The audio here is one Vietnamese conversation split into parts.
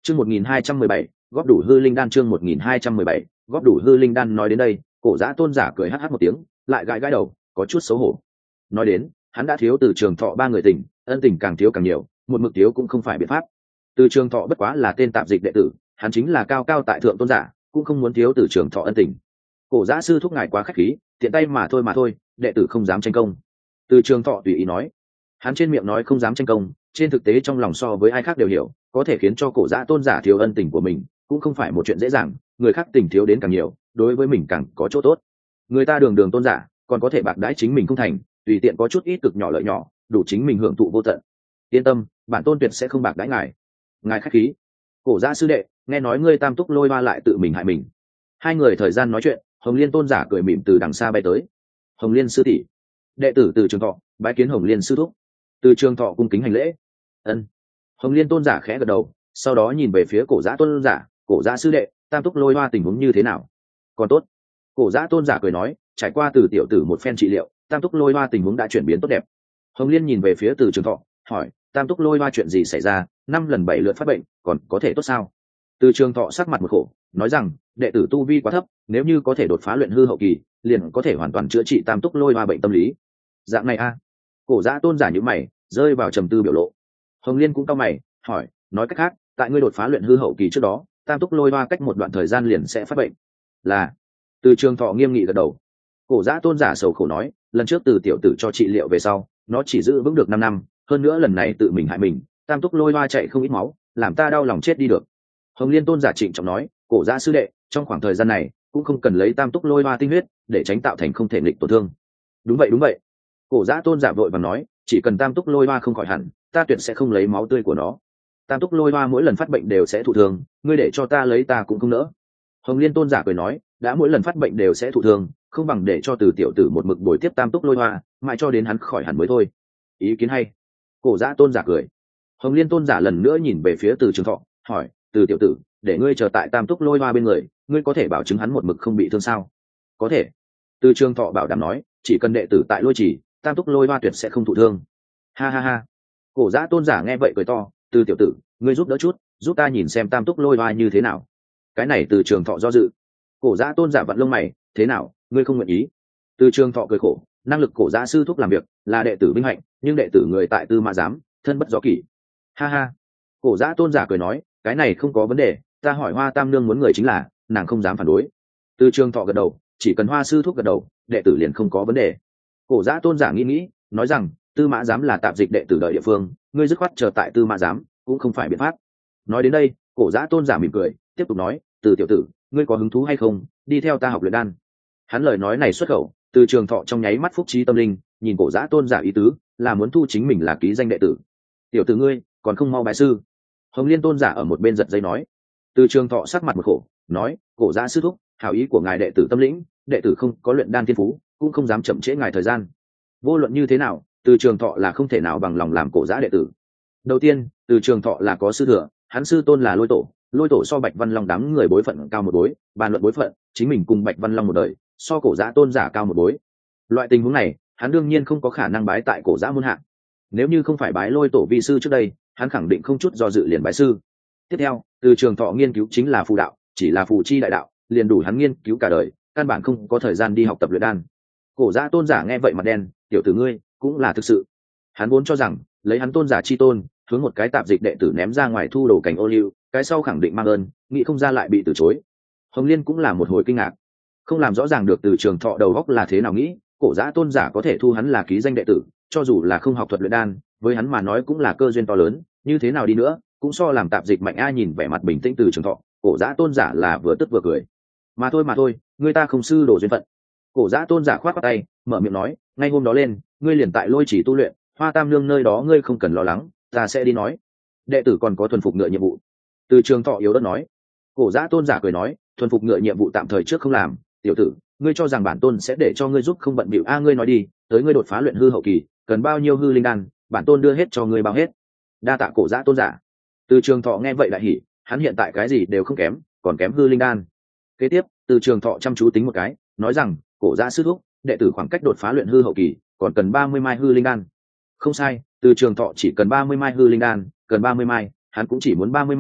Chương 1217, góp đủ hư linh đan. Chương 1217, góp đủ hư linh đan. Nói đến đây, Cổ Giã Tôn giả cười hắc hắc một tiếng, lại gãi gãi đầu, có chút xấu hổ. Nói đến, hắn đã thiếu Từ Trường Thọ ba người tình, ân tình càng thiếu càng nhiều, một mực thiếu cũng không phải biện pháp. Từ Trường Thọ bất quá là tên tạp dịch đệ tử, hắn chính là cao cao tại thượng tôn giả, cũng không muốn thiếu Từ Trường Thọ ân tình. Cổ Giã sư thúc ngài quá khách khí, tiện tay mà thôi, đệ tử không dám tranh công. Từ Trường Thọ tùy ý nói. Hắn trên miệng nói không dám tranh công, trên thực tế trong lòng so với ai khác đều hiểu, có thể khiến cho Cổ Giã tôn giả thiếu ân tình của mình cũng không phải một chuyện dễ dàng, người khác tình thiếu đến càng nhiều, đối với mình càng có chỗ tốt. Người ta đường đường tôn giả còn có thể bạc đãi chính mình không thành, tùy tiện có chút ít cực nhỏ lợi nhỏ, đủ chính mình hưởng thụ vô tận. Yên tâm, bản tôn tuyệt sẽ không bạc đãi ngài. Ngài khách khí. Cổ Giã sư đệ, nghe nói ngươi Tam Túc Lôi Hoa lại tự mình hại mình. Hai người thời gian nói chuyện, Hồng Liên tôn giả cười mỉm từ đằng xa bay tới. Hồng Liên sư tỷ, đệ tử Từ Trường Thọ bái kiến Hồng Liên sư thúc. Từ Trường Thọ cung kính hành lễ. Ân. Hồng Liên tôn giả khẽ gật đầu, sau đó nhìn về phía Cổ Giã tôn giả. Cổ Giã sư đệ, Tam Túc Lôi Hoa tình huống như thế nào? Còn tốt. Cổ Giã tôn giả cười nói, trải qua Từ tiểu tử một phen trị liệu, Tam Túc Lôi Hoa tình huống đã chuyển biến tốt đẹp. Hồng Liên nhìn về phía Từ Trường Thọ, hỏi, Tam Túc Lôi Hoa chuyện gì xảy ra, 5 lần 7 lượt phát bệnh, còn có thể tốt sao? Từ Trường Thọ sắc mặt một khổ, nói rằng, đệ tử tu vi quá thấp, nếu như có thể đột phá luyện hư hậu kỳ, liền có thể hoàn toàn chữa trị Tam Túc Lôi Hoa bệnh tâm lý. Dạng này a? Cổ Giã tôn giả nhíu mày, rơi vào trầm tư biểu lộ. Hồng Liên cũng cau mày, hỏi, nói cách khác, tại ngươi đột phá luyện hư hậu kỳ trước đó, Tam Túc Lôi Hoa cách một đoạn thời gian liền sẽ phát bệnh. Là. Từ Trường Thọ nghiêm nghị gật đầu. Cổ Giã tôn giả sầu khổ nói, lần trước Từ tiểu tử cho trị liệu về sau, nó chỉ giữ vững được 5 năm, hơn nữa lần này tự mình hại mình, Tam Túc Lôi Hoa chạy không ít máu, làm ta đau lòng chết đi được. Hồng Liên tôn giả trịnh trọng nói, Cổ Giã sư đệ, trong khoảng thời gian này cũng không cần lấy Tam Túc Lôi Hoa tinh huyết để tránh tạo thành không thể nghịch tổn thương. Đúng vậy. Cổ Giã tôn giả vội vàng nói, chỉ cần Tam Túc Lôi Hoa không khỏi hẳn, ta tuyệt sẽ không lấy máu tươi của nó. Tam Túc Lôi Hoa mỗi lần phát bệnh đều sẽ thụ thương, ngươi để cho ta lấy ta cũng không nỡ. Hồng Liên tôn giả cười nói, đã mỗi lần phát bệnh đều sẽ thụ thương, không bằng để cho Từ tiểu tử một mực bồi tiếp Tam Túc Lôi Hoa, mãi cho đến hắn khỏi hẳn mới thôi. Ý kiến hay. Cổ Giã tôn giả cười. Hồng Liên tôn giả lần nữa nhìn về phía Từ Trường Thọ, hỏi, Từ tiểu tử, để ngươi chờ tại Tam Túc Lôi Hoa bên người, ngươi có thể bảo chứng hắn một mực không bị thương sao? Có thể. Từ Trường Thọ bảo đảm nói, chỉ cần đệ tử tại Lôi Chỉ, Tam Túc Lôi Hoa tuyệt sẽ không thụ thương. Ha ha ha. Cổ Giã tôn giả nghe vậy cười to, Từ tiểu tử, ngươi giúp đỡ chút, giúp ta nhìn xem Tam Túc Lôi Hoa như thế nào. Cái này Từ Trường Thọ do dự. Cổ Giã tôn giả vặn lông mày, thế nào, ngươi không nguyện ý? Từ Trường Thọ cười khổ, năng lực Cổ Giã sư thúc làm việc là đệ tử vinh hạnh, nhưng đệ tử người tại Tư Mã Giám, thân bất do kỷ. Ha ha. Cổ Giã tôn giả cười nói, cái này không có vấn đề, ta hỏi Hoa Tam nương muốn người chính là, nàng không dám phản đối. Từ Trường Thọ gật đầu, chỉ cần Hoa sư thúc gật đầu, đệ tử liền không có vấn đề. Cổ Giã tôn giả nghĩ, nói rằng, Tư Mã Giám là tạp dịch đệ tử đợi địa phương, ngươi dứt khoát chờ tại Tư Mã Giám cũng không phải biện pháp. Nói đến đây, Cổ Giã tôn giả mỉm cười, tiếp tục nói, Từ tiểu tử, ngươi có hứng thú hay không, đi theo ta học luyện đan. Hắn lời nói này xuất khẩu, Từ Trường Thọ trong nháy mắt phúc trí tâm linh, nhìn Cổ Giã tôn giả ý tứ là muốn thu chính mình là ký danh đệ tử. Tiểu tử ngươi còn không mau bái sư? Hồng Liên tôn giả ở một bên giật dây nói. Từ Trường Thọ sắc mặt một khổ, nói, Cổ Giã sư thúc, hảo ý của ngài đệ tử tâm lĩnh, đệ tử không có luyện đan thiên phú, cũng không dám chậm trễ ngài thời gian. Vô luận như thế nào, Từ Trường Thọ là không thể nào bằng lòng làm Cổ Giã đệ tử. Đầu tiên, Từ Trường Thọ là có sư thừa, hắn sư tôn là Lôi Tổ so Bạch Văn Long đám người bối phận cao một bối, bàn luận bối phận, chính mình cùng Bạch Văn Long một đời, so Cổ Giã tôn giả cao một bối. Loại tình huống này, hắn đương nhiên không có khả năng bái tại Cổ Giã môn hạ. Nếu như không phải bái Lôi Tổ vi sư trước đây, hắn khẳng định không chút do dự liền bái sư. Tiếp theo, Từ Trường Thọ nghiên cứu chính là phù đạo, chỉ là phù chi đại đạo, liền đủ hắn nghiên cứu cả đời, căn bản không có thời gian đi học tập luyện đan. Cổ Giã tôn giả nghe vậy mặt đen, tiểu tử ngươi cũng là thực sự. Hắn vốn cho rằng lấy hắn tôn giả chi tôn, hướng một cái tạp dịch đệ tử ném ra ngoài thu đồ cảnh ô liu, cái sau khẳng định mang ơn, nghĩ không ra lại bị từ chối. Hồng Liên cũng là một hồi kinh ngạc, không làm rõ ràng được Từ Trường Thọ đầu óc là thế nào nghĩ. Cổ Giã tôn giả có thể thu hắn là ký danh đệ tử, cho dù là không học thuật luyện đan, với hắn mà nói cũng là cơ duyên to lớn, như thế nào đi nữa cũng so làm tạp dịch mạnh. A nhìn vẻ mặt bình tĩnh Từ Trường Thọ, Cổ Giã tôn giả là vừa tức vừa cười. Mà thôi, người ta không sư đồ duyên phận. Cổ Giã tôn giả khoát tay, mở miệng nói, ngay hôm đó lên, ngươi liền tại Lôi Chỉ tu luyện, Hoa Tam nương nơi đó ngươi không cần lo lắng, ta sẽ đi nói. Đệ tử còn có thuần phục ngựa nhiệm vụ. Từ Trường Thọ yếu ớt nói. Cổ Giã tôn giả cười nói, thuần phục ngựa nhiệm vụ tạm thời trước không làm, tiểu tử, ngươi cho rằng bản tôn sẽ để cho ngươi giúp không bận bịu? A ngươi nói đi, tới ngươi đột phá luyện hư hậu kỳ, cần bao nhiêu hư linh đan, bản tôn đưa hết cho ngươi bao hết. Đa tạ Cổ Giã tôn giả. Từ Trường Thọ nghe vậy lại hỉ, hắn hiện tại cái gì đều không kém, còn kém hư linh đan. Kế tiếp, Từ Trường Thọ chăm chú tính một cái, nói rằng, Cổ Giã sư thúc, đệ tử khoảng cách đột phá luyện hư hậu kỳ còn cần 30 mai hư linh đan. Không sai, Từ Trường Thọ chỉ cần 30 mai hư linh đan, cần 30 mai, hắn cũng chỉ muốn 30 mai,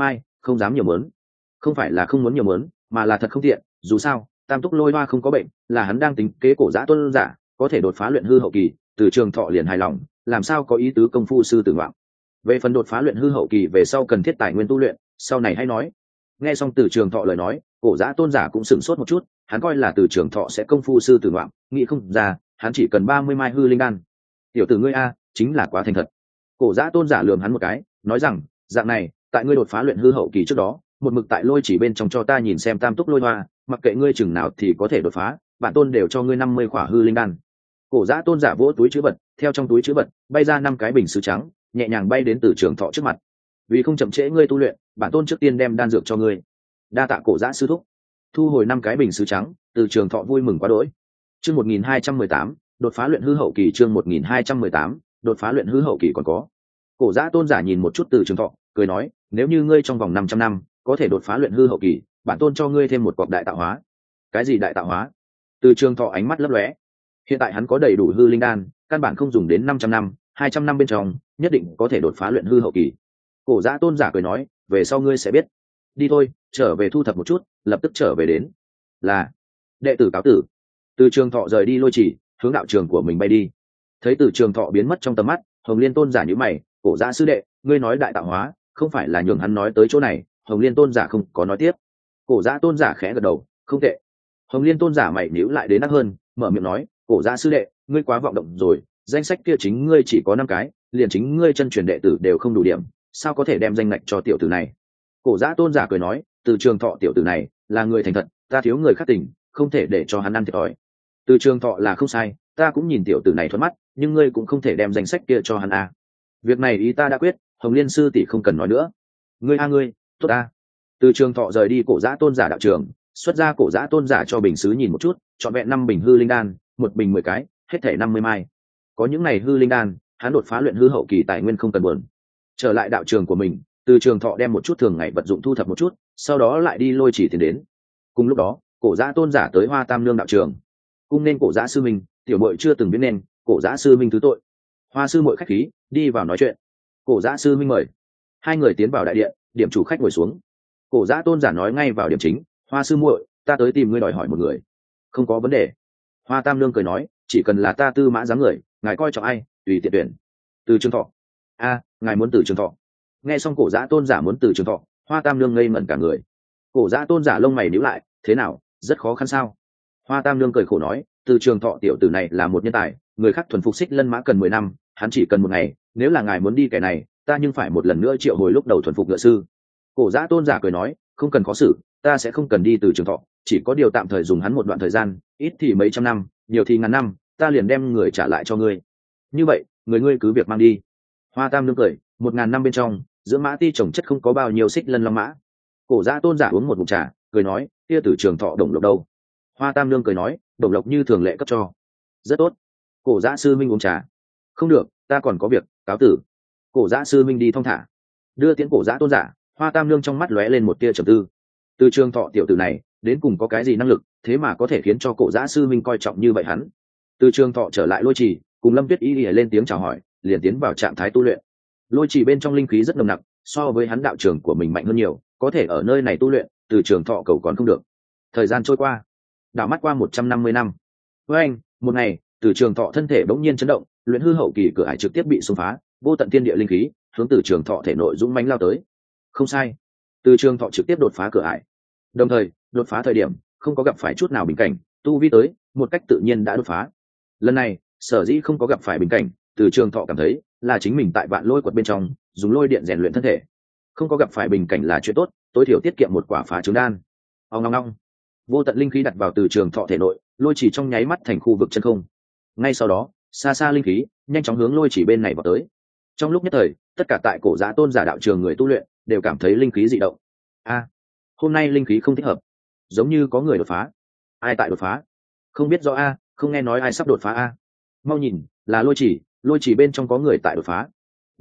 không dám nhiều mớn. Không phải là không muốn nhiều mớn, mà là thật không tiện. Dù sao tam túc lôi hoa không có bệnh, là hắn đang tính kế cổ giã tôn giả có thể đột phá luyện hư hậu kỳ, từ trường thọ liền hài lòng, làm sao có ý tứ công phu sư tử ngoạm. Về phần đột phá luyện hư hậu kỳ về sau cần thiết tài nguyên tu luyện, sau này hay nói. Nghe xong từ trường thọ lời nói, cổ giã tôn giả cũng sửng sốt một chút, hắn coi là từ trường thọ sẽ công phu sư tử ngoạm, nghĩ không ra hắn chỉ cần 30 mai hư linh đan. Tiểu tử ngươi a chính là quá thành thật. Cổ giã tôn giả lườm hắn một cái, nói rằng dạng này, tại ngươi đột phá luyện hư hậu kỳ trước đó, một mực tại lôi chỉ bên trong cho ta nhìn xem tam túc lôi hoa, mặc kệ ngươi chừng nào thì có thể đột phá, bản tôn đều cho ngươi 50 khỏa hư linh đan. Cổ giã tôn giả vỗ túi chữ vật, theo trong túi chữ vật bay ra 5 cái bình sứ trắng, nhẹ nhàng bay đến từ trường thọ trước mặt. Vì không chậm trễ ngươi tu luyện, bản tôn trước tiên đem đan dược cho ngươi. Đa tạ cổ giã sư thúc. Thu hồi 5 cái bình sứ trắng, từ trường thọ vui mừng quá đỗi. Chương 1218, đột phá luyện hư hậu kỳ. Chương 1218, đột phá luyện hư hậu kỳ còn có. Cổ giã tôn giả nhìn một chút từ trường thọ, cười nói, nếu như ngươi trong vòng 500 năm có thể đột phá luyện hư hậu kỳ, bản tôn cho ngươi thêm một cọc đại tạo hóa. Cái gì đại tạo hóa? Từ trường thọ ánh mắt lấp lóe. Hiện tại hắn có đầy đủ hư linh đan, căn bản không dùng đến 500 năm, 200 năm bên trong nhất định có thể đột phá luyện hư hậu kỳ. Cổ giã tôn giả cười nói, về sau ngươi sẽ biết. Đi thôi, trở về thu thập một chút, lập tức trở về đến. Là. Đệ tử cáo tử. Từ trường thọ rời đi lôi chỉ, hướng đạo trường của mình bay đi. Thấy từ trường thọ biến mất trong tầm mắt, Hồng Liên tôn giả nhíu mày, cổ giã sư đệ, ngươi nói đại tạo hóa, không phải là nhường hắn nói tới chỗ này. Hồng Liên tôn giả không có nói tiếp. Cổ giã tôn giả khẽ gật đầu, không tệ. Hồng Liên tôn giả mày nhíu lại đến nát hơn, mở miệng nói, cổ giã sư đệ, ngươi quá vọng động rồi, danh sách kia chính ngươi chỉ có 5 cái, liền chính ngươi chân truyền đệ tử đều không đủ điểm, sao có thể đem danh ngạch cho tiểu tử này. Cổ giã tôn giả cười nói, từ trường thọ tiểu tử này là người thành thật, ta thiếu người khác tình, không thể để cho hắn ăn thiệt thòi. Từ trường thọ là không sai, ta cũng nhìn tiểu tử này thuận mắt, nhưng ngươi cũng không thể đem danh sách kia cho hắn à. Việc này ý ta đã quyết, Hồng Liên sư tỷ không cần nói nữa. Ngươi tốt ta. Từ trường thọ rời đi cổ giã tôn giả đạo trường, xuất ra cổ giã tôn giả cho bình sứ nhìn một chút, chọn vẹn 5 bình hư linh đan, một bình 10 cái, hết thể 50 mai. Có những này hư linh đan, hắn đột phá luyện hư hậu kỳ tài nguyên không cần buồn. Trở lại đạo trường của mình, từ trường thọ đem một chút thường ngày vật dụng thu thập một chút, sau đó lại đi lôi chỉ tiến đến. Cùng lúc đó, cổ giã tôn giả tới Hoa Tam Nương đạo trường. Cung nên cổ giã sư minh, tiểu muội chưa từng biết nên, cổ giã sư minh thứ tội. Hoa sư muội khách khí, đi vào nói chuyện. Cổ giã sư minh mời. Hai người tiến vào đại điện, điểm chủ khách ngồi xuống. Cổ giã tôn giả nói ngay vào điểm chính, Hoa sư muội, ta tới tìm ngươi đòi hỏi một người. Không có vấn đề. Hoa Tam Nương cười nói, chỉ cần là ta Tư Mã dáng người, ngài coi trọng ai, tùy tiện tuyển. Từ Trường Thọ. A, ngài muốn Từ Trường Thọ? Nghe xong cổ giã tôn giả muốn Từ Trường Thọ, Hoa Tam Nương ngây ngẩn cả người. Cổ giã tôn giả lông mày nhíu lại, thế nào, rất khó khăn sao? Hoa Tam Nương cười khổ nói, Từ Trường Thọ tiểu tử này là một nhân tài, người khác thuần phục xích lân mã cần 10 năm, hắn chỉ cần 1 ngày, nếu là ngài muốn đi kẻ này, ta nhưng phải một lần nữa triệu hồi lúc đầu thuần phục ngựa sư. Cổ giã tôn giả cười nói, không cần khó xử, ta sẽ không cần đi Từ Trường Thọ, chỉ có điều tạm thời dùng hắn một đoạn thời gian, ít thì mấy trăm năm, nhiều thì ngàn năm, ta liền đem người trả lại cho ngươi. Như vậy, người ngươi cứ việc mang đi. Hoa Tam Nương cười, 1000 năm bên trong, giữa mã ti trồng chất không có bao nhiêu xích lân long mã. Cổ giã tôn giả uống một ngụm trà, cười nói, kia Từ Trường Thọ đồng lộc đâu? Hoa Tam Nương cười nói, đồng lộc như thường lệ cấp cho. Rất tốt. Cổ giã sư minh uống trà. Không được, ta còn có việc, cáo tử. Cổ giã sư minh đi thong thả. Đưa tiễn cổ giã tôn giả, Hoa Tam Nương trong mắt lóe lên một tia trầm tư. Từ Trường Thọ tiểu tử này đến cùng có cái gì năng lực, thế mà có thể khiến cho cổ giã sư minh coi trọng như vậy hắn. Từ Trường Thọ trở lại lôi trì, cùng Lâm Tuyết Y lên tiếng chào hỏi, liền tiến vào trạng thái tu luyện. Lôi trì bên trong linh khí rất nồng nặc, so với hắn đạo trường của mình mạnh hơn nhiều, có thể ở nơi này tu luyện, Từ Trường Thọ cầu còn không được. Thời gian trôi qua, đảo mắt qua 150 năm. Với anh, một ngày, Từ Trường Thọ thân thể bỗng nhiên chấn động, luyện hư hậu kỳ cửa ải trực tiếp bị xung phá, vô tận thiên địa linh khí hướng Từ Trường Thọ thể nội dũng mãnh lao tới. Không sai, Từ Trường Thọ trực tiếp đột phá cửa ải. Đồng thời, đột phá thời điểm không có gặp phải chút nào bình cảnh, tu vi tới, một cách tự nhiên đã đột phá. Lần này, sở dĩ không có gặp phải bình cảnh, Từ Trường Thọ cảm thấy là chính mình tại vạn lôi quật bên trong dùng lôi điện rèn luyện thân thể. Không có gặp phải bình cảnh là chuyện tốt, tối thiểu tiết kiệm một quả phá trứng đan. Ong ong ong. Vô tận linh khí đặt vào Từ Trường Thọ thể nội, lôi chỉ trong nháy mắt thành khu vực chân không. Ngay sau đó, xa xa linh khí nhanh chóng hướng lôi chỉ bên này vào tới. Trong lúc nhất thời, tất cả tại cổ giã tôn giả đạo trường người tu luyện đều cảm thấy linh khí dị động. A, hôm nay linh khí không thích hợp, giống như có người đột phá. Ai tại đột phá? Không biết rõ a, không nghe nói ai sắp đột phá a. Mau nhìn, là lôi chỉ bên trong có người tại đột phá.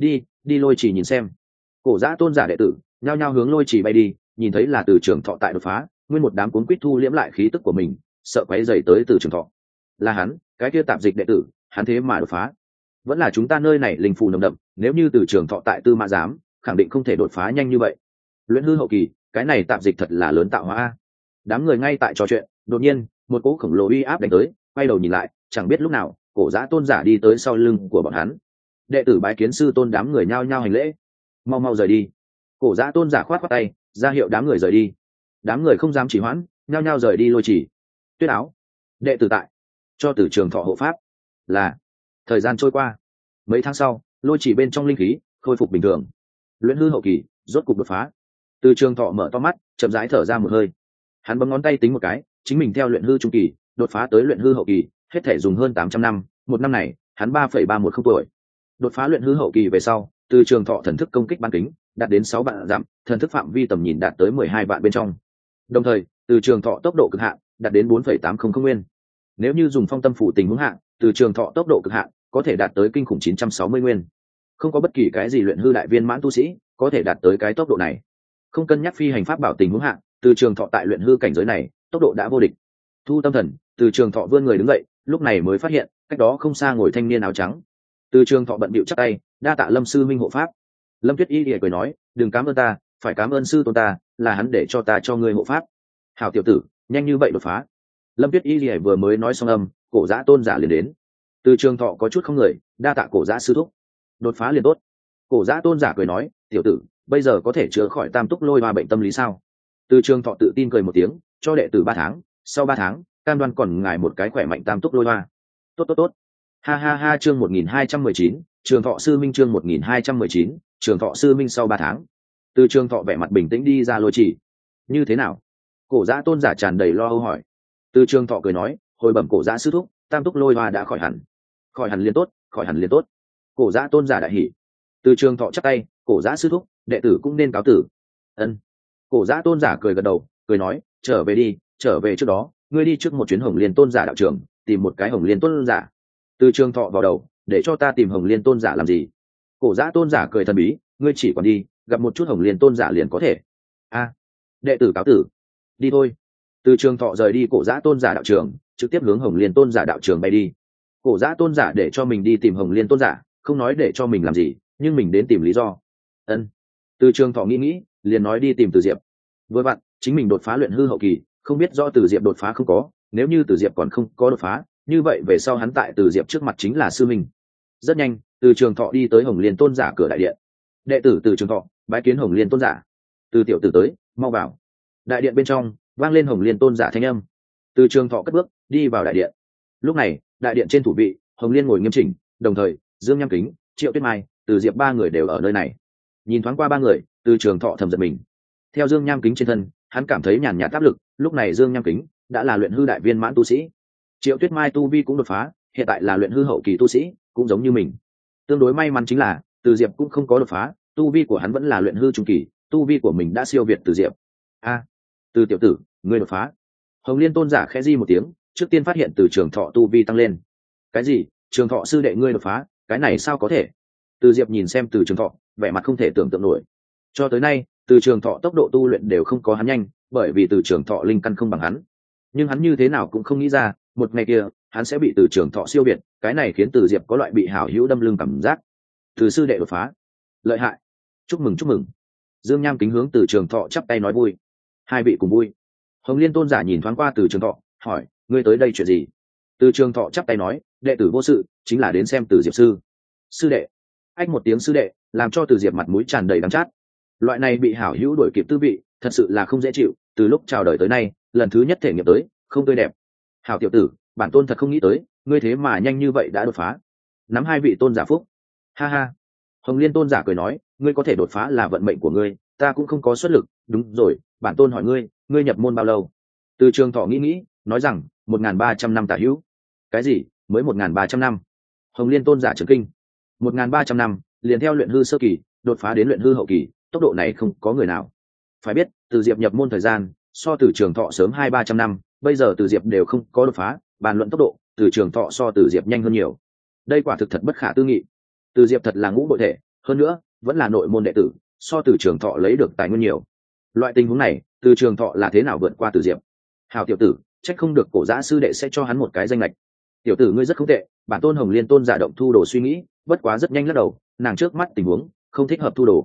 Đi lôi chỉ nhìn xem. Cổ giã tôn giả đệ tử nhao nhao hướng lôi chỉ bay đi, nhìn thấy là Từ Trường Thọ tại đột phá, nguyên một đám cuốn quýt thu liễm lại khí tức của mình, sợ quấy rầy tới Từ Trường Thọ. Là hắn, cái kia tạp dịch đệ tử, hắn thế mà đột phá. Vẫn là chúng ta nơi này linh phù nồng đậm, nếu như Từ Trường Thọ tại Tư Mã Giám, khẳng định không thể đột phá nhanh như vậy. luyện hư hậu kỳ, cái này tạp dịch thật là lớn tạo hóa. Đám người ngay tại trò chuyện, đột nhiên một cỗ khổng lồ uy áp đánh tới, quay đầu nhìn lại, chẳng biết lúc nào cổ giã tôn giả đi tới sau lưng của bọn hắn. Đệ tử bái kiến sư tôn, đám người nhao nhao hành lễ. Mau mau rời đi. Cổ giã tôn giả khoát khoát tay ra hiệu đám người rời đi. Đám người không dám trì hoãn, nhao nhao rời đi. Lôi Chỉ, Tuyết Áo, đệ tử tại, cho Tử Trường Thọ hộ pháp. Là. Thời gian trôi qua mấy tháng sau, Lôi Chỉ bên trong linh khí khôi phục bình thường. Luyện hư hậu kỳ rốt cục đột phá. Từ Trường Thọ mở to mắt, chậm rãi thở ra một hơi. Hắn bấm ngón tay tính một cái, chính mình theo luyện hư trung kỳ đột phá tới luyện hư hậu kỳ hết thể dùng hơn 800 năm. Một năm này hắn 3,310 tuổi. Đột phá luyện hư hậu kỳ về sau, Từ Trường Thọ thần thức công kích bán kính đạt đến 6 vạn dặm, thần thức phạm vi tầm nhìn đạt tới 12 vạn bên trong. Đồng thời, Từ Trường Thọ tốc độ cực hạn đạt đến 4,800 nguyên. Nếu như dùng phong tâm phủ tình huống hạn, Từ Trường Thọ tốc độ cực hạn có thể đạt tới kinh khủng 960 nguyên. Không có bất kỳ cái gì luyện hư đại viên mãn tu sĩ có thể đạt tới cái tốc độ này. Không cân nhắc phi hành pháp bảo tình huống hạn, Từ Trường Thọ tại luyện hư cảnh giới này tốc độ đã vô địch. Thu tâm thần, Từ Trường Thọ vươn người đứng dậy, lúc này mới phát hiện cách đó không xa ngồi thanh niên áo trắng. Từ Trường Thọ bận bịu chắp tay, đa tạ Lâm sư minh hộ pháp. Lâm Tuyết Y lìa cười nói, đừng cảm ơn ta, phải cảm ơn sư tôn ta, là hắn để cho ta cho ngươi hộ pháp. Hảo tiểu tử, nhanh như vậy đột phá. Lâm Tuyết Y lìa vừa mới nói xong cổ giã tôn giả liền đến. Từ Trường Thọ có chút không người, đa tạ cổ giã sư thúc. Đột phá liền tốt. Cổ giã tôn giả cười nói, tiểu tử, bây giờ có thể chữa khỏi tam túc lôi hoa bệnh tâm lý sao? Từ Trường Thọ tự tin cười một tiếng, cho đệ tử 3 tháng, sau 3 tháng cam đoan còn ngài một cái khỏe mạnh tam túc lôi hoa. Tốt tốt tốt. Ha ha ha. Chương 1219, Trường Thọ sư minh. Chương 1219, Trường Thọ sư minh. Sau 3 tháng, Từ Trường Thọ vẻ mặt bình tĩnh đi ra Lôi Chỉ. Như thế nào? Cổ giã tôn giả tràn đầy lo âu hỏi. Từ Trường Thọ cười nói, hồi bẩm cổ giã sư thúc, tam túc lôi hoa đã khỏi hẳn. Khỏi hẳn liền tốt, khỏi hẳn liền tốt. Cổ giã tôn giả đại hỉ. Từ Trường Thọ chắp tay, cổ giã sư thúc, đệ tử cũng nên cáo tử. Ân. Cổ giã tôn giả cười gật đầu, cười nói, trở về đi, trở về trước đó ngươi đi trước một chuyến Hồng Liên tôn giả đạo trường, tìm một cái Hồng Liên tôn giả. Từ Trường Thọ vào đầu, để cho ta tìm Hồng Liên tôn giả làm gì? Cổ giã tôn giả cười thần bí, ngươi chỉ còn đi gặp một chút Hồng Liên tôn giả liền có thể. A, đệ tử cáo tử. Đi thôi. Từ Trường Thọ rời đi cổ giã tôn giả đạo trường, trực tiếp hướng Hồng Liên tôn giả đạo trường bay đi. Cổ giã tôn giả để cho mình đi tìm Hồng Liên tôn giả, không nói để cho mình làm gì, nhưng mình đến tìm lý do. Ân. Từ Trường Thọ nghĩ, liền nói đi tìm Từ Diệp. Với bạn, chính mình đột phá luyện hư hậu kỳ, không biết do Từ Diệp đột phá không có, nếu như Từ Diệp còn không có đột phá, như vậy về sau hắn tại Từ Diệp trước mặt chính là sư minh. Rất nhanh, Từ Trường Thọ đi tới Hồng Liên tôn giả cửa đại điện. Đệ tử Từ Trường Thọ bái kiến Hồng Liên tôn giả. Từ tiểu tử tới, mau vào. Đại điện bên trong vang lên Hồng Liên tôn giả thanh âm. Từ Trường Thọ cất bước đi vào đại điện. Lúc này, đại điện trên thủ vị, Hồng Liên ngồi nghiêm chỉnh, đồng thời Dương Nham Kính, Triệu Tuyết Mai, Từ Diệp 3 người đều ở nơi này. Nhìn thoáng qua 3 người, Từ Trường Thọ thầm giật mình. Theo Dương Nham Kính trên thân, hắn cảm thấy nhàn nhạt áp lực, lúc này Dương Nham Kính đã là luyện hư đại viên mãn tu sĩ. Triệu Tuyết Mai tu vi cũng đột phá, hiện tại là luyện hư hậu kỳ tu sĩ, cũng giống như mình. Tương đối may mắn chính là, Từ Diệp cũng không có đột phá, tu vi của hắn vẫn là luyện hư trung kỳ, tu vi của mình đã siêu việt Từ Diệp. A, Từ tiểu tử, ngươi đột phá. Hồng Liên tôn giả khẽ di một tiếng, trước tiên phát hiện Từ Trường Thọ tu vi tăng lên. Cái gì? Trường Thọ sư đệ ngươi đột phá, cái này sao có thể? Từ Diệp nhìn xem Từ Trường Thọ, vẻ mặt không thể tưởng tượng nổi. Cho tới nay, Từ Trường Thọ tốc độ tu luyện đều không có hắn nhanh, bởi vì Từ Trường Thọ linh căn không bằng hắn. Nhưng hắn như thế nào cũng không nghĩ ra, một ngày kia, hắn sẽ bị Từ Trường Thọ siêu việt, cái này khiến Từ Diệp có loại bị hảo hữu đâm lưng cảm giác. Từ sư đệ đột phá, lợi hại. Chúc mừng chúc mừng. Dương Nham Kính hướng Từ Trường Thọ chắp tay nói vui. Hai vị cùng vui. Hồng Liên tôn giả nhìn thoáng qua Từ Trường Thọ, hỏi, ngươi tới đây chuyện gì? Từ Trường Thọ chắp tay nói, đệ tử vô sự, chính là đến xem Từ Diệp sư. Sư đệ. Ách một tiếng sư đệ, làm cho Từ Diệp mặt mũi tràn đầy đắng chát. Loại này bị hảo hữu đuổi kịp tư vị, thật sự là không dễ chịu, từ lúc chào đời tới nay, lần thứ nhất thể nghiệm tới, không tươi đẹp. Hảo tiểu tử, bản tôn thật không nghĩ tới, ngươi thế mà nhanh như vậy đã đột phá. Nắm hai vị tôn giả phúc. Ha ha. Hồng Liên tôn giả cười nói, ngươi có thể đột phá là vận mệnh của ngươi, ta cũng không có xuất lực, đúng rồi, bản tôn hỏi ngươi, ngươi nhập môn bao lâu? Từ Trường Thọ nghĩ, nói rằng, 1300 năm tả hữu. Cái gì? Mới 1300 năm? Hồng Liên tôn giả chấn kinh. 1300 năm, liền theo luyện hư sơ kỳ, đột phá đến luyện hư hậu kỳ, tốc độ này không có người nào. Phải biết, Từ Diệp nhập môn thời gian, so Từ Trường Thọ sớm 200-300 năm, bây giờ Từ Diệp đều không có đột phá, bàn luận tốc độ, Từ Trường Thọ so Từ Diệp nhanh hơn nhiều. Đây quả thực thật bất khả tư nghị. Từ Diệp thật là ngũ bội thể, hơn nữa, vẫn là nội môn đệ tử, so Từ Trường Thọ lấy được tài nguyên nhiều. Loại tình huống này, Từ Trường Thọ là thế nào vượt qua Từ Diệp? Hào tiểu tử, trách không được cổ giã sư đệ sẽ cho hắn một cái danh lệch. Tiểu tử ngươi rất không tệ, bản tôn Hồng Liên tôn giả động thu đồ suy nghĩ, bất quá rất nhanh lắc đầu, nàng trước mắt tình huống không thích hợp thu đồ.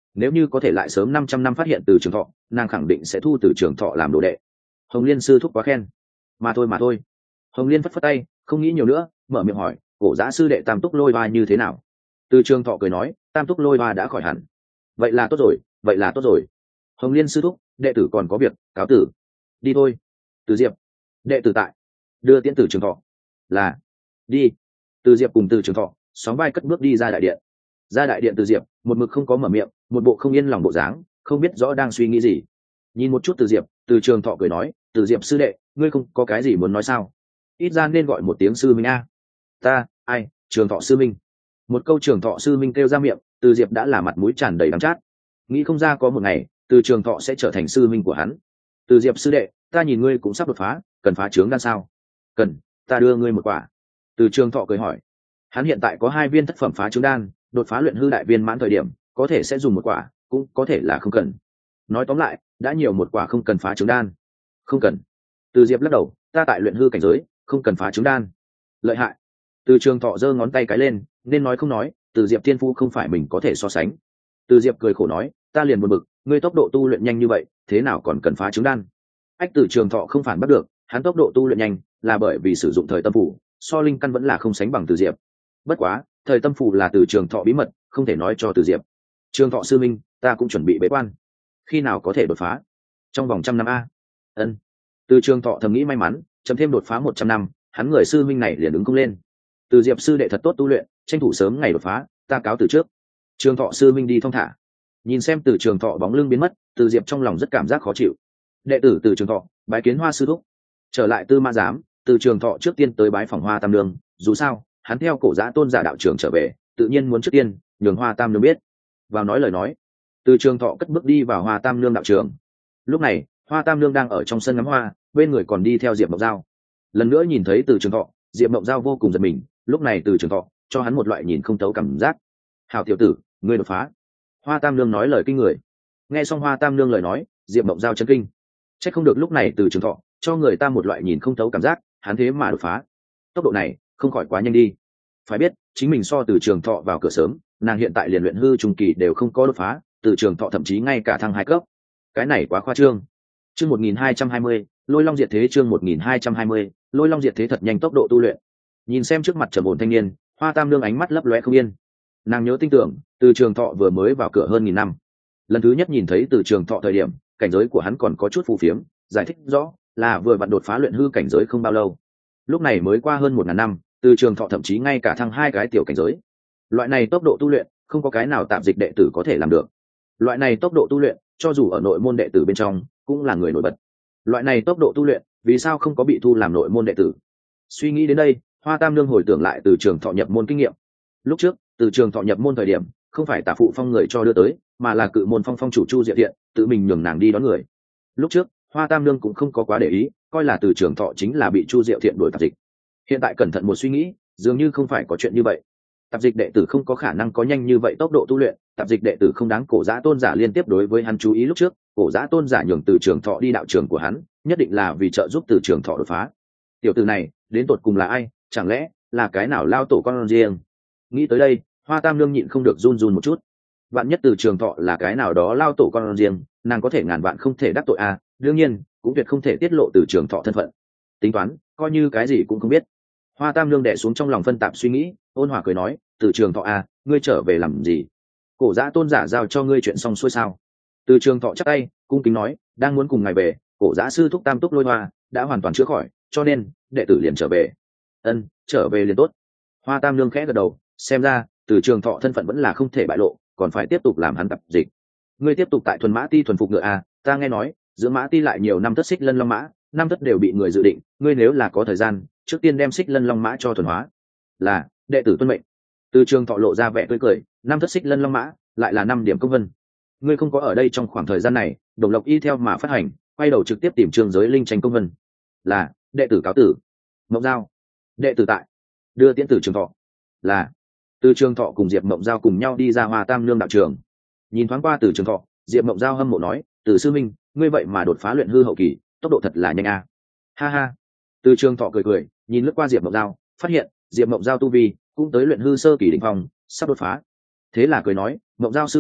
nếu như có thể lại sớm 500 năm phát hiện Từ Trường Thọ, nàng khẳng định sẽ thu Từ Trường Thọ làm đồ đệ. Hồng Liên sư thúc quá khen. Mà thôi. Hồng Liên phất phất tay, không nghĩ nhiều nữa, mở miệng hỏi, cổ giã sư đệ Tam Túc Lôi Ba như thế nào? Từ Trường Thọ cười nói, Tam Túc Lôi Ba đã khỏi hẳn. Vậy là tốt rồi. Hồng Liên sư thúc, đệ tử còn có việc, cáo tử. Đi thôi. Từ Diệp, đệ tử tại. Đưa tiễn Từ Trường Thọ. Là. Đi. Từ Diệp cùng Từ Trường Thọ sóng vai cất bước đi ra đại điện. Ra đại điện, Từ Diệp một mực không có mở miệng, một bộ không yên lòng bộ dáng, không biết rõ đang suy nghĩ gì. Nhìn một chút Từ Diệp, Từ Trường Thọ cười nói, Từ Diệp sư đệ, ngươi không có cái gì muốn nói sao? Ít ra nên gọi một tiếng sư minh a. Ta, ai? Trường Thọ sư minh. Một câu Trường Thọ sư minh kêu ra miệng, Từ Diệp đã là mặt mũi tràn đầy đắng chát. Nghĩ không ra có một ngày, Từ Trường Thọ sẽ trở thành sư minh của hắn. Từ Diệp sư đệ, ta nhìn ngươi cũng sắp đột phá, cần phá trướng đan sao? Cần, ta đưa ngươi một quả. Từ Trường Thọ cười hỏi. Hắn hiện tại có 2 viên thất phẩm phá trướng đan, đột phá luyện hư đại viên mãn thời điểm, có thể sẽ dùng một quả, cũng có thể là không cần. Nói tóm lại, đã nhiều một quả không cần phá trướng đan. Không cần. Từ Diệp lắc đầu, ta tại luyện hư cảnh giới, không cần phá trướng đan. Lợi hại. Từ Trường Thọ giơ ngón tay cái lên, nên nói không nói, Từ Diệp thiên phú không phải mình có thể so sánh. Từ Diệp cười khổ nói, ta liền buồn bực, ngươi tốc độ tu luyện nhanh như vậy, thế nào còn cần phá trướng đan? Ách, Từ Trường Thọ không phản bắt được, hắn tốc độ tu luyện nhanh, là bởi vì sử dụng thời tâm phủ, so linh căn vẫn là không sánh bằng Từ Diệp. Bất quá, thời tâm phủ là Từ Trường Thọ bí mật, không thể nói cho Từ Diệp. Trường Thọ sư minh, ta cũng chuẩn bị bế quan, khi nào có thể đột phá? Trong vòng 100 năm a. Ân. Từ Trường Thọ thầm nghĩ may mắn, chấm thêm đột phá 100 năm, hắn người sư minh này liền ứng không lên. Từ Diệp sư đệ thật tốt tu luyện, tranh thủ sớm ngày đột phá, ta cáo từ trước. Trường Thọ sư minh đi thong thả. Nhìn xem Từ Trường Thọ bóng lưng biến mất, Từ Diệp trong lòng rất cảm giác khó chịu. Đệ tử Từ Trường Thọ bái kiến Hoa sư thúc. Trở lại Tư Mã Giám, Từ Trường Thọ trước tiên tới bái phòng Hoa Tam Nương, dù sao hắn theo cổ giã tôn giả đạo trưởng trở về, tự nhiên muốn trước tiên nhường Hoa Tam Nương biết. Vào nói lời nói, Từ Trường Thọ cất bước đi vào Hoa Tam Nương đạo trường. Lúc này Hoa Tam Nương đang ở trong sân ngắm hoa, bên người còn đi theo Diệp Mộng Giao. Lần nữa nhìn thấy Từ Trường Thọ, Diệp Mộng Giao vô cùng giật mình, lúc này Từ Trường Thọ cho hắn một loại nhìn không thấu cảm giác. Hảo tiểu tử, ngươi đột phá. Hoa Tam Nương nói lời kinh người. Nghe xong Hoa Tam Nương lời nói, Diệp Mộng Giao chấn kinh. Chắc không được lúc này Từ Trường Thọ cho người ta một loại nhìn không thấu cảm giác, hắn thế mà đột phá. Tốc độ này không khỏi quá nhanh đi. Phải biết, chính mình so Từ Trường Thọ vào cửa sớm, nàng hiện tại liền luyện hư trung kỳ đều không có đột phá, Từ Trường Thọ thậm chí ngay cả thăng 2 cấp. Cái này quá khoa trương. Chương 1220, Lôi Long diệt thế, chương 1220, Lôi Long diệt thế, thật nhanh tốc độ tu luyện. Nhìn xem trước mặt trầm ổn thanh niên, Hoa Tam Nương ánh mắt lấp lóe không yên. Nàng nhớ tin tưởng, Từ Trường Thọ vừa mới vào cửa hơn 1000 năm. Lần thứ nhất nhìn thấy Từ Trường Thọ thời điểm, cảnh giới của hắn còn có chút phù phiếm, giải thích rõ là vừa vặn đột phá luyện hư cảnh giới không bao lâu. Lúc này mới qua hơn 1000 năm, Từ Trường Thọ thậm chí ngay cả thăng 2 cái tiểu cảnh giới. Loại này tốc độ tu luyện, không có cái nào tạm dịch đệ tử có thể làm được. Loại này tốc độ tu luyện, cho dù ở nội môn đệ tử bên trong, cũng là người nổi bật. Loại này tốc độ tu luyện, vì sao không có bị thu làm nội môn đệ tử? Suy nghĩ đến đây, Hoa Tam Nương hồi tưởng lại Từ Trường Thọ nhập môn kinh nghiệm. Lúc trước, Từ Trường Thọ nhập môn thời điểm, không phải Tả Phụ Phong người cho đưa tới, mà là Cự Môn Phong phong chủ Chu Diệu Thiện tự mình nhường nàng đi đón người. Lúc trước, Hoa Tam Nương cũng không có quá để ý, coi là Từ Trường Thọ chính là bị Chu Diệu Thiện đuổi tạp dịch. Hiện tại cẩn thận một suy nghĩ, dường như không phải có chuyện như vậy. Tạp dịch đệ tử không có khả năng có nhanh như vậy tốc độ tu luyện, tạp dịch đệ tử không đáng cổ giã tôn giả liên tiếp đối với hắn chú ý. Lúc trước cổ giã tôn giả nhường Từ Trường Thọ đi đạo trường của hắn, nhất định là vì trợ giúp Từ Trường Thọ đột phá. Tiểu tử này đến tột cùng là ai? Chẳng lẽ là cái nào lao tổ con riêng? Nghĩ tới đây, Hoa Tam Nương nhịn không được run run một chút. Vạn nhất Từ Trường Thọ là cái nào đó lao tổ con riêng, nàng có thể ngàn vạn không thể đắc tội a, đương nhiên cũng tuyệt không thể tiết lộ Từ Trường Thọ thân phận. Tính toán coi như cái gì cũng không biết. Hoa Tam Nương đè xuống trong lòng phân tạp suy nghĩ, ôn hòa cười nói, Từ Trường Thọ à, ngươi trở về làm gì? Cổ giã tôn giả giao cho ngươi chuyện xong xuôi sao? Từ Trường Thọ chắp tay cung kính nói, đang muốn cùng ngài về, cổ giã sư thúc Tam Túc Lôi Hoa đã hoàn toàn chữa khỏi, cho nên đệ tử liền trở về. Ân, trở về liền tốt. Hoa Tam Nương khẽ gật đầu, xem ra Từ Trường Thọ thân phận vẫn là không thể bại lộ, còn phải tiếp tục làm hắn tập dịch. Ngươi tiếp tục tại thuần mã ti thuần phục ngựa à? Ta nghe nói giữa mã ti lại nhiều năm thất xích lân long mã, năm thất đều bị người dự định, ngươi nếu là có thời gian, trước tiên đem xích lân long mã cho thuần hóa. Là, đệ tử tuân mệnh. Từ Trường Thọ lộ ra vẻ tươi cười, năm thất xích lân long mã lại là 5 điểm công vân. Ngươi không có ở đây trong khoảng thời gian này, Đồng Lộc y theo mà phát hành, quay đầu trực tiếp tìm Trương Giới Linh tranh công vân. Là, đệ tử cáo tử. Mộng Giao, đệ tử tại. Đưa tiễn Từ Trường Thọ. Là. Từ Trường Thọ cùng Diệp Mộng Giao cùng nhau đi ra Hoa Tam Nương đạo trường. Nhìn thoáng qua Từ Trường Thọ, Diệp Mộng Giao hâm mộ nói, Từ sư minh, ngươi vậy mà đột phá luyện hư hậu kỳ, tốc độ thật là nhanh a. Ha ha. Từ Trường Thọ cười cười, nhìn lướt qua Diệp Mộng Giao, phát hiện Diệp Mộng Giao tu vi cũng tới luyện hư sơ kỳ đỉnh phong, sắp đột phá. Thế là cười nói, Mộng Giao sư muội,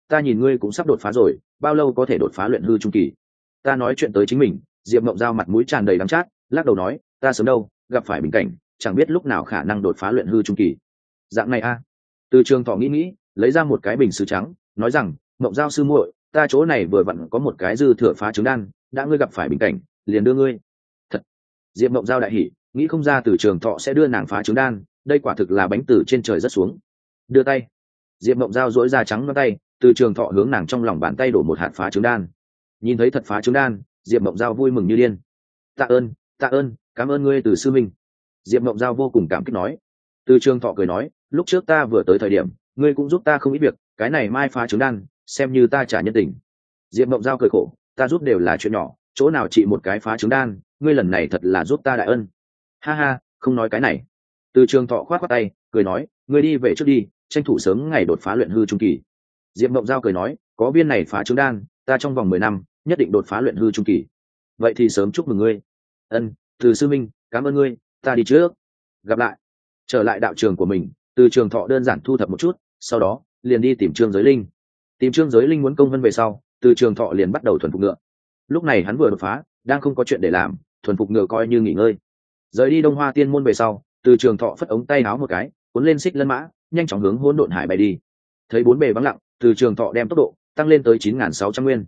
ta nhìn ngươi cũng sắp đột phá rồi, bao lâu có thể đột phá luyện hư trung kỳ? Ta nói chuyện tới chính mình. Diệp Mộng Giao mặt mũi tràn đầy đắng chát, lắc đầu nói, ta sớm đâu, gặp phải bình cảnh, chẳng biết lúc nào khả năng đột phá luyện hư trung kỳ. Dạng này a. Từ Trường Thọ nghĩ, lấy ra một cái bình sứ trắng, nói rằng, Mộng Giao sư muội, ta chỗ này vừa vặn có một cái dư thừa phá trứng đan, đã ngươi gặp phải bình cảnh, liền đưa ngươi. Thật. Diệp Mộng Giao đại hỉ, nghĩ không ra Từ Trường Thọ sẽ đưa nàng phá trứng đan, đây quả thực là bánh từ trên trời rớt xuống. Đưa tay. Diệp Mộng Giao duỗi ra trắng ngón tay, Từ Trường Thọ hướng nàng trong lòng bàn tay đổ một hạt phá trứng đan. Nhìn thấy thật phá trứng đan, Diệp Mộng Giao vui mừng như điên. Tạ ơn, cảm ơn ngươi Từ sư minh. Diệp Mộng Giao vô cùng cảm kích nói. Từ Trường Thọ cười nói, lúc trước ta vừa tới thời điểm, ngươi cũng giúp ta không ít việc, cái này mai phá trứng đan, xem như ta trả nhân tình. Diệp Mộng Giao cười khổ, ta giúp đều là chuyện nhỏ, chỗ nào chỉ một cái phá trứng đan, ngươi lần này thật là giúp ta đại ân. Ha ha, không nói cái này. Từ Trường Thọ khoát khoát tay, cười nói, ngươi đi về trước đi, tranh thủ sớm ngày đột phá luyện hư trung kỳ. Diệp Mộng Giao cười nói, có viên này phá trứng đan, ta trong vòng 10 năm nhất định đột phá luyện hư trung kỳ. Vậy thì sớm chúc mừng ngươi. Ân, Từ sư minh, cảm ơn ngươi, ta đi trước. Gặp lại. Trở lại đạo trường của mình, Từ Trường Thọ đơn giản thu thập một chút, sau đó liền đi tìm Trương Giới Linh. Tìm Trương Giới Linh muốn công vân về sau, Từ Trường Thọ liền bắt đầu thuần phục ngựa. Lúc này hắn vừa đột phá, đang không có chuyện để làm, thuần phục ngựa coi như nghỉ ngơi. Rời đi Đông Hoa Tiên môn về sau, Từ Trường Thọ phất ống tay áo một cái, cuốn lên xích lân mã, nhanh chóng hướng Hỗn Độn Hải bay đi. Thấy bốn bề vắng lặng, Từ Trường Thọ đem tốc độ tăng lên tới 9.600 nguyên.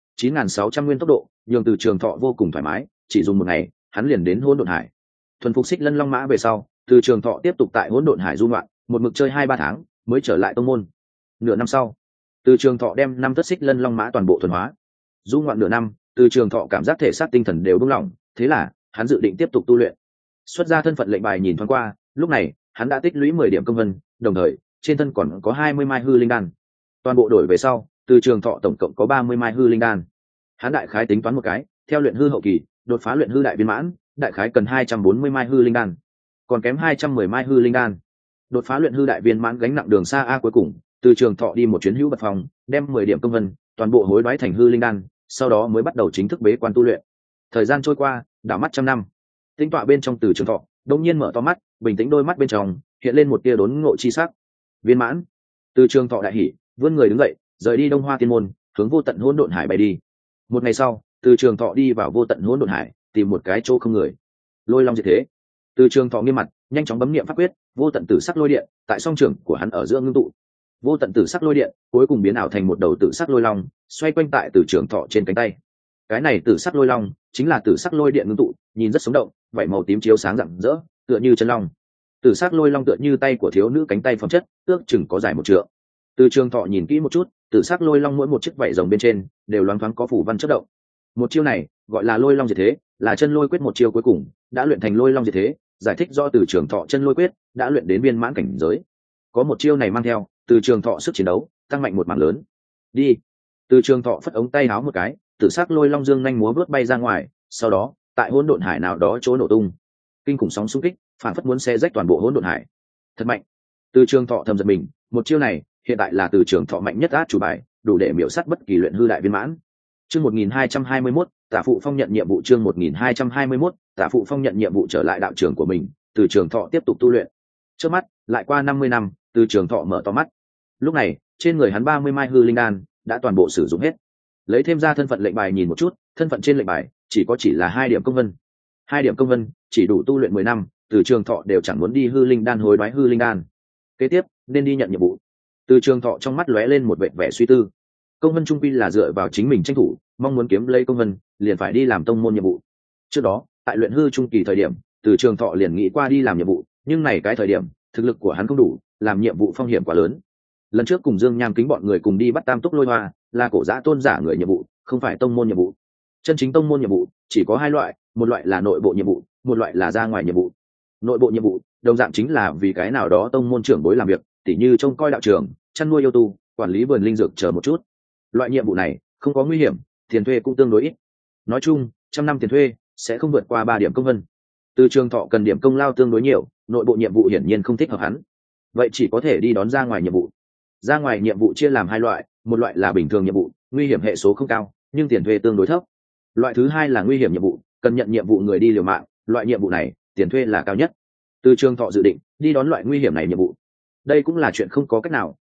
9.600 nguyên tốc độ, nhường Từ Trường Thọ vô cùng thoải mái, chỉ dùng một ngày, hắn liền đến Hỗn Độn Hải. Thuần phục xích lân long mã về sau, Từ Trường Thọ tiếp tục tại Hỗn Độn Hải du ngoạn, một mực chơi 2-3 tháng, mới trở lại tông môn. Nửa năm sau, Từ Trường Thọ đem 5 tất xích lân long mã toàn bộ thuần hóa. Du ngoạn nửa năm, Từ Trường Thọ cảm giác thể xác tinh thần đều buông lỏng, thế là hắn dự định tiếp tục tu luyện. Xuất ra thân phận lệnh bài nhìn thoáng qua, lúc này hắn đã tích lũy 10 điểm công vân, đồng thời trên thân còn có 20 mai hư linh đan. Toàn bộ đổi về sau, Từ Trường Thọ tổng cộng có 30 mai hư linh đan. Hắn đại khái tính toán một cái, theo luyện hư hậu kỳ, đột phá luyện hư đại viên mãn, đại khái cần 240 mai hư linh đan, còn kém 210 mai hư linh đan. Đột phá luyện hư đại viên mãn gánh nặng đường xa a. Cuối cùng, Từ Trường Thọ đi một chuyến hữu bật phòng, đem 10 điểm công vân toàn bộ hối đoái thành hư linh đan, sau đó mới bắt đầu chính thức bế quan tu luyện. Thời gian trôi qua, đảo mắt trăm năm. Tinh tọa bên trong Từ Trường Thọ đột nhiên mở to mắt, bình tĩnh đôi mắt bên trong hiện lên một tia đốn ngộ chi sắc. Viên mãn. Từ Trường Thọ đại hỉ, vươn người đứng dậy, rời đi Đông Hoa Tiên môn, hướng vô tận Hỗn Độn Hải bay đi. Một ngày sau, Từ Trường Thọ đi vào vô tận Hỗn Độn Hải, tìm một cái chỗ không người. Lôi long diệt thế. Từ Trường Thọ nghiêm mặt, nhanh chóng bấm niệm pháp quyết, vô tận tử sắc lôi điện tại song trường của hắn ở giữa ngưng tụ. Vô tận tử sắc lôi điện cuối cùng biến ảo thành một đầu tử sắc lôi long, xoay quanh tại Từ Trường Thọ trên cánh tay. Cái này tử sắc lôi long chính là tử sắc lôi điện ngưng tụ, nhìn rất sống động, vảy màu tím chiếu sáng rạng rỡ, tựa như chân long. Tử sắc lôi long tựa như tay của thiếu nữ cánh tay phẩm chất, ước chừng có dài 1 trượng. Từ Trường Thọ nhìn kỹ một chút, tử sắc lôi long mỗi một chiếc vảy rồng bên trên đều loáng thoáng có phủ văn chớp động. Một chiêu này gọi là lôi long diệt thế, là chân lôi quyết một chiêu cuối cùng, đã luyện thành lôi long diệt thế, giải thích do Từ Trường Thọ chân lôi quyết đã luyện đến viên mãn cảnh giới. Có một chiêu này mang theo, Từ Trường Thọ sức chiến đấu tăng mạnh một mảng lớn. Đi. Từ Trường Thọ phất ống tay áo một cái, tử sắc lôi long dương nhanh múa vớt bay ra ngoài, sau đó tại Hỗn Độn Hải nào đó chỗ nổ tung. Kinh khủng sóng xung kích, phản phất muốn xé rách toàn bộ Hỗn Độn Hải. Thật mạnh. Từ Trường Thọ thầm giật mình, một chiêu này hiện tại là Từ Trường Thọ mạnh nhất át chủ bài, đủ để miểu sát bất kỳ luyện hư đại viên mãn. Chương 1221, Tả Phụ Phong nhận nhiệm vụ. Chương 1221, Tả Phụ Phong nhận nhiệm vụ. Trở lại đạo trường của mình, Từ Trường Thọ tiếp tục tu luyện. Trước mắt lại qua 50 năm, Từ Trường Thọ mở to mắt. Lúc này trên người hắn 30 mai hư linh đan đã toàn bộ sử dụng hết. Lấy thêm ra thân phận lệnh bài nhìn một chút, thân phận trên lệnh bài chỉ là 2 điểm công vân. 2 điểm công vân chỉ đủ tu luyện 10 năm, Từ Trường Thọ đều chẳng muốn đi hư linh đan hối đoái hư linh đan. Kế tiếp nên đi nhận nhiệm vụ. Từ Trường Thọ trong mắt lóe lên một vẻ suy tư. Công vân trung quy là dựa vào chính mình tranh thủ, mong muốn kiếm lấy công vân liền phải đi làm tông môn nhiệm vụ. Trước đó tại luyện hư trung kỳ thời điểm, Từ Trường Thọ liền nghĩ qua đi làm nhiệm vụ, nhưng này cái thời điểm thực lực của hắn không đủ, làm nhiệm vụ phong hiểm quá lớn. Lần trước cùng Dương Nham Kính bọn người cùng đi bắt Tam Túc Lôi Hoa, là cổ giã tôn giả người nhiệm vụ, không phải tông môn nhiệm vụ. Chân chính tông môn nhiệm vụ chỉ có 2 loại, một loại là nội bộ nhiệm vụ, một loại là ra ngoài nhiệm vụ. Nội bộ nhiệm vụ đồng dạng chính là vì cái nào đó tông môn trưởng bối làm việc, tỉ như trông coi đạo trường, chăn nuôi yêu tu, quản lý vườn linh dược chờ một chút. Loại nhiệm vụ này không có nguy hiểm, tiền thuê cũng tương đối ít. Nói chung, 100 năm tiền thuê sẽ không vượt qua 3 điểm công vân. Từ Trường Thọ cần điểm công lao tương đối nhiều, nội bộ nhiệm vụ hiển nhiên không thích hợp hắn. Vậy chỉ có thể đi đón ra ngoài nhiệm vụ. Ra ngoài nhiệm vụ chia làm 2 loại, một loại là bình thường nhiệm vụ, nguy hiểm hệ số không cao, nhưng tiền thuê tương đối thấp. Loại thứ 2 là nguy hiểm nhiệm vụ, cần nhận nhiệm vụ người đi liều mạng, loại nhiệm vụ này tiền thuê là cao nhất. Từ Trường Thọ dự định đi đón loại nguy hiểm này nhiệm vụ. Đây cũng là chuyện không có cách nào,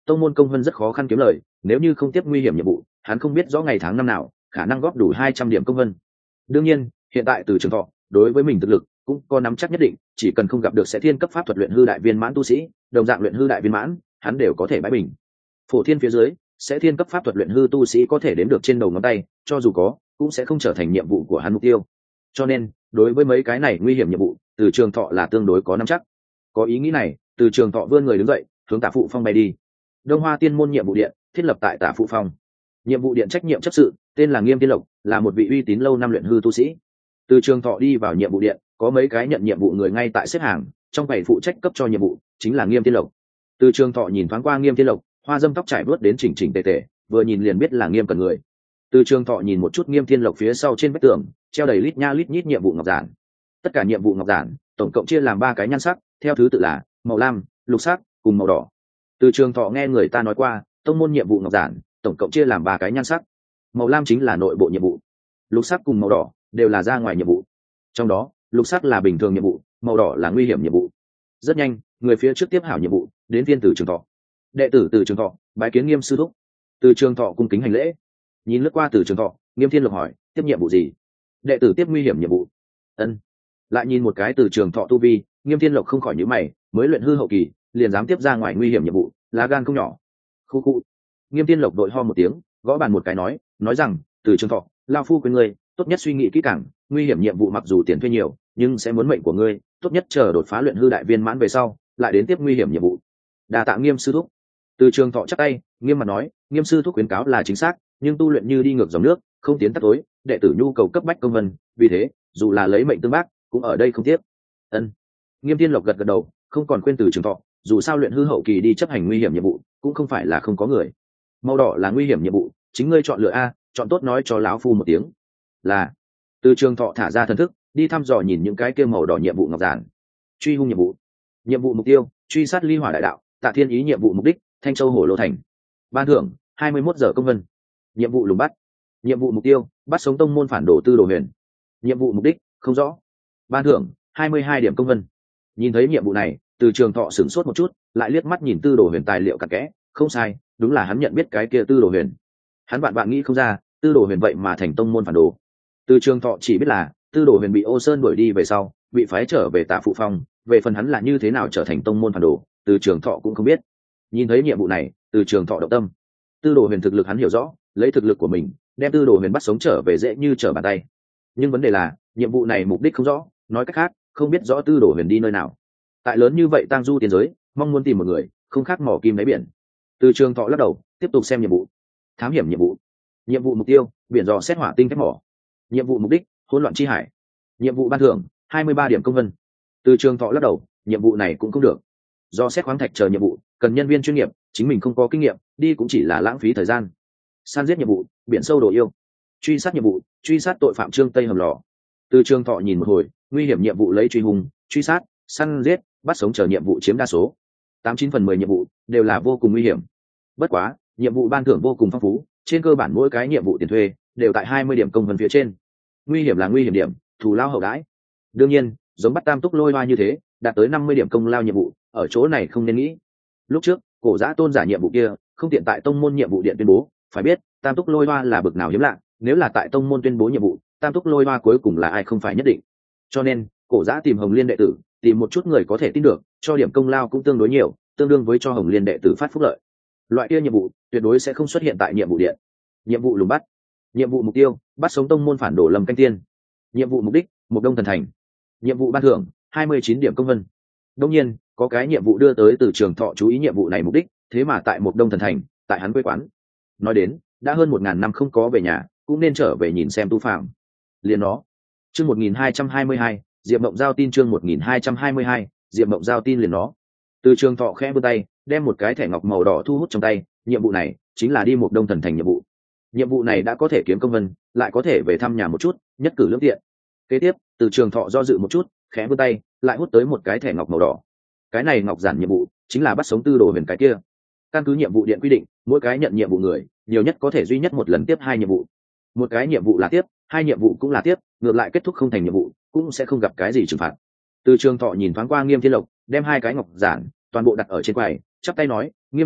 tông môn công vân rất khó khăn kiếm lời, nếu như không tiếp nguy hiểm nhiệm vụ, hắn không biết rõ ngày tháng năm nào khả năng góp đủ 200 điểm công vân. Đương nhiên hiện tại Từ Trường Thọ đối với mình thực lực cũng có nắm chắc nhất định, chỉ cần không gặp được sẽ thiên cấp pháp thuật luyện hư đại viên mãn tu sĩ, đồng dạng luyện hư đại viên mãn hắn đều có thể bãi bình. Phổ thiên phía dưới sẽ thiên cấp pháp thuật luyện hư tu sĩ có thể đếm được trên đầu ngón tay, cho dù có cũng sẽ không trở thành nhiệm vụ của hắn mục tiêu. Cho nên đối với mấy cái này nguy hiểm nhiệm vụ, Từ Trường Thọ là tương đối có nắm chắc. Có ý nghĩ này, Từ Trường Thọ vươn người đứng dậy hướng Tả Phụ Phong bay đi. Đông Hoa Tiên môn nhiệm vụ điện thiết lập tại Tả Phụ Phong. Nhiệm vụ điện trách nhiệm chấp sự tên là Nghiêm Tiên Lộc, là một vị uy tín lâu năm luyện hư tu sĩ. Từ Trường Thọ đi vào nhiệm vụ điện, có mấy cái nhận nhiệm vụ người ngay tại xếp hàng, trong bảy phụ trách cấp cho nhiệm vụ chính là Nghiêm Tiên Lộc. Từ Trường Thọ nhìn thoáng qua Nghiêm Tiên Lộc, hoa dâm tóc trải vớt đến chỉnh chỉnh tề tề, vừa nhìn liền biết là Nghiêm cần người. Từ Trường Thọ nhìn một chút Nghiêm Tiên Lộc phía sau trên vách tường treo đầy lít nha lít nhít nhiệm vụ ngọc giản. Tất cả nhiệm vụ ngọc giản tổng cộng chia làm 3 cái nhan sắc, theo thứ tự là màu lam, lục sắc cùng màu đỏ. Từ Trường Thọ nghe người ta nói qua, tông môn nhiệm vụ ngọc giản tổng cộng chia làm 3 cái nhan sắc. Màu lam chính là nội bộ nhiệm vụ, lục sắc cùng màu đỏ đều là ra ngoài nhiệm vụ. Trong đó lục sắc là bình thường nhiệm vụ, màu đỏ là nguy hiểm nhiệm vụ. Rất nhanh người phía trước tiếp hảo nhiệm vụ đến viên Từ Trường Thọ. Đệ tử Từ Trường Thọ bái kiến Nghiêm sư thúc. Từ Trường Thọ cung kính hành lễ. Nhìn lướt qua Từ Trường Thọ, Nghiêm Thiên Lộc hỏi tiếp nhiệm vụ gì? Đệ tử tiếp nguy hiểm nhiệm vụ. Ân. Lại nhìn một cái Từ Trường Thọ tu vi, Nghiêm Thiên Lộc không khỏi nhíu mày, mới luyện hư hậu kỳ liền dám tiếp ra ngoài nguy hiểm nhiệm vụ, lá gan không nhỏ. Khu khu. Nghiêm Thiên Lộc đội ho một tiếng, gõ bàn một cái nói rằng Từ Trường Thọ, lao phu khuyên ngươi tốt nhất suy nghĩ kỹ càng, nguy hiểm nhiệm vụ mặc dù tiền thuê nhiều nhưng sẽ muốn mệnh của ngươi, tốt nhất chờ đột phá luyện hư đại viên mãn về sau lại đến tiếp nguy hiểm nhiệm vụ. Đa tạ Nghiêm sư thúc. Từ Trường Thọ chắp tay nghiêm mặt nói, Nghiêm sư thúc khuyến cáo là chính xác, nhưng tu luyện như đi ngược dòng nước, không tiến tắt tối, đệ tử nhu cầu cấp bách công vân, vì thế dù là lấy mệnh tương bác cũng ở đây không tiếp. Ân. Nghiêm Thiên Lộc gật gật đầu, không còn khuyên Từ Trường Thọ, dù sao luyện hư hậu kỳ đi chấp hành nguy hiểm nhiệm vụ cũng không phải là không có người. Màu đỏ là nguy hiểm nhiệm vụ, chính ngươi chọn lựa a, chọn tốt nói cho lão phu một tiếng. Là. Từ Trường Thọ thả ra thần thức đi thăm dò nhìn những cái kia màu đỏ nhiệm vụ ngọc giản. Truy hung nhiệm vụ, nhiệm vụ mục tiêu truy sát ly hỏa đại đạo, Tạ Thiên Ý nhiệm vụ mục đích Thanh Châu Hổ Lô Thành, ban thưởng 21 giờ công vân. Nhiệm vụ lùng bắt, nhiệm vụ mục tiêu bắt sống tông môn phản đồ Tư Đồ Huyền, nhiệm vụ mục đích không rõ, ban thưởng 22 điểm công vân. Nhìn thấy nhiệm vụ này, Từ Trường Thọ sửng sốt một chút, lại liếc mắt nhìn Tư Đồ Huyền tài liệu cặn kẽ, không sai, đúng là hắn nhận biết cái kia Tư Đồ Huyền. Hắn bạn nghĩ không ra Tư Đồ Huyền vậy mà thành tông môn phản đồ. Từ Trường Thọ chỉ biết là Tư Đồ Huyền bị Ô Sơn đuổi đi về sau bị phái trở về Tạ Phụ Phong, về phần hắn là như thế nào trở thành tông môn phản đồ, Từ Trường Thọ cũng không biết. Nhìn thấy nhiệm vụ này, Từ Trường Thọ động tâm. Tư Đồ Huyền thực lực hắn hiểu rõ, lấy thực lực của mình đem Tư Đồ Huyền bắt sống trở về dễ như trở bàn tay. Nhưng vấn đề là nhiệm vụ này mục đích không rõ, nói cách khác không biết rõ Tư Đồ Huyền đi nơi nào. Tại lớn như vậy tang du tiền giới, mong muốn tìm một người không khác mỏ kim đáy biển. Từ Trường Thọ lắc đầu tiếp tục xem nhiệm vụ. Thám hiểm nhiệm vụ, nhiệm vụ mục tiêu biển dò xét hỏa tinh thép mỏ, nhiệm vụ mục đích hỗn loạn chi hải, nhiệm vụ ban thưởng 23 điểm công vân. Từ Trường Thọ lắc đầu, nhiệm vụ này cũng không được. Do xét khoáng thạch chờ nhiệm vụ cần nhân viên chuyên nghiệp, chính mình không có kinh nghiệm, đi cũng chỉ là lãng phí thời gian. Săn giết nhiệm vụ biển sâu đồ yêu, truy sát nhiệm vụ truy sát tội phạm Trương Tây hầm lò. Từ Trường Thọ nhìn một hồi, nguy hiểm nhiệm vụ lấy truy hùng, truy sát, săn giết, bắt sống chờ nhiệm vụ chiếm đa số, 89/10 nhiệm vụ đều là vô cùng nguy hiểm. Bất quá nhiệm vụ ban thưởng vô cùng phong phú, trên cơ bản mỗi cái nhiệm vụ tiền thuê đều tại 20 điểm công vân phía trên. Nguy hiểm là nguy hiểm điểm, thù lao hậu đãi. Đương nhiên giống bắt Tam Túc Lôi Hoa như thế đạt tới 50 điểm công lao nhiệm vụ, ở chỗ này không nên nghĩ. Lúc trước Cổ Giã Tôn giả nhiệm vụ kia không tiện tại tông môn nhiệm vụ điện tuyên bố, phải biết Tam Túc Lôi Hoa là bực nào hiếm lạ, nếu là tại tông môn tuyên bố nhiệm vụ, Tam Túc Lôi Hoa cuối cùng là ai không phải nhất định. Cho nên Cổ Giã tìm Hồng Liên đệ tử, tìm một chút người có thể tin được, cho điểm công lao cũng tương đối nhiều, tương đương với cho Hồng Liên đệ tử phát phúc lợi. Loại kia nhiệm vụ tuyệt đối sẽ không xuất hiện tại nhiệm vụ điện. Nhiệm vụ lùng bắt, nhiệm vụ mục tiêu bắt sống tông môn phản đồ Lâm Canh Tiên, nhiệm vụ mục đích Mộc Đông Thần Thành, nhiệm vụ ban thưởng 29 điểm công vân. Đương nhiên có cái nhiệm vụ đưa tới Từ Trường Thọ chú ý nhiệm vụ này mục đích, thế mà tại Mộc Đông Thần Thành, tại hắn quê quán. Nói đến đã hơn 1000 năm không có về nhà, cũng nên trở về nhìn xem tu phạm. Liền nó. Chương 1222, Diệp Mộng Giao tin. Chương 1222, Diệp Mộng Giao tin. Liền nó. Từ Trường Thọ khẽ vươn tay đem một cái thẻ ngọc màu đỏ thu hút trong tay, nhiệm vụ này chính là đi Mộc Đông Thần Thành nhiệm vụ. Nhiệm vụ này đã có thể kiếm công vân, lại có thể về thăm nhà một chút, nhất cử lưỡng tiện. Kế tiếp Từ Trường Thọ do dự một chút, khẽ vươn tay lại hút tới một cái thẻ ngọc màu đỏ. Cái này ngọc giản nhiệm vụ chính là bắt sống Tư Đồ Huyền cái kia. Căn cứ nhiệm vụ điện quy định, mỗi cái nhận nhiệm vụ người nhiều nhất có thể duy nhất một lần tiếp 2 nhiệm vụ. Một cái nhiệm vụ là tiếp, 2 nhiệm vụ cũng là tiếp, ngược lại kết thúc không thành nhiệm vụ cũng sẽ không gặp cái gì trừng phạt. Từ Trường Thọ nhìn thoáng qua Nghiêm Thiên Lộc, đem 2 cái ngọc giản toàn bộ đặt ở trên quầy, chắp tay nói, Nghiêm sư thúc,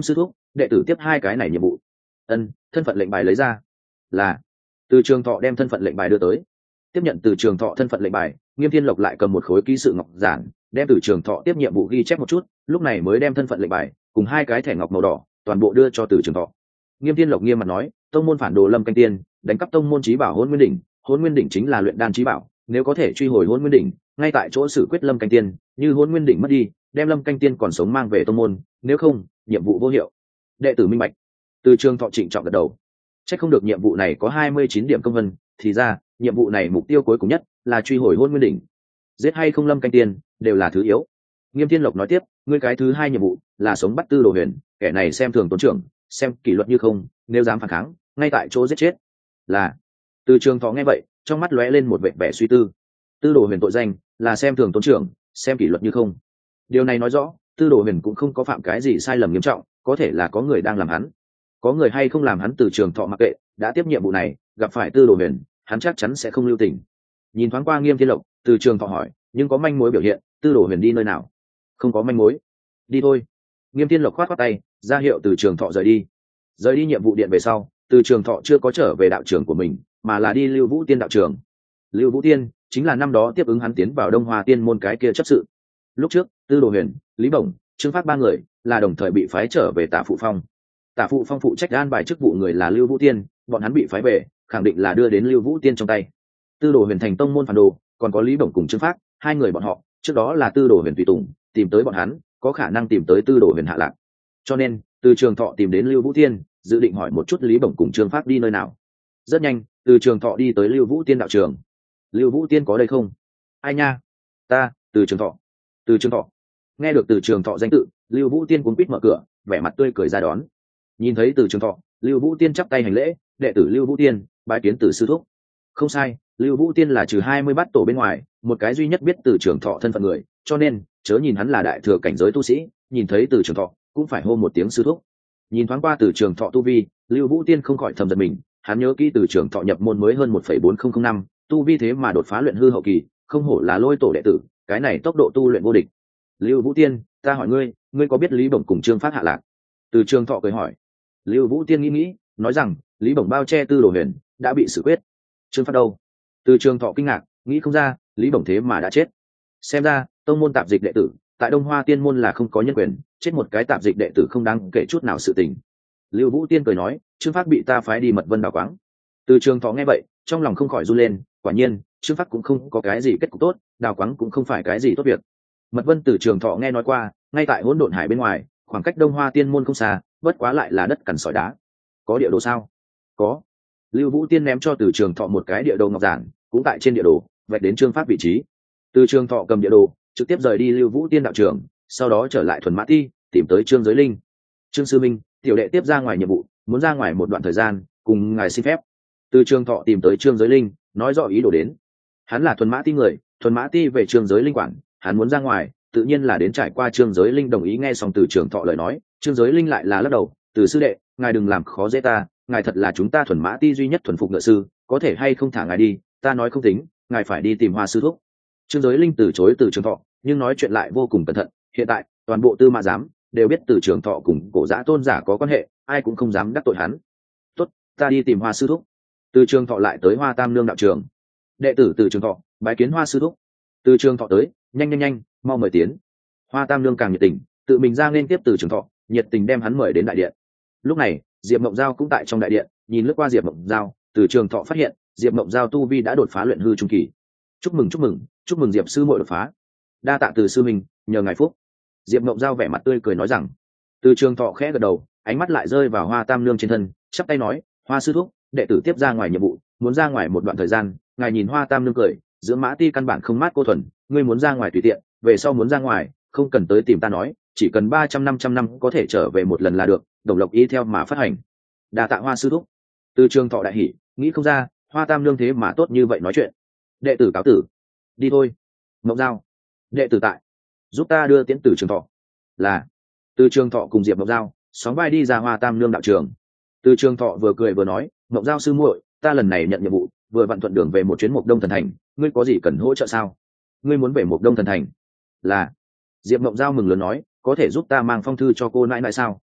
đệ tử tiếp hai cái này nhiệm vụ. Ân, thân phận lệnh bài lấy ra. Là. Từ Trường Thọ đem thân phận lệnh bài đưa tới. Tiếp nhận Từ Trường Thọ thân phận lệnh bài, Nghiêm Thiên Lộc lại cầm một khối ký sự ngọc giản, đem Từ Trường Thọ tiếp nhiệm vụ ghi chép một chút, lúc này mới đem thân phận lệnh bài cùng hai cái thẻ ngọc màu đỏ toàn bộ đưa cho Từ Trường Thọ. Nghiêm Thiên Lộc nghiêm mặt nói, tông môn phản đồ Lâm Canh Tiên đánh cắp tông môn chí bảo Hỗn Nguyên đỉnh, Hỗn Nguyên đỉnh chính là luyện đan chí bảo, nếu có thể truy hồi Hỗn Nguyên đỉnh, ngay tại chỗ xử quyết Lâm Canh Tiên, như Hỗn Nguyên đỉnh mất đi, đem Lâm Canh Tiên còn sống mang về tông môn, nếu không, nhiệm vụ vô hiệu. Đệ tử minh bạch. Từ Trường Thọ trịnh trọng gật đầu. Chắc không được nhiệm vụ này có 29 điểm công vân, thì ra, nhiệm vụ này mục tiêu cuối cùng nhất là truy hồi Hỗn Nguyên đỉnh. Giết hay không Lâm Canh Tiên đều là thứ yếu. Nghiêm Thiên Lộc nói tiếp, ngươi cái thứ hai nhiệm vụ là sống bắt Tư Đồ Huyền, kẻ này xem thường tôn trưởng, xem kỷ luật như không, nếu dám phản kháng, ngay tại chỗ giết chết. Là. Từ Trường Thọ nghe vậy, trong mắt lóe lên một vẻ vẻ suy tư. Tư Đồ Huyền tội danh là xem thường tôn trưởng, xem kỷ luật như không. Điều này nói rõ, Tư Đồ Huyền cũng không có phạm cái gì sai lầm nghiêm trọng, có thể là có người đang làm hắn. Có người hay không làm hắn, Từ Trường Thọ mặc kệ, đã tiếp nhiệm vụ này, gặp phải Tư Đồ Huyền, hắn chắc chắn sẽ không lưu tình. Nhìn thoáng qua Nghiêm Thiên Lộc, Từ Trường Thọ hỏi, nhưng có manh mối biểu hiện Tư Đồ Huyền đi nơi nào? Không có manh mối. Đi thôi. Nghiêm Thiên Lộc khoát khoát tay, ra hiệu Từ Trường Thọ rời đi. Rời đi nhiệm vụ điện về sau, Từ Trường Thọ chưa có trở về đạo trường của mình, mà là đi Lưu Vũ Tiên đạo trường. Lưu Vũ Tiên chính là năm đó tiếp ứng hắn tiến vào Đông Hoa Tiên môn cái kia chấp sự. Lúc trước, Tư Đồ Huyền, Lý Bổng, Trương Phác ba người là đồng thời bị phái trở về Tả Phụ Phong. Tả Phụ Phong phụ trách an bài chức vụ người là Lưu Vũ Tiên, bọn hắn bị phái về, khẳng định là đưa đến Lưu Vũ Tiên trong tay. Tư Đồ Huyền thành tông môn phản đồ, còn có Lý Bổng cùng Trương Phác, hai người bọn họ, trước đó là Tư Đồ Huyền tùy tùng, tìm tới bọn hắn, có khả năng tìm tới Tư Đồ Huyền hạ lạc. Cho nên, Từ Trường Thọ tìm đến Lưu Vũ Tiên, dự định hỏi một chút Lý Bổng cùng Trương Phác đi nơi nào. Rất nhanh, Từ Trường Thọ đi tới Lưu Vũ Tiên đạo trường. Lưu Vũ Tiên có đây không? Ai nha? Ta, Từ Trường Thọ. Từ Trường Thọ. Nghe được Từ Trường Thọ danh tự, Lưu Vũ Tiên cuống quýt mở cửa, vẻ mặt tươi cười ra đón. Nhìn thấy Từ Trường Thọ, Lưu Vũ Tiên chắp tay hành lễ, đệ tử Lưu Vũ Tiên, bái kiến Từ sư thúc. Không sai, Lưu Vũ Tiên là trừ 20 bát tổ bên ngoài, một cái duy nhất biết Từ Trường Thọ thân phận người, cho nên chớ nhìn hắn là đại thừa cảnh giới tu sĩ, nhìn thấy Từ Trường Thọ cũng phải hô một tiếng sư thúc. Nhìn thoáng qua Từ Trường Thọ tu vi, Lưu Vũ Tiên không khỏi thầm giật mình, hắn nhớ kỹ Từ Trường Thọ nhập môn mới hơn 1,4005 năm, tu vi thế mà đột phá luyện hư hậu kỳ, không hổ là Lôi tổ đệ tử, cái này tốc độ tu luyện vô địch. Lưu Vũ Tiên, ta hỏi ngươi, ngươi có biết Lý Bổng cùng Trương Phác hạ lạc? Từ Trường Thọ cười hỏi. Lưu Vũ Tiên nghĩ, nói rằng Lý Bổng bao che Tư Đồ Huyền đã bị xử quyết. Trương Phác đâu? Từ Trường Thọ kinh ngạc, nghĩ không ra Lý Bổng thế mà đã chết. Xem ra tông môn tạp dịch đệ tử tại Đông Hoa Tiên môn là không có nhân quyền, chết một cái tạp dịch đệ tử không đáng kể chút nào sự tình. Lưu Vũ Tiên cười nói, Trương Phác bị ta phái đi Mật Vân đào quáng. Từ Trường Thọ nghe vậy, trong lòng không khỏi run lên, quả nhiên Trương Phác cũng không có cái gì kết cục tốt, đào quáng cũng không phải cái gì tốt việc. Mật Vân Từ Trường Thọ nghe nói qua, ngay tại Hỗn Độn Hải bên ngoài, khoảng cách Đông Hoa Tiên môn không xa, bất quá lại là đất cằn sỏi đá. Có địa đồ sao? Có. Lưu Vũ Tiên ném cho Từ Trường Thọ một cái địa đồ ngọc giản, cũng tại trên địa đồ vạch đến Trương Phác vị trí. Từ Trường Thọ cầm địa đồ, trực tiếp rời đi Lưu Vũ Tiên đạo trường, sau đó trở lại Thuần Mã Ti, tìm tới Trương Giới Linh. Trương sư minh, tiểu đệ tiếp ra ngoài nhiệm vụ, muốn ra ngoài một đoạn thời gian, cùng ngài xin phép. Từ Trường Thọ tìm tới Trương Giới Linh, nói rõ ý đồ đến. Hắn là Thuần Mã Ti người, Thuần Mã Ti về Trương Giới Linh quản, hắn muốn ra ngoài, tự nhiên là đến trải qua Trương Giới Linh đồng ý. Nghe xong Từ Trường Thọ lời nói, Trương Giới Linh lại là lắc đầu, Từ sư đệ, ngài đừng làm khó dễ ta, ngài thật là chúng ta Thuần Mã Ti duy nhất thuần phục ngựa sư, có thể hay không thả ngài đi, ta nói không tính, ngài phải đi tìm Hoa sư thúc. Trương Giới Linh từ chối Từ Trường Thọ, nhưng nói chuyện lại vô cùng cẩn thận, hiện tại toàn bộ Tư Mã giám đều biết Từ Trường Thọ cùng Cổ Giã tôn giả có quan hệ, ai cũng không dám đắc tội hắn. Tốt, ta đi tìm Hoa sư thúc. Từ Trường Thọ lại tới Hoa Tam Nương đạo trường. Đệ tử Từ Trường Thọ bái kiến Hoa sư thúc. Từ Trường Thọ tới, nhanh, mau mời tiến. Hoa Tam Nương càng nhiệt tình, tự mình ra nên tiếp Từ Trường Thọ, nhiệt tình đem hắn mời đến đại điện. Lúc này Diệp Mộng Giao cũng tại trong đại điện, nhìn lướt qua Diệp Mộng Giao, Từ Trường Thọ phát hiện Diệp Mộng Giao tu vi đã đột phá luyện hư trung kỳ. Chúc mừng Diệp sư muội đột phá. Đa tạ Từ sư mình, nhờ ngài phúc. Diệp Mộng Giao vẻ mặt tươi cười nói rằng. Từ Trường Thọ khẽ gật đầu, ánh mắt lại rơi vào Hoa Tam Nương trên thân, chắp tay nói, Hoa sư thúc, đệ tử tiếp ra ngoài nhiệm vụ, muốn ra ngoài một đoạn thời gian. Ngài nhìn Hoa Tam Nương cười, giữa Mã Ti căn bản không mát cô thuần, ngươi muốn ra ngoài tùy tiện, về sau muốn ra ngoài không cần tới tìm ta nói, chỉ cần 300-500 năm có thể trở về một lần là được. Đồng lộc ý theo mà phát hành. Đa tạ Hoa sư thúc. Từ Trường Thọ đại hỉ, nghĩ không ra Hoa Tam Nương thế mà tốt như vậy nói chuyện. Đệ tử cáo tử. Đi thôi. Mộng Giao, đệ tử tại, giúp ta đưa tiễn Từ Trường Thọ. Là. Từ Trường Thọ cùng Diệp Mộng Giao sóng vai đi ra Hoa Tam Nương đạo trường. Từ Trường Thọ vừa cười vừa nói, Mộng Giao sư muội, ta lần này nhận nhiệm vụ, vừa vặn thuận đường về một chuyến Mộc Đông Thần Thành, ngươi có gì cần hỗ trợ sao? Ngươi muốn về Mộc Đông Thần Thành? Là. Diệp Mộng Giao mừng lớn nói, có thể giúp ta mang phong thư cho cô nãi nãi sao?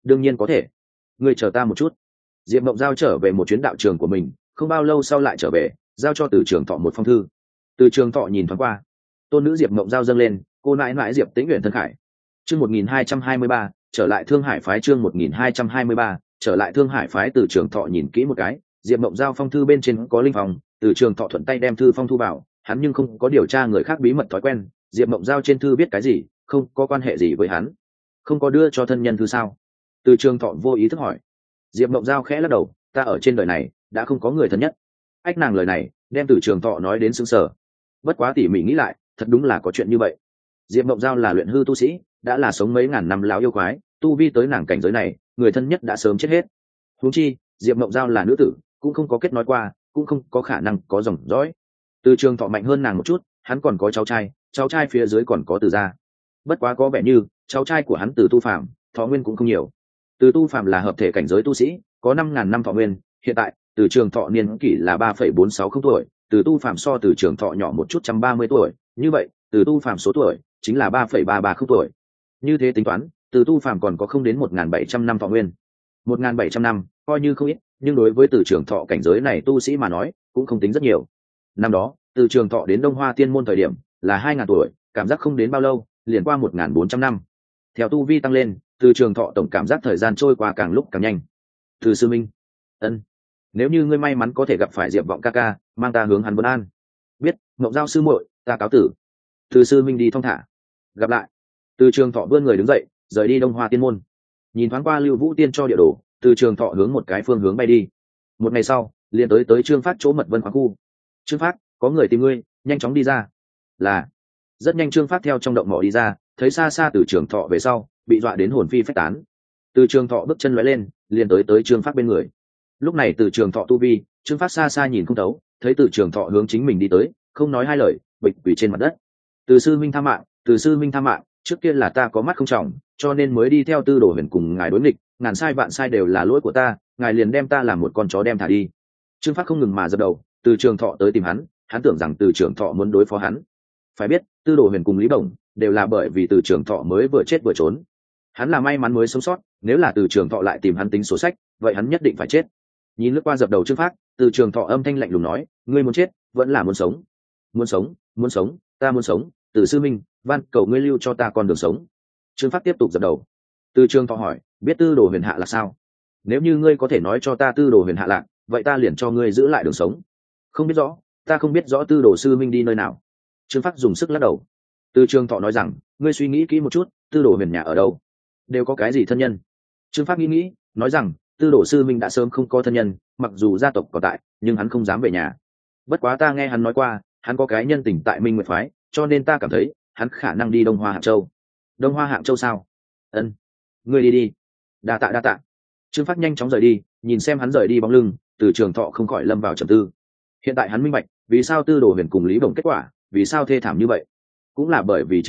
đương nhiên có thể. Ngươi chờ ta một chút. Diệp Mộng giao trở về một chuyến đạo trường của mình, không bao lâu sau lại trở về, giao cho Từ Trường Thọ một phong thư. Từ Trường Thọ nhìn thoáng qua, tôn nữ Diệp Mộng giao dâng lên, cô nãi nãi Diệp Tĩnh Uyển thân khải. Chương 1223, trở lại Thương Hải phái. Chương 1223, trở lại Thương Hải phái. Từ Trường Thọ nhìn kỹ một cái, Diệp Mộng giao phong thư bên trên có linh phòng, Từ Trường Thọ thuận tay đem thư phong thu vào, hắn nhưng không có điều tra người khác bí mật thói quen. Diệp Mộng giao trên thư viết cái gì, không có quan hệ gì với hắn. Không có đưa cho thân nhân thư sao? Từ Trường Thọ vô ý thức hỏi. Diệp Mộng giao khẽ lắc đầu, ta ở trên đời này đã không có người thân nhất. Ách, nàng lời này đem Từ Trường Thọ nói đến sững sờ. Bất quá tỉ mỉ nghĩ lại, thật đúng là có chuyện như vậy. Diệp Mộng giao là luyện hư tu sĩ, đã là sống mấy ngàn năm láo yêu quái, tu vi tới nàng cảnh giới này, người thân nhất đã sớm chết hết. Huống chi Diệp Mộng giao là nữ tử, cũng không có kết nói qua, cũng không có khả năng có dòng dõi. Từ Trường Thọ mạnh hơn nàng một chút, hắn còn có cháu trai phía dưới còn có Từ gia. Bất quá có vẻ như cháu trai của hắn Từ Tu Phàm thọ nguyên cũng không nhiều. Từ Tu Phàm là hợp thể cảnh giới tu sĩ, có 5.000 năm thọ nguyên, hiện tại Từ Trường Thọ niên kỷ là 3,460 tuổi, Từ Tu Phàm so Từ Trường Thọ nhỏ một chút, 130 tuổi, như vậy Từ Tu Phàm số tuổi chính là 3,330 tuổi. Như thế tính toán, Từ Tu Phàm còn có không đến 1.700 năm thọ nguyên. 1.700 năm coi như không ít, nhưng đối với Từ Trường Thọ cảnh giới này tu sĩ mà nói cũng không tính rất nhiều. Năm đó Từ Trường Thọ đến Đông Hoa Tiên môn thời điểm là 2.000 tuổi, cảm giác không đến bao lâu liền qua 1.400 năm. Theo tu vi tăng lên, Từ Trường Thọ tổng cảm giác thời gian trôi qua càng lúc càng nhanh. Từ sư minh, ân, nếu như ngươi may mắn có thể gặp phải Diệp Vọng ca ca, mang ta hướng hắn vấn an. Biết. Ngộng giao sư muội, ta cáo tử. Từ sư minh đi thong thả. Gặp lại. Từ Trường Thọ vươn người đứng dậy, rời đi Đông Hoa Tiên môn. Nhìn thoáng qua Lưu Vũ Tiên cho địa đồ, Từ Trường Thọ hướng một cái phương hướng bay đi. Một ngày sau, liền tới Trương Phát chỗ Mật Vân khoáng khu. Trương Phát, có người tìm ngươi, nhanh chóng đi ra. Là. Rất nhanh Trương Phát theo trong động mỏ đi ra, thấy xa xa Từ Trường Thọ về sau, bị dọa đến hồn phi phách tán. Từ Trường Thọ bước chân lóe lên, liền tới Trương Phát bên người. Lúc này Từ Trường Thọ tu vi, Trương Phát xa xa nhìn không thấu, thấy Từ Trường Thọ hướng chính mình đi tới, không nói hai lời, bịch quỳ trên mặt đất. Từ sư minh tha mạng, Từ sư minh tha mạng, trước kia là ta có mắt không trọng, cho nên mới đi theo Tư Đồ Huyền cùng ngài đối nghịch, ngàn sai vạn sai đều là lỗi của ta, ngài liền đem ta làm một con chó đem thả đi. Trương Phát không ngừng mà dập đầu. Từ Trường Thọ tới tìm hắn tưởng rằng Từ Trường Thọ muốn đối phó hắn. Phải biết, Tư Đồ Huyền cùng Lý Đồng đều là bởi vì Từ Trường Thọ mới vừa chết vừa trốn. Hắn là may mắn mới sống sót, nếu là Từ Trường Thọ lại tìm hắn tính sổ sách, vậy hắn nhất định phải chết. Nhìn lướt qua dập đầu Trương Phát, Từ Trường Thọ âm thanh lạnh lùng nói, ngươi muốn chết vẫn là muốn sống? Muốn sống, ta muốn sống. Từ sư minh, van cầu ngươi lưu cho ta con đường sống. Trương Phát tiếp tục dập đầu. Từ Trường Thọ hỏi, biết Tư Đồ Huyền hạ là sao? Nếu như ngươi có thể nói cho ta Tư Đồ Huyền hạ lạc, vậy ta liền cho ngươi giữ lại đường sống. Không biết rõ, ta không biết rõ Tư Đồ sư minh đi nơi nào. Trương Phát dùng sức lắc đầu. Từ Trường Thọ nói rằng, ngươi suy nghĩ kỹ một chút, Tư Đồ Huyền nhà ở đâu, đều có cái gì thân nhân? Trương Phát nghĩ nói rằng, Tư Đồ sư minh đã sớm không có thân nhân, mặc dù gia tộc còn tại, nhưng hắn không dám về nhà. Bất quá ta nghe hắn nói qua, hắn có cái nhân tình tại Minh Nguyệt phái, cho nên ta cảm thấy hắn khả năng đi Đông Hoa Hạng Châu. Đông Hoa Hạng Châu sao? Ân, ngươi đi. Đa tạ. Trương Phát nhanh chóng rời đi, nhìn xem hắn rời đi bóng lưng, Từ Trường Thọ không khỏi lâm vào trầm tư. Hiện tại hắn minh bạch, vì sao Tư Đồ Huyền cùng Lý Bổng kết quả, vì sao thê thảm như vậy, cũng là bởi vì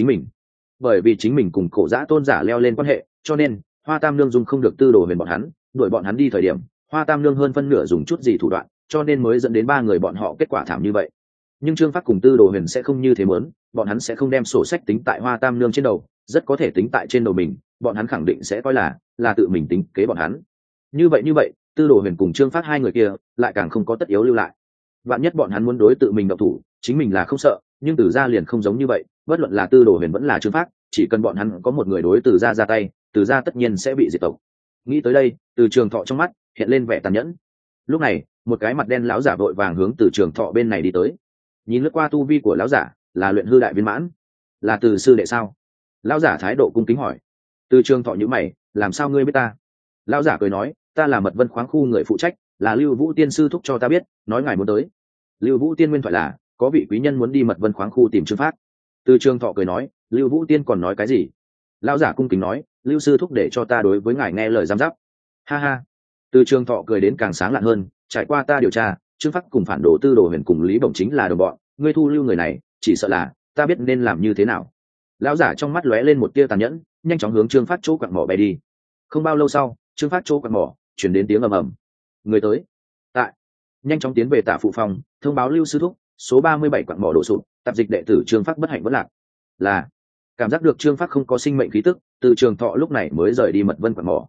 chính mình cùng Cổ Giã tôn giả leo lên quan hệ, cho nên Hoa Tam Nương dùng không được Tư Đồ Huyền bọn hắn, đuổi bọn hắn đi thời điểm, Hoa Tam Nương hơn phân nửa dùng chút gì thủ đoạn, cho nên mới dẫn đến ba người bọn họ kết quả thảm như vậy. Nhưng Trương Phát cùng Tư Đồ Huyền sẽ không như thế muốn, bọn hắn sẽ không đem sổ sách tính tại Hoa Tam Nương trên đầu, rất có thể tính tại trên đầu mình, bọn hắn khẳng định sẽ coi là tự mình tính kế bọn hắn. Như vậy, Tư Đồ Huyền cùng Trương Phát hai người kia lại càng không có tất yếu lưu lại. Vạn nhất bọn hắn muốn đối tự mình động thủ, chính mình là không sợ, nhưng Từ gia liền không giống như vậy, bất luận là Tư Đồ Huyền vẫn là Trương Phát, chỉ cần bọn hắn có một người đối Từ gia ra tay, Từ gia tất nhiên sẽ bị diệt tộc. Nghĩ tới đây, Từ Trường Thọ trong mắt hiện lên vẻ tàn nhẫn. Lúc này, một cái mặt đen lão giả vội vàng hướng Từ Trường Thọ bên này đi tới. Nhìn lướt qua tu vi của lão giả, là luyện hư đại viên mãn. Là Từ sư đệ sao? Lão giả thái độ cung kính hỏi. Từ Trường Thọ nhíu mày, làm sao ngươi biết ta? Lão giả cười nói, ta là Mật Vân khoáng khu người phụ trách, là Lưu Vũ Tiên sư thúc cho ta biết, nói ngài muốn tới. Lưu Vũ Tiên nguyên thoại là, có vị quý nhân muốn đi Mật Vân khoáng khu tìm Trương Phát. Từ Trường Thọ cười nói, Lưu Vũ Tiên còn nói cái gì? Lão giả cung kính nói, Lưu sư thúc để cho ta đối với ngài nghe lời giám giáp. Ha ha. Từ Trường Thọ cười đến càng sáng lạn hơn, trải qua ta điều tra, Trương Phát cùng phản đồ Tư Đồ Huyền cùng Lý Bổng chính là đồng bọn, ngươi thu lưu người này, chỉ sợ là ta biết nên làm như thế nào. Lão giả trong mắt lóe lên một tia tàn nhẫn, nhanh chóng hướng Trương Phát chỗ quặng mỏ bay đi. Không bao lâu sau, Trương Phát chỗ quặng mỏ chuyển đến tiếng ầm ầm. Người tới. Tại. Nhanh chóng tiến về Tạ phụ phòng, thông báo Lưu sư thúc, số 37 quặng mỏ đổ sụp, tạp dịch đệ tử Trương Phát bất hạnh vẫn lạc. Là. Cảm giác được Trương Phát không có sinh mệnh khí tức, Từ Trường Thọ lúc này mới rời đi Mật Vân quặng mỏ.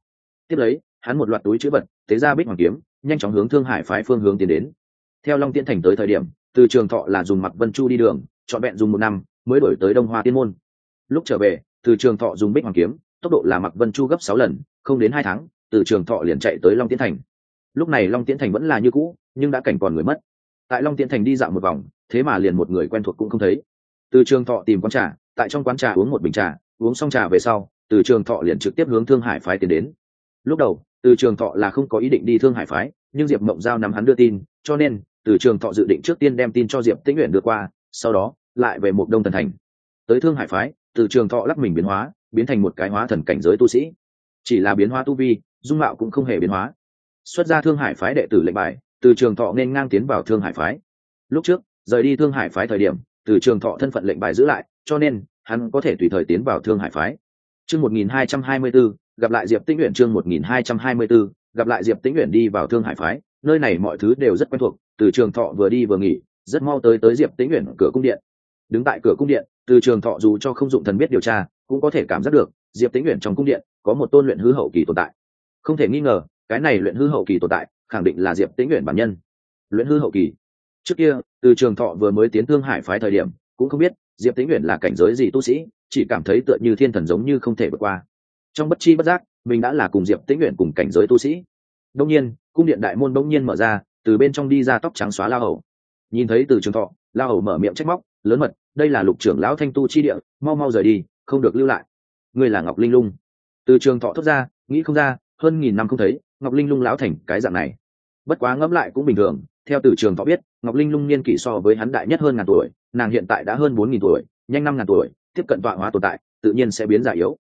Tiếp lấy hắn một loạt túi chữ vật tế ra Bích Hoàng kiếm, nhanh chóng hướng Thương Hải phái phương hướng tiến đến. Theo Long Tiễn thành tới thời điểm, Từ Trường Thọ là dùng Mặc Vân Chu đi đường, trọn vẹn dùng 1 năm mới đổi tới Đông Hoa Tiên môn. Lúc trở về, Từ Trường Thọ dùng Bích Hoàng kiếm, tốc độ là Mặc Vân Chu gấp 6 lần, không đến 2 tháng, Từ Trường Thọ liền chạy tới Long Tiễn thành. Lúc này Long Tiễn thành vẫn là như cũ, nhưng đã cảnh còn người mất. Tại Long Tiễn thành đi dạo một vòng, thế mà liền một người quen thuộc cũng không thấy. Từ Trường Thọ tìm quán trà, tại trong quán trà uống một bình trà, uống xong trà về sau, Từ Trường Thọ liền trực tiếp hướng Thương Hải phái tiến đến. Lúc đầu, Từ Trường Thọ là không có ý định đi Thương Hải phái, nhưng Diệp Mộng Giao nắm hắn đưa tin, cho nên Từ Trường Thọ dự định trước tiên đem tin cho Diệp Tĩnh Uyển đưa qua, sau đó lại về Mục Đông Thần thành. Tới Thương Hải phái, Từ Trường Thọ lắc mình biến hóa, biến thành một cái hóa thần cảnh giới tu sĩ. Chỉ là biến hóa tu vi, dung mạo cũng không hề biến hóa. Xuất ra Thương Hải phái đệ tử lệnh bài, Từ Trường Thọ nên ngang tiến vào Thương Hải phái. Lúc trước, rời đi Thương Hải phái thời điểm, Từ Trường Thọ thân phận lệnh bài giữ lại, cho nên hắn có thể tùy thời tiến vào Thương Hải phái. Chương 1224, gặp lại Diệp Tĩnh Uyển. Chương 1224, gặp lại Diệp Tĩnh Uyển. Đi vào Thương Hải phái, nơi này mọi thứ đều rất quen thuộc. Từ Trường Thọ vừa đi vừa nghỉ, rất mau tới Diệp Tĩnh Uyển cửa cung điện. Đứng tại cửa cung điện, Từ Trường Thọ dù cho không dụng thần biết điều tra, cũng có thể cảm giác được Diệp Tĩnh Uyển trong cung điện có một tôn luyện hư hậu kỳ tồn tại. Không thể nghi ngờ, cái này luyện hư hậu kỳ tồn tại khẳng định là Diệp Tĩnh Uyển bản nhân. Luyện hư hậu kỳ. Trước kia, Từ Trường Thọ vừa mới tiến Thương Hải phái thời điểm, cũng không biết Diệp Tĩnh Uyển là cảnh giới gì tu sĩ, chỉ cảm thấy tựa như thiên thần giống như không thể vượt qua. Trong bất chi bất giác, mình đã là cùng Diệp Tĩnh Uyển cùng cảnh giới tu sĩ. Đương nhiên, cung điện đại môn bỗng nhiên mở ra, từ bên trong đi ra tóc trắng xóa La Hầu. Nhìn thấy Từ Trường Thọ, La Hầu mở miệng trách móc, lớn mật, đây là Lục trưởng lão Thanh tu chi địa, mau mau rời đi, không được lưu lại. Ngươi là Ngọc Linh Lung. Từ Trường Thọ thốt ra, nghĩ không ra, hơn 1000 năm không thấy, Ngọc Linh Lung lão thành cái dạng này. Bất quá ngẫm lại cũng bình thường, theo Từ Trường Thọ biết, Ngọc Linh Lung niên kỷ so với hắn đại nhất hơn 1000 tuổi, nàng hiện tại đã hơn 4000 tuổi, nhanh 5000 tuổi, tiếp cận tọa hóa tồn tại, tự nhiên sẽ biến già yếu.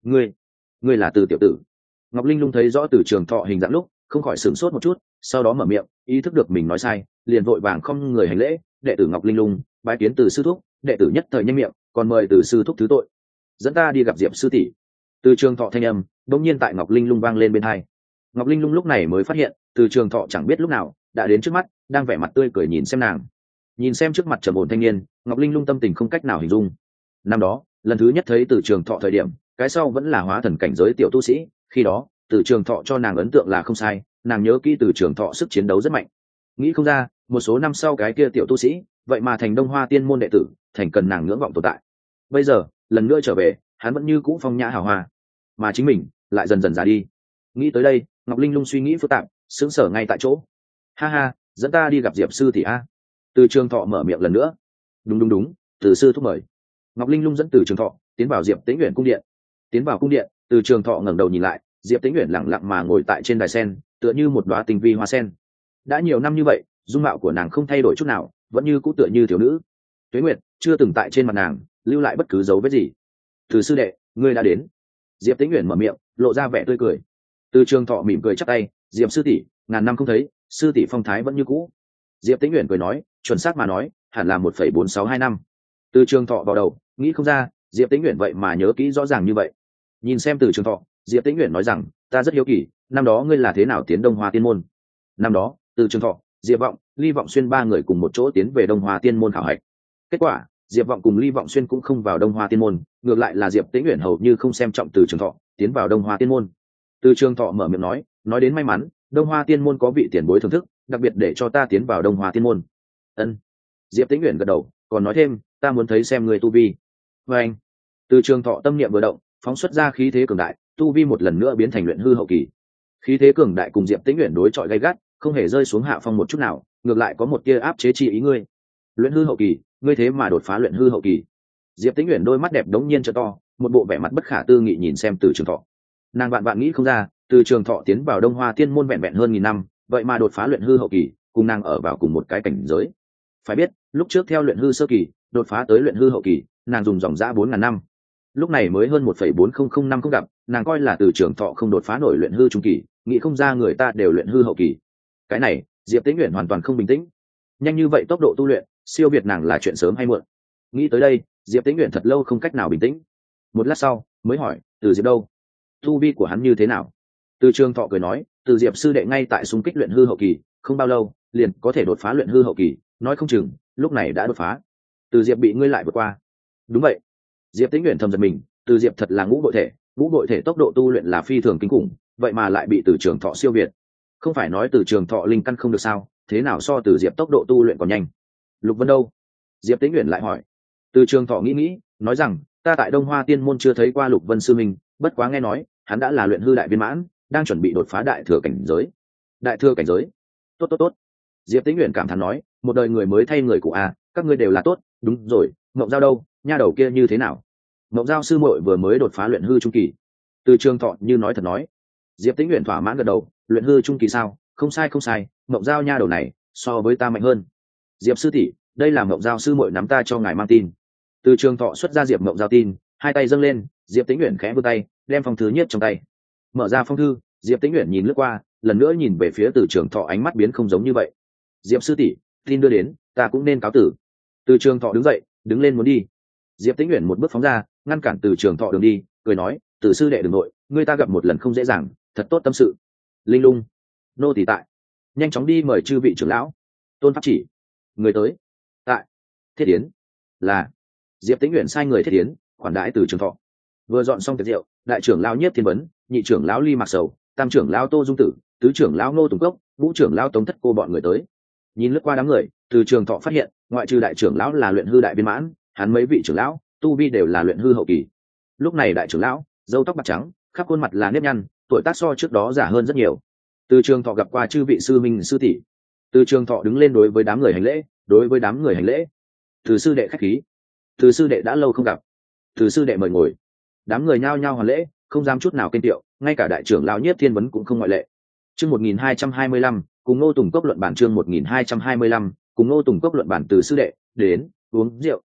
Ngươi là Từ tiểu tử. Ngọc Linh Lung thấy rõ Từ Trường Thọ hình dạng lúc, không khỏi sửng sốt một chút, sau đó mở miệng, ý thức được mình nói sai, liền vội vàng không người hành lễ, đệ tử Ngọc Linh Lung, bái kiến Từ sư thúc. Đệ tử nhất thời nhanh miệng, còn mời Từ sư thúc thứ tội, dẫn ta đi gặp Diệp sư tỷ. Từ Trường Thọ thanh âm đột nhiên tại Ngọc Linh Lung vang lên bên tai. Ngọc Linh Lung lúc này mới phát hiện, Từ Trường Thọ chẳng biết lúc nào đã đến trước mắt, đang vẻ mặt tươi cười nhìn xem nàng. Nhìn xem trước mặt trầm ổn thanh niên, Ngọc Linh Lung tâm tình không cách nào hình dung. Năm đó, lần thứ nhất thấy Từ Trường Thọ thời điểm, cái sau vẫn là hóa thần cảnh giới tiểu tu sĩ, khi đó, Từ Trường Thọ cho nàng ấn tượng là không sai, nàng nhớ kỹ Từ Trường Thọ sức chiến đấu rất mạnh. Nghĩ không ra, một số năm sau cái kia tiểu tu sĩ, vậy mà thành Đông Hoa Tiên môn đệ tử, thành cần nàng ngưỡng vọng tồn tại. Bây giờ, lần nữa trở về, hắn vẫn như cũ phong nhã hào hoa, mà chính mình lại dần dần già đi. Nghĩ tới đây, Ngọc Linh Lung suy nghĩ phức tạp, sững sờ ngay tại chỗ. Ha ha, dẫn ta đi gặp Diệp sư tỷ a. Từ Trường Thọ mở miệng lần nữa. Đúng, Từ sư thúc mời. Ngọc Linh Lung dẫn Từ Trường Thọ tiến vào Diệp Tĩnh Uyển cung điện. Tiến vào cung điện, Từ Trường Thọ ngẩng đầu nhìn lại, Diệp Tĩnh Uyển lặng lặng mà ngồi tại trên đài sen, tựa như một đóa tinh vi hoa sen. Đã nhiều năm như vậy, dung mạo của nàng không thay đổi chút nào, vẫn như cũ tựa như thiếu nữ. Tuế Nguyệt chưa từng tại trên mặt nàng lưu lại bất cứ dấu vết gì. Từ sư đệ, ngươi đã đến. Diệp Tĩnh Uyển mở miệng, lộ ra vẻ tươi cười. Từ Trường Thọ mỉm cười chắp tay, Diệp sư tỷ, ngàn năm không thấy, sư tỷ phong thái vẫn như cũ. Diệp Tĩnh Uyển cười nói, chuẩn xác mà nói, hẳn là 1,462 năm. Từ Trường Thọ vào đầu, nghĩ không ra, Diệp Tĩnh Uyển vậy mà nhớ kỹ rõ ràng như vậy. Nhìn xem Từ Trường Thọ, Diệp Tĩnh Uyển nói rằng, ta rất hiếu kỳ, năm đó ngươi là thế nào tiến Đông Hoa Tiên môn? Năm đó, Từ Trường Thọ, Diệp Vọng, Ly Vọng Xuyên ba người cùng một chỗ tiến về Đông Hoa Tiên môn khảo hạch. Kết quả, Diệp Vọng cùng Ly Vọng Xuyên cũng không vào Đông Hoa Tiên môn, ngược lại là Diệp Tĩnh Uyển hầu như không xem trọng Từ Trường Thọ, tiến vào Đông Hoa Tiên môn. Từ Trường Thọ mở miệng nói đến may mắn, Đông Hoa Tiên môn có vị tiền bối thưởng thức, đặc biệt để cho ta tiến vào Đông Hoa Tiên môn. Ân. Diệp Tĩnh Uyển gật đầu, còn nói thêm, ta muốn thấy xem người tu vi. Và anh. Từ Trường Thọ tâm niệm vừa động, phóng xuất ra khí thế cường đại, tu vi một lần nữa biến thành luyện hư hậu kỳ. Khí thế cường đại cùng Diệp Tĩnh Uyển đối chọi gay gắt, không hề rơi xuống hạ phong một chút nào, ngược lại có một tia áp chế chi ý ngươi. Luyện hư hậu kỳ, ngươi thế mà đột phá luyện hư hậu kỳ. Diệp Tĩnh Uyển đôi mắt đẹp đống nhiên trợ to, một bộ vẻ mặt bất khả tư nghị nhìn xem Từ Trường Thọ. Nàng vạn nghĩ không ra, Từ Trường Thọ tiến vào Đông Hoa Tiên môn vẹn hơn 1000 năm, vậy mà đột phá luyện hư hậu kỳ, cùng nàng ở vào cùng một cái cảnh giới. Phải biết, lúc trước theo luyện hư sơ kỳ, đột phá tới luyện hư hậu kỳ, nàng dùng dòng dã 4000 năm. Lúc này mới hơn 1,4005 năm không gặp, nàng coi là Từ Trường Thọ không đột phá nổi luyện hư trung kỳ, nghĩ không ra người ta đều luyện hư hậu kỳ. Cái này, Diệp Tĩnh Uyển hoàn toàn không bình tĩnh. Nhanh như vậy tốc độ tu luyện, siêu việt nàng là chuyện sớm hay muộn. Nghĩ tới đây, Diệp Tĩnh Uyển thật lâu không cách nào bình tĩnh. Một lát sau, mới hỏi, Từ Diệp đâu? Tu vi của hắn như thế nào? Từ Trường Thọ cười nói, Từ Diệp sư đệ ngay tại xung kích luyện hư hậu kỳ, không bao lâu liền có thể đột phá luyện hư hậu kỳ, nói không chừng lúc này đã đột phá. Từ Diệp bị ngươi lại vượt qua. Đúng vậy. Diệp Tĩnh Uyển thầm giật mình, Từ Diệp thật là ngũ bội thể tốc độ tu luyện là phi thường kinh khủng, vậy mà lại bị từ trường thọ siêu việt. Không phải nói từ trường thọ linh căn không được sao, thế nào so từ diệp tốc độ tu luyện còn nhanh? Lục Vân đâu? Diệp Tĩnh Uyển lại hỏi. Từ trường thọ nghĩ nói rằng, ta tại Đông Hoa Tiên môn chưa thấy qua Lục Vân sư minh, bất quá nghe nói hắn đã là luyện hư đại viên mãn, đang chuẩn bị đột phá đại thừa cảnh giới. Đại thừa cảnh giới? Tốt. Diệp Tĩnh Uyển cảm thán nói, một đời người mới thay người cũ à, các ngươi đều là tốt. Đúng rồi, Mộng Giao đâu, nha đầu kia như thế nào? Mộng Giao sư muội vừa mới đột phá luyện hư trung kỳ. Từ trường thọ như nói thật nói. Diệp Tĩnh Uyển thỏa mãn gật đầu, luyện hư trung kỳ sao? Không sai, Mộng Giao nha đầu này so với ta mạnh hơn. Diệp sư tỷ, đây là Mộng Giao sư muội nắm ta cho ngài mang tin. Từ trường thọ xuất ra Diệp Mộng Giao tin, hai tay dâng lên, Diệp Tĩnh Uyển khẽ vươn tay, đem phong thư nhiếp trong tay. Mở ra phong thư, Diệp Tĩnh Uyển nhìn lướt qua, lần nữa nhìn về phía Từ trường thọ, ánh mắt biến không giống như vậy. Diệp sư tỷ, tin đưa đến, ta cũng nên cáo tử. Từ trường thọ đứng dậy, đứng lên muốn đi. Diệp Tĩnh Uyển một bước phóng ra, ngăn cản Từ trường thọ đường đi, cười nói, Từ sư đệ đừng nội, ngươi ta gặp một lần không dễ dàng, thật tốt tâm sự. Linh lung, nô tỳ tại, nhanh chóng đi mời chư vị trưởng lão. Tôn pháp chỉ, người tới. Tại. Thiết yến, là. Diệp Tĩnh Uyển sai người thiết yến khoản đãi Từ trường thọ. Vừa dọn xong tiệc rượu, đại trưởng lão Nhiếp Thiên Vấn, nhị trưởng lão Ly Mạc Sầu, tam trưởng lão Tô Dung Tử, tứ trưởng lão Ngô Tùng Cốc, ngũ trưởng lão Tống Thất Cô bọn người tới. Nhìn lướt qua đám người, Từ trường thọ phát hiện, ngoại trừ đại trưởng lão là luyện hư đại viên mãn, hắn mấy vị trưởng lão tu vi đều là luyện hư hậu kỳ. Lúc này đại trưởng lão râu tóc bạc trắng, khắp khuôn mặt là nếp nhăn, tuổi tác so trước đó già hơn rất nhiều. Từ trường thọ gặp qua chư vị sư minh sư tỷ. Từ trường thọ đứng lên đối với đám người hành lễ. Từ sư đệ khách khí. Từ sư đệ đã lâu không gặp. Từ sư đệ mời ngồi. Đám người nhao nhao hoàn lễ, không dám chút nào kênh tiệu, ngay cả đại trưởng lão Nhiếp Thiên Vấn cũng không ngoại lệ. Chương 1225, cùng Ngô Tùng Cốc luận bản, chương 1225, cùng Ngô Tùng Cốc luận bản. Từ sư đệ, đến, uống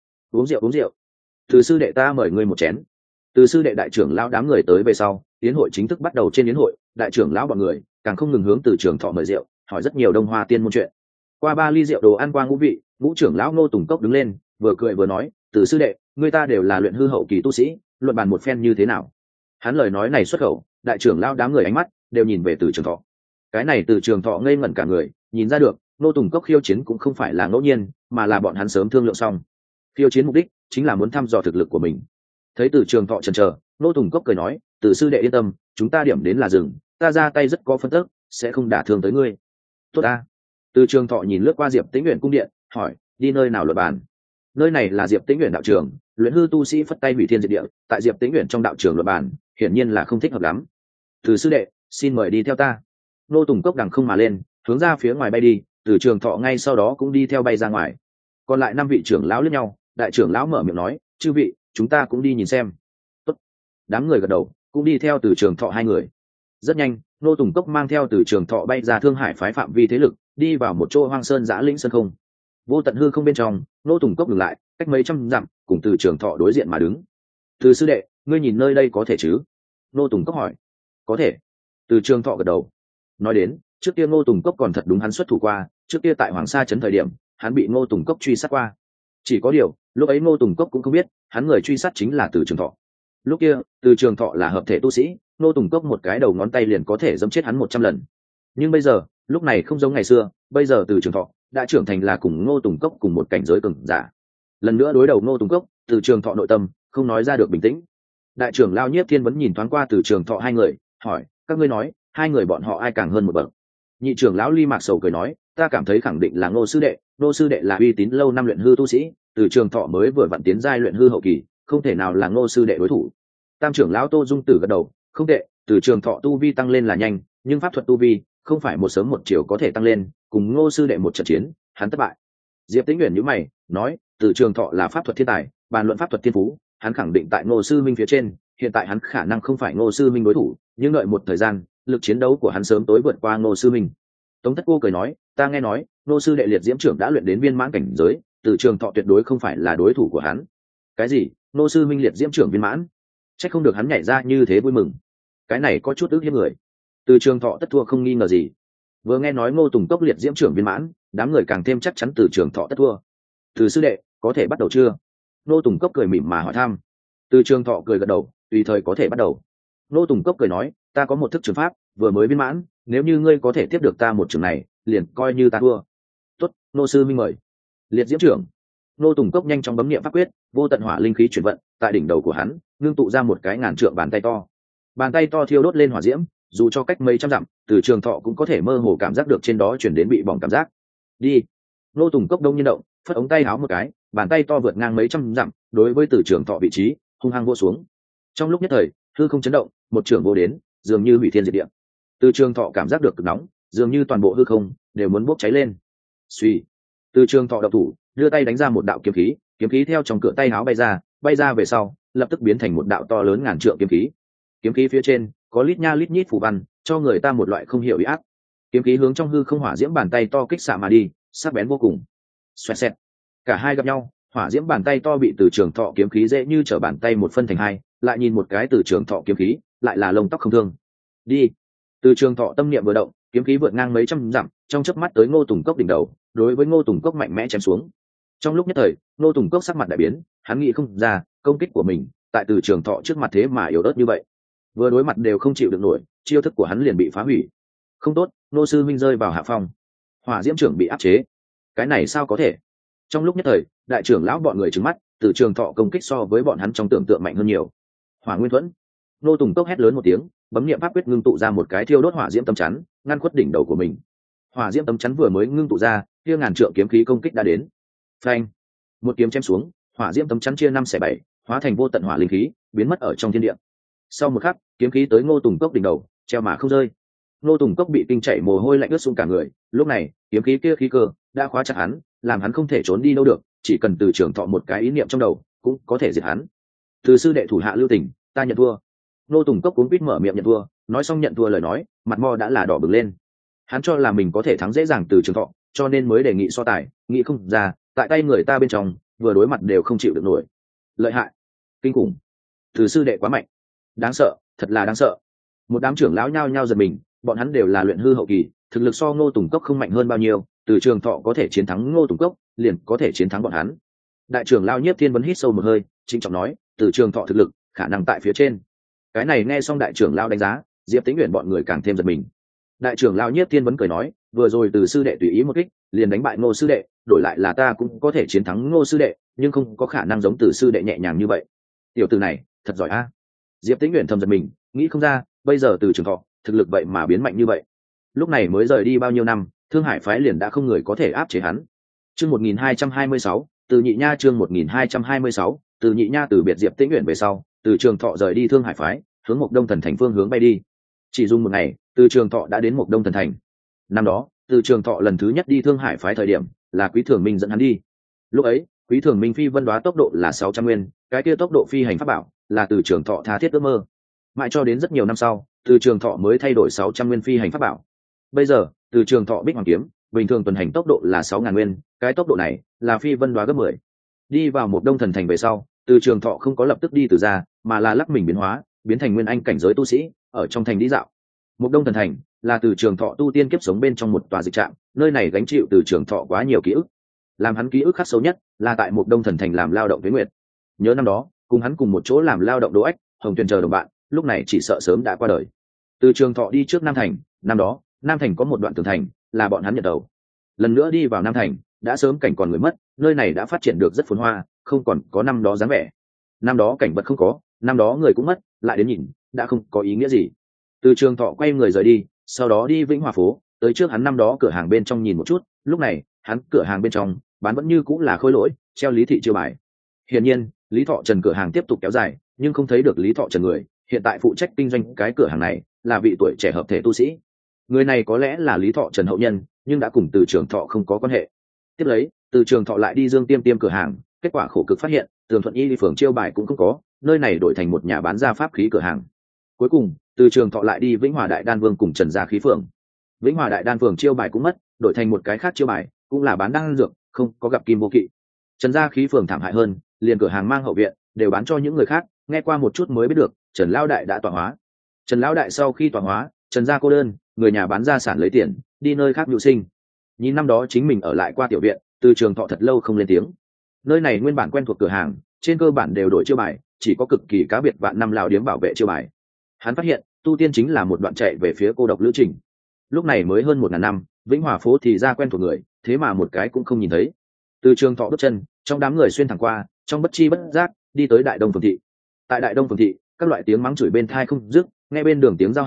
rượu. Từ sư đệ, ta mời ngươi một chén. Từ sư đệ đại trưởng lão đám người tới về sau, yến hội chính thức bắt đầu. Trên yến hội, đại trưởng lão bọn người càng không ngừng hướng Từ trường thọ mời rượu, hỏi rất nhiều Đông Hoa Tiên môn chuyện. Qua 3 ly rượu đồ ăn qua ngũ vị, ngũ trưởng lão Ngô Tùng Cốc đứng lên, vừa cười vừa nói, Từ sư đệ, người ta đều là luyện hư hậu kỳ tu sĩ, luận bàn một phen như thế nào? Hắn lời nói này xuất khẩu, đại trưởng lão đám người ánh mắt đều nhìn về Từ trường thọ. Cái này Từ trường thọ ngây ngẩn cả người, nhìn ra được Ngô Tùng Cốc khiêu chiến cũng không phải là ngẫu nhiên, mà là bọn hắn sớm thương lượng xong. Khiêu chiến mục đích chính là muốn thăm dò thực lực của mình. Thấy Từ trường thọ chần chờ, Ngô Tùng Cốc cười nói, Từ sư đệ yên tâm, chúng ta điểm đến là rừng, ta ra tay rất có phân tức, sẽ không đả thương tới ngươi. Tốt ta. Từ trường thọ nhìn lướt qua Diệp Tĩnh Uyển cung điện, hỏi, đi nơi nào luận bàn? Nơi này là Diệp Tĩnh Uyển đạo trường, luyện hư tu sĩ phất tay hủy thiên diệt địa, tại Diệp Tĩnh Uyển trong đạo trường luận bàn, hiển nhiên là không thích hợp lắm. Từ sư đệ, xin mời đi theo ta. Ngô Tùng Cốc đằng không mà lên, hướng ra phía ngoài bay đi. Từ trường thọ ngay sau đó cũng đi theo bay ra ngoài. Còn lại 5 vị trưởng lão liếc nhau, đại trưởng lão mở miệng nói, chư vị, chúng ta cũng đi nhìn xem. Tốt. Đám người gật đầu, cũng đi theo Từ trường thọ hai người. Rất nhanh, Ngô Tùng Cốc mang theo Từ trường thọ bay ra Thương Hải phái phạm vi thế lực, đi vào một chỗ hoang sơn giã lĩnh sơn không. Vô tận hư không bên trong, Ngô Tùng Cốc dừng lại, cách mấy trăm dặm, cùng Từ trường thọ đối diện mà đứng. Từ sư đệ, ngươi nhìn nơi đây có thể chứ? Ngô Tùng Cốc hỏi. Có thể. Từ trường thọ gật đầu. Nói đến, trước kia Ngô Tùng Cốc còn thật đúng hắn xuất thủ qua, trước kia tại Hoàng Sa trấn thời điểm, hắn bị Ngô Tùng Cốc truy sát qua. Chỉ có điều, lúc ấy Ngô Tùng Cốc cũng không biết, hắn người truy sát chính là Từ trường thọ. Lúc kia, Từ trường thọ là hợp thể tu sĩ, Ngô Tùng Cốc một cái đầu ngón tay liền có thể giẫm chết hắn 100 lần. Nhưng bây giờ, lúc này không giống ngày xưa, bây giờ Từ trường thọ đã trưởng thành là cùng Ngô Tùng Cốc cùng một cảnh giới cường giả. Lần nữa đối đầu Ngô Tùng Cốc, Từ trường thọ nội tâm không nói ra được bình tĩnh. Đại trưởng lão Nhiếp Thiên Vấn nhìn thoáng qua Từ trường thọ hai người, hỏi, các ngươi nói, hai người bọn họ ai càng hơn một bậc? Nhị trưởng lão Ly Mạc Sầu cười nói, ta cảm thấy khẳng định là Ngô sư đệ. Ngô sư đệ là uy tín lâu năm luyện hư tu sĩ, Từ trường thọ mới vừa vặn tiến giai luyện hư hậu kỳ, không thể nào là Ngô sư đệ đối thủ. Tam trưởng lão Tô Dung Tử gật đầu, không tệ, Từ trường thọ tu vi tăng lên là nhanh, nhưng pháp thuật tu vi không phải một sớm một chiều có thể tăng lên, cùng Ngô sư đệ một trận chiến, hắn thất bại. Diệp Tĩnh Uyển nhíu mày, nói, Từ trường thọ là pháp thuật thiên tài, bàn luận pháp thuật thiên phú, hắn khẳng định tại Ngô sư minh phía trên, hiện tại hắn khả năng không phải Ngô sư minh đối thủ, nhưng đợi một thời gian, lực chiến đấu của hắn sớm tối vượt qua Ngô sư minh. Tống Thất Cô cười nói, ta nghe nói Ngô sư đệ liệt diễm trưởng đã luyện đến viên mãn cảnh giới, Từ trường thọ tuyệt đối không phải là đối thủ của hắn. Cái gì? Ngô sư minh liệt diễm trưởng viên mãn? Chắc không được hắn nhảy ra như thế vui mừng. Cái này có chút ức hiếp người. Từ trường thọ tất thua không nghi ngờ gì. Vừa nghe nói Ngô Tùng Cốc liệt diễm trưởng viên mãn, đám người càng thêm chắc chắn Từ trường thọ tất thua. Từ sư đệ, có thể bắt đầu chưa? Ngô Tùng Cốc cười mỉm mà hỏi thăm. Từ trường thọ cười gật đầu, tùy thời có thể bắt đầu. Ngô Tùng Cốc cười nói, ta có một thức trường pháp vừa mới viên mãn, nếu như ngươi có thể tiếp được ta một trường này, liền coi như ta thua. Tốt, Ngô sư minh mời. Liệt diễm trưởng. Ngô Tùng Cốc nhanh chóng bấm niệm pháp quyết, vô tận hỏa linh khí chuyển vận, tại đỉnh đầu của hắn ngưng tụ ra một cái ngàn trượng bàn tay to. Bàn tay to thiêu đốt lên hỏa diễm, dù cho cách mấy trăm dặm, Từ Trường Thọ cũng có thể mơ hồ cảm giác được trên đó chuyển đến bị bỏng cảm giác. Đi. Ngô Tùng Cốc đông nhiên động, phất ống tay áo một cái, bàn tay to vượt ngang mấy trăm dặm, đối với Từ Trường Thọ vị trí hung hăng vô xuống. Trong lúc nhất thời, hư không chấn động, một trường vô đến, dường như hủy thiên diệt địa. Từ Trường Thọ cảm giác được cực nóng, dường như toàn bộ hư không đều muốn bốc cháy lên. Suy. Từ Trường Thọ động thủ, đưa tay đánh ra một đạo kiếm khí theo trong cửa tay áo bay ra về sau, lập tức biến thành một đạo to lớn ngàn trượng kiếm khí. Kiếm khí phía trên có lít nha lít nhít phù văn, cho người ta một loại không hiểu uy áp. Kiếm khí hướng trong hư không hỏa diễm bàn tay to kích xạ mà đi, sắc bén vô cùng. Xoẹt xẹt. Cả hai gặp nhau, hỏa diễm bàn tay to bị Từ Trường Thọ kiếm khí dễ như trở bàn tay một phân thành hai, lại nhìn một cái Từ Trường Thọ kiếm khí, lại là lông tóc không thương. Đi. Từ Trường Thọ tâm niệm vừa động, kiếm khí vượt ngang mấy trăm dặm, trong chớp mắt tới Ngô Tùng Cốc đỉnh đầu, đối với Ngô Tùng Cốc mạnh mẽ chém xuống. Trong lúc nhất thời, Ngô Tùng Cốc sắc mặt đại biến, hắn nghĩ không ra, công kích của mình tại Từ Trường Thọ trước mặt thế mà yếu ớt như vậy. Vừa đối mặt đều không chịu được nổi, chiêu thức của hắn liền bị phá hủy. Không tốt, Ngô sư minh rơi vào hạ phong. Hỏa diễm trưởng bị áp chế. Cái này sao có thể? Trong lúc nhất thời, đại trưởng lão bọn người trừng mắt, Từ Trường Thọ công kích so với bọn hắn trong tưởng tượng mạnh hơn nhiều. Hỏa Nguyên Thuẫn. Ngô Tùng Cốc hét lớn một tiếng, bấm niệm pháp quyết ngưng tụ ra một cái thiêu đốt hỏa diễm tấm chắn, ngăn khuất đỉnh đầu của mình. Hỏa diễm tấm chắn vừa mới ngưng tụ ra, kia ngàn trượng kiếm khí công kích đã đến. Phanh! Một kiếm chém xuống, hỏa diễm tấm chắn chia năm xẻ bảy, hóa thành vô tận hỏa linh khí, biến mất ở trong thiên địa. Sau một khắc, kiếm khí tới Ngô Tùng Cốc đỉnh đầu, treo mà không rơi. Ngô Tùng Cốc bị kinh chảy mồ hôi lạnh ướt sũng cả người, lúc này, kiếm khí kia khí cơ đã khóa chặt hắn, làm hắn không thể trốn đi đâu được, chỉ cần Từ Trường Thọ một cái ý niệm trong đầu, cũng có thể diệt hắn. Từ sư đệ thủ hạ lưu tình, ta nhận thua. Ngô Tùng Cốc cuống quýt mở miệng nhận thua, nói xong nhận thua lời nói, mặt mo đã là đỏ bừng lên. Hắn cho là mình có thể thắng dễ dàng Từ Trường Thọ, cho nên mới đề nghị so tài, nghĩ không ra, tại tay người ta bên trong, vừa đối mặt đều không chịu được nổi. Lợi hại, kinh khủng, Từ sư đệ quá mạnh, đáng sợ, thật là đáng sợ. Một đám trưởng lão nhao nhao giật mình, bọn hắn đều là luyện hư hậu kỳ, thực lực so Ngô Tùng Cốc không mạnh hơn bao nhiêu, Từ Trường Thọ có thể chiến thắng Ngô Tùng Cốc, liền có thể chiến thắng bọn hắn. Đại trưởng lão Nhiếp Thiên Vấn hít sâu một hơi, trịnh trọng nói, Từ Trường Thọ thực lực khả năng tại phía trên. Cái này nghe xong đại trưởng lão đánh giá, Diệp Tĩnh Uyển bọn người càng thêm giật mình. Đại trưởng lão Nhiếp Thiên Vấn cười nói, vừa rồi Từ sư đệ tùy ý một kích, liền đánh bại Ngô sư đệ, đổi lại là ta cũng có thể chiến thắng Ngô sư đệ, nhưng không có khả năng giống Từ sư đệ nhẹ nhàng như vậy. Tiểu tử này, thật giỏi a. Diệp Tĩnh Uyển thầm giật mình, nghĩ không ra, bây giờ Từ Trường Thọ thực lực vậy mà biến mạnh như vậy. Lúc này mới rời đi bao nhiêu năm, Thương Hải phái liền đã không người có thể áp chế hắn. Chương 1226, Từ Nhị Nha chương 1226, Từ Nhị Nha từ biệt Diệp Tĩnh Uyển về sau, Từ Trường Thọ rời đi Thương Hải phái, hướng Mộc Đông Thần thành phương hướng bay đi. Chỉ dùng một ngày, Từ Trường Thọ đã đến Mộc Đông Thần thành. Năm đó, Từ Trường Thọ lần thứ nhất đi Thương Hải phái thời điểm, là Quý Thường Minh dẫn hắn đi. Lúc ấy, Quý Thường Minh phi vân đoá tốc độ là 600 nguyên, cái kia tốc độ phi hành pháp bảo là Từ Trường Thọ tha thiết ước mơ. Mãi cho đến rất nhiều năm sau, Từ Trường Thọ mới thay đổi 600 nguyên phi hành pháp bảo. Bây giờ, Từ Trường Thọ Bích Hoàng kiếm, bình thường tuần hành tốc độ là 6000 nguyên, cái tốc độ này là phi vân đoá gấp 10. Đi vào Mộc Đông Thần thành về sau, Từ Trường Thọ không có lập tức đi từ ra, mà là lắc mình biến hóa, biến thành nguyên anh cảnh giới tu sĩ, ở trong thành đi dạo. Mộc Đông Thần thành là Từ Trường Thọ tu tiên kiếp sống bên trong một tòa dịch trạm, nơi này gánh chịu Từ Trường Thọ quá nhiều ký ức. Làm hắn ký ức khắc sâu nhất là tại Mộc Đông Thần thành làm lao động tuế nguyệt. Nhớ năm đó, cùng hắn cùng một chỗ làm lao động Đỗ Ách, Hồng Tuyền chờ đồng bạn, lúc này chỉ sợ sớm đã qua đời. Từ Trường Thọ đi trước Nam thành, năm đó, Nam thành có một đoạn tường thành, là bọn hắn nhận đầu. Lần nữa đi vào Nam thành, đã sớm cảnh còn người mất, nơi này đã phát triển được rất phồn hoa, không còn có năm đó dáng vẻ. Năm đó cảnh vật không có, năm đó người cũng mất, lại đến nhìn, đã không có ý nghĩa gì. Từ Trường Thọ quay người rời đi, sau đó đi Vĩnh Hòa phố, tới trước hắn năm đó cửa hàng bên trong nhìn một chút, lúc này, hắn cửa hàng bên trong bán vẫn như cũng là khôi lỗi, treo Lý Thị chiêu bài. Hiển nhiên, Lý Thọ Trần cửa hàng tiếp tục kéo dài, nhưng không thấy được Lý Thọ Trần người, hiện tại phụ trách kinh doanh cái cửa hàng này là vị tuổi trẻ hợp thể tu sĩ. Người này có lẽ là Lý Thọ Trần hậu nhân, nhưng đã cùng Từ Trường Thọ không có quan hệ. Tiếp lấy, Từ Trường Thọ lại đi Dương Tiêm Tiêm cửa hàng, kết quả khổ cực phát hiện, Tường Thuận Y đi phường chiêu bài cũng không có, nơi này đổi thành một nhà bán ra pháp khí cửa hàng. Cuối cùng, Từ Trường Thọ lại đi Vĩnh Hòa Đại Đan Vương cùng Trần Gia khí phường. Vĩnh Hòa Đại Đan Phường chiêu bài cũng mất, đổi thành một cái khác chiêu bài, cũng là bán đan dược, không có gặp Kim Vô Kỵ. Trần Gia khí phường thảm hại hơn, liền cửa hàng mang hậu viện đều bán cho những người khác, nghe qua một chút mới biết được, Trần Lão Đại đã tọa hóa. Trần Lão Đại sau khi tọa hóa, Trần Gia cô đơn, người nhà bán gia sản lấy tiền, đi nơi khác mưu sinh. Nhìn năm đó chính mình ở lại qua tiểu viện, Từ Trường Thọ thật lâu không lên tiếng. Nơi này nguyên bản quen thuộc cửa hàng, trên cơ bản đều đổi chiêu bài, chỉ có cực kỳ cá biệt vạn năm lão điếm bảo vệ chiêu bài. Hắn phát hiện, tu tiên chính là một đoạn chạy về phía cô độc lữ trình. Lúc này mới hơn 1000 năm, Vĩnh Hòa phố thì ra quen thuộc người, thế mà một cái cũng không nhìn thấy. Từ Trường Thọ bước chân, trong đám người xuyên thẳng qua, trong bất chi bất giác đi tới Đại Đông phường thị. Tại Đại Đông phường thị, các loại tiếng mắng chửi bên tai không dứt, nghe bên đường tiếng giao hàng,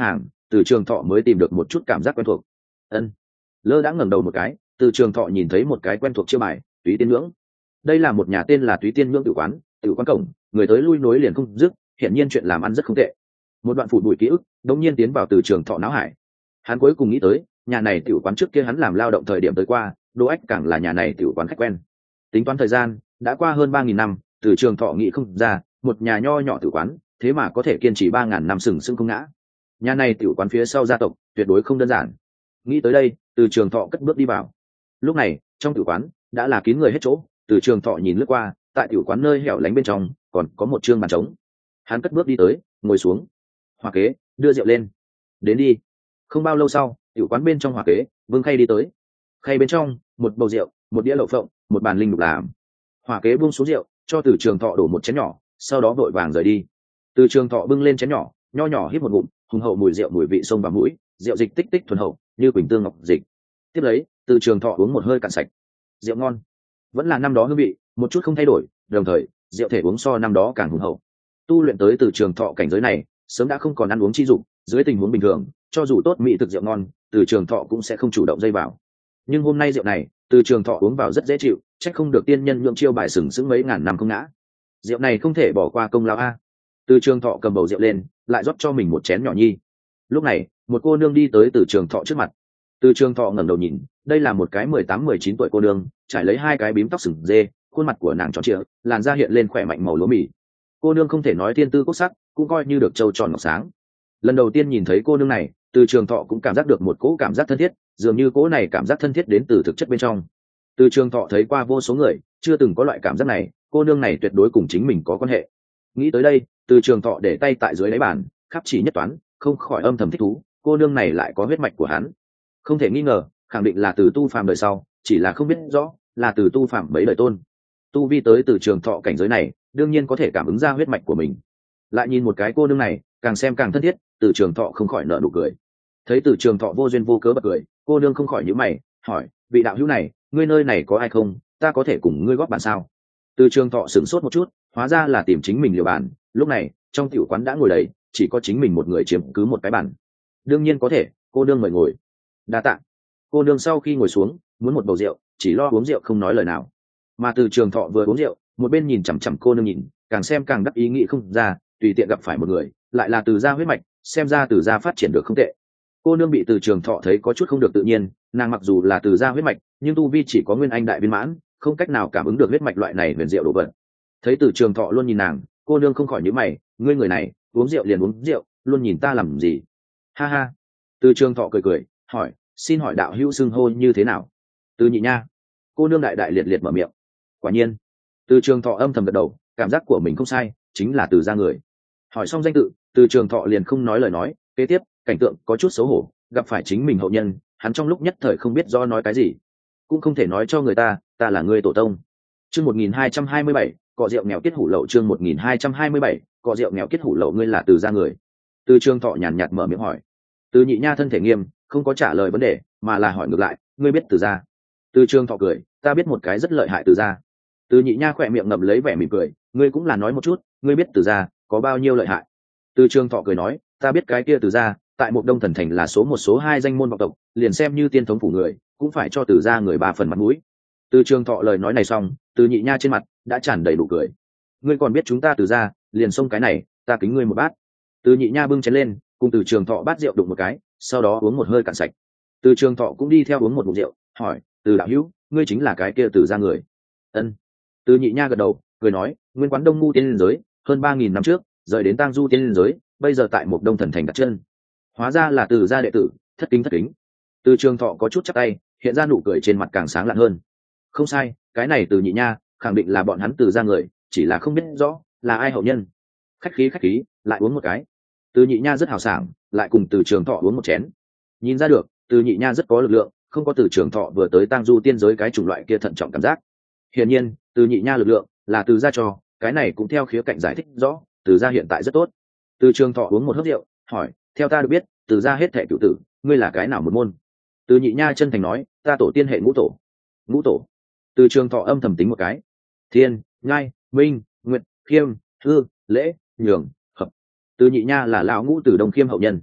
Từ Trường Thọ mới tìm được một chút cảm giác quen thuộc. Ân. Lơ đã ngẩng đầu một cái, Từ Trường Thọ nhìn thấy một cái quen thuộc chiêu bài, Túy Tiên Nhưỡng. Đây là một nhà tên là Túy Tiên Nhưỡng tử quán cổng, người tới lui nối liền không dứt, hiển nhiên chuyện làm ăn rất không tệ. Một đoạn phủ bụi ký ức đống nhiên tiến vào Từ Trường Thọ não hải. Hắn cuối cùng nghĩ tới, nhà này tiểu quán trước kia hắn làm lao động thời điểm tới qua, Đỗ Ách càng là nhà này tiểu quán khách quen. Tính toán thời gian, đã qua hơn 3.000 năm, Từ Trường Thọ nghĩ không ra, một nhà nho nhỏ tiểu quán, thế mà có thể kiên trì 3.000 năm sừng sững không ngã. Nhà này tiểu quán phía sau gia tộc, tuyệt đối không đơn giản. Nghĩ tới đây, Từ Trường Thọ cất bước đi vào. Lúc này, trong tiểu quán đã là kín người hết chỗ, Từ Trường Thọ nhìn lướt qua, tại tiểu quán nơi hẻo lánh bên trong, còn có một chương bàn trống. Hắn cất bước đi tới, ngồi xuống. Hòa kế, đưa rượu lên. Đến đi. Không bao lâu sau, tiểu quán bên trong hòa kế, vương khay đi tới. Khay bên trong, một bầu rượu, một đĩa lẩu phộng, một bàn linh lục làm. Hòa kế buông xuống rượu, cho Từ Trường Thọ đổ một chén nhỏ, sau đó vội vàng rời đi. Từ Trường Thọ bưng lên chén nhỏ, nho nhỏ hít một ngụm, hùng hậu mùi rượu mùi vị sông vào mũi, rượu dịch tích tích thuần hậu, như quỳnh tương ngọc dịch. Tiếp lấy, Từ Trường Thọ uống một hơi cạn sạch. Rượu ngon, vẫn là năm đó hương vị, một chút không thay đổi, đồng thời, rượu thể uống so năm đó càng hùng hậu. Tu luyện tới Từ Trường Thọ cảnh giới này, sớm đã không còn ăn uống chi dụng, dưới tình huống bình thường, cho dù tốt mỹ thực rượu ngon, Từ Trường Thọ cũng sẽ không chủ động dây vào. Nhưng hôm nay rượu này, Từ Trường Thọ uống vào rất dễ chịu, trách không được tiên nhân nhượng chiêu bài sừng sững mấy ngàn năm không ngã. Rượu này không thể bỏ qua công lao a. Từ Trường Thọ cầm bầu rượu lên, lại rót cho mình một chén nhỏ nhi. Lúc này, một cô nương đi tới Từ Trường Thọ trước mặt. Từ Trường Thọ ngẩng đầu nhìn, đây là một cái 18-19 tuổi cô nương, trải lấy hai cái bím tóc sừng dê, khuôn mặt của nàng tròn trịa, làn da hiện lên khỏe mạnh màu lúa mì. Cô nương không thể nói thiên tư quốc sắc, cũng coi như được trâu tròn ngọc sáng. Lần đầu tiên nhìn thấy cô nương này, Từ Trường Thọ cũng cảm giác được một cỗ cảm giác thân thiết, dường như cỗ này cảm giác thân thiết đến từ thực chất bên trong. Từ Trường Thọ thấy qua vô số người, chưa từng có loại cảm giác này, cô nương này tuyệt đối cùng chính mình có quan hệ. Nghĩ tới đây, Từ Trường Thọ để tay tại dưới đáy bàn, khắp chỉ nhất toán, không khỏi âm thầm thích thú, cô nương này lại có huyết mạch của hắn. Không thể nghi ngờ, khẳng định là từ tu phàm đời sau, chỉ là không biết rõ là từ tu phàm mấy đời tôn. Tu vi tới Từ Trường Thọ cảnh giới này, đương nhiên có thể cảm ứng ra huyết mạch của mình. Lại nhìn một cái cô nương này, càng xem càng thân thiết, Từ Trường Thọ không khỏi nở nụ cười. Thấy Từ Trường Thọ vô duyên vô cớ bật cười, cô nương không khỏi nhíu mày, hỏi: vị đạo hữu này, ngươi nơi này có ai không, ta có thể cùng ngươi góp bàn sao? Từ Trường Thọ sửng sốt một chút, hóa ra là tìm chính mình liều bàn. Lúc này trong tiểu quán đã ngồi đầy, chỉ có chính mình một người chiếm cứ một cái bàn. Đương nhiên có thể, cô nương mời ngồi. Đa tạ. Cô nương sau khi ngồi xuống, muốn một bầu rượu, chỉ lo uống rượu không nói lời nào. Mà Từ Trường Thọ vừa uống rượu, một bên nhìn chằm chằm cô nương nhìn, càng xem càng đắc ý nghĩ không ra, tùy tiện gặp phải một người, lại là Từ gia huyết mạch, xem ra Từ gia phát triển được không tệ. Cô nương bị Từ Trường Thọ thấy có chút không được tự nhiên, nàng mặc dù là Từ gia huyết mạch, nhưng tu vi chỉ có nguyên anh đại viên mãn, không cách nào cảm ứng được huyết mạch loại này huyền diệu đồ vật. Thấy Từ Trường Thọ luôn nhìn nàng, cô nương không khỏi nhíu mày, ngươi người này, uống rượu liền uống rượu, luôn nhìn ta làm gì? Ha ha. Từ Trường Thọ cười cười, hỏi, xin hỏi đạo hữu xưng hô như thế nào? Từ nhị nha. Cô nương đại đại liệt liệt mở miệng. Quả nhiên. Từ Trường Thọ âm thầm gật đầu, cảm giác của mình không sai, chính là Từ gia người. Hỏi xong danh tự, Từ Trường Thọ liền không nói lời nói, kế tiếp, cảnh tượng có chút xấu hổ, gặp phải chính mình hậu nhân, hắn trong lúc nhất thời không biết do nói cái gì, cũng không thể nói cho người ta là người tổ tông. Chương 1227, cọ rượu nghèo kết hủ lậu. Chương 1227, cọ rượu nghèo kết hủ lậu. Ngươi là Từ gia người? Từ Trường Thọ nhàn nhạt mở miệng hỏi. Từ nhị nha thân thể nghiêm, không có trả lời vấn đề, mà là hỏi ngược lại, ngươi biết Từ gia? Từ Trường Thọ cười, ta biết một cái rất lợi hại Từ gia. Từ nhị nha khỏe miệng ngậm lấy vẻ mỉm cười, ngươi cũng là nói một chút, ngươi biết Từ gia có bao nhiêu lợi hại? Từ Trường Thọ cười nói, ta biết cái kia Từ gia tại Mộc Đông Thần Thành là số 2 danh môn vọng tộc, liền xem như tiên thống phủ người, cũng phải cho Từ gia người 3 phần mặt mũi. Từ Trường Thọ lời nói này xong, Từ nhị nha trên mặt đã tràn đầy nụ cười. Ngươi còn biết chúng ta Từ gia, liền xông cái này, ta kính ngươi một bát. Từ nhị nha bưng chén lên, cùng Từ Trường Thọ bát rượu đụng một cái, sau đó uống một hơi cạn sạch. Từ Trường Thọ cũng đi theo uống một ngụm rượu, hỏi, Từ đạo hữu, ngươi chính là cái kia Từ gia người? Ân. Từ nhị nha gật đầu, cười nói, nguyên quán Đông Ngu tiên liên giới, hơn 3.000 năm trước, rời đến Tang Du tiên liên giới, bây giờ tại Mộc Đông Thần Thành đặt chân. Hóa ra là Từ gia đệ tử, thất kính thất kính. Từ Trường Thọ có chút chắp tay, hiện ra nụ cười trên mặt càng sáng lạn hơn. Không sai, cái này Từ nhị nha khẳng định là bọn hắn Từ gia người, chỉ là không biết rõ là ai hậu nhân. Khách khí, lại uống một cái. Từ nhị nha rất hào sảng, lại cùng Từ Trường Thọ uống một chén. Nhìn ra được, Từ nhị nha rất có lực lượng, không có Từ Trường Thọ vừa tới Tang Du tiên giới cái chủng loại kia thận trọng cảm giác. Hiển nhiên, Từ nhị nha lực lượng là Từ gia cho, cái này cũng theo khía cạnh giải thích rõ, Từ gia hiện tại rất tốt. Từ Trường Thọ uống một hớp rượu, hỏi, theo ta được biết, Từ gia hết thệ cửu tử, ngươi là cái nào một môn? Từ nhị nha chân thành nói, ta tổ tiên hệ ngũ tổ. Ngũ tổ? Từ Trường Thọ âm thầm tính một cái. Thiên, Nhai, Minh, Nguyệt, Khiêm, Thư, Lễ, Nhường, Hợp. Từ nhị nha là lão ngũ Từ Đông Khiêm hậu nhân.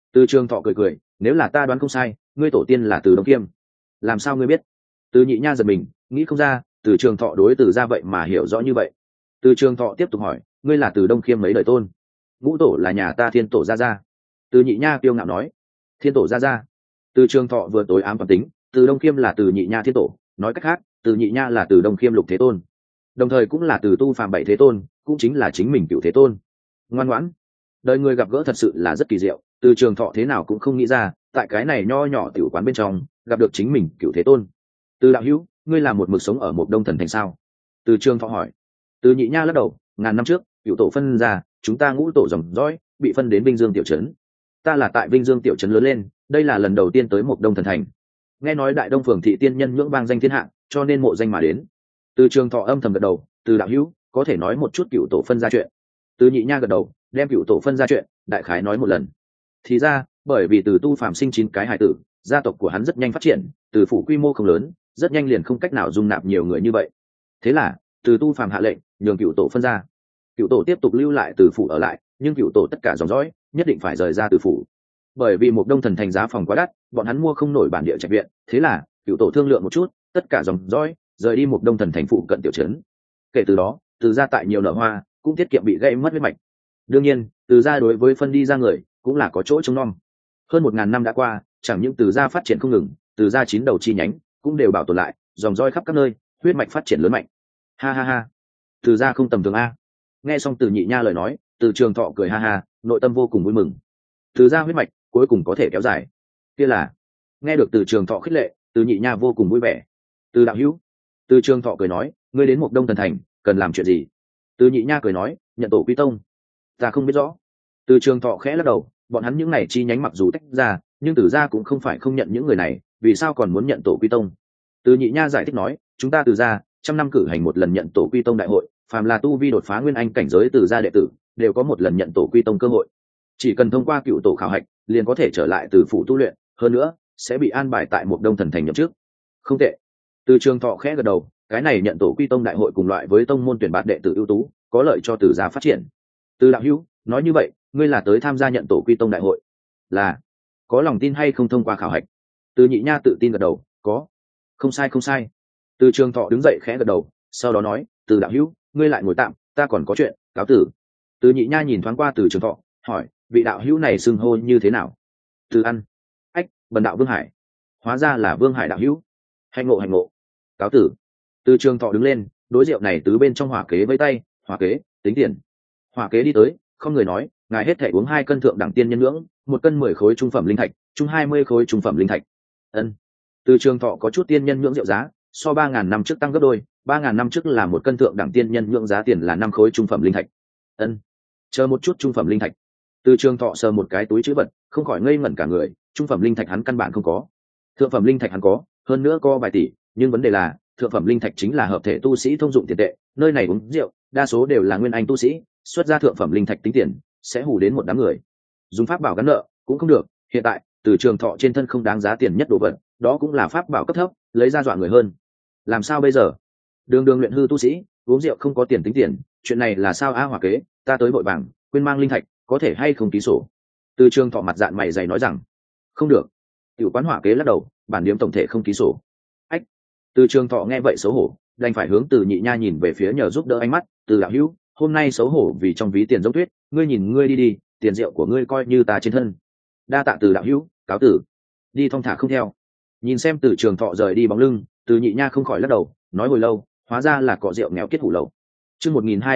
Từ Trường Thọ cười cười, nếu là ta đoán không sai, ngươi tổ tiên là Từ Đông Kiêm. Làm sao ngươi biết? Từ Nhị Nha giật mình, nghĩ không ra Từ Trường Thọ đối Từ gia vậy mà hiểu rõ như vậy. Từ Trường Thọ tiếp tục hỏi, ngươi là Từ Đông Kiêm mấy đời tôn? Ngũ tổ là nhà ta Thiên tổ gia gia. Từ Nhị Nha kiêu ngạo nói. Thiên tổ gia gia. Từ Trường Thọ vừa tối ám toàn tính, Từ Đông Kiêm là Từ Nhị Nha Thiên tổ, nói cách khác, Từ Nhị Nha là Từ Đông Kiêm lục thế tôn, đồng thời cũng là Từ Tu Phàm bảy thế tôn, cũng chính là chính mình cựu thế tôn. Ngoan ngoãn. Đời người gặp gỡ thật sự là rất kỳ diệu, Từ Trường Thọ thế nào cũng không nghĩ ra, tại cái này nho nhỏ tiểu quán bên trong gặp được chính mình cựu thế tôn. Từ đạo hữu, ngươi là một mực sống ở một Đông Thần thành sao? Từ Trường Thọ hỏi. Từ Nhị Nha lắc đầu, ngàn năm trước cựu tổ phân ra, chúng ta ngũ tổ dòng dõi bị phân đến Vinh Dương tiểu trấn. Ta là tại Vinh Dương tiểu trấn lớn lên, đây là lần đầu tiên tới một Đông Thần thành. Nghe nói Đại Đông phường thị tiên nhân nhưỡng vang danh thiên hạ, cho nên mộ danh mà đến. Từ Trường Thọ âm thầm gật đầu, Từ đạo hữu có thể nói một chút cựu tổ phân ra chuyện. Từ Nhị Nha gật đầu, đem cựu tổ phân ra chuyện đại khái nói một lần. Thì ra bởi vì Từ Tu Phàm sinh 9 cái hài tử, gia tộc của hắn rất nhanh phát triển, Từ phủ quy mô không lớn, rất nhanh liền không cách nào dung nạp nhiều người như vậy. Thế là Từ Tu Phàm hạ lệnh nhường cựu tổ phân ra. Cựu tổ tiếp tục lưu lại Từ phủ ở lại, nhưng cựu tổ tất cả dòng dõi nhất định phải rời ra Từ phủ. Bởi vì một Đông Thần thành giá phòng quá đắt, bọn hắn mua không nổi bản địa trạch viện, thế là cựu tổ thương lượng một chút, tất cả dòng dõi rời đi một Đông Thần thành phụ cận tiểu trấn. Kể từ đó, Từ gia tại nhiều nở hoa, cũng tiết kiệm bị gây mất huyết mạch. Đương nhiên, Từ gia đối với phân đi ra người cũng là có chỗ trông nom. Hơn 1000 năm đã qua, chẳng những Từ gia phát triển không ngừng, Từ gia 9 đầu chi nhánh cũng đều bảo tồn lại, dòng dõi khắp các nơi, huyết mạch phát triển lớn mạnh. Ha ha ha, Từ gia không tầm thường a. Nghe xong Từ Nhị Nha lời nói, Từ Trường Thọ cười ha ha, nội tâm vô cùng vui mừng. Từ gia huyết mạch cuối cùng có thể kéo dài. Kia là. Nghe được Từ Trường Thọ khích lệ, Từ Nhị Nha vô cùng vui vẻ. Từ đạo hữu. Từ Trường Thọ cười nói, ngươi đến một Đông Thần thành cần làm chuyện gì? Từ Nhị Nha cười nói, nhận tổ quy tông. Ta không biết rõ. Từ Trường Thọ khẽ lắc đầu, bọn hắn những này chi nhánh mặc dù tách ra, nhưng Từ gia cũng không phải không nhận những người này, vì sao còn muốn nhận tổ quy tông? Từ Nhị Nha giải thích nói, chúng ta Từ gia 100 năm cử hành một lần nhận tổ quy tông đại hội, phàm là tu vi đột phá nguyên anh cảnh giới Từ gia đệ tử, đều có một lần nhận tổ quy tông cơ hội. Chỉ cần thông qua cựu tổ khảo hạch, liền có thể trở lại Từ phủ tu luyện, hơn nữa sẽ bị an bài tại một Đông Thần thành nhậm chức. Không tệ. Từ Trường Thọ khẽ gật đầu, cái này nhận tổ quy tông đại hội cùng loại với tông môn tuyển bạt đệ tử ưu tú, có lợi cho Từ gia phát triển. Từ đạo hữu, nói như vậy, ngươi là tới tham gia nhận tổ quy tông đại hội? Là. Có lòng tin hay không thông qua khảo hạch? Từ Nhị Nha tự tin gật đầu, có. Không sai không sai. Từ Trường Thọ đứng dậy khẽ gật đầu, sau đó nói, Từ đạo hữu, ngươi lại ngồi tạm, ta còn có chuyện, cáo tử. Từ Nhị Nha nhìn thoáng qua Từ Trường Thọ, hỏi, vị đạo hữu này xưng hô như thế nào? Từ ăn. Ách, bần đạo Vương Hải. Hóa ra là Vương Hải đạo hữu. Hạnh ngộ hạnh ngộ. Cáo tử. Từ Trường Thọ đứng lên, đối rượu này tứ bên trong hỏa kế với tay, hỏa kế, tính tiền. Hỏa kế đi tới, không người nói, ngài hết thể uống 2 cân thượng đẳng tiên nhân nhưỡng, 1 cân 10 khối trung phẩm linh thạch, chung 20 khối trung phẩm linh thạch. Ân. Từ Trường Thọ có chút tiên nhân nhưỡng rượu giá, so 3000 năm trước tăng gấp đôi, 3000 năm trước là 1 cân thượng đẳng tiên nhân nhưỡng giá tiền là 5 khối trung phẩm linh thạch. Ân. Chờ một chút trung phẩm linh thạch. Từ Trường Thọ sờ một cái túi trữ vật, không khỏi ngây ngẩn cả người, trung phẩm linh thạch hắn căn bản không có. Thượng phẩm linh thạch hắn có, hơn nữa có vài tỷ, nhưng vấn đề là, thượng phẩm linh thạch chính là hợp thể tu sĩ thông dụng tiền tệ, nơi này uống rượu, đa số đều là nguyên anh tu sĩ, xuất ra thượng phẩm linh thạch tính tiền, sẽ hù đến một đám người. Dùng pháp bảo gắn nợ cũng không được, hiện tại, Từ Trường Thọ trên thân không đáng giá tiền nhất đồ vật, đó cũng là pháp bảo cấp thấp, lấy ra dọa người hơn. Làm sao bây giờ? Đường đường luyện hư tu sĩ, uống rượu không có tiền tính tiền, chuyện này là sao a Hỏa kế, ta tới vội vàng, quên mang linh thạch, có thể hay không ký sổ? Từ Trường Thọ mặt dạn mày dày nói rằng, không được. Tiểu quán Hỏa kế lắc đầu, bản điếm tổng thể không ký sổ. Ách. Từ Trường Thọ nghe vậy xấu hổ, đành phải hướng Từ Nhị Nha nhìn về phía nhờ giúp đỡ ánh mắt, Từ đạo hữu, hôm nay xấu hổ vì trong ví tiền giống tuyết, ngươi nhìn ngươi đi đi, tiền rượu của ngươi coi như ta trên thân. Đa tạ Từ đạo hữu, cáo tử. Đi thong thả không theo. Nhìn xem Từ Trường Thọ rời đi bóng lưng, Từ Nhị Nha không khỏi lắc đầu, nói hồi lâu, hóa ra là cọ rượu nghèo kết hủ lậu. Chương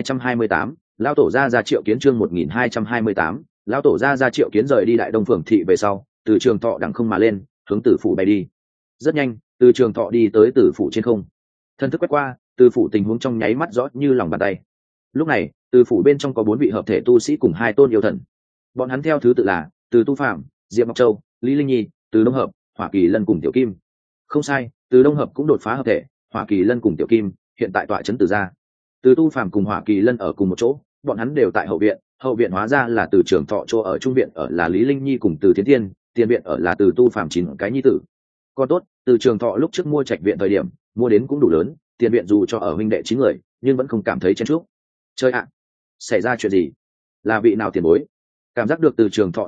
1228, lão tổ ra triệu kiến. Chương 1228, lão tổ ra triệu kiến. Rời đi Đại Đông phường thị về sau, Từ Trường Thọ đằng không mà lên, hướng Tử phủ bay đi. Rất nhanh, Từ Trường Thọ đi tới Tử phủ trên không. Thân thức quét qua, Tử phủ tình huống trong nháy mắt rõ như lòng bàn tay. Lúc này, Tử phủ bên trong có 4 vị hợp thể tu sĩ cùng 2 tôn yêu thần. Bọn hắn theo thứ tự là Từ Tu Phạm, Diệp Ngọc Châu, Lý Linh Nhi, Từ Đông Hợp, Hỏa Kỳ Lân cùng Tiểu Kim. Không sai, Từ Đông Hợp cũng đột phá hợp thể, Hỏa Kỳ Lân cùng Tiểu Kim hiện tại tọa trấn Từ gia. Từ Tu Phạm cùng Hỏa Kỳ Lân ở cùng một chỗ, bọn hắn đều tại hậu viện hóa ra là Từ Trường Thọ chỗ ở, trung viện ở là Lý Linh Nhi cùng Từ Thiến Thiên, tiền viện ở là Từ Tu Phạm 9 cái nhi tử. Còn tốt, Từ Trường Thọ lúc trước mua trạch viện thời điểm, mua đến cũng đủ lớn, tiền viện dù cho ở huynh đệ 9 người, nhưng vẫn không cảm thấy chen chúc. Chơi ạ, xảy ra chuyện gì? Là vị nào tiền bối? Cảm giác được Từ Trường Thọ thần thức,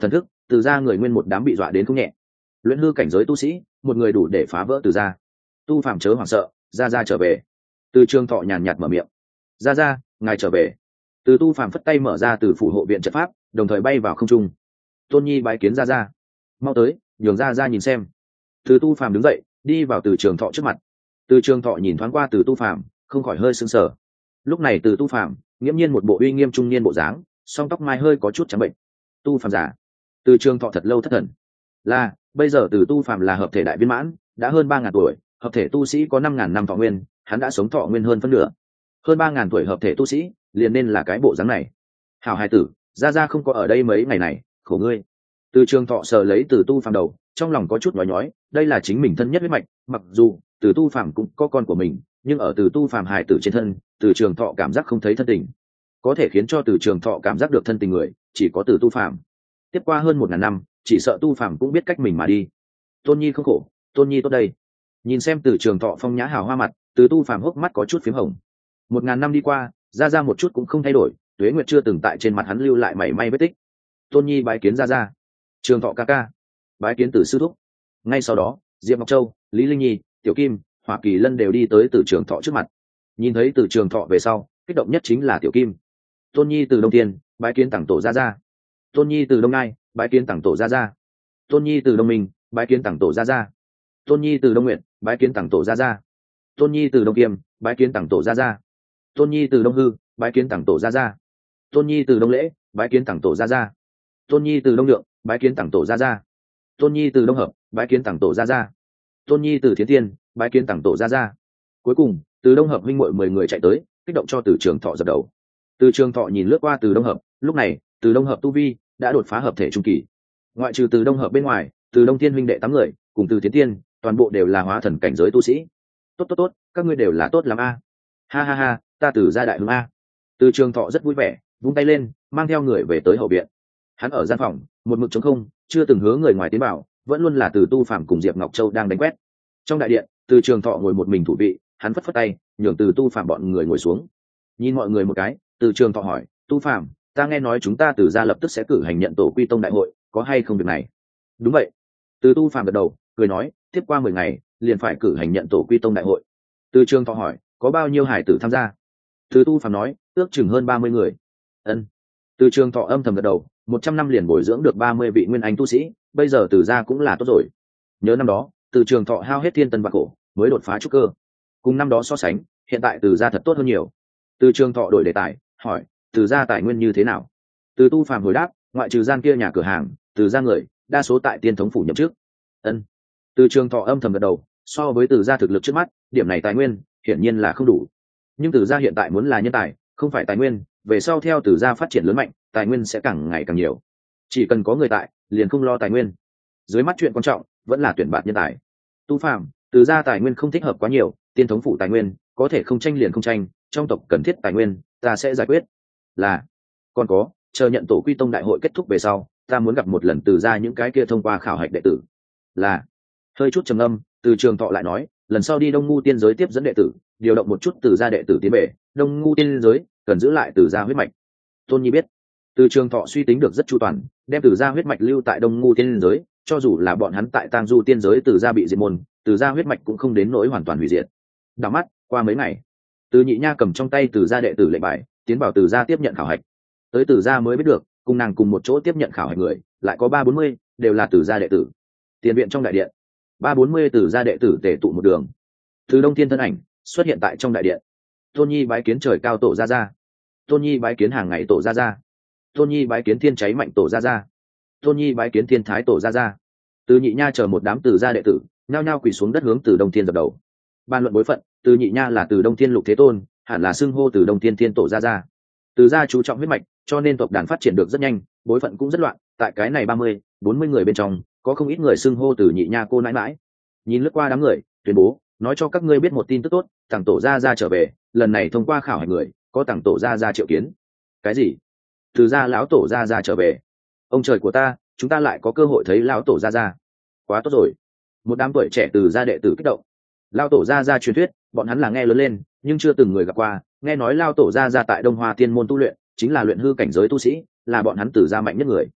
từ gia người nguyên một đám bị dọa đến không nhẹ. Luyện hư cảnh giới tu sĩ, một người đủ để phá vỡ từ gia. Tu Phàm chớ hoảng sợ, ra trở về. Từ Trường Thọ nhàn nhạt mở miệng. Ra, ngài trở về. Từ Tu Phàm phất tay mở ra từ phủ hộ viện trận pháp, đồng thời bay vào không trung. Tôn Nhi bái kiến ra. Mau tới, nhường ra nhìn xem. Từ Tu Phàm đứng dậy, đi vào Từ Trường Thọ trước mặt. Từ Trường Thọ nhìn thoáng qua Từ Tu Phàm, không khỏi hơi sững sờ. Lúc này Từ Tu Phàm nghiễm nhiên một bộ uy nghiêm trung niên bộ dáng, song tóc mai hơi có chút trắng bệnh. Tu Phàm giả. Từ Trường Thọ thật lâu thất thần. Là, bây giờ Từ Tu Phàm là hợp thể đại viên mãn, đã hơn 3.000 tuổi, hợp thể tu sĩ có 5.000 năm thọ nguyên, hắn đã sống thọ nguyên hơn phân nửa. Hơn 3.000 tuổi hợp thể tu sĩ, liền nên là cái bộ dáng này. Hảo hài tử, ra không có ở đây mấy ngày này, khổ ngươi. Từ Trường Thọ sờ lấy Từ Tu Phàm đầu, trong lòng có chút nhói, đây là chính mình thân nhất huyết mạch, mặc dù Từ Tu Phàm cũng có con của mình, nhưng ở Từ Tu Phàm hài tử trên thân, Từ Trường Thọ cảm giác không thấy thân tình. Có thể khiến cho Từ Trường Thọ cảm giác được thân tình người, chỉ có Từ Tu Phàm. Tiếp qua hơn 1.000 năm, chỉ sợ Tu Phàm cũng biết cách mình mà đi. Tôn Nhi không khổ, Tôn Nhi tốt đây. Nhìn xem Từ Trường Thọ phong nhã hào hoa mặt, Từ Tu Phàm hốc mắt có chút phím hồng. 1.000 năm đi qua, ra một chút cũng không thay đổi, tuế nguyệt chưa từng tại trên mặt hắn lưu lại mảy may vết tích. Tôn Nhi bái kiến ra. Trường Thọ ca ca, bái kiến Từ sư thúc. Ngay sau đó, Diệp Ngọc Châu, Lý Linh Nhi, Tiểu Kim, Hỏa Kỳ Lân đều đi tới Từ Trường Thọ trước mặt. Nhìn thấy Từ Trường Thọ về sau, kích động nhất chính là Tiểu Kim. Tôn Nhi từ Đông Tiên, bái kiến tặng tổ ra. Tôn Nhi từ Đông Nai, bái kiến tặng tổ ra. Tôn Nhi từ Đông Minh, bái kiến tặng tổ ra. Tôn Nhi từ Đông Nguyện, bái kiến tặng tổ ra. Tôn Nhi từ Đông Kiêm, bái kiến tặng tổ ra. Tôn Nhi từ Đông Hư, bái kiến tặng tổ ra. Tôn Nhi từ Đông Lễ, bái kiến tặng tổ ra. Tôn Nhi từ Đông Lượng, bái kiến tặng tổ ra. Tôn Nhi từ Đông Hợp, bái kiến tặng tổ ra. Tôn Nhi từ Thiến Thiên, bái kiến tặng tổ ra. Cuối cùng, từ Đông Hợp huynh muội 10 người chạy tới, kích động cho Từ Trường Thọ dập đầu. Từ Trường Thọ nhìn lướt qua Từ Đông Hợp, lúc này, Từ Đông Hợp tu vi đã đột phá hợp thể trung kỳ. Ngoại trừ Từ Đông Hợp bên ngoài, Từ Đông Thiên huynh đệ 8 người, cùng Từ Thiến Thiên, toàn bộ đều là hóa thần cảnh giới tu sĩ. Tốt, các ngươi đều là tốt lắm a. Ha, ta Từ gia đại hưng a. Từ Trường Thọ rất vui vẻ, vung tay lên, mang theo người về tới hậu viện. Hắn ở gian phòng, một mực trống không, chưa từng hứa người ngoài tiến vào, vẫn luôn là Từ Tu Phàm cùng Diệp Ngọc Châu đang đánh quét. Trong đại điện, Từ Trường Thọ ngồi một mình thủ vị, hắn phất tay, nhường Từ Tu Phàm bọn người ngồi xuống. Nhìn mọi người một cái, Từ Trường Thọ hỏi, Tu Phàm, ta nghe nói chúng ta Từ gia lập tức sẽ cử hành nhận tổ quy tông đại hội, có hay không việc này? Đúng vậy. Từ Tu Phàm gật đầu, cười nói, tiếp qua 10 ngày, liền phải cử hành nhận tổ quy tông đại hội. Từ Trường Thọ hỏi, có bao nhiêu hải tử tham gia? Từ Tu Phàm nói, ước chừng hơn 30 người. Ân. Từ Trường Thọ âm thầm gật đầu, 100 năm liền bồi dưỡng được 30 vị nguyên anh tu sĩ, bây giờ Từ gia cũng là tốt rồi. Nhớ năm đó, Từ Trường Thọ hao hết thiên tân bạc khổ, mới đột phá trúc cơ. Cùng năm đó so sánh, hiện tại Từ gia thật tốt hơn nhiều. Từ Trường Thọ đổi đề tài, hỏi, Từ gia tài nguyên như thế nào? Từ Tu Phàm hồi đáp, ngoại trừ gian kia nhà cửa hàng, Từ gia người đa số tại Tiên Thống phủ nhậm chức. Ân. Từ Trường Thọ âm thầm gật đầu, so với Từ gia thực lực trước mắt, điểm này tài nguyên hiển nhiên là không đủ. Nhưng Từ gia hiện tại muốn là nhân tài, không phải tài nguyên, về sau theo Từ gia phát triển lớn mạnh, tài nguyên sẽ càng ngày càng nhiều. Chỉ cần có người tại, liền không lo tài nguyên. Dưới mắt chuyện quan trọng vẫn là tuyển bạt nhân tài. Tu Phàm, Từ gia tài nguyên không thích hợp quá nhiều, Tiên Thống phủ tài nguyên có thể không tranh liền không tranh, trong tộc cần thiết tài nguyên, ta sẽ giải quyết. Là, còn có, chờ nhận tổ quy tông đại hội kết thúc về sau, ta muốn gặp một lần Từ gia những cái kia thông qua khảo hạch đệ tử. Là, hơi chút trầm âm, Từ Trường Thọ lại nói, lần sau đi Đông Ngu tiên giới tiếp dẫn đệ tử, điều động một chút Từ gia đệ tử tiến về Đông Ngu tiên giới, cần giữ lại Từ gia huyết mạch. Tôn Nhi biết. Từ Trường Thọ suy tính được rất chu toàn, đem Từ gia huyết mạch lưu tại Đông Ngu tiên giới, cho dù là bọn hắn tại Tang Du tiên giới Từ gia bị diệt môn, Từ gia huyết mạch cũng không đến nỗi hoàn toàn hủy diệt. Đảo mắt qua mấy ngày, Từ Nhị Nha cầm trong tay Từ gia đệ tử lệnh bài, tiến vào Từ gia tiếp nhận khảo hạch. Tới Từ gia mới biết được, cùng nàng cùng một chỗ tiếp nhận khảo hạch người, lại có 30-40, đều là Từ gia đệ tử. Tiền viện trong đại điện, 30-40 Từ gia đệ tử tề tụ một đường. Từ Đông Thiên thân ảnh xuất hiện tại trong đại điện. Tôn Nhi bái kiến trời cao tổ gia. Tôn Nhi bái kiến hàng ngày tổ gia. Tôn Nhi bái kiến thiên cháy mạnh tổ gia. Tôn Nhi bái kiến thiên thái tổ gia. Từ Nhị Nha chờ một đám Từ gia đệ tử nhao nhao quỳ xuống đất hướng Từ Đông Thiên dập đầu. Bàn luận bối phận, Từ Nhị Nha là Từ Đông Thiên lục thế tôn, hẳn là xưng hô Từ Đông Thiên thiên tổ gia. Từ gia chú trọng huyết mạch, cho nên tộc đàn phát triển được rất nhanh, bối phận cũng rất loạn. Tại cái này 30-40 người bên trong, có không ít người xưng hô Từ Nhị Nha cô nãi nãi. Nhìn lướt qua đám người, tuyên bố, nói cho các ngươi biết một tin tức tốt, tàng tổ gia trở về, lần này thông qua khảo hạch người, có tàng tổ gia triệu kiến. Cái gì? Từ gia lão tổ gia trở về? Ông trời của ta, chúng ta lại có cơ hội thấy lão tổ gia. Quá tốt rồi. Một đám tuổi trẻ Từ gia đệ tử kích động. Lão tổ gia truyền thuyết, bọn hắn là nghe lớn lên, nhưng chưa từng người gặp qua, nghe nói lão tổ gia tại Đông Hoa Tiên môn tu luyện, chính là luyện hư cảnh giới tu sĩ, là bọn hắn Từ gia mạnh nhất người.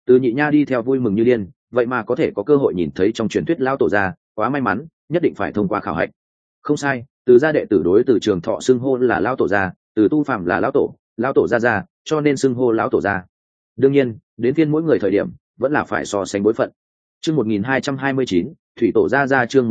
Từ nhị nha đi theo vui mừng như điên, vậy mà có thể có cơ hội nhìn thấy trong truyền thuyết lão tổ gia, quá may mắn, nhất định phải thông qua khảo hạch. Không sai, từ gia đệ tử đối từ trường thọ xưng hô là lão tổ gia, từ tu phạm là lão tổ gia, cho nên xưng hô lão tổ gia. Đương nhiên, đến phiên mỗi người thời điểm vẫn là phải so sánh bối phận. Chương 1229, thủy tổ gia chương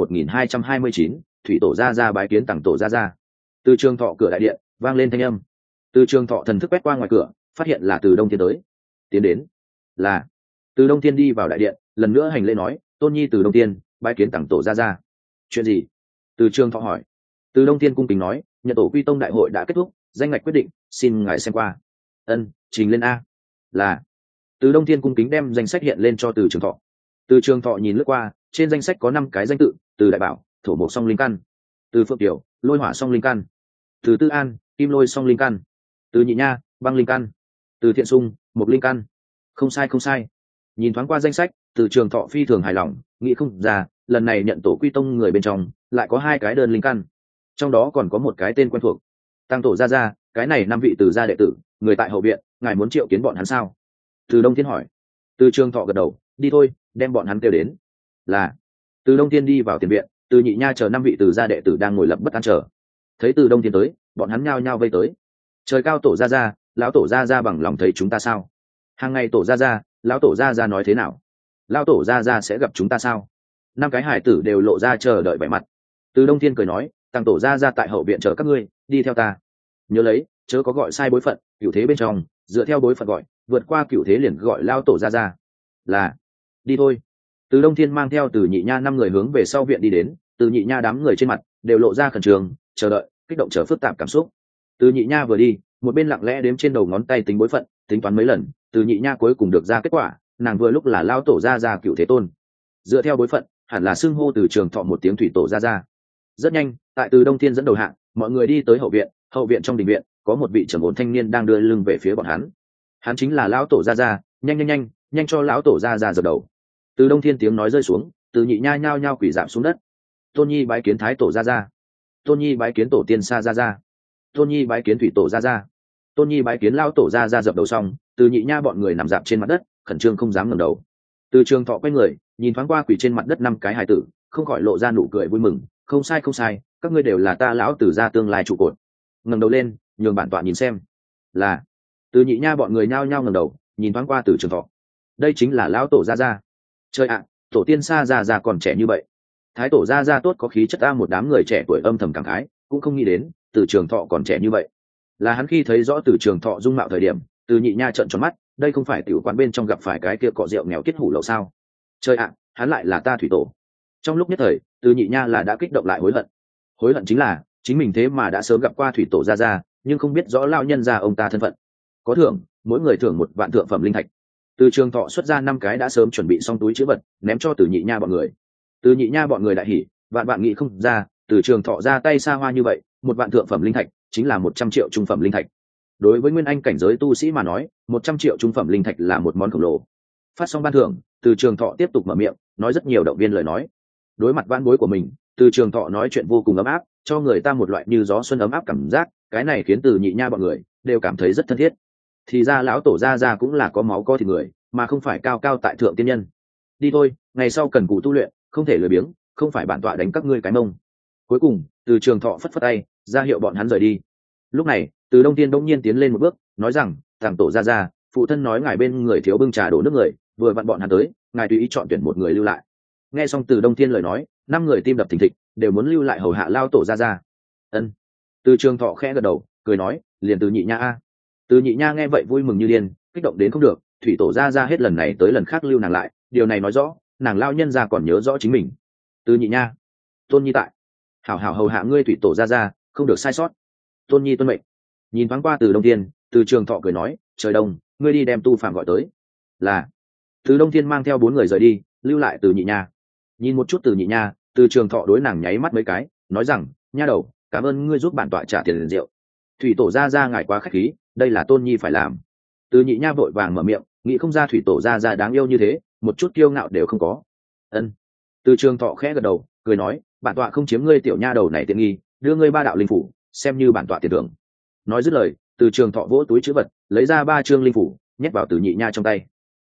1229, thủy tổ gia bái kiến tặng tổ gia. Từ trường thọ cửa đại điện vang lên thanh âm. Từ trường thọ thần thức quét qua ngoài cửa, phát hiện là từ Đông Thiên tới. Tiến đến. Là. Từ Đông Thiên đi vào đại điện, lần nữa hành lễ nói, tôn nhi từ Đông Thiên, bái kiến tặng tổ gia. Chuyện gì? Từ trường thọ hỏi. Từ Đông Thiên cung kính nói, nhận tổ quy tông đại hội đã kết thúc, danh ngạch quyết định, xin ngài xem qua. Ân, trình lên a. Là. Từ Đông Thiên cung kính đem danh sách hiện lên cho từ trường thọ. Từ trường thọ nhìn lướt qua, trên danh sách có 5 cái danh tự, từ đại bảo, thổ mộc song linh căn, từ phượng tiểu, lôi hỏa song linh căn, từ tư an, kim lôi song linh căn, từ nhị nha, băng linh căn, từ thiện sung, một linh căn. Không sai không sai. Nhìn thoáng qua danh sách, từ trường thọ phi thường hài lòng, nghĩ không ra lần này nhận tổ quy tông người bên trong lại có 2 cái đơn linh căn, trong đó còn có một cái tên quen thuộc, tăng tổ gia. Cái này 5 vị từ gia đệ tử, người tại hậu viện, ngài muốn triệu kiến bọn hắn sao? Từ Đông Thiên hỏi. Từ trường thọ gật đầu, đi thôi, đem bọn hắn kêu đến. Là. Từ Đông Thiên đi vào tiền viện, từ nhị nha chờ 5 vị từ gia đệ tử đang ngồi lập bất an chờ. Thấy từ Đông Thiên tới, bọn hắn nhao nhao vây tới. Trời cao tổ gia, lão tổ gia bằng lòng thấy chúng ta sao? Hàng ngày tổ gia, lão tổ gia nói thế nào? Lão tổ gia sẽ gặp chúng ta sao? 5 cái hải tử đều lộ ra chờ đợi vẻ mặt. Từ Đông Thiên cười nói, tăng tổ gia tại hậu viện chờ các ngươi, đi theo ta. Nhớ lấy, chớ có gọi sai bối phận, cửu thế bên trong, dựa theo bối phận gọi, vượt qua cửu thế liền gọi lão tổ gia. Là. Đi thôi. Từ Đông Thiên mang theo từ nhị nha 5 người hướng về sau viện đi đến, từ nhị nha đám người trên mặt đều lộ ra khẩn trương, chờ đợi, kích động chờ phức tạp cảm xúc. Từ nhị nha vừa đi, một bên lặng lẽ đếm trên đầu ngón tay tính bối phận, tính toán mấy lần, từ nhị nha cuối cùng được ra kết quả, nàng vừa lúc là lão tổ gia cửu thế tôn. Dựa theo bối phận, hẳn là xưng hô từ trường thọ một tiếng thủy tổ gia. Rất nhanh, tại từ Đông Thiên dẫn đầu hạng, mọi người đi tới hậu viện trong đình viện, có một vị trầm ổn thanh niên đang đưa lưng về phía bọn hắn. Hắn chính là lão tổ gia, nhanh cho lão tổ gia dập đầu. Từ Đông Thiên tiếng nói rơi xuống, từ nhị nha nhao nhao quỳ rạp xuống đất. Tôn nhi bái kiến thái tổ gia. Tôn nhi bái kiến tổ tiên sa gia. Tôn nhi bái kiến thủy tổ gia. Tôn nhi bái kiến lão tổ gia dập đầu xong, từ nhị nha bọn người nằm dạp trên mặt đất, khẩn trương không dám ngẩng đầu. Từ trường thọ quay người, nhìn thoáng qua quỳ trên mặt đất 5 cái hài tử, không khỏi lộ ra nụ cười vui mừng. Không sai, các ngươi đều là ta lão tử gia tương lai trụ cột. Ngẩng đầu lên, nhường bản tọa nhìn xem. Là. Từ nhị nha bọn người nhao nhao ngẩng đầu, nhìn thoáng qua từ trường thọ. Đây chính là lão tổ gia. Trời ạ, tổ tiên sa gia còn trẻ như vậy. Thái tổ gia tốt có khí chất a, một đám người trẻ tuổi âm thầm cảm khái, cũng không nghĩ đến từ trường thọ còn trẻ như vậy. Là hắn khi thấy rõ từ trường thọ dung mạo thời điểm, từ nhị nha trợn tròn mắt, đây không phải tiểu quán bên trong gặp phải cái kia cọ rượu nghèo kết hủ lậu sao? Trời ạ, hắn lại là ta thủy tổ. Trong lúc nhất thời, từ nhị nha là đã kích động lại hối hận chính là chính mình thế mà đã sớm gặp qua thủy tổ gia, nhưng không biết rõ lao nhân gia ông ta thân phận. Có thưởng, mỗi người thưởng 1 vạn thượng phẩm linh thạch. Từ trường thọ xuất ra 5 cái đã sớm chuẩn bị xong túi chữ vật, ném cho từ nhị nha bọn người. Từ nhị nha bọn người đại hỉ, vạn nghĩ không ra, từ trường thọ ra tay xa hoa như vậy, 1 vạn thượng phẩm linh thạch chính là 100 triệu trung phẩm linh thạch. Đối với nguyên anh cảnh giới tu sĩ mà nói, 100 triệu trung phẩm linh thạch là một món khổng lồ. Phát xong ban thưởng, từ trường thọ tiếp tục mở miệng, nói rất nhiều động viên lời nói. Đối mặt vãn bối của mình, từ trường thọ nói chuyện vô cùng ấm áp, cho người ta một loại như gió xuân ấm áp cảm giác, cái này khiến từ nhị nha bọn người đều cảm thấy rất thân thiết. Thì ra lão tổ gia cũng là có máu có thịt người, mà không phải cao cao tại thượng tiên nhân. Đi thôi, ngày sau cần cù tu luyện, không thể lười biếng, không phải bản tọa đánh các ngươi cái mông. Cuối cùng, từ trường thọ phất tay ra hiệu bọn hắn rời đi. Lúc này, từ Đông Tiên đông nhiên tiến lên một bước, nói rằng, thằng tổ gia, phụ thân nói ngài bên người thiếu bưng trà đổ nước người, vừa vặn bọn hắn tới, ngài tùy ý chọn tuyển một người lưu lại. Nghe xong từ Đông Tiên lời nói, 5 người tim đập thình thịch, đều muốn lưu lại hầu hạ lao tổ gia. Ân. Từ trường thọ khẽ gật đầu, cười nói, liền từ nhị nha a. Từ nhị nha nghe vậy vui mừng như điên, kích động đến không được, thủy tổ gia hết lần này tới lần khác lưu nàng lại, điều này nói rõ nàng lao nhân gia còn nhớ rõ chính mình. Từ nhị nha, tôn nhi tại, hảo hảo hầu hạ ngươi thủy tổ gia, không được sai sót. Tôn nhi tuân mệnh. Nhìn thoáng qua từ Đông Thiên, từ trường thọ cười nói, trời đông, ngươi đi đem tu phạm gọi tới. Là. Từ Đông Thiên mang theo 4 người rời đi, lưu lại từ nhị nha. Nhìn một chút từ nhị nha, từ trường thọ đối nàng nháy mắt mấy cái, nói rằng, nha đầu, cảm ơn ngươi giúp bản tọa trả tiền liền rượu. Thủy tổ gia ngài quá khách khí, đây là tôn nhi phải làm. Từ nhị nha vội vàng mở miệng, nghĩ không ra thủy tổ gia đáng yêu như thế, một chút kiêu ngạo đều không có. Ân. Từ trường thọ khẽ gật đầu, cười nói, bản tọa không chiếm ngươi tiểu nha đầu này tiện nghi, đưa ngươi 3 đạo linh phủ, xem như bản tọa tiền thưởng. Nói dứt lời, từ trường thọ vỗ túi trữ vật, lấy ra 3 trương linh phủ, nhét vào từ nhị nha trong tay.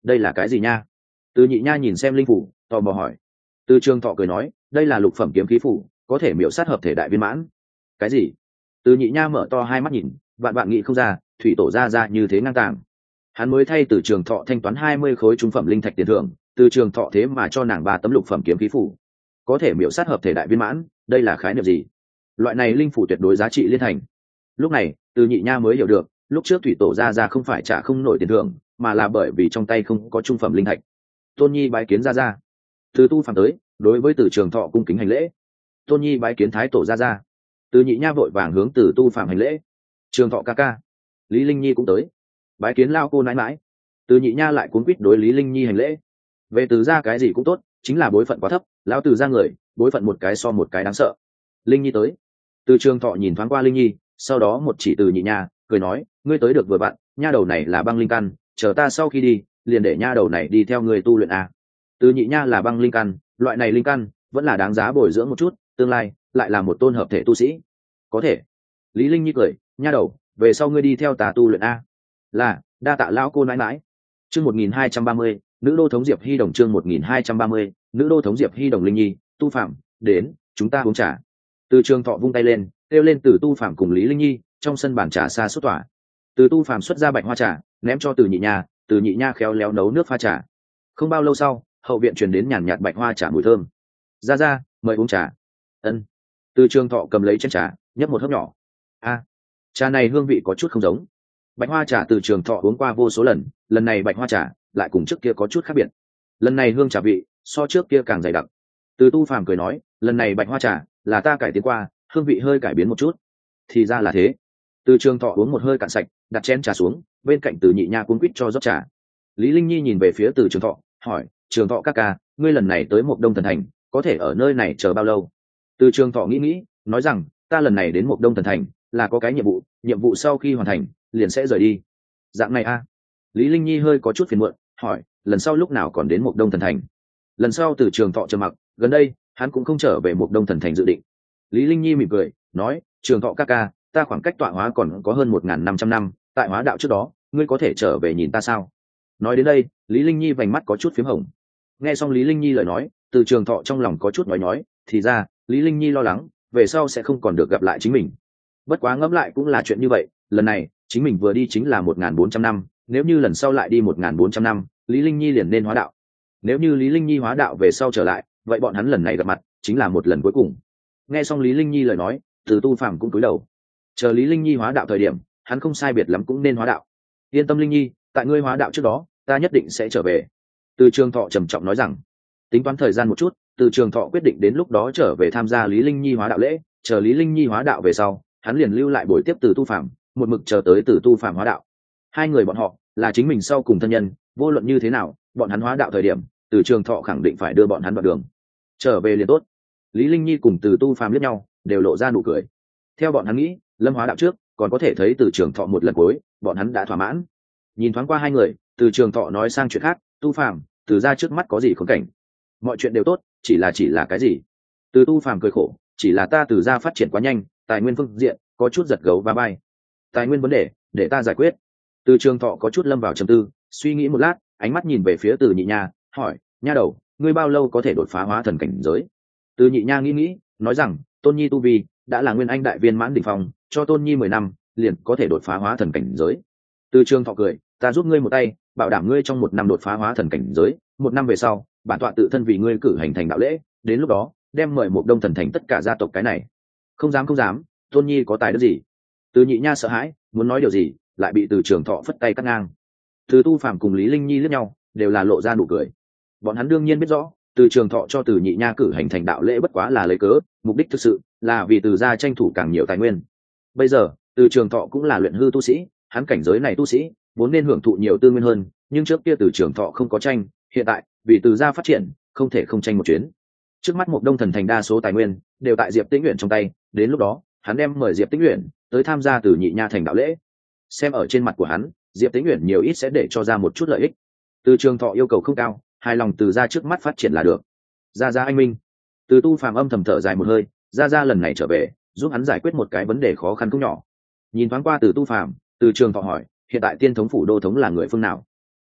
đây là cái gì nha? Từ nhị nha nhìn xem linh phủ tò mò hỏi. Từ trường thọ cười nói, đây là lục phẩm kiếm khí phủ, có thể miểu sát hợp thể đại viên mãn. Cái gì? Từ nhị nha mở to hai mắt nhìn, vạn nghĩ không ra thủy tổ ra như thế ngang tàng. Hắn mới thay từ trường thọ thanh toán 20 khối trung phẩm linh thạch tiền thưởng, từ trường thọ thế mà cho nàng 3 tấm lục phẩm kiếm khí phủ, có thể miểu sát hợp thể đại viên mãn, đây là khái niệm gì? Loại này linh phủ tuyệt đối giá trị liên thành. Lúc này từ nhị nha mới hiểu được, lúc trước thủy tổ ra không phải trả không nổi tiền thưởng, mà là bởi vì trong tay không có trung phẩm linh thạch. Tôn nhi bái kiến ra. Từ tu phàm tới, đối với từ trường thọ cung kính hành lễ. Tôn nhi bái kiến thái tổ ra. Từ nhị nha vội vàng hướng từ tu phàm hành lễ. Trường thọ ca ca. Lý Linh Nhi cũng tới, bái kiến lao cô nãi mãi. Từ nhị nha lại cuốn quýt đối Lý Linh Nhi hành lễ. Về từ ra cái gì cũng tốt, chính là bối phận quá thấp, lão từ ra người bối phận một cái so một cái đáng sợ. Linh Nhi tới. Từ trường thọ nhìn thoáng qua Linh Nhi, sau đó một chỉ từ nhị nha, cười nói, ngươi tới được vừa vặn, nha đầu này là băng linh căn, chờ ta sau khi đi liền để nha đầu này đi theo người tu luyện a. Từ nhị nha là băng linh căn, loại này linh căn vẫn là đáng giá bồi dưỡng một chút, tương lai lại là một tôn hợp thể tu sĩ. Có thể. Lý Linh Nhi cười, nha đầu, về sau ngươi đi theo ta tu luyện a. Là, đa tạ lão cô nãi nãi. Chương 1230, nữ đô thống Diệp Hy Đồng. Chương 1230, nữ đô thống Diệp Hy Đồng. Linh Nhi, tu phạm, đến, chúng ta uống trà. Từ trường thọ vung tay lên, kêu lên từ tu phạm cùng Lý Linh Nhi, trong sân bàn trà xa suốt tỏa. Từ tu phạm xuất ra bạch hoa trà, ném cho từ nhị nha, từ nhị nha khéo léo nấu nước pha trà. Không bao lâu sau, hậu viện truyền đến nhàn nhạt bạch hoa trà mùi thơm. Ra, mời uống trà. Ân. Từ trường thọ cầm lấy chén trà, nhấp một hớp nhỏ. A, trà này hương vị có chút không giống. Bạch hoa trà từ trường thọ uống qua vô số lần, lần này bạch hoa trà lại cùng trước kia có chút khác biệt. Lần này hương trà vị so trước kia càng dày đặc. Từ tu phàm cười nói, lần này bạch hoa trà là ta cải tiến qua, hương vị hơi cải biến một chút. Thì ra là thế. Từ trường thọ uống một hơi cạn sạch, đặt chén trà xuống, bên cạnh từ nhị nha cuốn quýt cho rót trà. Lý Linh Nhi nhìn về phía từ trường thọ, hỏi, trường thọ ca ca, ngươi lần này tới Mộc Đông Thần Thành, có thể ở nơi này chờ bao lâu? Từ trường thọ nghĩ, nói rằng, ta lần này đến Mộc Đông Thần Thành là có cái nhiệm vụ sau khi hoàn thành liền sẽ rời đi. Dạng này a. Lý Linh Nhi hơi có chút phiền muộn, hỏi, lần sau lúc nào còn đến Mộc Đông Thần Thành? Lần sau từ trường thọ trầm mặc, gần đây hắn cũng không trở về Mộc Đông Thần Thành dự định. Lý Linh Nhi mỉm cười, nói, trường thọ ca ca, ta khoảng cách tọa hóa còn có hơn 1.500 năm, tại hóa đạo trước đó ngươi có thể trở về nhìn ta sao? Nói đến đây, Lý Linh Nhi vành mắt có chút phím hồng. Nghe xong Lý Linh Nhi lời nói, từ trường thọ trong lòng có chút nói, thì ra Lý Linh Nhi lo lắng về sau sẽ không còn được gặp lại chính mình. Bất quá ngẫm lại cũng là chuyện như vậy, lần này chính mình vừa đi chính là 1.400 năm, nếu như lần sau lại đi 1.400 năm, Lý Linh Nhi liền nên hóa đạo. Nếu như Lý Linh Nhi hóa đạo về sau trở lại, vậy bọn hắn lần này gặp mặt chính là một lần cuối cùng. Nghe xong Lý Linh Nhi lời nói, từ tu phàm cũng cúi đầu. Chờ Lý Linh Nhi hóa đạo thời điểm, hắn không sai biệt lắm cũng nên hóa đạo. Yên tâm Linh Nhi, tại ngươi hóa đạo trước đó, ta nhất định sẽ trở về. Từ trường thọ trầm trọng nói rằng. Tính toán thời gian một chút, từ trường thọ quyết định đến lúc đó trở về tham gia Lý Linh Nhi hóa đạo lễ, chờ Lý Linh Nhi hóa đạo về sau, hắn liền lưu lại buổi tiếp từ tu phàm, một mực chờ tới từ tu phàm hóa đạo. Hai người bọn họ là chính mình sau cùng thân nhân, vô luận như thế nào, bọn hắn hóa đạo thời điểm, từ trường thọ khẳng định phải đưa bọn hắn đoạn đường. Trở về liền tốt. Lý Linh Nhi cùng từ tu phàm liếc nhau, đều lộ ra nụ cười. Theo bọn hắn nghĩ, lâm hóa đạo trước còn có thể thấy từ trường thọ một lần cuối, bọn hắn đã thỏa mãn. Nhìn thoáng qua hai người, từ trường thọ nói sang chuyện khác, tu phàm, từ ra trước mắt có gì khốn cảnh? Mọi chuyện đều tốt, chỉ là cái gì? Từ tu phàm cười khổ, chỉ là ta từ ra phát triển quá nhanh, tài nguyên phương diện có chút giật gấu va bay. Tài nguyên vấn đề để ta giải quyết. Từ trường thọ có chút lâm vào trầm tư, suy nghĩ một lát, ánh mắt nhìn về phía từ nhị nha, hỏi, nha đầu, ngươi bao lâu có thể đột phá hóa thần cảnh giới? Từ nhị nha nghĩ, nói rằng, tôn nhi tu vi đã là nguyên anh đại viên mãn đỉnh phong, cho tôn nhi 10 năm liền có thể đột phá hóa thần cảnh giới. Từ trường thọ cười, ta giúp ngươi một tay, bảo đảm ngươi trong 1 năm đột phá hóa thần cảnh giới, 1 năm về sau bản tọa tự thân vì ngươi cử hành thành đạo lễ, đến lúc đó đem mời Mộc Đông Thần Thành tất cả gia tộc. Cái này không dám, tôn nhi có tài đức gì? Từ nhị nha sợ hãi, muốn nói điều gì lại bị từ trường thọ phất tay cắt ngang. Từ tu phàm cùng Lý Linh Nhi liếc nhau, đều là lộ ra nụ cười. Bọn hắn đương nhiên biết rõ, từ trường thọ cho từ nhị nha cử hành thành đạo lễ bất quá là lấy cớ, mục đích thực sự là vì từ gia tranh thủ càng nhiều tài nguyên. Bây giờ từ trường thọ cũng là luyện hư tu sĩ, hắn cảnh giới này tu sĩ vốn nên hưởng thụ nhiều tư nguyên hơn, nhưng trước kia từ trường thọ không có tranh, hiện tại vì từ gia phát triển không thể không tranh một chuyến. Trước mắt Mộc Đông Thần Thành đa số tài nguyên đều tại Diệp Tĩnh Uyển trong tay, đến lúc đó hắn đem mời Diệp Tĩnh Uyển tới tham gia từ nhị nha thành đạo lễ, xem ở trên mặt của hắn, Diệp Tĩnh Uyển nhiều ít sẽ để cho ra một chút lợi ích. Từ trường thọ yêu cầu không cao, hài lòng từ gia trước mắt phát triển là được. Gia anh minh. Từ tu phàm âm thầm thở dài một hơi, gia lần này trở về giúp hắn giải quyết một cái vấn đề khó khăn không nhỏ. Nhìn thoáng qua từ tu phàm, từ trường thọ hỏi, hiện tại tiên thống phủ đô thống là người phương nào?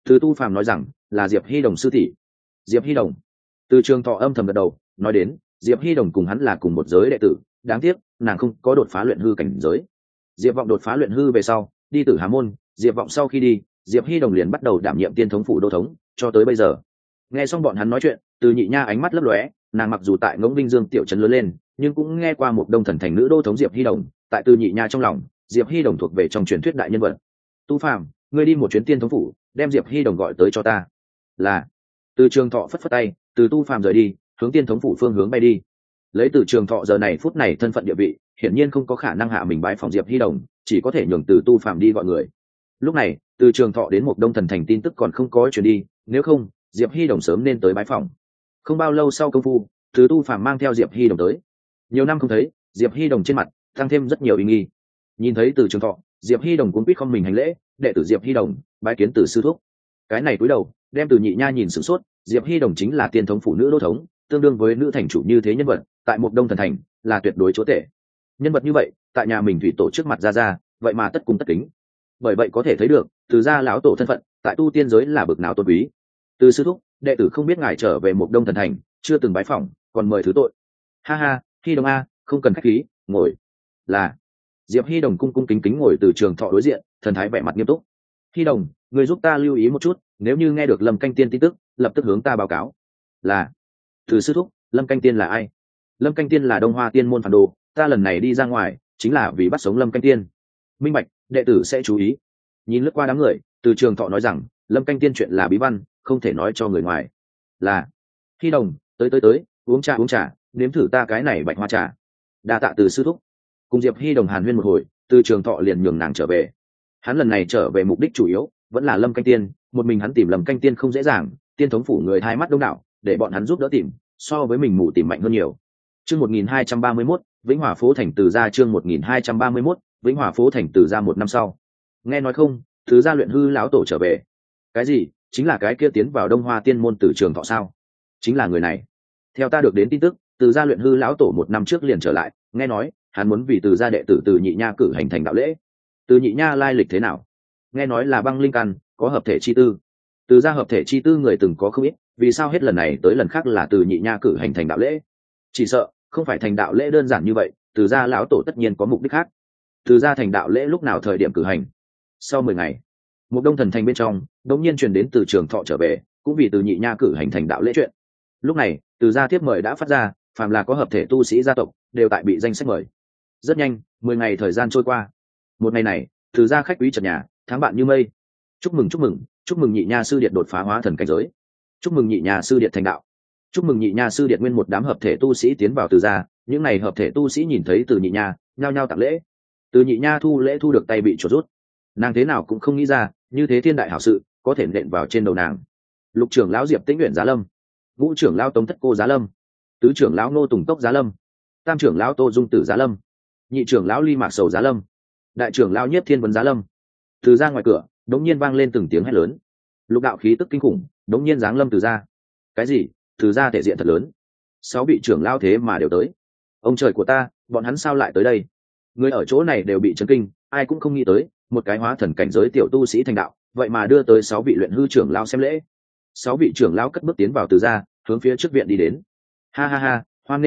Từ Tu Phàm nói rằng là Diệp Hy Đồng sư tỷ. Diệp Hy Đồng. Từ Trường Thọ âm thầm gật đầu, nói đến Diệp Hy Đồng cùng hắn là cùng một giới đệ tử, đáng tiếc nàng không có đột phá luyện hư cảnh giới. Diệp Vọng đột phá luyện hư về sau đi Tử Hà môn, Diệp Vọng sau khi đi, Diệp Hy Đồng liền bắt đầu đảm nhiệm tiên thống phủ đô thống cho tới bây giờ. Nghe xong bọn hắn nói chuyện, Từ Nhị Nha ánh mắt lấp lóe, nàng mặc dù tại Ngỗng Vinh Dương tiểu trấn lớn lên, nhưng cũng nghe qua một Đông Thần thành nữ đô thống Diệp Hy Đồng, tại Từ Nhị Nha trong lòng, Diệp Hy Đồng thuộc về trong truyền thuyết đại nhân vật. Tu Phàm, ngươi đi một chuyến tiên thống phủ, đem Diệp Hy Đồng gọi tới cho ta. Là. Từ Trường Thọ phất phất tay, từ Tu Phàm rời đi, hướng tiên thống phủ phương hướng bay đi. Lấy Từ Trường Thọ giờ này phút này thân phận địa vị, hiển nhiên không có khả năng hạ mình bái phòng Diệp Hy Đồng, chỉ có thể nhường từ Tu Phàm đi gọi người. Lúc này, Từ Trường Thọ đến một Đông Thần thành tin tức còn không có truyền đi, nếu không, Diệp Hy Đồng sớm nên tới bái phòng. Không bao lâu sau công phu, từ Tu Phàm mang theo Diệp Hy Đồng tới. Nhiều năm không thấy, Diệp Hy Đồng trên mặt tăng thêm rất nhiều ý nghi. Nhìn thấy Từ Trường Thọ, Diệp Hy Đồng cũng biết không mình hành lễ, đệ tử Diệp Hy Đồng bái kiến từ sư thúc. Cái này cúi đầu đem Từ Nhị Nha nhìn sửng sốt, Diệp Hy Đồng chính là tiên thống phụ nữ đô thống, tương đương với nữ thành chủ như thế nhân vật, tại một Đông Thần thành là tuyệt đối chúa tể. Nhân vật như vậy, tại nhà mình thủy tổ trước mặt ra, vậy mà tất cung tất kính. Bởi vậy có thể thấy được, từ gia lão tổ thân phận tại tu tiên giới là bậc nào tôn quý. Từ sư thúc, đệ tử không biết ngài trở về một Đông Thần thành, chưa từng bái phỏng, còn mời thứ tội. Ha ha, Hy Đồng a, không cần khách khí, ngồi. Là. Diệp Hy Đồng cung cung kính kính ngồi Từ Trường Thọ đối diện, thần thái vẻ mặt nghiêm túc. Hy Đồng, người giúp ta lưu ý một chút, nếu như nghe được Lâm Canh Tiên tin tức, lập tức hướng ta báo cáo. Là. Từ sư thúc, Lâm Canh Tiên là ai? Lâm Canh Tiên là Đông Hoa Tiên môn phản đồ, ta lần này đi ra ngoài chính là vì bắt sống Lâm Canh Tiên. Minh bạch, đệ tử sẽ chú ý. Nhìn lướt qua đám người, Từ Trường Thọ nói rằng Lâm Canh Tiên chuyện là bí văn, không thể nói cho người ngoài. Là. Hy Đồng, tới, uống trà, nếm thử ta cái này bạch hoa trà. Đa tạ Từ sư thúc. Cùng Diệp Hy Đồng hàn huyên một hồi, Từ Trường Thọ liền nhường nàng trở về. Hắn lần này trở về mục đích chủ yếu vẫn là Lâm Canh Tiên, một mình hắn tìm Lâm Canh Tiên không dễ dàng, tiên thống phủ người hai mắt đông đảo, để bọn hắn giúp đỡ tìm, so với mình mù tìm mạnh hơn nhiều. Chương 1231, Vĩnh Hòa phố thành Từ gia. Chương 1231, Vĩnh Hòa phố thành Từ gia. Một năm sau, nghe nói không, thứ gia luyện hư lão tổ trở về. Cái gì? Chính là cái kia tiến vào Đông Hoa Tiên môn Từ Trường Thọ sao? Chính là người này. Theo ta được đến tin tức, Từ gia luyện hư lão tổ một năm trước liền trở lại, nghe nói hắn muốn vì Từ gia đệ tử Từ Nhị Nha cử hành thành đạo lễ. Từ Nhị Nha lai lịch thế nào? Nghe nói là băng linh căn, có hợp thể chi tư. Từ gia hợp thể chi tư người từng có không ít, vì sao hết lần này tới lần khác là Từ Nhị Nha cử hành thành đạo lễ? Chỉ sợ không phải thành đạo lễ đơn giản như vậy, Từ gia lão tổ tất nhiên có mục đích khác. Từ gia thành đạo lễ lúc nào thời điểm cử hành? Sau 10 ngày. Một Đông Thần thành bên trong đống nhiên truyền đến Từ Trường Thọ trở về, cũng vì Từ Nhị Nha cử hành thành đạo lễ chuyện. Lúc này, Từ gia thiếp mời đã phát ra, phàm là có hợp thể tu sĩ gia tộc đều tại bị danh sách mời. Rất nhanh, 10 ngày thời gian trôi qua. Một ngày này, Từ gia khách quý trật nhà, tháng bạn như mây. Chúc mừng Nhị Nha sư điệt đột phá hóa thần cảnh giới. Chúc mừng Nhị Nha sư điệt thành đạo. Chúc mừng Nhị Nha sư điệt nguyên một đám hợp thể tu sĩ tiến vào Từ gia, những này hợp thể tu sĩ nhìn thấy Từ Nhị Nha, nhao nhao tặng lễ. Từ Nhị Nha thu lễ thu được tay bị chuột rút. Nàng thế nào cũng không nghĩ ra, như thế thiên đại hảo sự có thể nện vào trên đầu nàng. Lục trưởng lão Diệp Tĩnh Uyển giá lâm, ngũ trưởng lão Tống Thất Cô giá lâm, tứ trưởng lão Ngô Tùng Cốc giá lâm, tam trưởng lão Tô Dung Tử giá lâm, nhị trưởng lão Ly Mạc Sầu giá lâm, đại trưởng lão Nhiếp Thiên Vấn giá lâm. Từ ra ngoài cửa đống nhiên vang lên từng tiếng hét lớn. Lục đạo khí tức kinh khủng đống nhiên giáng lâm từ ra. Cái gì? Từ ra thể diện thật lớn, 6 vị trưởng lão thế mà đều tới. Ông trời của ta, bọn hắn sao lại tới đây? Người ở chỗ này đều bị chấn kinh, ai cũng không nghĩ tới một cái hóa thần cảnh giới tiểu tu sĩ thành đạo vậy mà đưa tới 6 vị luyện hư trưởng lão xem lễ. 6 vị trưởng lão cất bước tiến vào Từ ra, hướng phía trước viện đi đến. Ha ha ha,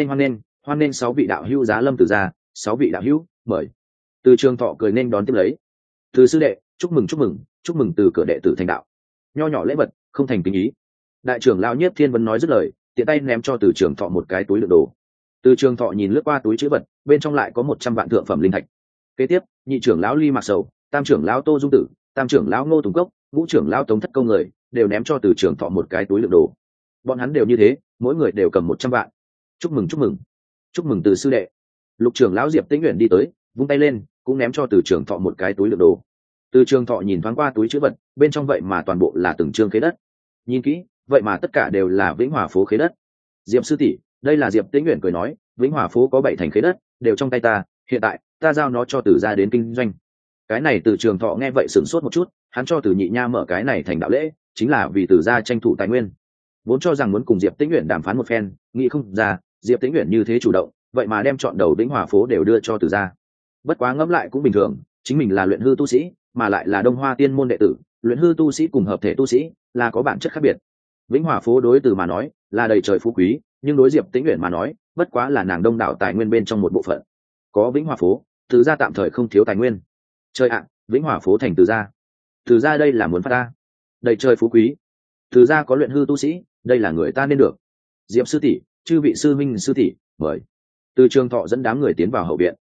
hoan nghênh 6 vị đạo hữu giá lâm Từ ra, 6 vị đạo hữu mời. Từ Trường Thọ cười nên đón tiếp lấy. Từ sư đệ, chúc mừng từ cửa đệ tử thành đạo. Nho nhỏ lễ vật không thành kính ý. Đại trưởng lão Nhiếp Thiên Vấn nói dứt lời, tiện tay ném cho Từ Trường Thọ một cái túi đựng đồ. Từ Trường Thọ nhìn lướt qua túi chữ vật, bên trong lại có 100 vạn thượng phẩm linh thạch. Kế tiếp, nhị trưởng lão Ly Mạc Sầu, tam trưởng lão Tô Dung Tử, tam trưởng lão Ngô Tùng Cốc, ngũ trưởng lão Tống Thất Câu người đều ném cho Từ Trường Thọ một cái túi đựng đồ. Bọn hắn đều như thế, mỗi người đều cầm 100 vạn. Chúc mừng Từ sư đệ. Lục trưởng lão Diệp Tĩnh Uyển đi tới, vung tay lên, cũng ném cho Từ Trường Thọ một cái túi đựng đồ. Từ Trường Thọ nhìn thoáng qua túi chữ vật, bên trong vậy mà toàn bộ là từng trương khế đất. Nhìn kỹ, vậy mà tất cả đều là Vĩnh Hòa phố khế đất. Diệp sư tỷ, đây là Diệp Tĩnh Uyển cười nói, Vĩnh Hòa phố có 7 thành khế đất, đều trong tay ta, hiện tại ta giao nó cho Từ gia đến kinh doanh. Cái này Từ Trường Thọ nghe vậy sửng sốt một chút, hắn cho Từ Nhị Nha mở cái này thành đạo lễ, chính là vì Từ gia tranh thủ tài nguyên. Vốn cho rằng muốn cùng Diệp Tĩnh Uyển đàm phán một phen, nghĩ không ra, Diệp Tĩnh Uyển như thế chủ động, vậy mà đem chọn đầu Vĩnh Hòa phố đều đưa cho Từ gia. Bất quá ngẫm lại cũng bình thường, chính mình là luyện hư tu sĩ, mà lại là Đông Hoa Tiên môn đệ tử, luyện hư tu sĩ cùng hợp thể tu sĩ là có bản chất khác biệt. Vĩnh Hòa phố đối từ mà nói là đầy trời phú quý, nhưng đối Diệp Tĩnh Uyển mà nói bất quá là nàng đông đảo tài nguyên bên trong một bộ phận. Có Vĩnh Hòa phố, từ gia tạm thời không thiếu tài nguyên. Trời ạ, Vĩnh Hòa phố thành từ gia đây là muốn phát ta. Đầy trời phú quý, từ gia có luyện hư tu sĩ, đây là người ta nên được. Diệp sư tỷ, chư vị sư minh sư tỷ, mời. Từ Trường Thọ dẫn đám người tiến vào hậu viện.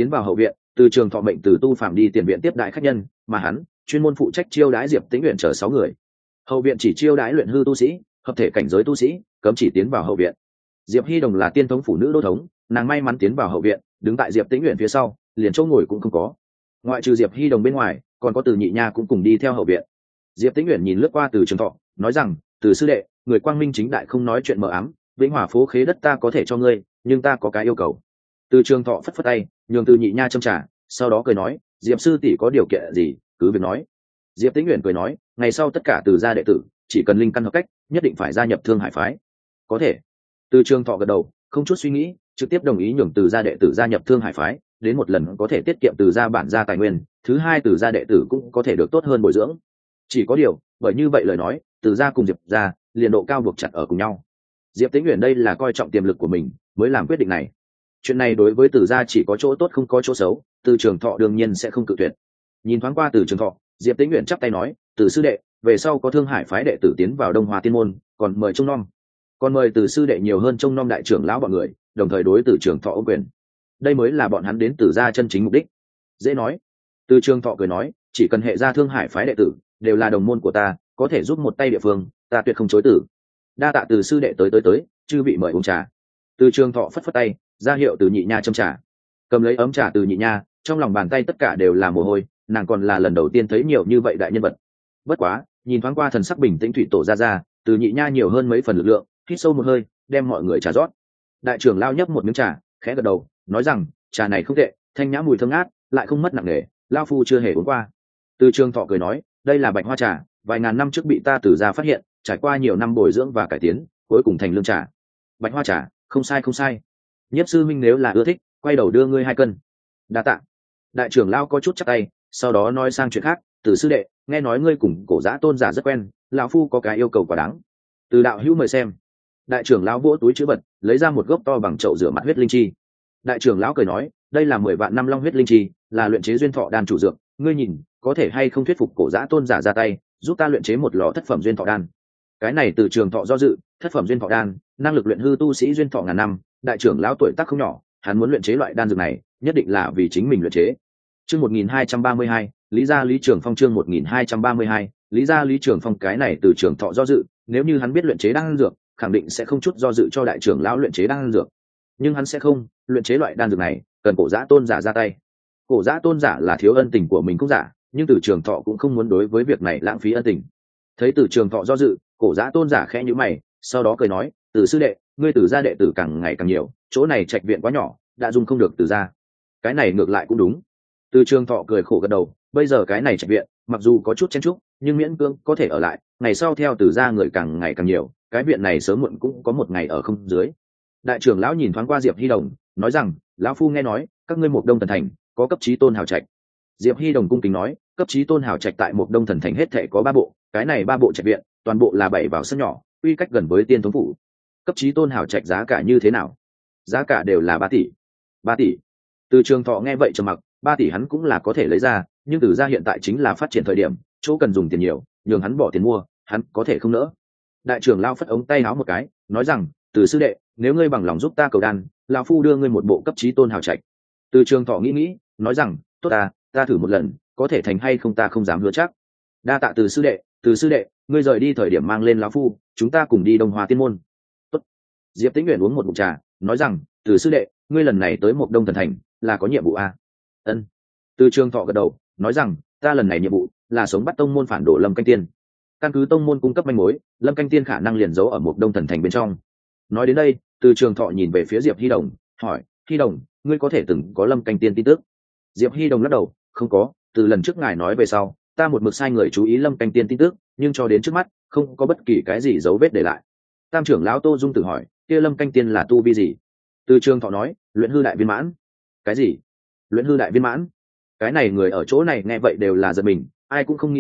Từ Trường Thọ mệnh từ tu phạm đi tiền viện tiếp đại khách nhân, mà hắn chuyên môn phụ trách chiêu đãi Diệp Tĩnh Uyển chở 6 người. Hậu viện chỉ chiêu đãi luyện hư tu sĩ, hợp thể cảnh giới tu sĩ, cấm chỉ tiến vào hậu viện. Diệp Hy Đồng là tiên thống phụ nữ đô thống, nàng may mắn tiến vào hậu viện, đứng tại Diệp Tĩnh Uyển phía sau, liền chỗ ngồi cũng không có. Ngoại trừ Diệp Hy Đồng bên ngoài, còn có Từ Nhị Nha cũng cùng đi theo hậu viện. Diệp Tĩnh Uyển nhìn lướt qua Từ Trường Thọ, nói rằng: "Từ sư đệ, người quang minh chính đại không nói chuyện mờ ám, Vĩnh Hòa phố khế đất ta có thể cho ngươi, nhưng ta có cái yêu cầu." Từ Trường Thọ phất phất tay, nhường Từ Nhị Nha châm trà, sau đó cười nói: "Diệp sư tỷ có điều kiện gì, cứ việc nói." Diệp Tĩnh Uyển cười nói: "Ngày sau tất cả Từ gia đệ tử, chỉ cần linh căn hợp cách, nhất định phải gia nhập Thương Hải phái." "Có thể." Từ Trường Thọ gật đầu, không chút suy nghĩ, trực tiếp đồng ý nhường Từ gia đệ tử gia nhập Thương Hải phái, đến một lần có thể tiết kiệm Từ gia bản gia tài nguyên, thứ hai Từ gia đệ tử cũng có thể được tốt hơn bồi dưỡng. Chỉ có điều, bởi như vậy lời nói, Từ gia cùng Diệp gia liền độ cao buộc chặt ở cùng nhau. Diệp Tĩnh Uyển đây là coi trọng tiềm lực của mình mới làm quyết định này. Chuyện này đối với Từ gia chỉ có chỗ tốt không có chỗ xấu, Từ Trường Thọ đương nhiên sẽ không cự tuyệt. Nhìn thoáng qua Từ Trường Thọ, Diệp Tĩnh Uyển chắp tay nói: "Từ sư đệ, về sau có Thương Hải phái đệ tử tiến vào Đông Hoa Tiên môn, còn mời trông nom. Còn mời Từ sư đệ nhiều hơn trông nom đại trưởng lão bọn người, đồng thời đối Từ Trường Thọ ôm quyền. Đây mới là bọn hắn đến Từ gia chân chính mục đích." Dễ nói. Từ Trường Thọ cười nói: "Chỉ cần hệ gia Thương Hải phái đệ tử đều là đồng môn của ta, có thể giúp một tay địa phương, ta tuyệt không chối từ. Đa tạ Từ sư đệ tới, chư vị mời uống trà." Từ Trường Thọ phất phất tay, ra hiệu Từ Nhị Nha châm trà. Cầm lấy ấm trà Từ Nhị Nha, trong lòng bàn tay tất cả đều là mồ hôi, nàng còn là lần đầu tiên thấy nhiều như vậy đại nhân vật. Bất quá, nhìn thoáng qua thần sắc bình tĩnh thủy tổ ra, Từ Nhị Nha nhiều hơn mấy phần lực lượng, hít sâu một hơi, đem mọi người trà rót. Đại trưởng lao nhấp một miếng trà, khẽ gật đầu, nói rằng: "Trà này không tệ, thanh nhã mùi thơm ngát, lại không mất nặng nề, lao phu chưa hề uống qua." Từ Trường Thọ cười nói: "Đây là Bạch Hoa trà, vài ngàn năm trước bị ta Từ gia phát hiện, trải qua nhiều năm bồi dưỡng và cải tiến, cuối cùng thành lương trà. Bạch Hoa trà, không sai. Nhiếp sư minh nếu là ưa thích, quay đầu đưa ngươi 2 cân." Đa tạ. Đại trưởng lao có chút chắc tay, sau đó nói sang chuyện khác: "Từ sư đệ, nghe nói ngươi cùng Cổ Giã tôn giả rất quen, lão phu có cái yêu cầu quá đáng." Từ đạo hữu mời xem. Đại trưởng lão vỗ túi chữ vật, lấy ra một gốc to bằng chậu rửa mặt huyết linh chi. Đại trưởng lão cười nói: "Đây là 10 vạn năm long huyết linh chi, là luyện chế duyên thọ đan chủ dược, ngươi nhìn, có thể hay không thuyết phục Cổ Giã tôn giả ra tay, giúp ta luyện chế một lò thất phẩm duyên thọ đan?" Cái này Từ Trường Thọ do dự, thất phẩm duyên thọ đan, năng lực luyện hư tu sĩ duyên thọ ngàn năm, đại trưởng lão tuổi tác không nhỏ, hắn muốn luyện chế loại đan dược này, nhất định là vì chính mình luyện chế. Chương 1232, Lý gia Lý Trường Phong. Chương 1232, Lý gia Lý Trường Phong. Cái này Từ Trường Thọ do dự, nếu như hắn biết luyện chế đan dược, khẳng định sẽ không chút do dự cho đại trưởng lão luyện chế đan dược. Nhưng hắn sẽ không, luyện chế loại đan dược này, cần Cổ Giã tôn giả ra tay. Cổ Giã tôn giả là thiếu ân tình của mình cũng giả, nhưng Từ Trường Thọ cũng không muốn đối với việc này lãng phí ân tình. Thấy Từ Trường Thọ do dự, Cổ Giã tôn giả khẽ nhíu mày, sau đó cười nói: "Từ sư đệ, ngươi Từ gia đệ tử càng ngày càng nhiều, chỗ này trạch viện quá nhỏ, đã dung không được Từ gia." Cái này ngược lại cũng đúng. Từ Trường Thọ cười khổ gật đầu, bây giờ cái này trạch viện mặc dù có chút chen chúc, nhưng miễn cưỡng có thể ở lại, ngày sau theo Từ gia người càng ngày càng nhiều, cái viện này sớm muộn cũng có một ngày ở không dưới. Đại trưởng lão nhìn thoáng qua Diệp Hy Đồng, nói rằng: "Lão phu nghe nói, các ngươi Mộc Đông Thần Thành có cấp chí tôn hào trạch." Diệp Hy Đồng cung kính nói: "Cấp chí tôn hào trạch tại Mộc Đông Thần Thành hết thảy có 3 bộ, cái này 3 bộ trạch viện, toàn bộ là 7 vào sân nhỏ, uy cách gần với tiên thống phủ. Cấp chí tôn hào trạch giá cả như thế nào?" "Giá cả đều là 3 tỷ." 3 tỷ. Từ Trường Thọ nghe vậy trầm mặc, 3 tỷ hắn cũng là có thể lấy ra, nhưng Từ gia hiện tại chính là phát triển thời điểm, chỗ cần dùng tiền nhiều, nhường hắn bỏ tiền mua, hắn có thể không nỡ. Đại trưởng lão phất ống tay áo một cái, nói rằng: "Từ sư đệ, nếu ngươi bằng lòng giúp ta cầu đan, lão phu đưa ngươi một bộ cấp chí tôn hào trạch." Từ Trường Thọ nghĩ, nói rằng: "Tốt ta thử một lần, có thể thành hay không ta không dám hứa chắc." "Đa tạ Từ sư đệ, ngươi rời đi thời điểm mang lên lão phu, chúng ta cùng đi Đông Hoa Tiên môn." "Tốt." Diệp Tĩnh Uyển uống một ngụm trà, nói rằng: "Từ sư đệ, ngươi lần này tới Mộc Đông Thần Thành, là có nhiệm vụ à?" "Ân." Từ Trường Thọ gật đầu, nói rằng: "Ta lần này nhiệm vụ là sống bắt tông môn phản đồ Lâm Canh Tiên. Căn cứ tông môn cung cấp manh mối, Lâm Canh Tiên khả năng liền giấu ở Mộc Đông Thần Thành bên trong." Nói đến đây, Từ Trường Thọ nhìn về phía Diệp Hy Đồng, hỏi: "Hy Đồng, ngươi có thể từng có Lâm Canh Tiên tin tức?" Diệp Hy Đồng lắc đầu: "Không có, từ lần trước ngài nói về sau, ta một mực sai người chú ý Lâm Canh Tiên tin tức, nhưng cho đến trước mắt, không có bất kỳ cái gì dấu vết để lại." Tam trưởng lão Tô Dung tự hỏi: "Kia Lâm Canh Tiên là tu vi gì?" Từ Trường Thọ nói: "Luyện hư đại viên mãn." "Cái gì? Luyện hư đại viên mãn?" Cái này người ở chỗ này nghe vậy đều là giật mình, ai cũng không nghĩ tới,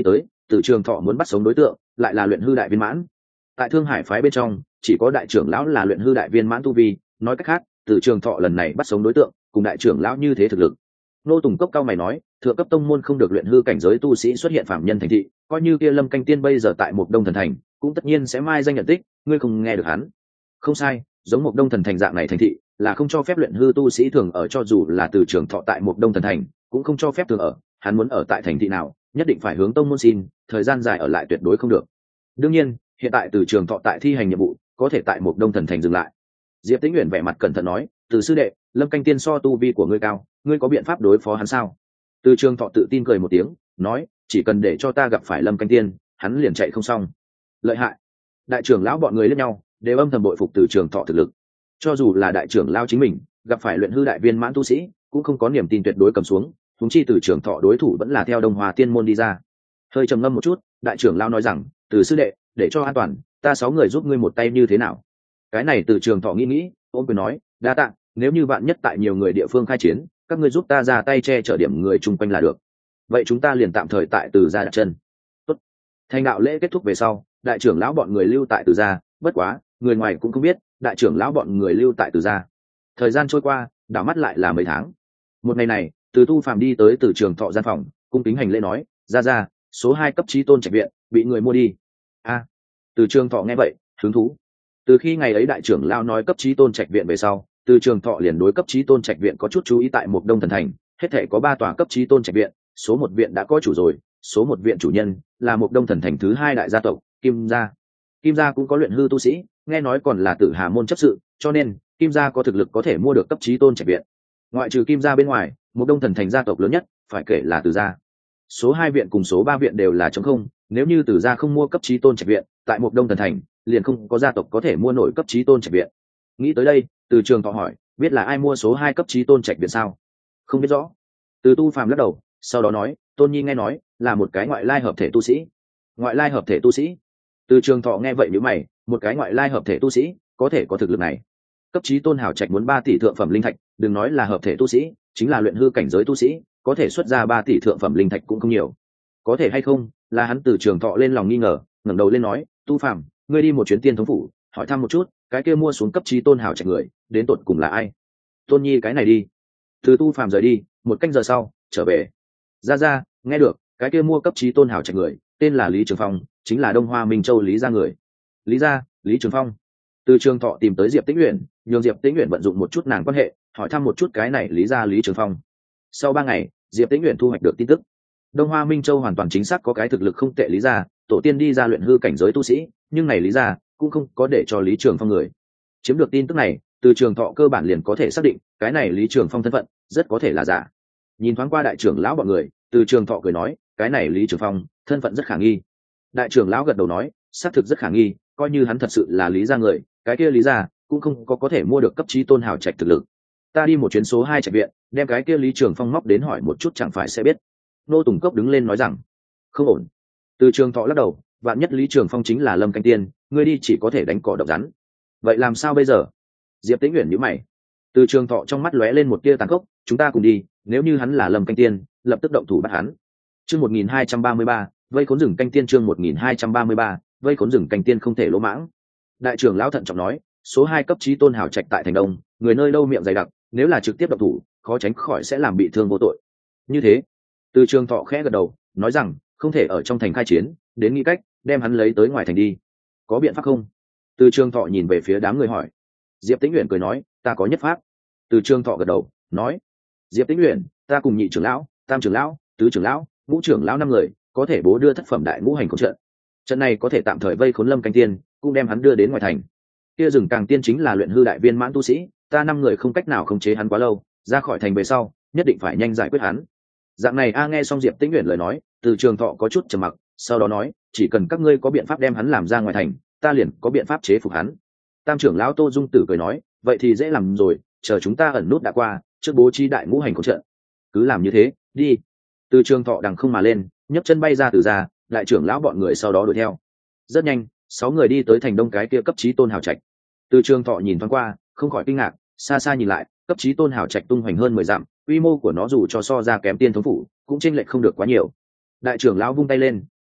Từ Trường Thọ muốn bắt sống đối tượng lại là luyện hư đại viên mãn. Tại Thương Hải phái bên trong chỉ có đại trưởng lão là luyện hư đại viên mãn tu vi, nói cách khác Từ Trường Thọ lần này bắt sống đối tượng cùng đại trưởng lão như thế thực lực. Nô Tùng Cốc cao mày nói, thượng cấp tông môn không được luyện hư cảnh giới tu sĩ xuất hiện phạm nhân thành thị, coi như kia Lâm Canh Tiên bây giờ tại Mộc Đông Thần Thành cũng tất nhiên sẽ mai danh nhận tích, ngươi không nghe được hắn. Không sai, giống Mộc Đông Thần Thành dạng này thành thị là không cho phép luyện hư tu sĩ thường ở, cho dù là Từ Trường Thọ tại Mộc Đông Thần Thành cũng không cho phép thường ở, hắn muốn ở tại thành thị nào nhất định phải hướng tông môn xin, thời gian dài ở lại tuyệt đối không được. Đương nhiên hiện tại Từ Trường Thọ tại thi hành nhiệm vụ, có thể tại Mộc Đông Thần Thành dừng lại. Diệp Tĩnh Uyển vẻ mặt cẩn thận nói, Từ sư đệ, Lâm Canh Tiên so tu vi của ngươi cao, ngươi có biện pháp đối phó hắn sao? Từ Trường Thọ tự tin cười một tiếng nói, chỉ cần để cho ta gặp phải Lâm Canh Tiên, hắn liền chạy không xong. Lợi hại. Đại trưởng lão bọn người liếc nhau đều âm thầm bội phục Từ Trường Thọ thực lực. Cho dù là đại trưởng lão chính mình gặp phải luyện hư đại viên mãn tu sĩ cũng không có niềm tin tuyệt đối cầm xuống, huống chi Từ Trường Thọ đối thủ vẫn là theo Đông Hòa Tiên môn đi ra. Hơi trầm ngâm một chút, đại trưởng lão nói rằng, Từ sư đệ, để cho an toàn, ta 6 người giúp ngươi một tay như thế nào? Cái này Từ Trường Thọ nghĩ ôm quyền nói, đa tạ, nếu như vạn nhất tại nhiều người địa phương khai chiến, các ngươi giúp ta ra tay che chở điểm người chung quanh là được. Vậy chúng ta liền tạm thời tại Từ gia đặt chân. Tốt. Thành đạo lễ kết thúc về sau, đại trưởng lão bọn người lưu tại Từ gia, bất quá người ngoài cũng không biết đại trưởng lão bọn người lưu tại Từ gia. Thời gian trôi qua, đảo mắt lại là mấy tháng. Một ngày này, Từ Tu Phàm đi tới Từ Trường Thọ gian phòng, cung kính hành lễ nói, ra số 2 cấp chí tôn trạch viện bị người mua đi. A. Từ Trường Thọ nghe vậy hứng thú. Từ khi ngày ấy đại trưởng lão nói cấp chí tôn trạch viện về sau, Từ Trường Thọ liền đối cấp chí tôn trạch viện có chút chú ý. Tại Mộc Đông Thần Thành hết thể có 3 tòa cấp chí tôn trạch viện, số 1 viện đã có chủ rồi, số 1 viện chủ nhân là Mộc Đông Thần Thành thứ 2 đại gia tộc Kim gia. Kim gia cũng có luyện hư tu sĩ, nghe nói còn là Tử Hà môn chấp sự, cho nên Kim gia có thực lực có thể mua được cấp chí tôn trạch viện. Ngoại trừ Kim gia bên ngoài, Mộc Đông Thần Thành gia tộc lớn nhất phải kể là Từ gia. Số 2 viện cùng số 3 viện đều là trống không, nếu như Từ gia không mua cấp chí tôn trạch viện, tại Mộc Đông Thần Thành liền không có gia tộc có thể mua nổi cấp chí tôn trạch viện. Nghĩ tới đây, Từ Trường Thọ hỏi, biết là ai mua số 2 cấp chí tôn trạch viện sao? Không biết rõ. Từ Tu Phàm lắc đầu, sau đó nói, Tôn Nhi nghe nói là một cái ngoại lai hợp thể tu sĩ. Ngoại lai hợp thể tu sĩ? Từ Trường Thọ nghe vậy nhíu mày, một cái ngoại lai hợp thể tu sĩ có thể có thực lực này? Cấp chí tôn hảo trạch muốn 3 tỷ thượng phẩm linh thạch, đừng nói là hợp thể tu sĩ, chính là luyện hư cảnh giới tu sĩ, có thể xuất ra 3 tỷ thượng phẩm linh thạch cũng không nhiều. Có thể hay không? Là hắn Từ Trường Thọ lên lòng nghi ngờ, ngẩng đầu lên nói, Tu Phàm, ngươi đi một chuyến Tiên Thống phủ, hỏi thăm một chút, cái kia mua xuống cấp chí tôn hảo trạch người, đến tột cùng là ai? Tôn Nhi cái này đi. Từ Tu Phàm rời đi, 1 canh giờ sau trở về. Ra, nghe được, cái kia mua cấp chí tôn hảo trạch người, tên là Lý Trường Phong, chính là Đông Hoa Minh Châu Lý gia người. Lý gia, Lý Trường Phong. Từ Trường Thọ tìm tới Diệp Tĩnh Uyển, nhường Diệp Tĩnh Uyển vận dụng một chút nàng quan hệ, hỏi thăm một chút cái này Lý gia Lý Trường Phong. Sau 3 ngày, Diệp Tĩnh Uyển thu hoạch được tin tức. Đông Hoa Minh Châu hoàn toàn chính xác có cái thực lực không tệ Lý gia, tổ tiên đi ra luyện hư cảnh giới tu sĩ, nhưng này Lý gia cũng không có để cho Lý Trường Phong người. Chiếm được tin tức này, Từ Trường Thọ cơ bản liền có thể xác định, cái này Lý Trường Phong thân phận rất có thể là giả. Nhìn thoáng qua đại trưởng lão bọn người, Từ Trường Thọ cười nói, cái này Lý Trường Phong thân phận rất khả nghi. Đại trưởng lão gật đầu nói, xác thực rất khả nghi, coi như hắn thật sự là Lý gia người, cái kia Lý gia cũng không có thể mua được cấp chí tôn hào trạch thực lực. Ta đi một chuyến số 2 trạch viện, đem cái kia Lý Trường Phong móc đến hỏi một chút chẳng phải sẽ biết. Nô Tùng Cốc đứng lên nói rằng, không ổn. Từ Trường Thọ lắc đầu, vạn nhất Lý Trường Phong chính là Lâm Canh Tiên, ngươi đi chỉ có thể đánh cỏ độc rắn. Vậy làm sao bây giờ? Diệp Tĩnh Uyển nhíu mày. Từ Trường Thọ trong mắt lóe lên một tia tàn khốc, chúng ta cùng đi, nếu như hắn là Lâm Canh Tiên, lập tức động thủ bắt hắn. Chương 1233, vây khốn rừng canh tiên, chương 1233, vây khốn rừng canh tiên không thể lỗ mãng. Đại trưởng lão thận trọng nói, số 2 cấp chí tôn hảo trạch tại thành Đông, người nơi đâu miệng dày đặc, nếu là trực tiếp động thủ, khó tránh khỏi sẽ làm bị thương vô tội. Như thế, Từ Trường Thọ khẽ gật đầu, nói rằng, không thể ở trong thành khai chiến, đến nghĩ cách đem hắn lấy tới ngoài thành đi. Có biện pháp không? Từ Trường Thọ nhìn về phía đám người hỏi. Diệp Tĩnh Uyển cười nói, ta có nhất pháp. Từ Trường Thọ gật đầu, nói, Diệp Tĩnh Uyển, ta cùng nhị trưởng lão, tam trưởng lão, tứ trưởng lão, ngũ trưởng lão 5 người, có thể bố đưa thất phẩm đại ngũ hành công trận. Trận này có thể tạm thời vây khốn Lâm Canh Tiên, cũng đem hắn đưa đến ngoài thành. Kia rừng càng tiên chính là luyện hư đại viên mãn tu sĩ, ta 5 người không cách nào khống chế hắn quá lâu, ra khỏi thành về sau, nhất định phải nhanh giải quyết hắn. Dạng này nghe xong Diệp Tĩnh Uyển lời nói, Từ Trường Thọ có chút trầm mặc, sau đó nói, chỉ cần các ngươi có biện pháp đem hắn làm ra ngoài thành, ta liền có biện pháp chế phục hắn. Tam trưởng lão Tô Dung Tử cười nói, vậy thì dễ làm rồi, chờ chúng ta ẩn nút đã qua, trước bố trí đại ngũ hành công trận. Cứ làm như thế, đi. Từ Trường Thọ đằng không mà lên, nhấc chân bay ra từ ra, đại trưởng lão bọn người sau đó đuổi theo. Rất nhanh, 6 người đi tới thành Đông cái kia cấp chí tôn hào trạch. Từ Trường Thọ nhìn thoáng qua, không khỏi kinh ngạc, xa xa nhìn lại, cấp chí tôn hào trạch tung hoành hơn 10 dặm, quy mô của nó dù cho so ra kém Tiên Thống phủ, cũng chênh lệch không được quá nhiều. Đại trưởng lão vung tay lên,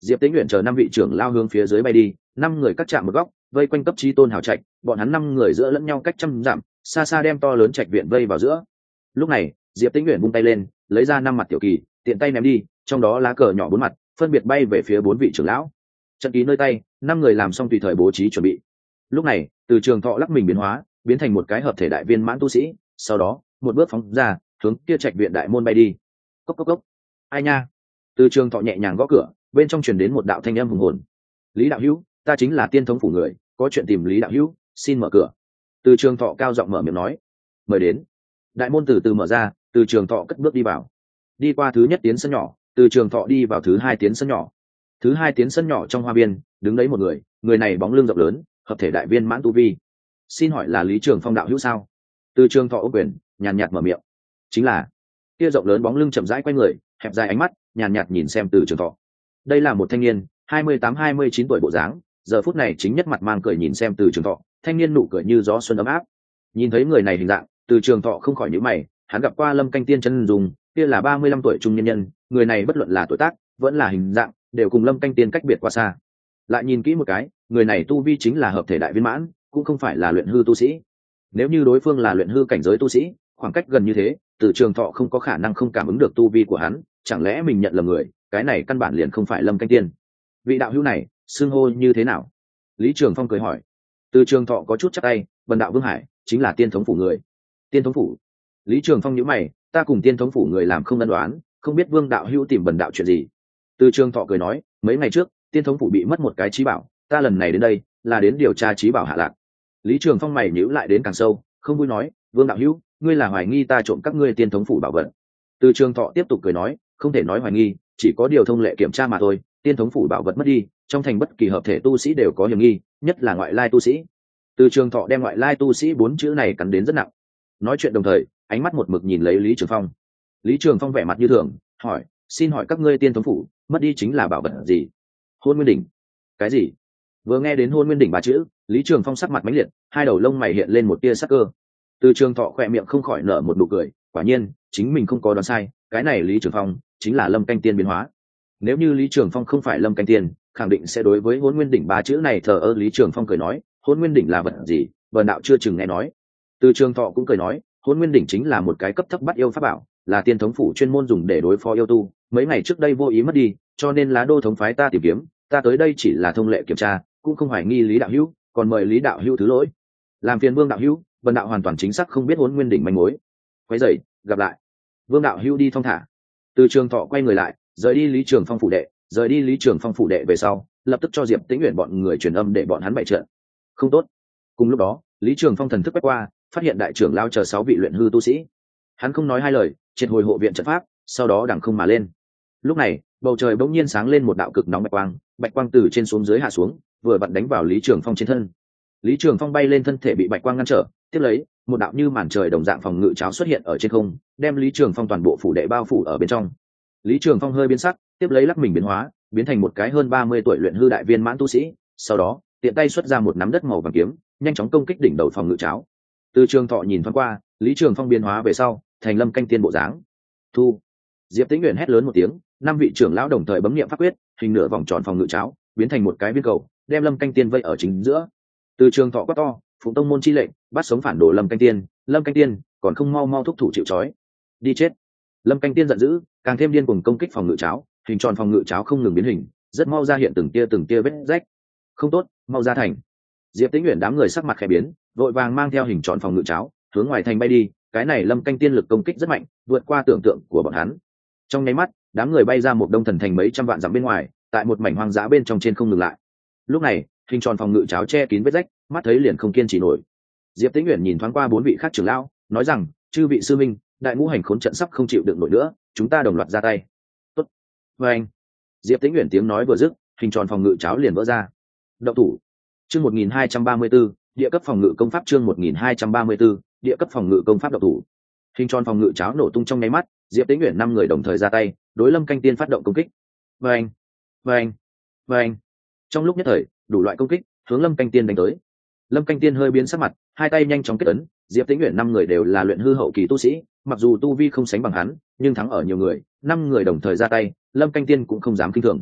Diệp Tĩnh Uyển chờ năm vị trưởng lao hướng phía dưới bay đi, năm người cắt chạm một góc, vây quanh cấp chí tôn hào trạch, bọn hắn năm người giữa lẫn nhau cách trăm dặm, xa xa đem to lớn trạch viện vây vào giữa. Lúc này, Diệp Tĩnh Uyển vung tay lên, lấy ra năm mặt tiểu kỳ, tiện tay ném đi, trong đó lá cờ nhỏ bốn mặt, phân biệt bay về phía bốn vị trưởng lão. Trận ký nơi tay, năm người làm xong tùy thời bố trí chuẩn bị. Lúc này, Từ Trường Thọ lắc mình biến hóa, biến thành một cái hợp thể đại viên mãn tu sĩ, sau đó, một bước phóng ra, hướng kia trạch viện đại môn bay đi. Cốc cốc cốc. Ai nha? Từ Trường Thọ nhẹ nhàng gõ cửa, bên trong truyền đến một đạo thanh âm hùng hồn. Lý đạo hữu, ta chính là Tiên thống phủ người, có chuyện tìm Lý đạo hữu, xin mở cửa. Từ Trường Thọ cao giọng mở miệng nói. Mời đến. Đại môn từ từ mở ra, Từ Trường Thọ cất bước đi vào. Đi qua thứ nhất tiến sân nhỏ, Từ Trường Thọ đi vào thứ hai tiến sân nhỏ. Thứ hai tiến sân nhỏ trong hoa viên, đứng đấy một người, người này bóng lưng rộng lớn, hợp thể đại viên mãn tu vi. Xin hỏi là Lý Trường Phong đạo hữu sao? Từ Trường Thọ ô quyền, nhàn nhạt mở miệng. Chính là. Kia rộng lớn bóng lưng chậm rãi quay người, hẹp dài ánh mắt, nhàn nhạt nhìn xem Từ Trường Thọ. Đây là một thanh niên, 28-29 tuổi bộ dáng, giờ phút này chính nhất mặt mang cười nhìn xem Từ Trường Thọ, thanh niên nụ cười như gió xuân ấm áp. Nhìn thấy người này hình dạng, Từ Trường Thọ không khỏi nhíu mày, hắn gặp qua Lâm Canh Tiên chân dùng, kia là 35 tuổi trung nhân, người này bất luận là tuổi tác, vẫn là hình dạng, đều cùng Lâm Canh Tiên cách biệt quá xa. Lại nhìn kỹ một cái, người này tu vi chính là hợp thể đại viên mãn, cũng không phải là luyện hư tu sĩ. Nếu như đối phương là luyện hư cảnh giới tu sĩ, khoảng cách gần như thế, Từ Trường Thọ không có khả năng không cảm ứng được tu vi của hắn, chẳng lẽ mình nhận lầm người, cái này căn bản liền không phải Lâm Canh Tiên. Vị đạo hữu này, xưng hô như thế nào? Lý Trường Phong cười hỏi. Từ Trường Thọ có chút chắc tay, Bần đạo Vương Hải, chính là Tiên thống phủ người. Tiên thống phủ? Lý Trường Phong nhíu mày, ta cùng Tiên thống phủ người làm không ân đoán, không biết Vương đạo hữu tìm Bần đạo chuyện gì. Từ Trường Thọ cười nói, mấy ngày trước, Tiên thống phủ bị mất một cái trí bảo, ta lần này đến đây là đến điều tra trí bảo hạ lạc. Lý Trường Phong mày nhíu lại đến càng sâu, không vui nói, Vương đạo hữu, ngươi là hoài nghi ta trộm các ngươi Tiên thống phủ bảo vật. Từ Trường Thọ tiếp tục cười nói, không thể nói hoài nghi, chỉ có điều thông lệ kiểm tra mà thôi. Tiên thống phủ bảo vật mất đi, trong thành bất kỳ hợp thể tu sĩ đều có hiểm nghi, nhất là ngoại lai tu sĩ. Từ Trường Thọ đem ngoại lai tu sĩ bốn chữ này cắn đến rất nặng. Nói chuyện đồng thời, ánh mắt một mực nhìn lấy Lý Trường Phong. Lý Trường Phong vẻ mặt như thường, hỏi, xin hỏi các ngươi Tiên thống phủ mất đi chính là bảo vật gì? Hôn Nguyên đỉnh. Cái gì? Vừa nghe đến Hôn Nguyên đỉnh ba chữ, Lý Trường Phong sắc mặt mãnh liệt, hai đầu lông mày hiện lên một tia sắc cơ. Từ Trường Thọ khỏe miệng không khỏi nở một nụ cười, quả nhiên, chính mình không có đoán sai, cái này Lý Trường Phong chính là Lâm Canh Tiên biến hóa. Nếu như Lý Trường Phong không phải Lâm Canh Tiên, khẳng định sẽ đối với Hôn Nguyên đỉnh ba chữ này thờ ơ. Lý Trường Phong cười nói, Hôn Nguyên đỉnh là vật gì, Bần đạo chưa chừng nghe nói. Từ Trường Thọ cũng cười nói, Hôn Nguyên đỉnh chính là một cái cấp thấp bắt yêu pháp bảo, là Tiên thống phủ chuyên môn dùng để đối phó yêu tu, mấy ngày trước đây vô ý mất đi, cho nên Lá Đô thống phái ta tìm kiếm, ta tới đây chỉ là thông lệ kiểm tra, cũng không hoài nghi Lý đạo hữu, còn mời Lý đạo hữu thứ lỗi. Làm phiền Vương đạo hữu, Bần đạo hoàn toàn chính xác không biết Hôn Nguyên đỉnh manh mối. Quấy rầy, gặp lại. Vương đạo hữu đi thong thả. Từ Trường Thọ quay người lại, rời đi Lý Trường Phong phủ đệ, rời đi Lý Trường Phong phủ đệ về sau, lập tức cho Diệp Tĩnh Uyển bọn người truyền âm để bọn hắn bày trận. Không tốt. Cùng lúc đó, Lý Trường Phong thần thức quét qua, phát hiện đại trưởng lao chờ 6 vị luyện hư tu sĩ. Hắn không nói hai lời, triệt hồi hộ viện trận pháp, sau đó đằng không mà lên. Lúc này, bầu trời bỗng nhiên sáng lên một đạo cực nóng bạch quang từ trên xuống dưới hạ xuống, vừa vặn đánh vào Lý Trường Phong trên thân. Lý Trường Phong bay lên, thân thể bị bạch quang ngăn trở, tiếp lấy, một đạo như màn trời đồng dạng phòng ngự cháo xuất hiện ở trên không, đem Lý Trường Phong toàn bộ phủ đệ bao phủ ở bên trong. Lý Trường Phong hơi biến sắc, tiếp lấy lắc mình biến hóa, biến thành một cái hơn 30 tuổi luyện hư đại viên mãn tu sĩ, sau đó, tiện tay xuất ra một nắm đất màu vàng kiếm, nhanh chóng công kích đỉnh đầu phòng ngự cháo. Từ Trường Thọ nhìn thoáng qua, Lý Trường Phong biến hóa về sau, thành Lâm Canh Tiên bộ dáng. Thu. Diệp Tĩnh Uyển hét lớn một tiếng, 5 vị trưởng lão đồng thời bấm niệm pháp quyết, hình nửa vòng tròn phòng ngự cháo, biến thành một cái viên cầu, đem Lâm Canh Tiên vây ở chính giữa. Từ Trường Thọ quát to, Phụng Tông môn chi lệnh, bắt sống phản đồ Lâm Canh Tiên, Lâm Canh Tiên, còn không mau mau thúc thủ chịu trói. Đi chết. Lâm Canh Tiên giận dữ, càng thêm điên cuồng công kích phòng ngự cháo, hình tròn phòng ngự cháo không ngừng biến hình, rất mau ra hiện từng tia vết rách. Không tốt, mau ra thành. Diệp Tĩnh Uyển đám người sắc mặt khẽ biến, vội vàng mang theo hình tròn phòng ngự cháo, hướng ngoài thành bay đi. Cái này Lâm Canh Tiên lực công kích rất mạnh, vượt qua tưởng tượng của bọn hắn. Trong nháy mắt, đám người bay ra một đông thần thành mấy trăm vạn dặm bên ngoài, tại một mảnh hoang dã bên trong trên không ngừng lại. Lúc này, hình tròn phòng ngự cháo che kín vết rách, mắt thấy liền không kiên trì nổi. Diệp Tĩnh Uyển nhìn thoáng qua 4 vị khác trưởng lão, nói rằng, chư vị sư minh, đại ngũ hành khốn trận sắp không chịu đựng nổi nữa, chúng ta đồng loạt ra tay. Tốt. Và anh. Diệp Tĩnh Uyển tiếng nói vừa dứt, hình tròn phòng ngự cháo liền vỡ ra. Động thủ. Chương 1234, địa cấp phòng ngự công pháp. Chương 1234, địa cấp phòng ngự công pháp. Động thủ. Hình tròn phòng ngự cháo nổ tung trong nháy mắt, Diệp Tĩnh Uyển 5 người đồng thời ra tay, đối Lâm Canh Tiên phát động công kích. Và anh. Và anh. Và anh. Trong lúc nhất thời, đủ loại công kích hướng Lâm Canh Tiên đánh tới. Lâm Canh Tiên hơi biến sắc mặt, hai tay nhanh chóng kết ấn. Diệp Tĩnh Uyển 5 người đều là luyện hư hậu kỳ tu sĩ, mặc dù tu vi không sánh bằng hắn, nhưng thắng ở nhiều người, 5 người đồng thời ra tay, Lâm Canh Tiên cũng không dám kinh thường.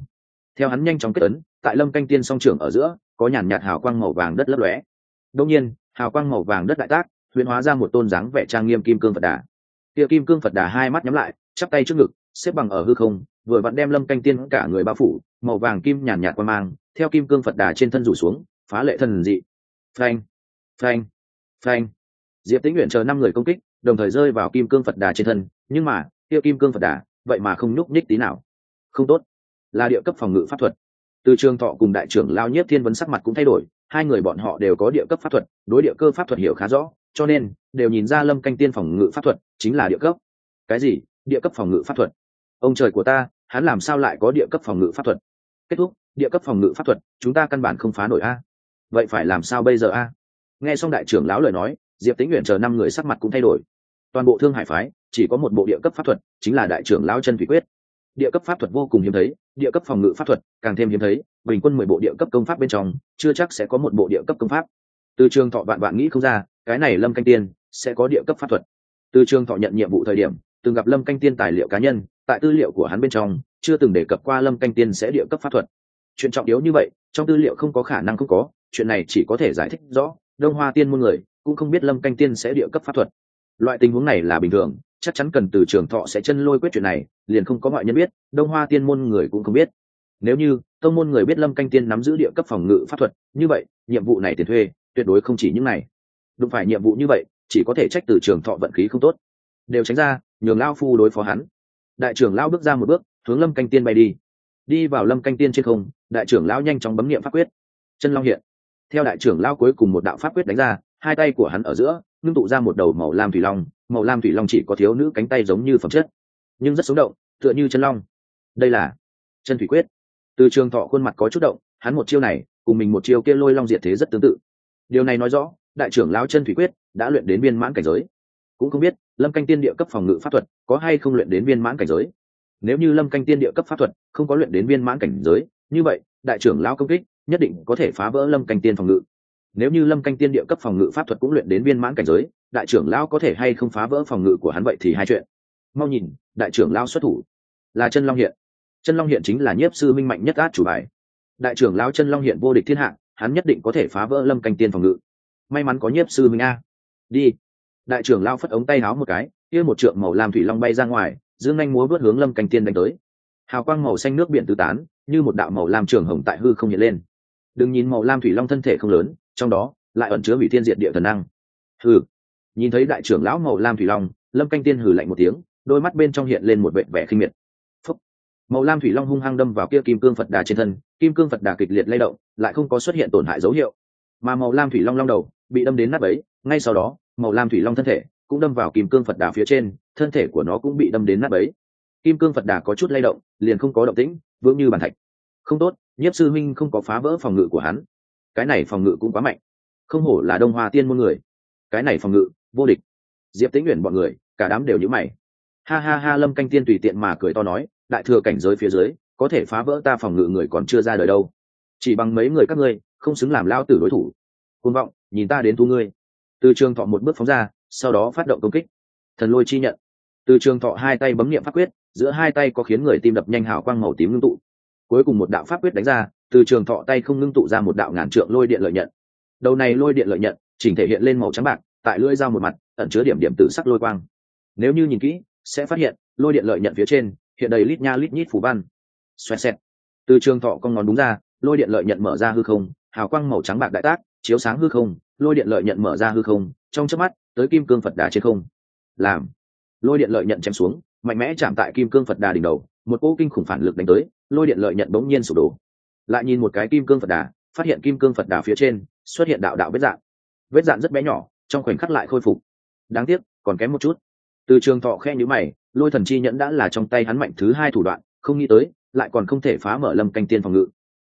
theo hắn nhanh chóng kết ấn, tại lâm canh tiên song trưởng ở giữa có nhàn nhạt hào quang màu vàng đất lấp lóe. Đông nhiên hào quang màu vàng đất đại tác, huyễn hóa ra một tôn dáng vẻ trang nghiêm kim cương Phật Đà. Kia kim cương Phật Đà hai mắt nhắm lại, chắp tay trước ngực, xếp bằng ở hư không, vừa vặn đem lâm canh tiên cả người bao phủ, màu vàng kim nhàn nhạt quang mang theo kim cương Phật Đà trên thân rủ xuống, phá lệ thần dị. Phanh, phanh, phanh. Diệp Tĩnh Uyển chờ 5 người công kích đồng thời rơi vào kim cương Phật Đà trên thân, nhưng mà kia kim cương Phật Đà vậy mà không nhúc nhích tí nào. Không tốt, là địa cấp phòng ngự pháp thuật. Từ Trường Thọ cùng đại trưởng lão Nhiếp Thiên Vấn sắc mặt cũng thay đổi, hai người bọn họ đều có địa cấp pháp thuật, đối địa cơ pháp thuật hiểu khá rõ, cho nên đều nhìn ra lâm canh tiên phòng ngự pháp thuật chính là địa cấp. Cái gì? Địa cấp phòng ngự pháp thuật? Ông trời của ta, hắn làm sao lại có địa cấp phòng ngự pháp thuật? Kết thúc, địa cấp phòng ngự pháp thuật chúng ta căn bản không phá nổi a. Vậy phải làm sao bây giờ a? Nghe xong đại trưởng lão lời nói, Diệp Tĩnh Uyển chờ 5 người sắc mặt cũng thay đổi. Toàn bộ Thương Hải phái chỉ có một bộ địa cấp pháp thuật, chính là đại trưởng lão Chân Thủy Quyết. Địa cấp pháp thuật vô cùng hiếm thấy, địa cấp phòng ngự pháp thuật càng thêm hiếm thấy, bình quân 10 bộ địa cấp công pháp bên trong chưa chắc sẽ có một bộ địa cấp công pháp. Từ Trường Thọ vạn nghĩ không ra cái này lâm canh tiên sẽ có địa cấp pháp thuật. Từ Trường Thọ nhận nhiệm vụ thời điểm từng gặp lâm canh tiên tài liệu cá nhân, tại tư liệu của hắn bên trong chưa từng đề cập qua lâm canh tiên sẽ địa cấp pháp thuật. Chuyện trọng yếu như vậy trong tư liệu không có khả năng không có, chuyện này chỉ có thể giải thích rõ Đông Hoa tiên môn người cũng không biết lâm canh tiên sẽ địa cấp pháp thuật. Loại tình huống này là bình thường, chắc chắn cần Từ Trường Thọ sẽ chân lôi quyết chuyện này liền không có ngoại nhân biết, Đông Hoa tiên môn người cũng không biết. Nếu như tông môn người biết lâm canh tiên nắm giữ địa cấp phòng ngự pháp thuật, như vậy nhiệm vụ này tiền thuê tuyệt đối không chỉ những này. Đúng phải nhiệm vụ như vậy chỉ có thể trách Từ Trường Thọ vận khí không tốt, đều tránh ra, nhường lao phu đối phó hắn. Đại trưởng lão bước ra một bước hướng lâm canh tiên bay đi vào lâm canh tiên trên không. Đại trưởng lão nhanh chóng bấm niệm pháp quyết, chân long hiện. Theo đại trưởng lão cuối cùng một đạo pháp quyết đánh ra, hai tay của hắn ở giữa ngưng tụ ra một đầu màu lam thủy long. Màu lam thủy long chỉ có thiếu nữ cánh tay giống như phẩm chất, nhưng rất sống động, tựa như chân long. Đây là Chân Thủy Quyết. Từ Trường Thọ khuôn mặt có chút động, hắn một chiêu này cùng mình một chiêu kia lôi long diệt thế rất tương tự. Điều này nói rõ đại trưởng lão Chân Thủy Quyết đã luyện đến viên mãn cảnh giới. Cũng không biết lâm canh tiên địa cấp phòng ngự pháp thuật có hay không luyện đến viên mãn cảnh giới. Nếu như lâm canh tiên địa cấp pháp thuật không có luyện đến viên mãn cảnh giới, như vậy đại trưởng lão công kích nhất định có thể phá vỡ lâm canh tiên phòng ngự. Nếu như lâm canh tiên địa cấp phòng ngự pháp thuật cũng luyện đến viên mãn cảnh giới, đại trưởng lão có thể hay không phá vỡ phòng ngự của hắn, vậy thì hai chuyện. Mau nhìn, đại trưởng lão xuất thủ là Chân Long Hiện. Chân Long Hiện chính là Nhiếp Sư Minh mạnh nhất át chủ bài. Đại trưởng lão Chân Long Hiện vô địch thiên hạ, hắn nhất định có thể phá vỡ lâm canh tiên phòng ngự. May mắn có Nhiếp Sư Minh a. Đi. Đại trưởng lão phất ống tay áo một cái, kia một trượng màu lam thủy long bay ra ngoài, dương nhanh múa vớt hướng lâm canh tiên đánh tới. Hào quang màu xanh nước biển tứ tán, như một đạo màu lam trường hồng tại hư không hiện lên. Đừng nhìn màu lam thủy long thân thể không lớn, trong đó lại ẩn chứa hủy thiên diệt địa thần năng. Hừ. Nhìn thấy đại trưởng lão màu lam thủy long, lâm canh tiên hừ lạnh một tiếng, đôi mắt bên trong hiện lên một vẻ vẻ khinh miệt. Phúc. Màu lam thủy long hung hăng đâm vào kia kim cương Phật Đà trên thân, kim cương Phật Đà kịch liệt lay động, lại không có xuất hiện tổn hại dấu hiệu. Mà màu lam thủy long long đầu bị đâm đến nát bấy, ngay sau đó màu lam thủy long thân thể cũng đâm vào kim cương Phật Đà phía trên, thân thể của nó cũng bị đâm đến nát bấy. Kim cương Phật Đà có chút lay động, liền không có động tĩnh, vững như bàn thạch. Không tốt, Nhiếp Sư Minh không có phá vỡ phòng ngự của hắn. Cái này phòng ngự cũng quá mạnh, không hổ là Đông Hoa tiên môn người, cái này phòng ngự vô địch. Diệp Tĩnh Uyển bọn người cả đám đều nhíu mày. Ha ha ha, lâm canh tiên tùy tiện mà cười to nói, đại thừa cảnh giới phía dưới có thể phá vỡ ta phòng ngự người còn chưa ra đời đâu, chỉ bằng mấy người các ngươi không xứng làm lao tử đối thủ. Cuồng vọng, nhìn ta đến thu ngươi. Từ Trường Thọ một bước phóng ra, sau đó phát động công kích. Thần lôi chi nhận. Từ Trường Thọ hai tay bấm niệm pháp quyết, giữa hai tay có khiến người tim đập nhanh hào quang màu tím ngưng tụ. Cuối cùng một đạo pháp quyết đánh ra, Từ Trường Thọ tay không ngưng tụ ra một đạo ngàn trượng lôi điện lợi nhận. Đầu này lôi điện lợi nhận chỉnh thể hiện lên màu trắng bạc, tại lưỡi dao một mặt ẩn chứa điểm điểm tử sắc lôi quang. Nếu như nhìn kỹ sẽ phát hiện lôi điện lợi nhận phía trên hiện đầy lít nha lít nhít phù văn. Xoẹt xẹt. Từ Trường Thọ cong ngón đúng ra, lôi điện lợi nhận mở ra hư không, hào quang màu trắng bạc đại tác chiếu sáng hư không, lôi điện lợi nhận mở ra hư không, trong chớp mắt tới kim cương Phật Đà trên không. Làm lôi điện lợi nhận chém xuống, mạnh mẽ chạm tại kim cương Phật Đà đỉnh đầu, một cỗ kinh khủng phản lực đánh tới, lôi điện lợi nhận bỗng nhiên sụp đổ. Lại nhìn một cái kim cương Phật Đà, phát hiện kim cương Phật Đà phía trên xuất hiện đạo đạo vết dạn rất bé nhỏ, trong khoảnh khắc lại khôi phục. Đáng tiếc còn kém một chút. Từ Trường Thọ khe nhíu mày, lôi thần chi nhẫn đã là trong tay hắn mạnh thứ hai thủ đoạn, không nghĩ tới lại còn không thể phá mở lâm canh tiên phòng ngự.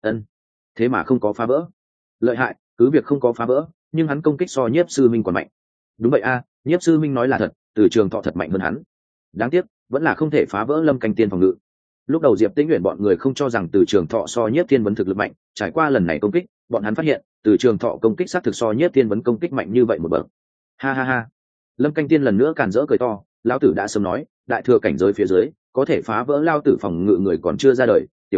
Thế mà không có phá vỡ. Lợi hại, cứ việc không có phá vỡ, nhưng hắn công kích so Nhiếp Sư Minh còn mạnh. Đúng vậy a, Nhiếp Sư Minh nói là thật, Từ Trường Thọ thật mạnh hơn hắn. Đáng tiếc vẫn là không thể phá vỡ lâm canh tiên phòng ngự. Lúc đầu Diệp Tĩnh Uyển bọn người không cho rằng Từ Trường Thọ so Nhiếp Thiên Vấn thực lực mạnh, trải qua lần này công kích, bọn hắn phát hiện Từ Trường Thọ công kích xác thực so Nhiếp Thiên Vấn công kích mạnh như vậy một bậc. Ha ha ha. Lâm canh tiên lần nữa càn rỡ cười to, lão tử đã sớm nói, đại thừa cảnh giới phía dưới có thể phá vỡ lao tử phòng ngự người còn chưa ra đời, tiểu tử,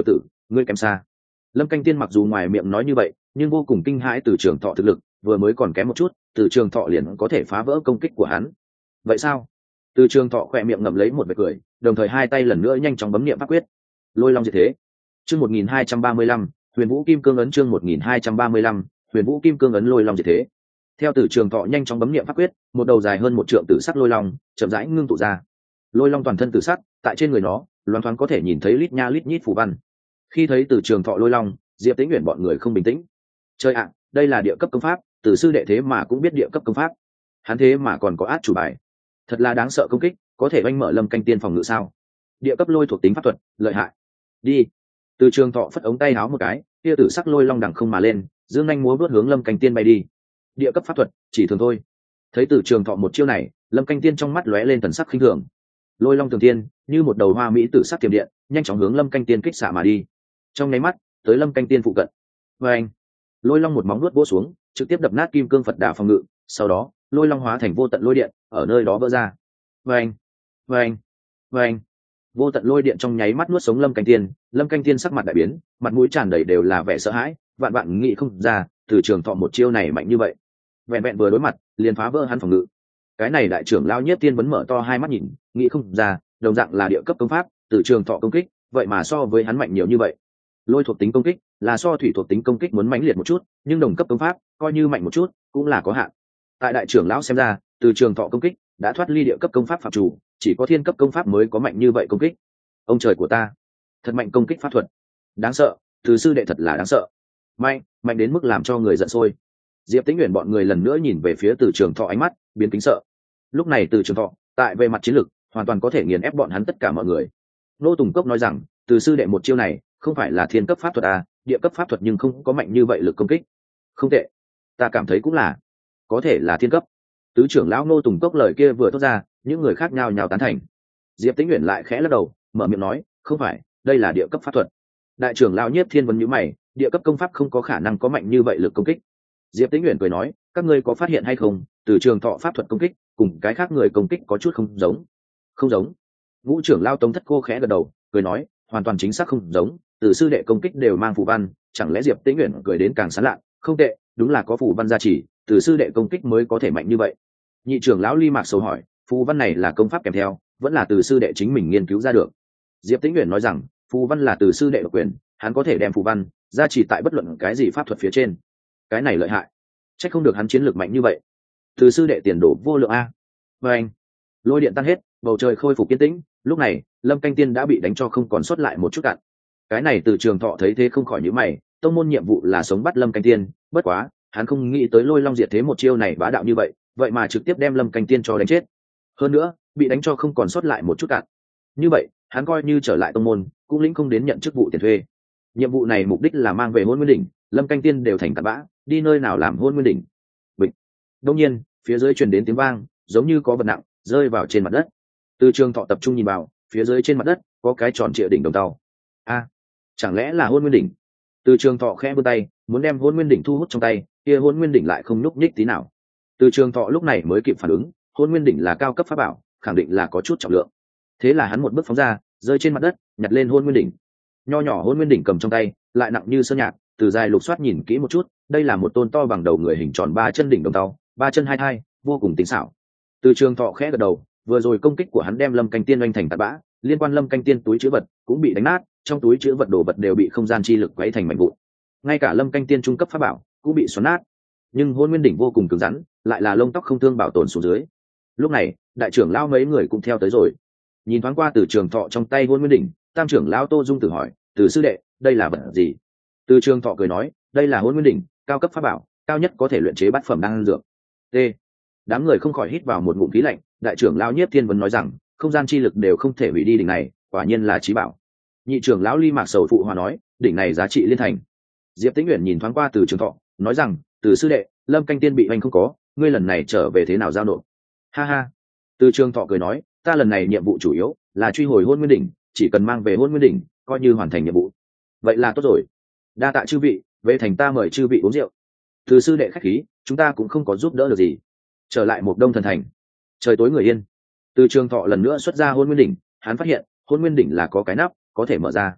ngươi kém xa. Lâm Canh Tiên mặc dù ngoài miệng nói như vậy nhưng vô cùng kinh hãi Từ Trường Thọ thực lực, vừa mới còn kém một chút Từ Trường Thọ liền có thể phá vỡ công kích của hắn. Vậy sao? Từ Trường Thọ khỏe miệng ngậm lấy một vệt cười, đồng thời hai tay lần nữa nhanh chóng bấm niệm pháp quyết. Lôi Long Diệt Thế. Chương 1235, Huyền Vũ Kim Cương ấn. Chương 1235, Huyền Vũ Kim Cương ấn. Lôi Long Diệt Thế. Theo Từ Trường Thọ nhanh chóng bấm niệm pháp quyết, một đầu dài hơn một trượng tử sắc lôi long chậm rãi ngưng tụ ra. Lôi long toàn thân tử sắc, tại trên người nó loáng thoáng có thể nhìn thấy lít nha lít nhít phù văn. Khi thấy Từ Trường Thọ lôi long, Diệp Tĩnh Uyển bọn người không bình tĩnh. Chơi ạ, đây là địa cấp công pháp, Từ sư đệ thế mà cũng biết địa cấp công pháp. Hắn thế mà còn có át chủ bài, thật là đáng sợ công kích, có thể oanh mở Lâm Canh Tiên phòng ngự sao? Địa cấp lôi thuộc tính pháp thuật, lợi hại. Đi. Từ Trường Thọ phất ống tay háo một cái, kia tử sắc lôi long đằng không mà lên, dương nhanh múa vút hướng Lâm Canh Tiên bay đi. Địa cấp pháp thuật, chỉ thường thôi. Thấy Từ Trường Thọ một chiêu này, Lâm Canh Tiên trong mắt lóe lên thần sắc khinh thường. Lôi long tường tiên như một đầu hoa mỹ tử sắc tiềm điện, nhanh chóng hướng Lâm Canh Tiên kích xạ mà đi. Trong nháy mắt, tới Lâm Canh Tiên phụ cận. Và anh, lôi long một móng nuốt vỗ xuống, trực tiếp đập nát kim cương Phật đà phòng ngự. Sau đó, lôi long hóa thành vô tận lôi điện, ở nơi đó vỡ ra. Và anh, và anh, và anh, vô tận lôi điện trong nháy mắt nuốt sống Lâm Canh Tiên. Lâm Canh Tiên sắc mặt đại biến, mặt mũi tràn đầy đều là vẻ sợ hãi, vạn vạn nghĩ không ra Từ Trường Thọ một chiêu này mạnh như vậy, vẹn vẹn vừa đối mặt liền phá vỡ hắn phòng ngự. Cái này đại trưởng lao Nhiếp Tiên vẫn mở to hai mắt nhìn, nghĩ không ra đồng dạng là địa cấp công pháp, Từ Trường Thọ công kích vậy mà so với hắn mạnh nhiều như vậy. Lôi thuộc tính công kích là so thủy thuộc tính công kích muốn mãnh liệt một chút, nhưng đồng cấp công pháp coi như mạnh một chút cũng là có hạn. Tại đại trưởng lão xem ra, Từ Trường Thọ công kích đã thoát ly địa cấp công pháp phạm chủ, chỉ có thiên cấp công pháp mới có mạnh như vậy công kích. Ông trời của ta, thật mạnh công kích pháp thuật, đáng sợ. Từ sư đệ thật là đáng sợ, mạnh đến mức làm cho người giận sôi. Diệp Tĩnh Uyển bọn người lần nữa nhìn về phía Từ Trường Thọ, ánh mắt biến kính sợ. Lúc này Từ Trường Thọ tại về mặt chiến lược hoàn toàn có thể nghiền ép bọn hắn tất cả mọi người. Nô Tùng Cốc nói rằng Từ sư đệ một chiêu này không phải là thiên cấp pháp thuật à, địa cấp pháp thuật nhưng không có mạnh như vậy lực công kích. Không tệ, ta cảm thấy cũng là, có thể là thiên cấp. Tứ trưởng lão Nô Tùng Cốc lời kia vừa thốt ra, những người khác nhao nhao tán thành. Diệp Tĩnh Uyển lại khẽ lắc đầu, mở miệng nói, không phải, đây là địa cấp pháp thuật. Đại trưởng lão Nhiếp Thiên vấn nhíu mày, địa cấp công pháp không có khả năng có mạnh như vậy lực công kích. Diệp Tĩnh Uyển cười nói, các ngươi có phát hiện hay không, Từ Trường Thọ pháp thuật công kích cùng cái khác người công kích có chút không giống. Không giống. Ngũ trưởng lão Tống Thất Cô khẽ gật đầu, cười nói, hoàn toàn chính xác không giống, Từ sư đệ công kích đều mang phù văn, chẳng lẽ Diệp Tĩnh Uyển cười đến càng sán lạ, không tệ, đúng là có phù văn gia trì, Từ sư đệ công kích mới có thể mạnh như vậy. Nhị trưởng lão Ly Mạc Sầu hỏi, phù văn này là công pháp kèm theo, vẫn là Từ sư đệ chính mình nghiên cứu ra được? Diệp Tĩnh Uyển nói rằng, phù văn là Từ sư đệ độc quyền, hắn có thể đem phù văn gia trì tại bất luận cái gì pháp thuật phía trên. Cái này lợi hại, chắc không được hắn chiến lược mạnh như vậy. Từ sư đệ tiền đồ vô lượng a. Và anh, lôi điện tan hết, bầu trời khôi phục yên tĩnh. Lúc này Lâm Canh Tiên đã bị đánh cho không còn sót lại một chút cạn. Cái này Từ Trường Thọ thấy thế không khỏi nhíu mày, tông môn nhiệm vụ là sống bắt Lâm Canh Tiên, bất quá hắn không nghĩ tới Lôi Long Diệt Thế một chiêu này bá đạo như vậy, vậy mà trực tiếp đem Lâm Canh Tiên cho đánh chết. Hơn nữa bị đánh cho không còn sót lại một chút cạn. Như vậy hắn coi như trở lại tông môn cũng lĩnh không đến nhận chức vụ tiền thuê. Nhiệm vụ này mục đích là mang về Hôn Nguyên Đỉnh, Lâm Canh Tiên đều thành cặn bã, đi nơi nào làm Hôn Nguyên Đỉnh. Bịch. Đột nhiên phía dưới truyền đến tiếng vang, giống như có vật nặng rơi vào trên mặt đất. Từ Trường Thọ tập trung nhìn vào, phía dưới trên mặt đất có cái tròn trịa đỉnh đồng tàu. A, chẳng lẽ là Hôn Nguyên Đỉnh? Từ Trường Thọ khẽ vươn tay muốn đem Hôn Nguyên Đỉnh thu hút trong tay, kia Hôn Nguyên Đỉnh lại không nhúc nhích tí nào. Từ Trường Thọ lúc này mới kịp phản ứng, Hôn Nguyên Đỉnh là cao cấp pháp bảo, khẳng định là có chút trọng lượng. Thế là hắn một bước phóng ra, rơi trên mặt đất, nhặt lên Hôn Nguyên Đỉnh. Nho nhỏ Hôn Nguyên Đỉnh cầm trong tay, lại nặng như sơn nhạc, từ dài lục soát nhìn kỹ một chút, đây là một tôn to bằng đầu người hình tròn ba chân đỉnh đồng tàu, ba chân hai thai, vô cùng tinh xảo. Từ Trường Thọ khẽ gật đầu, vừa rồi công kích của hắn đem Lâm Canh Tiên oanh thành tạt bã, liên quan Lâm Canh Tiên túi chứa vật cũng bị đánh nát, trong túi chứa vật đồ vật đều bị không gian chi lực quấy thành mảnh vụn. Ngay cả Lâm Canh Tiên trung cấp pháp bảo cũng bị xoắn nát, nhưng Hôn Nguyên Đỉnh vô cùng cứng rắn, lại là lông tóc không thương bảo tồn xuống dưới. Lúc này đại trưởng lão mấy người cũng theo tới rồi, nhìn thoáng qua Từ Trường Thọ trong tay Hôn Nguyên Đỉnh, tam trưởng lão Tô Dung Tử hỏi, Từ sư đệ, đây là vật gì? Từ Trường Thọ cười nói, đây là Hôn Nguyên Đỉnh, cao cấp pháp bảo, cao nhất có thể luyện chế bát phẩm đan dược. T. Đám người không khỏi hít vào một ngụm khí lạnh. Đại trưởng lão Nhiếp Thiên vẫn nói rằng, không gian chi lực đều không thể hủy đi đỉnh này, quả nhiên là chí bảo. Nhị trưởng lão Ly Mạc Sầu phụ hòa nói, đỉnh này giá trị liên thành. Diệp Tĩnh Uyển nhìn thoáng qua Từ Trường Thọ, nói rằng, Từ sư đệ, Lâm Canh Tiên bị hoành không có, ngươi lần này trở về thế nào giao nộp? Ha ha. Từ Trường Thọ cười nói, ta lần này nhiệm vụ chủ yếu là truy hồi Hôn Nguyên Đỉnh, chỉ cần mang về Hôn Nguyên Đỉnh, coi như hoàn thành nhiệm vụ. Vậy là tốt rồi. Đa tạ chư vị, về thành ta mời chư vị uống rượu. Từ sư đệ khách khí, chúng ta cũng không có giúp đỡ được gì. Trở lại Mộc Đông Thần Thành, trời tối người yên. Từ Trường Thọ lần nữa xuất ra Hôn Nguyên Đỉnh, hắn phát hiện Hôn Nguyên Đỉnh là có cái nắp có thể mở ra.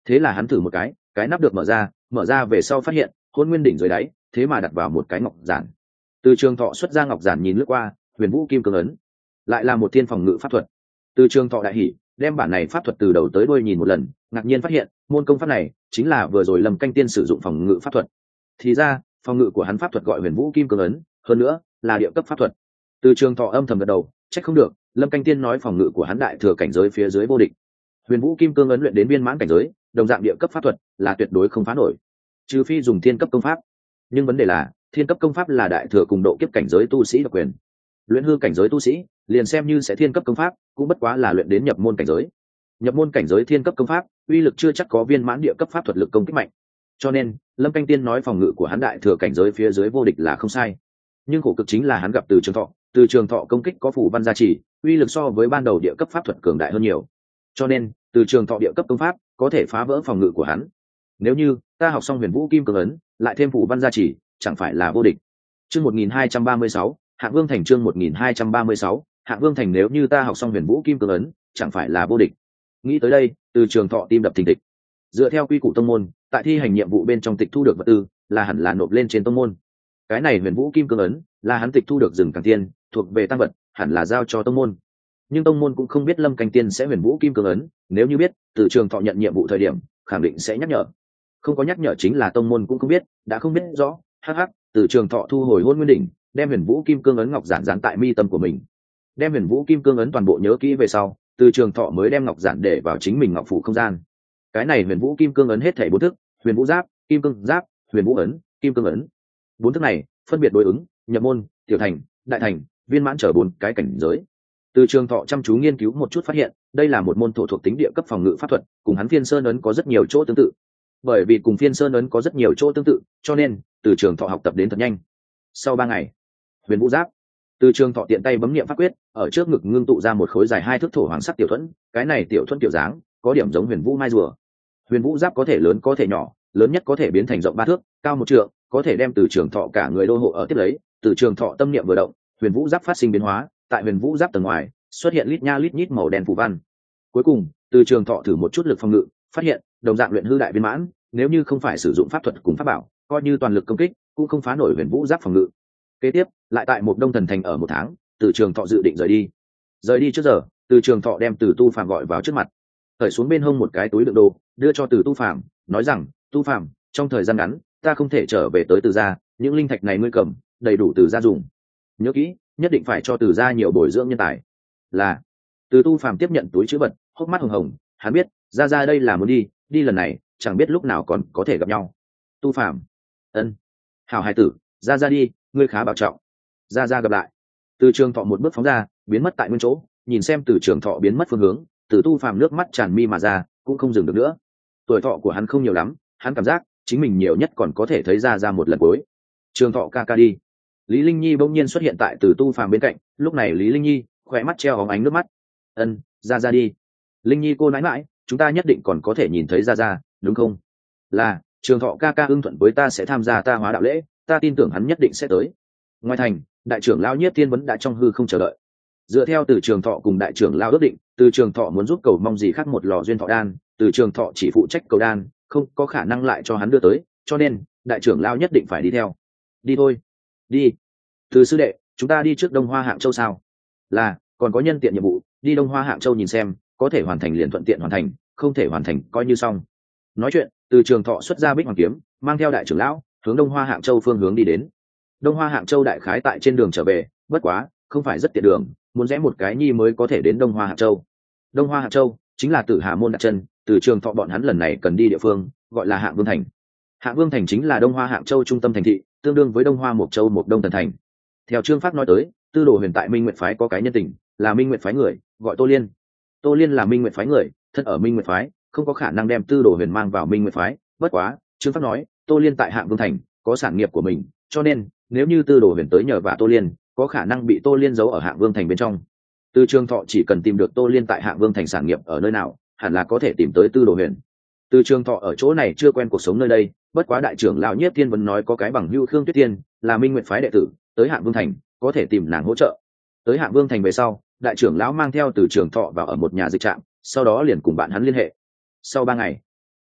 Thế là hắn thử một cái nắp được mở ra về sau phát hiện hôn nguyên đỉnh dưới đáy thế mà đặt vào một cái ngọc giản. Từ Trường Thọ xuất ra ngọc giản nhìn lướt qua, huyền vũ kim cương ấn, lại là một thiên phòng ngự pháp thuật. Từ Trường Thọ đại hỉ, đem bản này pháp thuật từ đầu tới đuôi nhìn một lần, ngạc nhiên phát hiện môn công pháp này chính là vừa rồi Lâm Canh Tiên sử dụng phòng ngự pháp thuật. Thì ra phòng ngự của hắn pháp thuật gọi huyền vũ kim cương ấn, hơn nữa là địa cấp pháp thuật. Từ Trường Thọ âm thầm gật đầu, trách không được Lâm Canh Tiên nói phòng ngự của hắn đại thừa cảnh giới phía dưới vô địch. Huyền vũ kim cương ấn luyện đến viên mãn cảnh giới, đồng dạng địa cấp pháp thuật là tuyệt đối không phá nổi, trừ phi dùng thiên cấp công pháp. Nhưng vấn đề là thiên cấp công pháp là đại thừa cùng độ kiếp cảnh giới tu sĩ độc quyền, luyện hư cảnh giới tu sĩ liền xem như sẽ thiên cấp công pháp cũng bất quá là luyện đến nhập môn cảnh giới. Nhập môn cảnh giới thiên cấp công pháp uy lực chưa chắc có viên mãn địa cấp pháp thuật lực công kích mạnh, cho nên Lâm Canh Tiên nói phòng ngự của hắn đại thừa cảnh giới phía dưới vô địch là không sai. Nhưng khổ cực chính là hắn gặp Từ Trường Thọ, Từ Trường Thọ công kích có phủ văn gia trì, uy lực so với ban đầu địa cấp pháp thuật cường đại hơn nhiều, cho nên Từ Trường Thọ địa cấp công pháp có thể phá vỡ phòng ngự của hắn. Nếu như ta học xong huyền vũ kim cương ấn lại thêm phủ văn gia trì, chẳng phải là vô địch. Chương 1236, Hạng Vương Thành. Chương 1236, Hạng Vương Thành. Nếu như ta học xong huyền vũ kim cương ấn chẳng phải là vô địch. Nghĩ tới đây, Từ Trường Thọ tim đập thình thịch. Dựa theo quy củ tông môn, tại thi hành nhiệm vụ bên trong tịch thu được vật tư là hẳn là nộp lên trên tông môn. Cái này huyền vũ kim cương ấn là hắn tịch thu được rừng càng tiên, thuộc về tăng vật, hẳn là giao cho tông môn. Nhưng tông môn cũng không biết Lâm Canh Tiên sẽ huyền vũ kim cương ấn, nếu như biết, Từ Trường Thọ nhận nhiệm vụ thời điểm khẳng định sẽ nhắc nhở. Không có nhắc nhở chính là tông môn cũng không biết, đã không biết rõ. Hắc hắc, Từ Trường Thọ thu hồi hôn nguyên đỉnh, đem huyền vũ kim cương ấn ngọc giản dán tại mi tâm của mình. Đem huyền vũ kim cương ấn toàn bộ nhớ kỹ về sau, Từ Trường Thọ mới đem ngọc giản để vào chính mình ngọc phủ không gian. Cái này huyền vũ kim cương ấn hết thảy 4 thức: huyền vũ giáp, kim cương giáp, huyền vũ ấn, kim cương ấn. 4 thức này phân biệt đối ứng nhập môn, tiểu thành, đại thành, viên mãn trở 4 cái cảnh giới. Từ Trường Thọ chăm chú nghiên cứu một chút phát hiện, đây là một môn thổ thuộc tính địa cấp phòng ngự pháp thuật, cùng hắn Phiên Sơn ấn có rất nhiều chỗ tương tự. Bởi vì cùng Phiên Sơn ấn có rất nhiều chỗ tương tự, cho nên Từ Trường Thọ học tập đến thật nhanh. Sau 3 ngày, huyền vũ giáp, Từ Trường Thọ tiện tay bấm niệm pháp quyết, ở trước ngực ngưng tụ ra một khối dài 2 thước thổ hoàng sắc tiểu thuẫn. Cái này tiểu thuẫn kiểu dáng có điểm giống huyền vũ mai rùa. Huyền vũ giáp có thể lớn có thể nhỏ, lớn nhất có thể biến thành rộng 3 thước, cao 1 trượng, có thể đem Từ Trường Thọ cả người đô hộ ở tiếp lấy. Từ Trường Thọ tâm niệm vừa động, huyền vũ giáp phát sinh biến hóa, tại huyền vũ giáp tầng ngoài xuất hiện lít nha lít nhít màu đen phù văn. Cuối cùng, Từ Trường Thọ thử một chút lực phòng ngự, phát hiện đồng dạng luyện hư đại viên mãn, nếu như không phải sử dụng pháp thuật cùng pháp bảo, coi như toàn lực công kích cũng không phá nổi huyền vũ giáp phòng ngự. Kế tiếp, lại tại một Đông Thần Thành ở 1 tháng, Từ Trường Thọ dự định rời đi. Rời đi trước giờ, Từ Trường Thọ đem Từ Tu Phàm gọi vào trước mặt, cởi xuống bên hông một cái túi đựng đồ, đưa cho Từ Tu Phàm, nói rằng: "Tu Phàm, trong thời gian ngắn, ta không thể trở về tới Từ gia, những linh thạch này ngươi cầm, đầy đủ Từ gia dùng. Nhớ kỹ, nhất định phải cho Từ gia nhiều bồi dưỡng nhân tài." Là. Từ Tu Phàm tiếp nhận túi trữ vật, hốc mắt hồng hồng, hắn biết, gia đây là muốn đi lần này, chẳng biết lúc nào còn có thể gặp nhau. Tu Phàm: "Ân. Hảo hài tử, gia đi, ngươi khá bảo trọng. Gia gặp lại." Từ Trường Thọ một bước phóng ra, biến mất tại nguyên chỗ, nhìn xem Từ Trường Thọ biến mất phương hướng, Từ Tu Phàm nước mắt tràn mi mà ra, cũng không dừng được nữa. Tuổi thọ của hắn không nhiều lắm, hắn cảm giác chính mình nhiều nhất còn có thể thấy ra một lần cuối. Trường Thọ ca đi. Lý Linh Nhi bỗng nhiên xuất hiện tại Từ Tu Phàm bên cạnh, lúc này Lý Linh Nhi khỏe mắt treo hóng ánh nước mắt. "Ân, ra đi. Linh Nhi cô nãi nãi, chúng ta nhất định còn có thể nhìn thấy ra, đúng không?" "Là, Trường Thọ ca ưng thuận với ta sẽ tham gia ta hóa đạo lễ, ta tin tưởng hắn nhất định sẽ tới." Ngoài thành, đại trưởng lão Nhiếp Tiên Vấn đã trong hư không chờ đợi. Dựa theo Từ Trường Thọ cùng đại trưởng lão ước định, Từ Trường Thọ muốn giúp cầu mong gì khác một lò duyên thọ đan, Từ Trường Thọ chỉ phụ trách cầu đan, không có khả năng lại cho hắn đưa tới, cho nên đại trưởng lão nhất định phải đi theo. "Đi thôi." "Đi." "Từ sư đệ, chúng ta đi trước Đông Hoa Hạng Châu sao?" "Là, còn có nhân tiện nhiệm vụ, đi Đông Hoa Hạng Châu nhìn xem, có thể hoàn thành liền thuận tiện hoàn thành, không thể hoàn thành coi như xong." Nói chuyện, Từ Trường Thọ xuất ra Bích Hoàng kiếm, mang theo đại trưởng lão hướng Đông Hoa Hạng Châu phương hướng đi đến. Đông Hoa Hạng Châu đại khái tại trên đường trở về, bất quá không phải rất tiện đường, muốn rẽ một cái nhi mới có thể đến Đông Hoa Hạng Châu. Đông Hoa Hạng Châu chính là Tử Hà môn đặt chân, Từ Trường Thọ bọn hắn lần này cần đi địa phương gọi là Hạng Vương Thành. Hạng Vương Thành chính là Đông Hoa Hạng Châu trung tâm thành thị, tương đương với Đông Hoa Mộc Châu Mộc Đông Thần Thành. Theo Trương Phát nói tới, Tư Đồ Huyền tại Minh Nguyệt phái có cái nhân tình, là Minh Nguyệt phái người, gọi Tô Liên. Tô Liên là Minh Nguyệt phái người, thân ở Minh Nguyệt phái, không có khả năng đem Tư Đồ Huyền mang vào Minh Nguyệt phái, bất quá, Trương Phát nói, Tô Liên tại Hạng Vương Thành có sản nghiệp của mình, cho nên nếu như Tư Đồ Huyền tới nhờ vả Tô Liên, có khả năng bị Tô Liên giấu ở Hạng Vương Thành bên trong. Từ Trường Thọ chỉ cần tìm được Tô Liên tại Hạng Vương Thành sản nghiệp ở nơi nào, hẳn là có thể tìm tới Tư Đồ Huyền. Từ Trường Thọ ở chỗ này chưa quen cuộc sống nơi đây, bất quá đại trưởng lão Nhiếp Tiên Vấn nói có cái bằng hữu Khương Tuyết Tiên, là Minh Nguyệt phái đệ tử, tới Hạng Vương Thành có thể tìm nàng hỗ trợ. Tới Hạng Vương Thành về sau, đại trưởng lão mang theo Từ Trường Thọ vào ở một nhà dịch trạm, sau đó liền cùng bạn hắn liên hệ. Sau 3 ngày,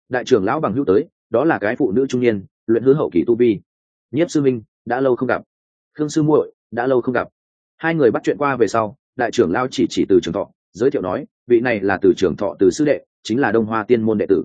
đại trưởng lão bằng hữu tới, đó là cái phụ nữ trung niên, luyện hư hậu kỳ tu vi. Nhiếp sư minh, đã lâu không gặp. Khương sư muội, đã lâu không gặp. Hai người bắt chuyện qua về sau, đại trưởng lão chỉ Từ Trường Thọ, giới thiệu nói, vị này là Từ Trường Thọ từ sư đệ, chính là Đông Hoa Tiên môn đệ tử.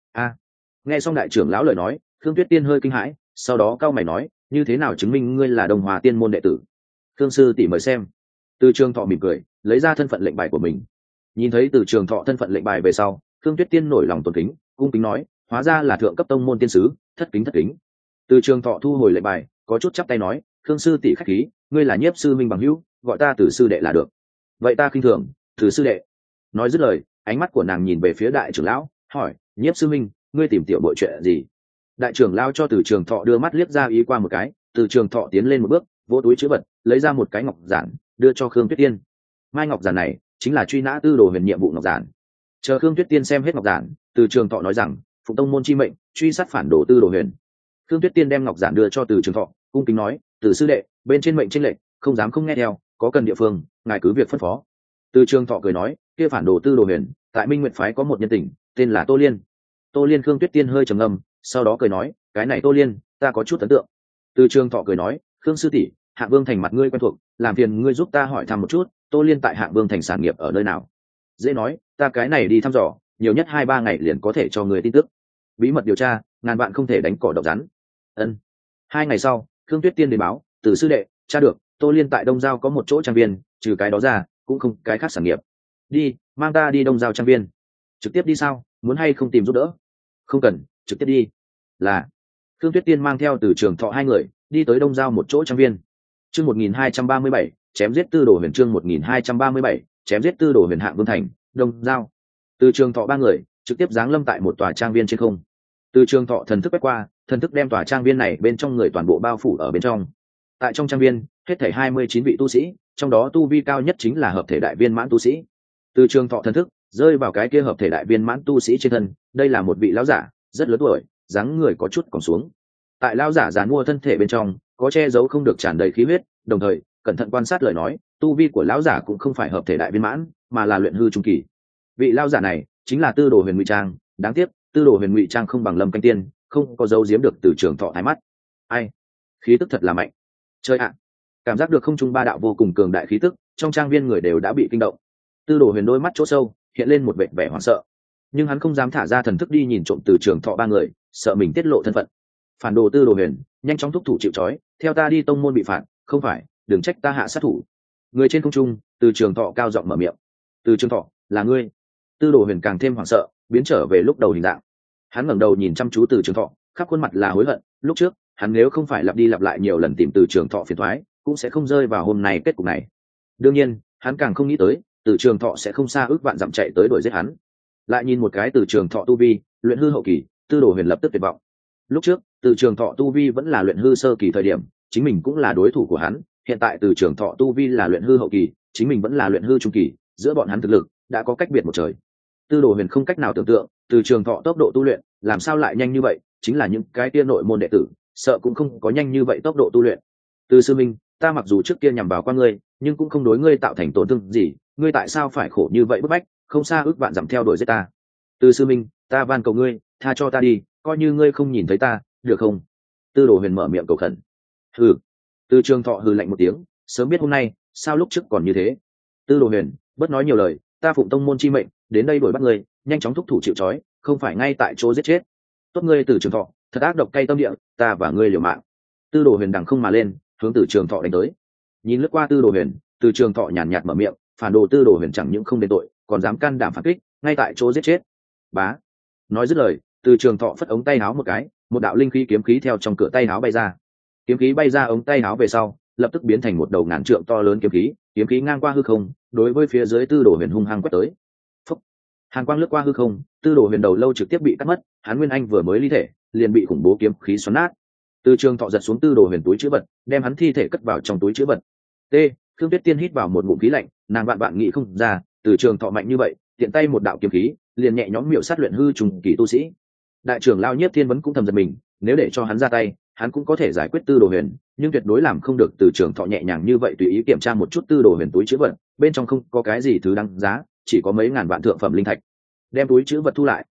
Nghe xong đại trưởng lão lời nói, Khương Tuyết Tiên hơi kinh hãi, sau đó cau mày nói, như thế nào chứng minh ngươi là Đông Hoa Tiên môn đệ tử? Khương sư tỷ mời xem. Từ Trường Thọ mỉm cười, lấy ra thân phận lệnh bài của mình. Nhìn thấy Từ Trường Thọ thân phận lệnh bài về sau, Khương Tuyết Tiên nổi lòng tôn kính, cung kính nói, hóa ra là thượng cấp tông môn tiên sứ, thất kính. Từ Trường Thọ thu hồi lệnh bài, có chút chắp tay nói, Khương sư tỷ khách khí, ngươi là Nhiếp sư minh bằng hữu, gọi ta Từ sư đệ là được. Vậy ta khinh thường, Từ sư đệ. Nói dứt lời, ánh mắt của nàng nhìn về phía đại trưởng lão, hỏi, Nhiếp sư minh, ngươi tìm tiểu bội chuyện gì? Đại trưởng lão cho Từ Trường Thọ đưa mắt liếc ra ý qua một cái, Từ Trường Thọ tiến lên một bước, vỗ túi chữ vật, lấy ra một cái ngọc giản, đưa cho Khương Tuyết Tiên. Mai ngọc giản này chính là truy nã Tư Đồ Huyền nhiệm vụ ngọc giản. Chờ Khương Tuyết Tiên xem hết ngọc giản, Từ Trường Thọ nói rằng, phụ tông môn chi mệnh, truy sát phản đồ Tư Đồ Huyền. Khương Tuyết Tiên đem ngọc giản đưa cho Từ Trường Thọ, cung kính nói, Từ sư đệ, bên trên mệnh chênh lệnh, không dám không nghe theo, có cần địa phương, ngài cứ việc phân phó. Từ Trường Thọ cười nói, kia phản đồ Tư Đồ Huyền, tại Minh Nguyệt phái có một nhân tình, tên là Tô Liên. Tô Liên. Khương Tuyết Tiên hơi trầm ngâm, sau đó cười nói, cái này Tô Liên, ta có chút ấn tượng. Từ Trường Thọ cười nói, Khương sư tỷ, Hạng Vương thành mặt ngươi quen thuộc, làm phiền ngươi giúp ta hỏi thăm một chút, Tô Liên tại Hạng Vương thành sản nghiệp ở nơi nào? Dễ nói, ta cái này đi thăm dò, nhiều nhất 2-3 ngày liền có thể cho người tin tức. Bí mật điều tra, ngàn vạn không thể đánh cỏ độc rắn. Ân. 2 ngày sau, Khương Tuyết Tiên đến báo, Từ sư đệ, tra được, Tô Liên tại Đông Giao có một chỗ trang viên, trừ cái đó ra, cũng không cái khác sản nghiệp. Đi, mang ta đi Đông Giao trang viên. Trực tiếp đi sao? Muốn hay không tìm giúp đỡ? Không cần, trực tiếp đi. Là. Khương Tuyết Tiên mang theo Từ Trường Thọ hai người đi tới Đông Giao một chỗ trang viên. Chương 1237, chém giết Tư Đồ Huyền. Chương 1237, chém giết Tư Đồ Huyền. Hạng Vương thành, Đông Giao. Từ Trường Thọ ba người trực tiếp giáng lâm tại một tòa trang viên trên không. Từ Trường Thọ thần thức quét qua, thần thức đem tòa trang viên này bên trong người toàn bộ bao phủ ở bên trong. Tại trong trang viên, hết thảy 29 vị tu sĩ, trong đó tu vi cao nhất chính là hợp thể đại viên mãn tu sĩ. Từ Trường Thọ thần thức rơi vào cái kia hợp thể đại viên mãn tu sĩ trên thân, đây là một vị lão giả, rất lớn tuổi, dáng người có chút còng xuống. Tại lão giả giàn mua thân thể bên trong, có che giấu không được tràn đầy khí huyết, đồng thời cẩn thận quan sát lời nói, tu vi của lão giả cũng không phải hợp thể đại viên mãn, mà là luyện hư trung kỳ. Vị lão giả này chính là Tư Đồ Huyền ngụy trang, đáng tiếc Tư Đồ Huyền ngụy trang không bằng Lâm Canh Tiên, không có giấu giếm được Từ Trường Thọ thái mắt. Ai, khí tức thật là mạnh. Chơi ạ. Cảm giác được không trung ba đạo vô cùng cường đại khí tức, trong trang viên người đều đã bị kinh động. Tư Đồ Huyền đôi mắt chỗ sâu hiện lên một vẻ vẻ hoảng sợ, nhưng hắn không dám thả ra thần thức đi nhìn trộm Từ Trường Thọ ba người, sợ mình tiết lộ thân phận. Phản đồ Tư Đồ Huyền, nhanh chóng thúc thủ chịu trói, theo ta đi tông môn bị phạt, không phải, đừng trách ta hạ sát thủ. Người trên không trung, Từ Trường Thọ cao giọng mở miệng. Từ Trường Thọ, là ngươi? Tư Đồ Huyền càng thêm hoảng sợ, biến trở về lúc đầu hình dạng. Hắn ngẩng đầu nhìn chăm chú Từ Trường Thọ, khắp khuôn mặt là hối hận, lúc trước hắn nếu không phải lặp đi lặp lại nhiều lần tìm Từ Trường Thọ phiền toái, cũng sẽ không rơi vào hôm nay kết cục này. Đương nhiên, hắn càng không nghĩ tới, Từ Trường Thọ sẽ không xa ước vạn dặm chạy tới đuổi giết hắn. Lại nhìn một cái Từ Trường Thọ tu vi, luyện hư hậu kỳ, Tư Đồ Huyền lập tức tuyệt vọng. Lúc trước, Từ Trường Thọ tu vi vẫn là luyện hư sơ kỳ thời điểm, chính mình cũng là đối thủ của hắn, hiện tại Từ Trường Thọ tu vi là luyện hư hậu kỳ, chính mình vẫn là luyện hư trung kỳ, giữa bọn hắn thực lực đã có cách biệt một trời. Tư Đồ Huyền không cách nào tưởng tượng, Từ Trường Thọ tốc độ tu luyện làm sao lại nhanh như vậy, chính là những cái kia nội môn đệ tử, sợ cũng không có nhanh như vậy tốc độ tu luyện. Từ sư minh, ta mặc dù trước kia nhằm vào qua ngươi, nhưng cũng không đối ngươi tạo thành tổn thương gì, ngươi tại sao phải khổ như vậy bức bách, không xa ước vạn dặm theo đuổi giết ta? Từ sư minh, ta van cầu ngươi, tha cho ta đi, coi như ngươi không nhìn thấy ta, được không? Tư Đồ Huyền mở miệng cầu khẩn. Hừ. Từ Trường Thọ hừ lạnh một tiếng, sớm biết hôm nay, sao lúc trước còn như thế? Tư Đồ Huyền, bớt nói nhiều lời, ta phụng tông môn chi mệnh, đến đây đuổi bắt ngươi, nhanh chóng thúc thủ chịu trói, không phải ngay tại chỗ giết chết. Tốt ngươi Từ Trường Thọ, thật ác độc cay tâm địa, ta và ngươi liều mạng. Tư Đồ Huyền đằng không mà lên, hướng Từ Trường Thọ đánh tới. Nhìn lướt qua Tư Đồ Huyền, Từ Trường Thọ nhàn nhạt mở miệng, phản đồ Tư Đồ Huyền chẳng những không đền tội, còn dám can đảm phản kích, ngay tại chỗ giết chết. Bá. Nói dứt lời, Từ Trường Thọ phất ống tay áo một cái, một đạo linh khí kiếm khí theo trong cửa tay áo bay ra. Kiếm khí bay ra ống tay áo về sau, lập tức biến thành một đầu ngàn trượng to lớn kiếm khí ngang qua hư không, đối với phía dưới Tư Đồ Huyền hung hăng quét tới. Phúc. Hàn quang lướt qua hư không, Tư Đồ Huyền đầu lâu trực tiếp bị cắt mất, hắn nguyên anh vừa mới ly thể, liền bị khủng bố kiếm khí xoắn nát. Từ Trường Thọ giật xuống Tư Đồ Huyền túi trữ vật, đem hắn thi thể cất vào trong túi trữ vật. T. Khương Tuyết Tiên hít vào một ngụm khí lạnh, nàng vạn nghĩ không ra, Từ Trường Thọ mạnh như vậy, tiện tay một đạo kiếm khí, liền nhẹ nhõm miểu sát luyện hư trùng kỳ tu sĩ. Đại trưởng lão Nhiếp Thiên vẫn cũng thầm giật mình, nếu để cho hắn ra tay, hắn cũng có thể giải quyết Tư Đồ Huyền, nhưng tuyệt đối làm không được Từ Trường Thọ nhẹ nhàng như vậy tùy ý kiểm tra một chút Tư Đồ Huyền túi trữ vật, bên trong không có cái gì thứ đáng giá, chỉ có mấy ngàn vạn thượng phẩm linh thạch. Đem túi trữ vật thu lại,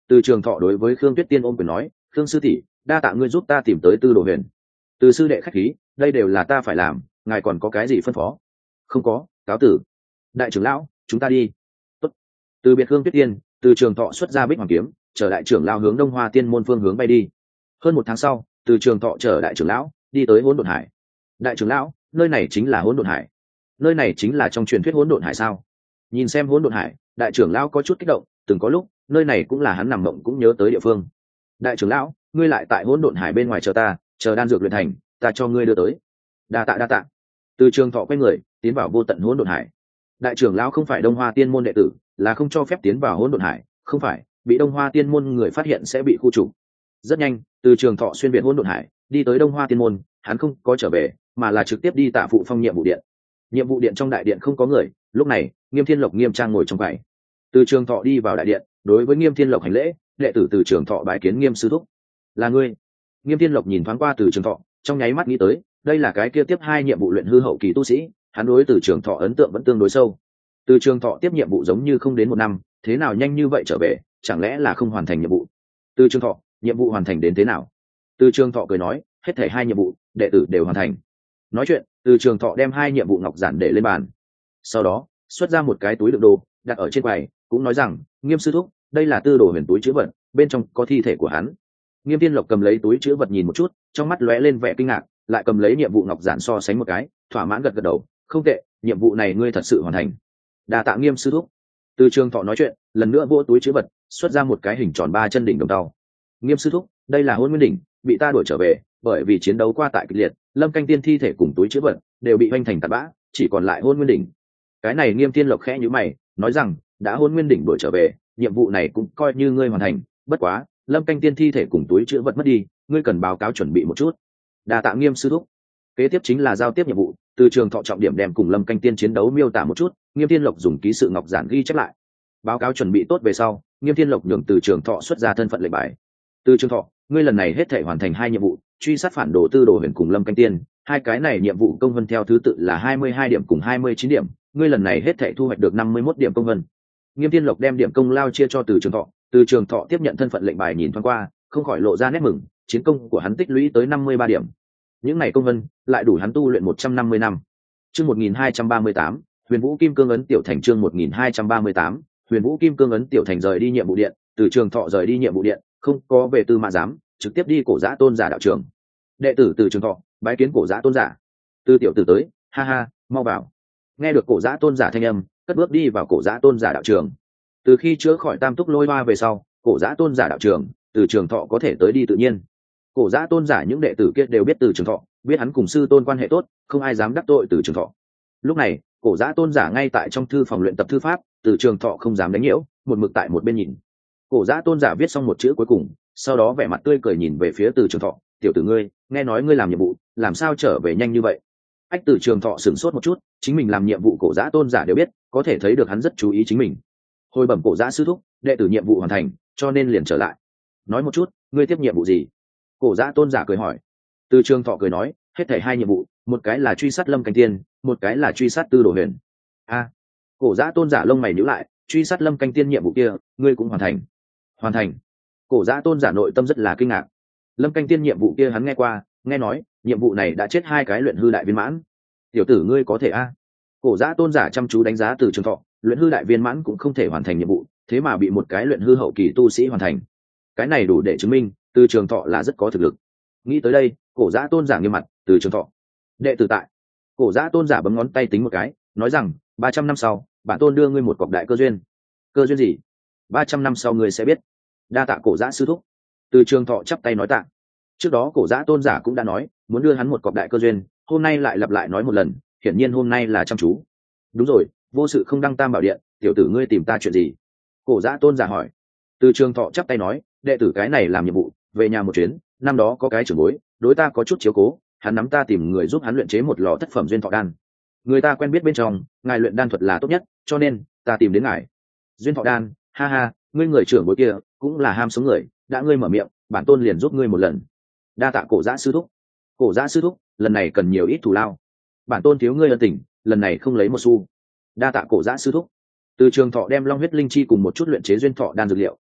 Từ Trường Thọ đối với Khương Tuyết Tiên ôm quyền nói, Khương sư tỷ, đa tạ ngươi giúp ta tìm tới Tư Đồ Huyền. Từ sư đệ khách khí, đây đều là ta phải làm, ngài còn có cái gì phân phó? Không có, cáo tử. Đại trưởng lão, chúng ta đi. Tốt. Từ biệt Khương Tuyết Tiên, Từ Trường Thọ xuất ra Bích Hoàng kiếm, chở đại trưởng lão hướng Đông Hoa Tiên môn phương hướng bay đi. Hơn 1 tháng sau, Từ Trường Thọ chở đại trưởng lão đi tới Hỗn Độn Hải. Đại trưởng lão, nơi này chính là Hỗn Độn Hải. Nơi này chính là trong truyền thuyết Hỗn Độn Hải sao? Nhìn xem Hỗn Độn Hải, đại trưởng lão có chút kích động, từng có lúc, nơi này cũng là hắn nằm mộng cũng nhớ tới địa phương. Đại trưởng lão, ngươi lại tại Hỗn Độn Hải bên ngoài chờ ta, chờ đan dược luyện thành, ta cho ngươi đưa tới. Đa tạ đa tạ. Từ Trường Thọ quay người tiến vào vô tận Hỗn Độn Hải. Đại trưởng lão không phải Đông Hoa Tiên môn đệ tử, là không cho phép tiến vào Hỗn Độn Hải, không phải bị Đông Hoa Tiên môn người phát hiện sẽ bị khu trục. Rất nhanh, Từ Trường Thọ xuyên việt Hỗn Độn Hải, đi tới Đông Hoa Tiên môn, hắn không có trở về, mà là trực tiếp đi Tạ Phụ Phong nhiệm vụ điện. Nhiệm vụ điện trong đại điện không có người, lúc này, Nghiêm Thiên Lộc nghiêm trang ngồi trong quầy. Từ Trường Thọ đi vào đại điện, đối với Nghiêm Thiên Lộc hành lễ, đệ tử Từ Trường Thọ bái kiến Nghiêm sư thúc. Là ngươi? Nghiêm Thiên Lộc nhìn thoáng qua Từ Trường Thọ, trong nháy mắt nghĩ tới, đây là cái kia tiếp 2 nhiệm vụ luyện hư hậu kỳ tu sĩ, hắn đối Từ Trường Thọ ấn tượng vẫn tương đối sâu. Từ Trường Thọ tiếp nhiệm vụ giống như không đến 1 năm, thế nào nhanh như vậy trở về, chẳng lẽ là không hoàn thành nhiệm vụ? Từ Trường Thọ, nhiệm vụ hoàn thành đến thế nào? Từ Trường Thọ cười nói, hết thảy 2 nhiệm vụ, đệ tử đều hoàn thành. Nói chuyện, Từ Trường Thọ đem 2 nhiệm vụ ngọc giản để lên bàn, sau đó xuất ra một cái túi đựng đồ đặt ở trên quầy, cũng nói rằng, Nghiêm sư thúc, đây là Tư Đồ Huyền túi trữ vật, bên trong có thi thể của hắn. Nghiêm Thiên Lộc cầm lấy túi trữ vật nhìn một chút, trong mắt lóe lên vẻ kinh ngạc, lại cầm lấy nhiệm vụ ngọc giản so sánh một cái, thỏa mãn gật gật đầu, không tệ, nhiệm vụ này ngươi thật sự hoàn thành. Đa tạ Nghiêm sư thúc. Từ Trường Thọ nói chuyện, lần nữa vỗ túi trữ vật, xuất ra một cái hình tròn 3 chân đỉnh đồng tàu. Nghiêm sư thúc, đây là Hôn Nguyên đỉnh, bị ta đuổi trở về, bởi vì chiến đấu qua tại kịch liệt, Lâm Canh Tiên thi thể cùng túi trữ vật đều bị hoành thành tạt bã, chỉ còn lại Hôn Nguyên đỉnh. Cái này Nghiêm Thiên Lộc khẽ nhíu mày, nói rằng, đã Hôn Nguyên đỉnh đuổi trở về, nhiệm vụ này cũng coi như ngươi hoàn thành, bất quá, Lâm Canh Tiên thi thể cùng túi trữ vật mất đi, ngươi cần báo cáo chuẩn bị một chút. Đa tạ Nghiêm sư thúc. Kế tiếp chính là giao tiếp nhiệm vụ, Từ Trường Thọ trọng điểm đem cùng Lâm Canh Tiên chiến đấu miêu tả một chút, Nghiêm Thiên Lộc dùng ký sự ngọc giản ghi chép lại. Báo cáo chuẩn bị tốt về sau, Nghiêm Thiên Lộc nhường Từ Trường Thọ xuất ra thân phận lệnh bài. Từ Trường Thọ, ngươi lần này hết thể hoàn thành 2 nhiệm vụ, truy sát phản đồ Tư Đồ Huyền cùng Lâm Canh Tiên, 2 cái này nhiệm vụ công vân theo thứ tự là 22 điểm cùng 29 điểm, ngươi lần này hết thể thu hoạch được 51 điểm công vân. Nghiêm Thiên Lộc đem điểm công lao chia cho Từ Trường Thọ, Từ Trường Thọ tiếp nhận thân phận lệnh bài nhìn thoáng qua, không khỏi lộ ra nét mừng, chiến công của hắn tích lũy tới 53 điểm. Những này công vân lại đủ hắn tu luyện 150 năm. Chương 1238, Huyền Vũ Kim Cương ấn tiểu thành chương 1238, Huyền Vũ Kim Cương ấn tiểu thành rời đi nhiệm vụ điện, Từ Trường Thọ rời đi nhiệm vụ điện, không có về Tư Mã Giám, trực tiếp đi Cổ Giã Tôn giả đạo trường. Đệ tử Từ Trường Thọ, bái kiến Cổ Giã Tôn giả. Từ tiểu tử tới, ha ha, mau vào. Nghe được Cổ Giã Tôn giả thanh âm, cất bước đi vào Cổ Giã Tôn giả đạo trường. Từ khi chữa khỏi Tam Túc Lôi Hoa về sau, Cổ Giã Tôn giả đạo trường, Từ Trường Thọ có thể tới đi tự nhiên. Cổ Giã Tôn giả những đệ tử kia đều biết Từ Trường Thọ, biết hắn cùng sư tôn quan hệ tốt, không ai dám đắc tội Từ Trường Thọ. Lúc này, Cổ Giã Tôn giả ngay tại trong thư phòng luyện tập thư pháp, Từ Trường Thọ không dám đánh nhiễu, một mực tại một bên nhìn. Cổ Giã Tôn giả viết xong một chữ cuối cùng, sau đó vẻ mặt tươi cười nhìn về phía Từ Trường Thọ, tiểu tử ngươi, nghe nói ngươi làm nhiệm vụ, làm sao trở về nhanh như vậy? Ách. Từ Trường Thọ sửng sốt một chút, chính mình làm nhiệm vụ Cổ Giã Tôn giả đều biết, có thể thấy được hắn rất chú ý chính mình. Hồi bẩm Cổ Giã sư thúc, đệ tử nhiệm vụ hoàn thành, cho nên liền trở lại. Nói một chút, ngươi tiếp nhiệm vụ gì? Cổ Giã Tôn giả cười hỏi. Từ Trường Thọ cười nói, hết thảy 2 nhiệm vụ, một cái là truy sát Lâm Canh Tiên, một cái là truy sát Tư Đồ Huyền. A. Cổ Giã Tôn giả lông mày nhíu lại, truy sát Lâm Canh Tiên nhiệm vụ kia, ngươi cũng hoàn thành? Hoàn thành. Cổ Giã Tôn giả nội tâm rất là kinh ngạc. Lâm Canh Tiên nhiệm vụ kia hắn nghe qua, nghe nói nhiệm vụ này đã chết 2 cái luyện hư đại viên mãn. Tiểu tử ngươi có thể a? Cổ Giã Tôn giả chăm chú đánh giá Từ Trường Thọ, luyện hư đại viên mãn cũng không thể hoàn thành nhiệm vụ, thế mà bị một cái luyện hư hậu kỳ tu sĩ hoàn thành. Cái này đủ để chứng minh Từ Trường Thọ là rất có thực lực. Nghĩ tới đây, Cổ Giã Tôn giả nghiêm mặt, Từ Trường Thọ, đệ tử tại. Cổ Giã Tôn giả bấm ngón tay tính một cái, nói rằng 300 năm sau, bản tôn đưa ngươi một cọc đại cơ duyên. Cơ duyên gì? 300 năm sau ngươi sẽ biết. Đa tạ Cổ Giã sư thúc. Từ Trường Thọ chắp tay nói tạ. Trước đó Cổ Giã Tôn giả cũng đã nói muốn đưa hắn một cọc đại cơ duyên, hôm nay lại lặp lại nói một lần, hiển nhiên hôm nay là chăm chú. Đúng rồi, vô sự không đăng tam bảo điện, tiểu tử ngươi tìm ta chuyện gì? Cổ Giã Tôn giả hỏi. Từ Trường Thọ chắp tay nói, đệ tử cái này làm nhiệm vụ, về nhà một chuyến, năm đó có cái trưởng bối, đối ta có chút chiếu cố, hắn nắm ta tìm người giúp hắn luyện chế một lò thất phẩm duyên thọ đan. Người ta quen biết bên trong, ngài luyện đan thuật là tốt nhất, cho nên ta tìm đến ngài. Duyên thọ đan, ha ha, ngươi người trưởng bối kia cũng là ham sống người, đã ngươi mở miệng, bản tôn liền giúp ngươi một lần. Đa tạ Cổ Giã sư thúc. Cổ Giã sư thúc, lần này cần nhiều ít thù lao, bản tôn thiếu ngươi ân tình, lần này không lấy một xu. Đa tạ Cổ Giã sư thúc. Từ Trường Thọ đem long huyết linh chi cùng một chút luyện chế duyên thọ đan dược liệu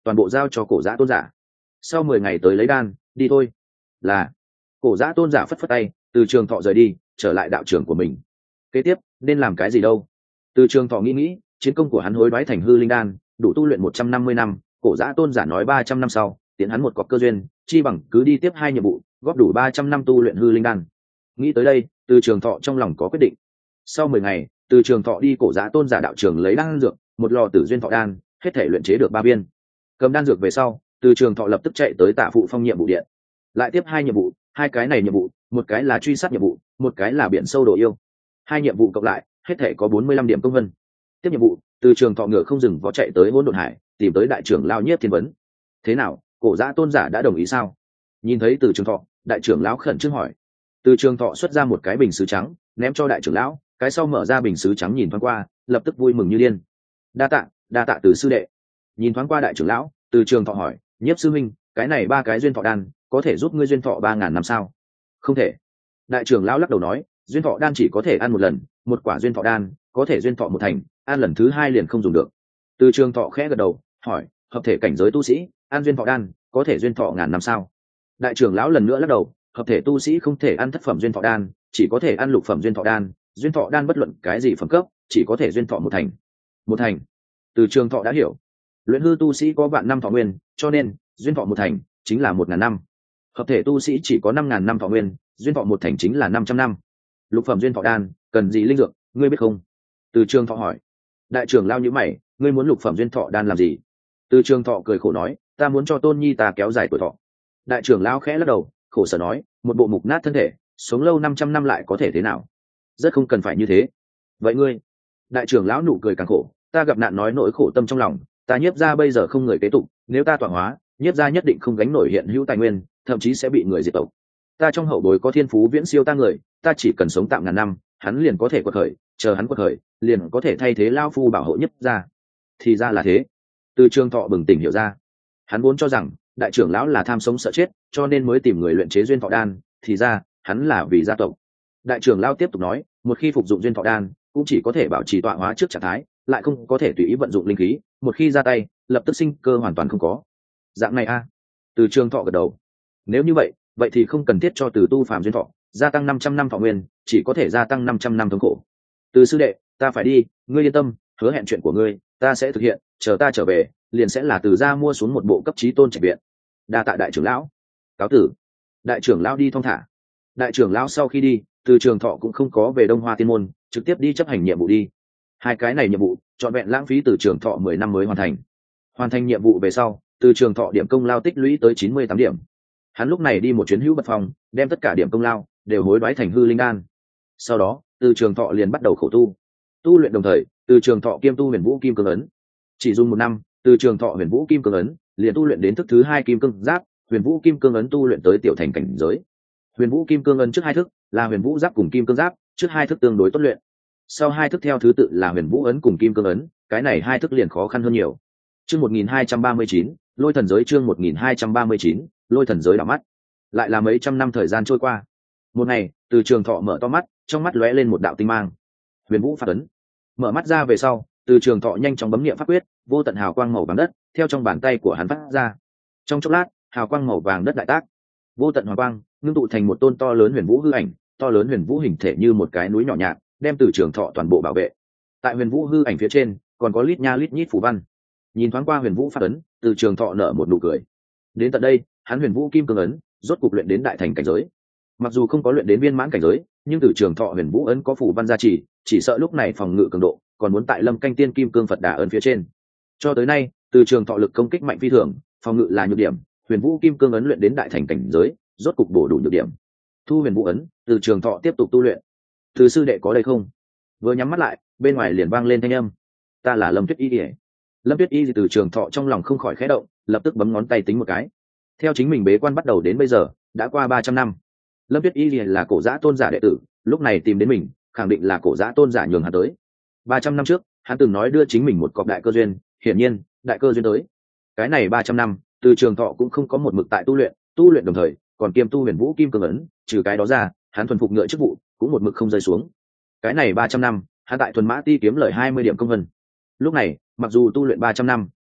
toàn bộ giao cho cổ giã tôn giả. Sau 10 ngày tới lấy đan, đi thôi. Là. Cổ giã tôn giả phất phất tay, Từ Trường Thọ rời đi, trở lại đạo trưởng của mình. Kế tiếp nên làm cái gì đâu? Từ Trường Thọ nghĩ, chiến công của hắn hối đoái thành hư linh đan, đủ tu luyện 150 năm. Cổ giã tôn giả nói 300 năm sau tiến hắn một cọc cơ duyên, chi bằng cứ đi tiếp 2 nhiệm vụ, góp đủ 300 năm tu luyện hư linh đan. Nghĩ tới đây, Từ Trường Thọ trong lòng có quyết định. Sau 10 ngày, Từ Trường Thọ đi cổ giã tôn giả đạo trường lấy đan dược, một lò tử duyên thọ đan, hết thể luyện chế được 3 viên. Cầm đan dược về sau, Từ Trường Thọ lập tức chạy tới Tạ Phụ Phong nhiệm vụ điện. Lại tiếp 2 nhiệm vụ, 2 cái này nhiệm vụ, một cái là truy sát nhiệm vụ, một cái là biển sâu độ yêu. 2 nhiệm vụ cộng lại, hết thể có 45 điểm công vân. Tiếp nhiệm vụ, Từ Trường Thọ ngựa không dừng vó chạy tới Hỗn Độn Hải, tìm tới đại trưởng lão Nhiếp Thiên Vấn. Thế nào, cổ giã tôn giả đã đồng ý sao? Nhìn thấy Từ Trường Thọ, đại trưởng lão khẩn trương hỏi. Từ Trường Thọ xuất ra một cái bình sứ trắng, ném cho đại trưởng lão, cái sau mở ra bình sứ trắng nhìn thoáng qua, lập tức vui mừng như điên. Đa tạ Từ sư đệ. Nhìn thoáng qua đại trưởng lão, Từ Trường Thọ hỏi, Nhiếp sư huynh, cái này 3 cái duyên thọ đan có thể giúp ngươi duyên thọ 3000 năm sao? Không thể. Đại trưởng lão lắc đầu nói, duyên thọ đan chỉ có thể ăn một lần, một quả duyên thọ đan có thể duyên thọ 1 thành, ăn lần thứ 2 liền không dùng được. Từ Trường Thọ khẽ gật đầu, hỏi, hợp thể cảnh giới tu sĩ ăn duyên thọ đan có thể duyên thọ 1000 năm sao? Đại trưởng lão lần nữa lắc đầu, hợp thể tu sĩ không thể ăn thất phẩm duyên thọ đan, chỉ có thể ăn lục phẩm duyên thọ đan. Duyên thọ đan bất luận cái gì phẩm cấp, chỉ có thể duyên thọ 1 thành. 1 thành. Từ Trường Thọ đã hiểu. Luyện hư tu sĩ có vạn năm thọ nguyên, cho nên duyên thọ 1 thành chính là 1000 năm. Hợp thể tu sĩ chỉ có 5000 năm thọ nguyên, duyên thọ 1 thành chính là 500 năm. Lục phẩm duyên thọ đan cần gì linh dược, ngươi biết không? Từ Trường Thọ hỏi. Đại trưởng lão nhíu mày, ngươi muốn lục phẩm duyên thọ đan làm gì? Từ Trường Thọ cười khổ nói, ta muốn cho tôn nhi ta kéo dài tuổi thọ. Đại trưởng lão khẽ lắc đầu, khổ sở nói, một bộ mục nát thân thể, sống lâu 500 năm lại có thể thế nào? Rất không cần phải như thế. Vậy ngươi? Đại trưởng lão nụ cười càng khổ, ta gặp nạn nói nỗi khổ tâm trong lòng, ta Nhiếp gia bây giờ không người kế tục, nếu ta tọa hóa, Nhiếp gia nhất định không gánh nổi hiện hữu tài nguyên, thậm chí sẽ bị người diệt tộc. Ta trong hậu bối có thiên phú viễn siêu ta người, ta chỉ cần sống tạm ngàn năm, hắn liền có thể quật khởi, chờ hắn quật khởi, liền có thể thay thế lao phu bảo hộ Nhiếp gia. Thì ra là thế. Từ Trường Thọ bừng tỉnh hiểu ra. Hắn vốn cho rằng đại trưởng lão là tham sống sợ chết, cho nên mới tìm người luyện chế duyên thọ đan, thì ra hắn là vì gia tộc. Đại trưởng lão tiếp tục nói, một khi phục dụng duyên thọ đan, cũng chỉ có thể bảo trì tọa hóa trước trạng thái, lại không có thể tùy ý vận dụng linh khí, một khi ra tay, lập tức sinh cơ hoàn toàn không có. Dạng này a? Từ Trường Thọ gật đầu. Nếu như vậy, vậy thì không cần thiết cho Từ tu phàm duyên thọ, gia tăng 500 năm thọ nguyên, chỉ có thể gia tăng 500 năm thống khổ. Từ sư đệ, ta phải đi, ngươi yên tâm, hứa hẹn chuyện của ngươi, ta sẽ thực hiện, chờ ta trở về, liền sẽ là Từ gia mua xuống một bộ cấp chí tôn trạch viện. Đa tạ đại trưởng lão. Cáo tử. Đại trưởng lão đi thong thả. Đại trưởng lão sau khi đi, Từ Trường Thọ cũng không có về Đông Hoa Tiên môn, trực tiếp đi chấp hành nhiệm vụ đi. 2 cái này nhiệm vụ trọn vẹn lãng phí Từ Trường Thọ 10 năm mới hoàn thành. Hoàn thành nhiệm vụ về sau, Từ Trường Thọ điểm công lao tích lũy tới 98 điểm. Hắn lúc này đi một chuyến hữu bật phòng, đem tất cả điểm công lao đều hối đoái thành hư linh đan. Sau đó, Từ Trường Thọ liền bắt đầu khổ tu luyện, đồng thời Từ Trường Thọ kiêm tu Huyền Vũ Kim Cương ấn. Chỉ dùng 1 năm, Từ Trường Thọ Huyền Vũ Kim Cương ấn liền tu luyện đến thức thứ 2 Kim Cương Giáp, Huyền Vũ Kim Cương ấn tu luyện tới tiểu thành cảnh giới. Huyền Vũ Kim Cương ấn trước 2 thức là Huyền Vũ Giáp cùng Kim Cương Giáp, trước 2 thức tương đối tốt luyện. Sau 2 thức theo thứ tự là Huyền Vũ ấn cùng Kim Cương ấn, cái này 2 thức liền khó khăn hơn nhiều. Chương 1239, Lôi thần giới. Chương 1239, Lôi thần giới đảo mắt. Lại là mấy trăm năm thời gian trôi qua. Một ngày, Từ Trường Thọ mở to mắt, trong mắt lóe lên một đạo tinh mang. Huyền Vũ Pháp ấn. Mở mắt ra về sau, Từ Trường Thọ nhanh chóng bấm niệm pháp quyết, vô tận hào quang màu vàng đất theo trong bàn tay của hắn phát ra. Trong chốc lát, hào quang màu vàng đất đại tác, vô tận hào quang ngưng tụ thành một tôn to lớn huyền vũ hư ảnh, to lớn huyền vũ hình thể như một cái núi nhỏ nhạc, đem Từ Trường Thọ toàn bộ bảo vệ. Tại huyền vũ hư ảnh phía trên còn có lít nha lít nhít phù văn. Nhìn thoáng qua huyền vũ pháp ấn, Từ Trường Thọ nở một nụ cười. Đến tận đây, hắn huyền vũ kim cương ấn rốt cục luyện đến đại thành cảnh giới. Mặc dù không có luyện đến viên mãn cảnh giới, nhưng Từ Trường Thọ huyền vũ ấn có phù văn gia trì, chỉ sợ lúc này phòng ngự cường độ còn muốn tại Lâm Canh Tiên Kim Cương Phật Đà ấn phía trên. Cho tới nay, Từ Trường Thọ lực công kích mạnh phi thường, phòng ngự là nhược điểm, huyền vũ kim cương ấn luyện đến đại thành cảnh giới, rốt cục bổ đủ nhược điểm. Thu huyền vũ ấn, Từ Trường Thọ tiếp tục tu luyện. Từ sư đệ có đây không? Vừa nhắm mắt lại, bên ngoài liền vang lên thanh âm. Ta là Lâm Tuyết Y. Lâm Tuyết Y thì Từ Trường Thọ trong lòng không khỏi khẽ động, lập tức bấm ngón tay tính một cái. Theo chính mình bế quan bắt đầu đến bây giờ, đã qua 300 năm. Lâm Tuyết Y là cổ Dã tôn giả đệ tử, lúc này tìm đến mình, khẳng định là cổ Dã tôn giả nhường hắn tới. 300 năm trước, hắn từng nói đưa chính mình một cọc đại cơ duyên, hiển nhiên, đại cơ duyên tới. Cái này 300 năm, Từ Trường Thọ cũng không có một mực tại tu luyện đồng thời, còn kiêm tu huyền vũ kim cương ấn, trừ cái đó ra, hắn thuần phục ngựa chức vụ, cũng một mực không rơi xuống. Cái này 300 năm, hắn tại thuần mã ti kiếm lời 20 điểm công vân. Lúc này, mặc dù tu luyện 300 năm,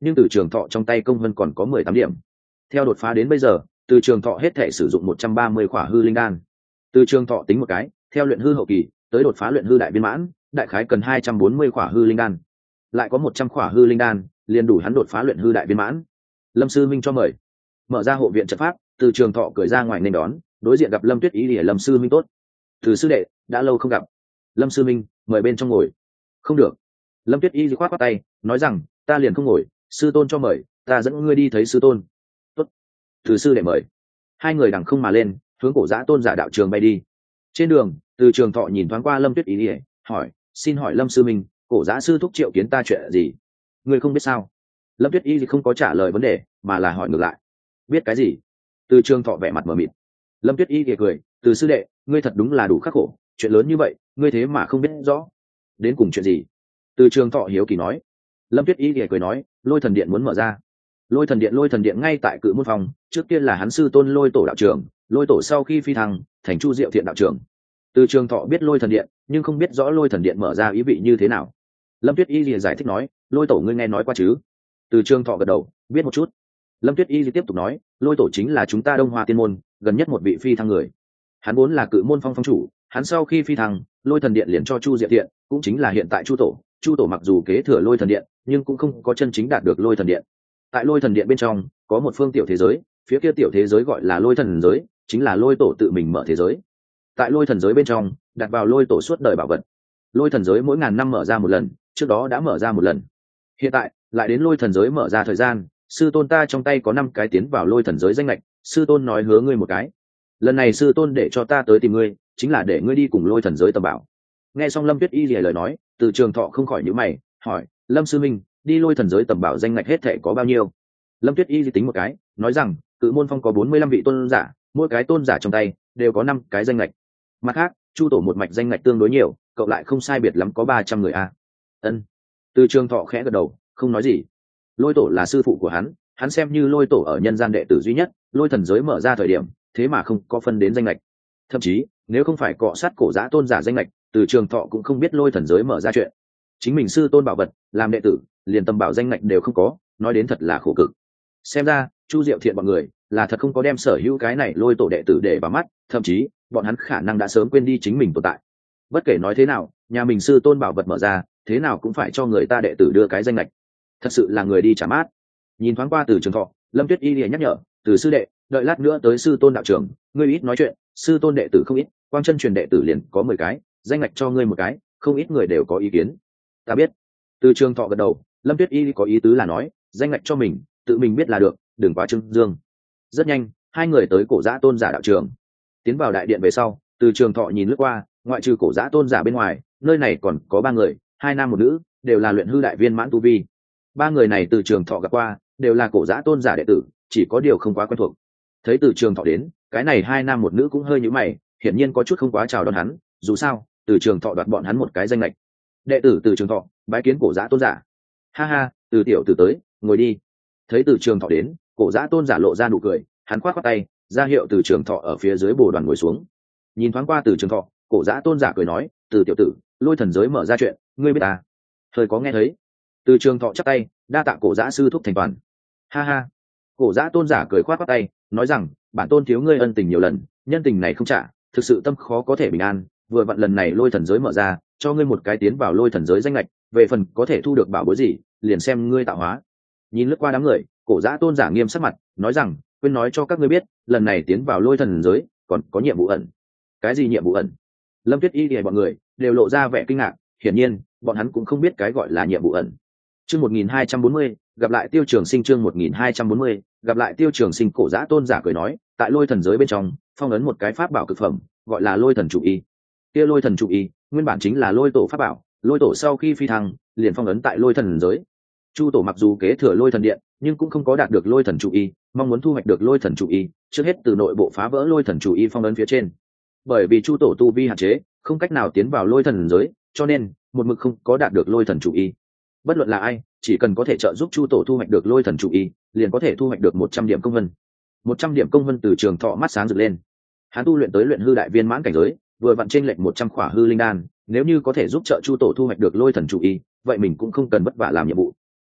nhưng từ trường thọ trong tay công vân còn có 18 điểm. Theo đột phá đến bây giờ, từ trường thọ hết thể sử dụng 130 khỏa hư linh đan. Từ trường thọ tính một cái, theo luyện hư hậu kỳ tới đột phá luyện hư đại viên mãn, đại khái cần 240 khỏa hư linh đan. Lại có 100 khỏa hư linh đan, liền đủ hắn đột phá luyện hư đại viên mãn. Lâm sư minh cho mời. Mở ra hộ viện trận pháp, từ trường thọ cười ra ngoài nên đón, đối diện gặp Lâm Tuyết Y để Lâm sư minh tốt. Từ sư đệ, đã lâu không gặp. Lâm sư minh, mời bên trong ngồi. Không được. Lâm Tuyết Y khoát khoát tay, nói rằng, ta liền không ngồi, sư tôn cho mời, ta dẫn ngươi đi thấy sư tôn. Tốt. Từ sư đệ mời. Hai người đằng không mà lên, hướng Cổ Giã Tôn giả đạo trường bay đi. Trên đường, từ trường thọ nhìn thoáng qua Lâm Tuyết Y, hỏi, xin hỏi Lâm sư minh, Cổ Giã sư thúc triệu kiến ta chuyện gì? Ngươi không biết sao? Lâm Tuyết Y không có trả lời vấn đề, mà là hỏi ngược lại. Biết cái gì? Từ trường thọ vẻ mặt mờ mịt. Lâm Tuyết Y cười, từ sư đệ, ngươi thật đúng là đủ khắc khổ, chuyện lớn như vậy, ngươi thế mà không biết rõ. Đến cùng chuyện gì? Từ trường thọ hiếu kỳ nói. Lâm Tuyết Y cười nói, Lôi Thần Điện muốn mở ra. Lôi Thần Điện ngay tại Cự Môn Phòng, trước kia là hắn sư tôn Lôi Tổ đạo trưởng, Lôi Tổ sau khi phi thăng, thành Chu Diệu Thiện đạo trưởng. Từ trường thọ biết Lôi Thần Điện, nhưng không biết rõ Lôi Thần Điện mở ra ý vị như thế nào. Lâm Tuyết Y giải thích nói, Lôi Tổ ngươi nghe nói qua chứ? Từ trường thọ gật đầu, biết một chút. Lâm Tuyết Y tiếp tục nói, Lôi Tổ chính là chúng ta Đông Hoa Tiên môn gần nhất một vị phi thăng người. Hắn vốn là Cự Môn Phong phong chủ, hắn sau khi phi thăng, Lôi Thần Điện liền cho Chu Diệu Thiện, cũng chính là hiện tại Chu Tổ. Chu Tổ mặc dù kế thừa Lôi Thần Điện, nhưng cũng không có chân chính đạt được Lôi Thần Điện. Tại Lôi Thần Điện bên trong có một phương tiểu thế giới, phía kia tiểu thế giới gọi là Lôi Thần giới, chính là Lôi Tổ tự mình mở thế giới. Tại Lôi Thần giới bên trong đặt vào Lôi Tổ suốt đời bảo vật. Lôi Thần giới mỗi ngàn năm mở ra một lần, trước đó đã mở ra một lần. Hiện tại lại đến Lôi Thần giới mở ra thời gian, sư tôn ta trong tay có 5 cái tiến vào Lôi Thần giới danh lệch, sư tôn nói hứa ngươi một cái. Lần này sư tôn để cho ta tới tìm ngươi, chính là để ngươi đi cùng Lôi Thần giới tầm bảo. Nghe xong Lâm Tuyết Y lời nói, từ trường thọ không khỏi nhíu mày, hỏi, Lâm sư minh, đi Lôi Thần giới tầm bảo danh ngạch hết thệ có bao nhiêu? Lâm Tuyết Y tính một cái, nói rằng, Cự Môn Phong có 45 vị tôn giả, mỗi cái tôn giả trong tay đều có 5 cái danh ngạch. Mặt khác, Chu Tổ một mạch danh ngạch tương đối nhiều, cậu lại không sai biệt lắm có 300 người a. Ân. Từ trường thọ khẽ gật đầu, không nói gì. Lôi Tổ là sư phụ của hắn xem như Lôi Tổ ở nhân gian đệ tử duy nhất, Lôi Thần giới mở ra thời điểm, thế mà không có phân đến danh ngạch. Thậm chí, nếu không phải cọ sát Cổ Giã tôn giả danh ngạch, từ trường thọ cũng không biết Lôi Thần giới mở ra chuyện. Chính mình sư tôn bảo vật, làm đệ tử, liền tầm bảo danh ngạch đều không có, nói đến thật là khổ cực. Xem ra, Chu Diệu Thiện bọn người là thật không có đem sở hữu cái này Lôi Tổ đệ tử để vào mắt, thậm chí, bọn hắn khả năng đã sớm quên đi chính mình tồn tại. Bất kể nói thế nào, nhà mình sư tôn bảo vật mở ra, thế nào cũng phải cho người ta đệ tử đưa cái danh lệch. Thật sự là người đi trả mát. Nhìn thoáng qua từ trường thọ, Lâm Tuyết Y nhắc nhở, từ sư đệ, đợi lát nữa tới sư tôn đạo trưởng, ngươi ít nói chuyện, sư tôn đệ tử không ít, quang chân truyền đệ tử liền có 10 cái, danh lệch cho ngươi một cái, không ít người đều có ý kiến. Ta biết. Từ trường thọ gật đầu, Lâm Tuyết Y có ý tứ là nói, danh lệch cho mình, tự mình biết là được, đừng quá trưng dương. Rất nhanh, hai người tới Cổ Giã tôn giả đạo trường. Tiến vào đại điện về sau, từ trường thọ nhìn lướt qua, ngoại trừ Cổ Giã tôn giả bên ngoài, nơi này còn có 3 người, 2 nam 1 nữ, đều là luyện hư đại viên mãn tu vi. 3 người này từ trường thọ gặp qua, đều là Cổ Giã tôn giả đệ tử, chỉ có điều không quá quen thuộc. Thấy từ trường thọ đến, cái này 2 nam 1 nữ cũng hơi nhíu mày, hiển nhiên có chút không quá chào đón hắn, dù sao, từ trường thọ đoạt bọn hắn một cái danh lệch. Đệ tử từ trường thọ bái kiến Cổ Giã tôn giả. Ha ha, từ tiểu tử tới, ngồi đi. Thấy từ trường thọ đến, Cổ Giã tôn giả lộ ra nụ cười, hắn khoát khoát tay ra hiệu từ trường thọ ở phía dưới bồ đoàn ngồi xuống. Nhìn thoáng qua từ trường thọ, Cổ Giã tôn giả cười nói, từ tiểu tử, Lôi Thần giới mở ra chuyện, ngươi biết à? Thời có nghe thấy. Từ trường thọ chắp tay, đa tạ Cổ Giã sư thúc thành toàn. Ha ha. Cổ Giã tôn giả cười khoát khoát tay, nói rằng, bản tôn thiếu ngươi ân tình nhiều lần, nhân tình này không trả, thực sự tâm khó có thể bình an. Vừa vặn lần này Lôi Thần giới mở ra, cho ngươi một cái tiến vào Lôi Thần giới danh lệch, về phần có thể thu được bảo bối gì, liền xem ngươi tạo hóa. Nhìn lướt qua đám người, Cổ Giã tôn giả nghiêm sắc mặt, nói rằng, quên nói cho các ngươi biết, lần này tiến vào Lôi Thần giới còn có nhiệm vụ ẩn. Cái gì nhiệm vụ ẩn? Lâm Tuyết Y thì bọn người đều lộ ra vẻ kinh ngạc, hiển nhiên bọn hắn cũng không biết cái gọi là nhiệm vụ ẩn. Chương 1240, gặp lại Tiêu Trường Sinh. Chương 1240, gặp lại Tiêu Trường Sinh. Cổ Giã tôn giả cười nói, tại Lôi Thần giới bên trong phong ấn một cái pháp bảo cực phẩm, gọi là Lôi Thần trụ y. Kia Lôi Thần trụ y nguyên bản chính là Lôi Tổ pháp bảo, Lôi Tổ sau khi phi thăng liền phong ấn tại Lôi Thần giới. Chu Tổ mặc dù kế thừa Lôi Thần điện, nhưng cũng không có đạt được Lôi Thần trụ y, mong muốn thu hoạch được Lôi Thần trụ y, trước hết từ nội bộ phá vỡ Lôi Thần trụ y phong ấn phía trên. Bởi vì Chu Tổ tu vi hạn chế, không cách nào tiến vào Lôi Thần giới, cho nên một mực không có đạt được Lôi Thần trụ y. Bất luận là ai, chỉ cần có thể trợ giúp Chu Tổ thu hoạch được Lôi Thần trụ y, liền có thể thu hoạch được 100 điểm công vân. 100 điểm công vân từ trường thọ mắt sáng rực lên. Hắn tu luyện tới luyện hư đại viên mãn cảnh giới, vừa vặn chênh lệch 100 khỏa hư linh đan, nếu như có thể giúp trợ Chu Tổ thu hoạch được Lôi Thần trụ y, vậy mình cũng không cần vất vả làm nhiệm vụ.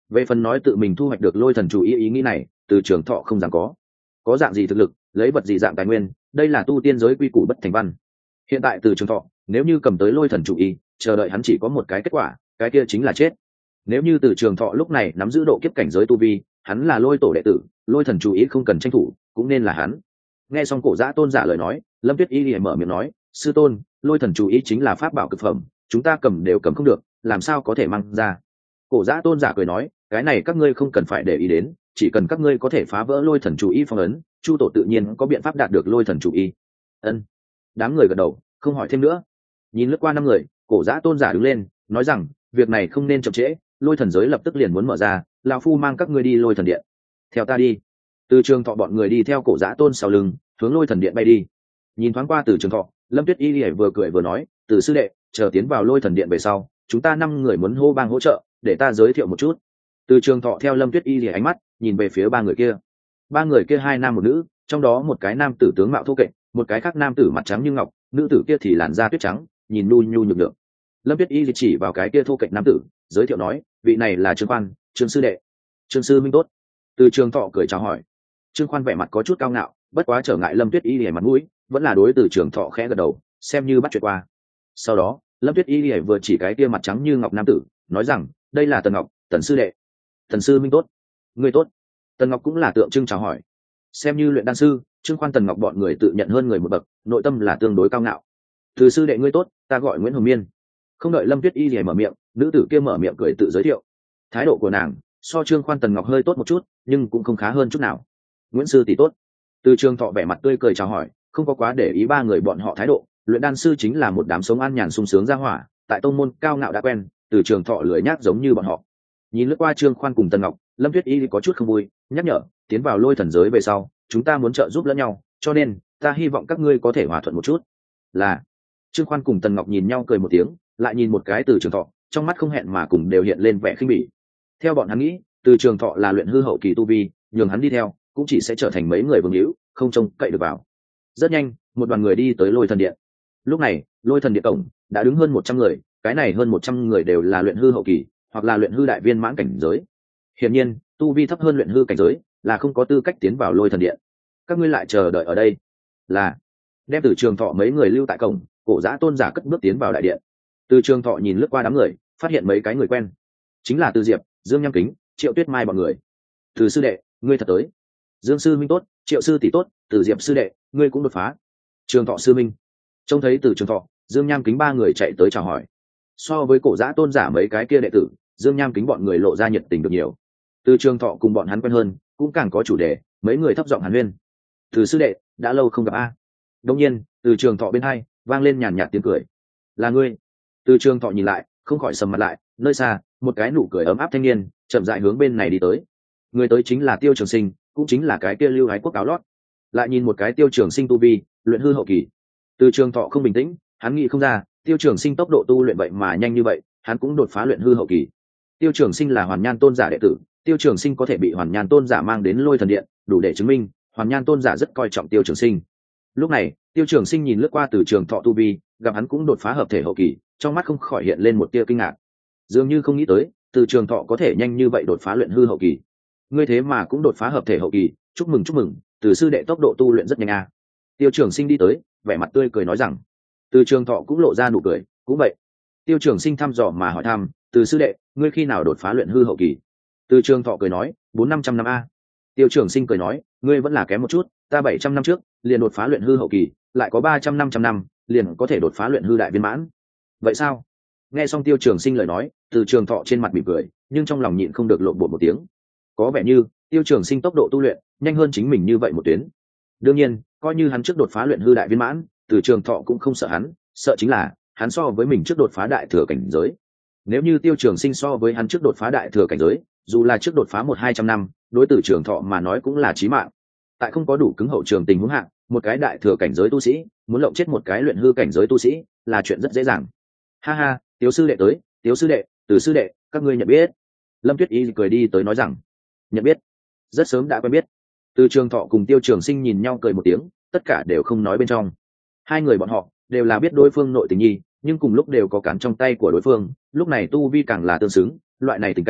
Về phần nói tự mình thu hoạch được lôi thần chủ ý nghĩ này, từ trường thọ không dám có dạng gì thực lực, lấy vật gì dạng tài nguyên, đây là tu tiên giới quy củ bất thành văn. Hiện tại từ trường thọ nếu như cầm tới lôi thần chủ ý, chờ đợi hắn chỉ có một cái kết quả, cái kia chính là chết. Nếu như từ trường thọ lúc này nắm giữ độ kiếp cảnh giới tu vi, hắn là lôi tổ đệ tử, lôi thần chủ ý không cần tranh thủ, cũng nên là hắn. Nghe xong cổ giã tôn giả lời nói, Lâm Tuyết Y liền mở miệng nói, sư tôn, lôi thần chủ ý chính là pháp bảo cực phẩm, chúng ta cầm đều cầm không được, làm sao có thể mang ra. Cổ giã tôn giả cười nói, cái này các ngươi không cần phải để ý đến, chỉ cần các ngươi có thể phá vỡ lôi thần chủ ý phong ấn, chu tổ tự nhiên có biện pháp đạt được lôi thần chủ ý. Ân. Đám người gật đầu, không hỏi thêm nữa. Nhìn lướt qua 5 người, cổ giã tôn giả đứng lên nói rằng, việc này không nên chậm trễ, lôi thần giới lập tức liền muốn mở ra, lão phu mang các ngươi đi lôi thần điện. Theo ta đi. Từ trường thọ bọn người đi theo cổ giã tôn sau lưng, hướng lôi thần điện bay đi. Nhìn thoáng qua từ trường thọ, Lâm Tuyết Y lìa vừa cười vừa nói, từ sư đệ, chờ tiến vào lôi thần điện về sau, chúng ta 5 người muốn hô bang hỗ trợ, để ta giới thiệu một chút. Từ trường thọ theo Lâm Tuyết Y lìa ánh mắt nhìn về phía 3 người kia. 3 người kia 2 nam 1 nữ, trong đó một cái nam tử tướng mạo thô kệch, một cái khác nam tử mặt trắng như ngọc, nữ tử kia thì làn da tuyết trắng, nhìn nhu nhu nhược nhược. Lâm Tuyết Y chỉ vào cái kia thô kệch nam tử, giới thiệu nói, vị này là Trương Khoan, Trương sư đệ. Trương sư minh tốt. Từ trường thọ cười chào hỏi. Trương Khoan vẻ mặt có chút cao ngạo, bất quá trở ngại Lâm Tuyết Y lìa mặt mũi, vẫn là đối từ trường thọ khẽ gật đầu, xem như bắt chuyện qua. Sau đó Lâm Tuyết Y lìa vừa chỉ cái kia mặt trắng như ngọc nam tử, nói rằng, đây là Tần Ngọc, Tần sư đệ. Tần sư minh tốt. Ngươi tốt. Tần Ngọc cũng là tượng trưng chào hỏi. Xem như luyện đan sư, Trương Khoan Tần Ngọc bọn người tự nhận hơn người một bậc, nội tâm là tương đối cao ngạo. Từ sư đệ ngươi tốt, ta gọi Nguyễn Hồng Miên. Không đợi Lâm Tuyết Y lìa mở miệng, nữ tử kia mở miệng cười tự giới thiệu. Thái độ của nàng so Trương Khoan Tần Ngọc hơi tốt một chút, nhưng cũng không khá hơn chút nào. Nguyễn sư tỷ tốt. Từ Trường thọ vẻ mặt tươi cười chào hỏi, không có quá để ý 3 người bọn họ thái độ, luyện đan sư chính là một đám sống an nhàn sung sướng ra hỏa, tại tông môn cao ngạo đã quen, Từ Trường thọ lười nhác giống như bọn họ. Nhìn lướt qua Trương Khoan cùng Tần Ngọc, Lâm Tuyết Y có chút không vui, nhắc nhở, tiến vào lôi thần giới về sau, chúng ta muốn trợ giúp lẫn nhau, cho nên ta hy vọng các ngươi có thể hòa thuận một chút. Là. Trương Khoan cùng Tần Ngọc nhìn nhau cười một tiếng, lại nhìn một cái Từ Trường thọ, trong mắt không hẹn mà cùng đều hiện lên vẻ khinh bỉ. Theo bọn hắn nghĩ, Từ Trường thọ là luyện hư hậu kỳ tu vi, nhường hắn đi theo cũng chỉ sẽ trở thành mấy người vương hữu, không trông cậy được vào. Rất nhanh, một đoàn người đi tới lôi thần điện. Lúc này lôi thần điện cổng đã đứng hơn 100 người, cái này hơn 100 người đều là luyện hư hậu kỳ hoặc là luyện hư đại viên mãn cảnh giới. Hiển nhiên tu vi thấp hơn luyện hư cảnh giới là không có tư cách tiến vào lôi thần điện. Các ngươi lại chờ đợi ở đây. Là. Đem Từ Trường thọ mấy người lưu tại cổng, cổ giã tôn giả cất bước tiến vào đại điện. Từ Trường thọ nhìn lướt qua đám người, phát hiện mấy cái người quen, chính là Từ Diệp, Dương Nham Kính, Triệu Tuyết Mai bọn người. Từ sư đệ, ngươi thật tới. Dương sư minh tốt, Triệu sư tỷ tốt, Từ Diệp sư đệ, ngươi cũng đột phá. Trường thọ sư minh. Trông thấy Từ Trường thọ, Dương Nham Kính 3 người chạy tới chào hỏi. So với cổ giã tôn giả mấy cái kia đệ tử, Dương Nham Kính bọn người lộ ra nhiệt tình được nhiều. Từ Trường thọ cùng bọn hắn quen hơn, cũng càng có chủ đề, mấy người thấp giọng hàn huyên. Từ sư đệ, đã lâu không gặp a. Đương nhiên, Từ Trường thọ bên hai vang lên nhàn nhạt tiếng cười. Là ngươi. Từ Trường thọ nhìn lại, không khỏi sầm mặt lại, nơi xa, một cái nụ cười ấm áp thanh niên chậm rãi hướng bên này đi tới. Người tới chính là Tiêu Trường Sinh, cũng chính là cái kia Lưu Ái Quốc áo lót. Lại nhìn một cái Tiêu Trường Sinh tu vi, luyện hư hậu kỳ. Từ Trường thọ không bình tĩnh, hắn nghĩ không ra, Tiêu Trường Sinh tốc độ tu luyện vậy mà nhanh như vậy, hắn cũng đột phá luyện hư hậu kỳ. Tiêu Trường Sinh là Hoàn Nhan Tôn giả đệ tử, Tiêu Trường Sinh có thể bị Hoàn Nhan Tôn giả mang đến Lôi Thần Điện, đủ để chứng minh Hoàn Nhan Tôn giả rất coi trọng Tiêu Trường Sinh. Lúc này, Tiêu Trường Sinh nhìn lướt qua Từ Trường thọ tu vi, gặp hắn cũng đột phá hợp thể hậu kỳ, trong mắt không khỏi hiện lên một tia kinh ngạc. Dường như không nghĩ tới, Từ Trường thọ có thể nhanh như vậy đột phá luyện hư hậu kỳ. Ngươi thế mà cũng đột phá hợp thể hậu kỳ, chúc mừng, Từ sư đệ tốc độ tu luyện rất nhanh a. Tiêu Trường Sinh đi tới, vẻ mặt tươi cười nói rằng. Từ Trường thọ cũng lộ ra nụ cười, cũng vậy. Tiêu Trường Sinh thăm dò mà hỏi thăm, Từ sư đệ, ngươi khi nào đột phá luyện hư hậu kỳ? Từ Trường thọ cười nói, 400-500 năm a. Tiêu Trường Sinh cười nói, ngươi vẫn là kém một chút, ta 700 năm trước liền đột phá luyện hư hậu kỳ, lại có 300-500 năm liền có thể đột phá luyện hư đại viên mãn. Vậy sao? Nghe xong Tiêu Trường Sinh lời nói, Từ Trường thọ trên mặt mỉm cười, nhưng trong lòng nhịn không được lộn bột một tiếng. Có vẻ như Tiêu Trường Sinh tốc độ tu luyện nhanh hơn chính mình như vậy một tuyến. Đương nhiên, coi như hắn trước đột phá luyện hư đại viên mãn, Từ Trường thọ cũng không sợ hắn, sợ chính là hắn so với mình trước đột phá đại thừa cảnh giới. Nếu như Tiêu Trường Sinh so với hắn trước đột phá đại thừa cảnh giới, dù là trước đột phá 100-200 năm, đối Từ Trường thọ mà nói cũng là chí mạng. Tại không có đủ cứng hậu trường tình huống hạng, một cái đại thừa cảnh giới tu sĩ muốn lộng chết một cái luyện hư cảnh giới tu sĩ là chuyện rất dễ dàng. Ha ha, Tiếu sư đệ tới, Tiếu sư đệ, Từ sư đệ, các ngươi nhận biết. Lâm Tuyết Y cười đi tới nói rằng, nhận biết, rất sớm đã quen biết. Từ Trường thọ cùng Tiêu Trường Sinh nhìn nhau cười một tiếng, tất cả đều không nói bên trong. Hai người bọn họ đều là biết đối phương nội tình nhi, nhưng cùng lúc đều có cản trong tay của đối phương, lúc này tu vi càng là tương xứng, loại này tình cảnh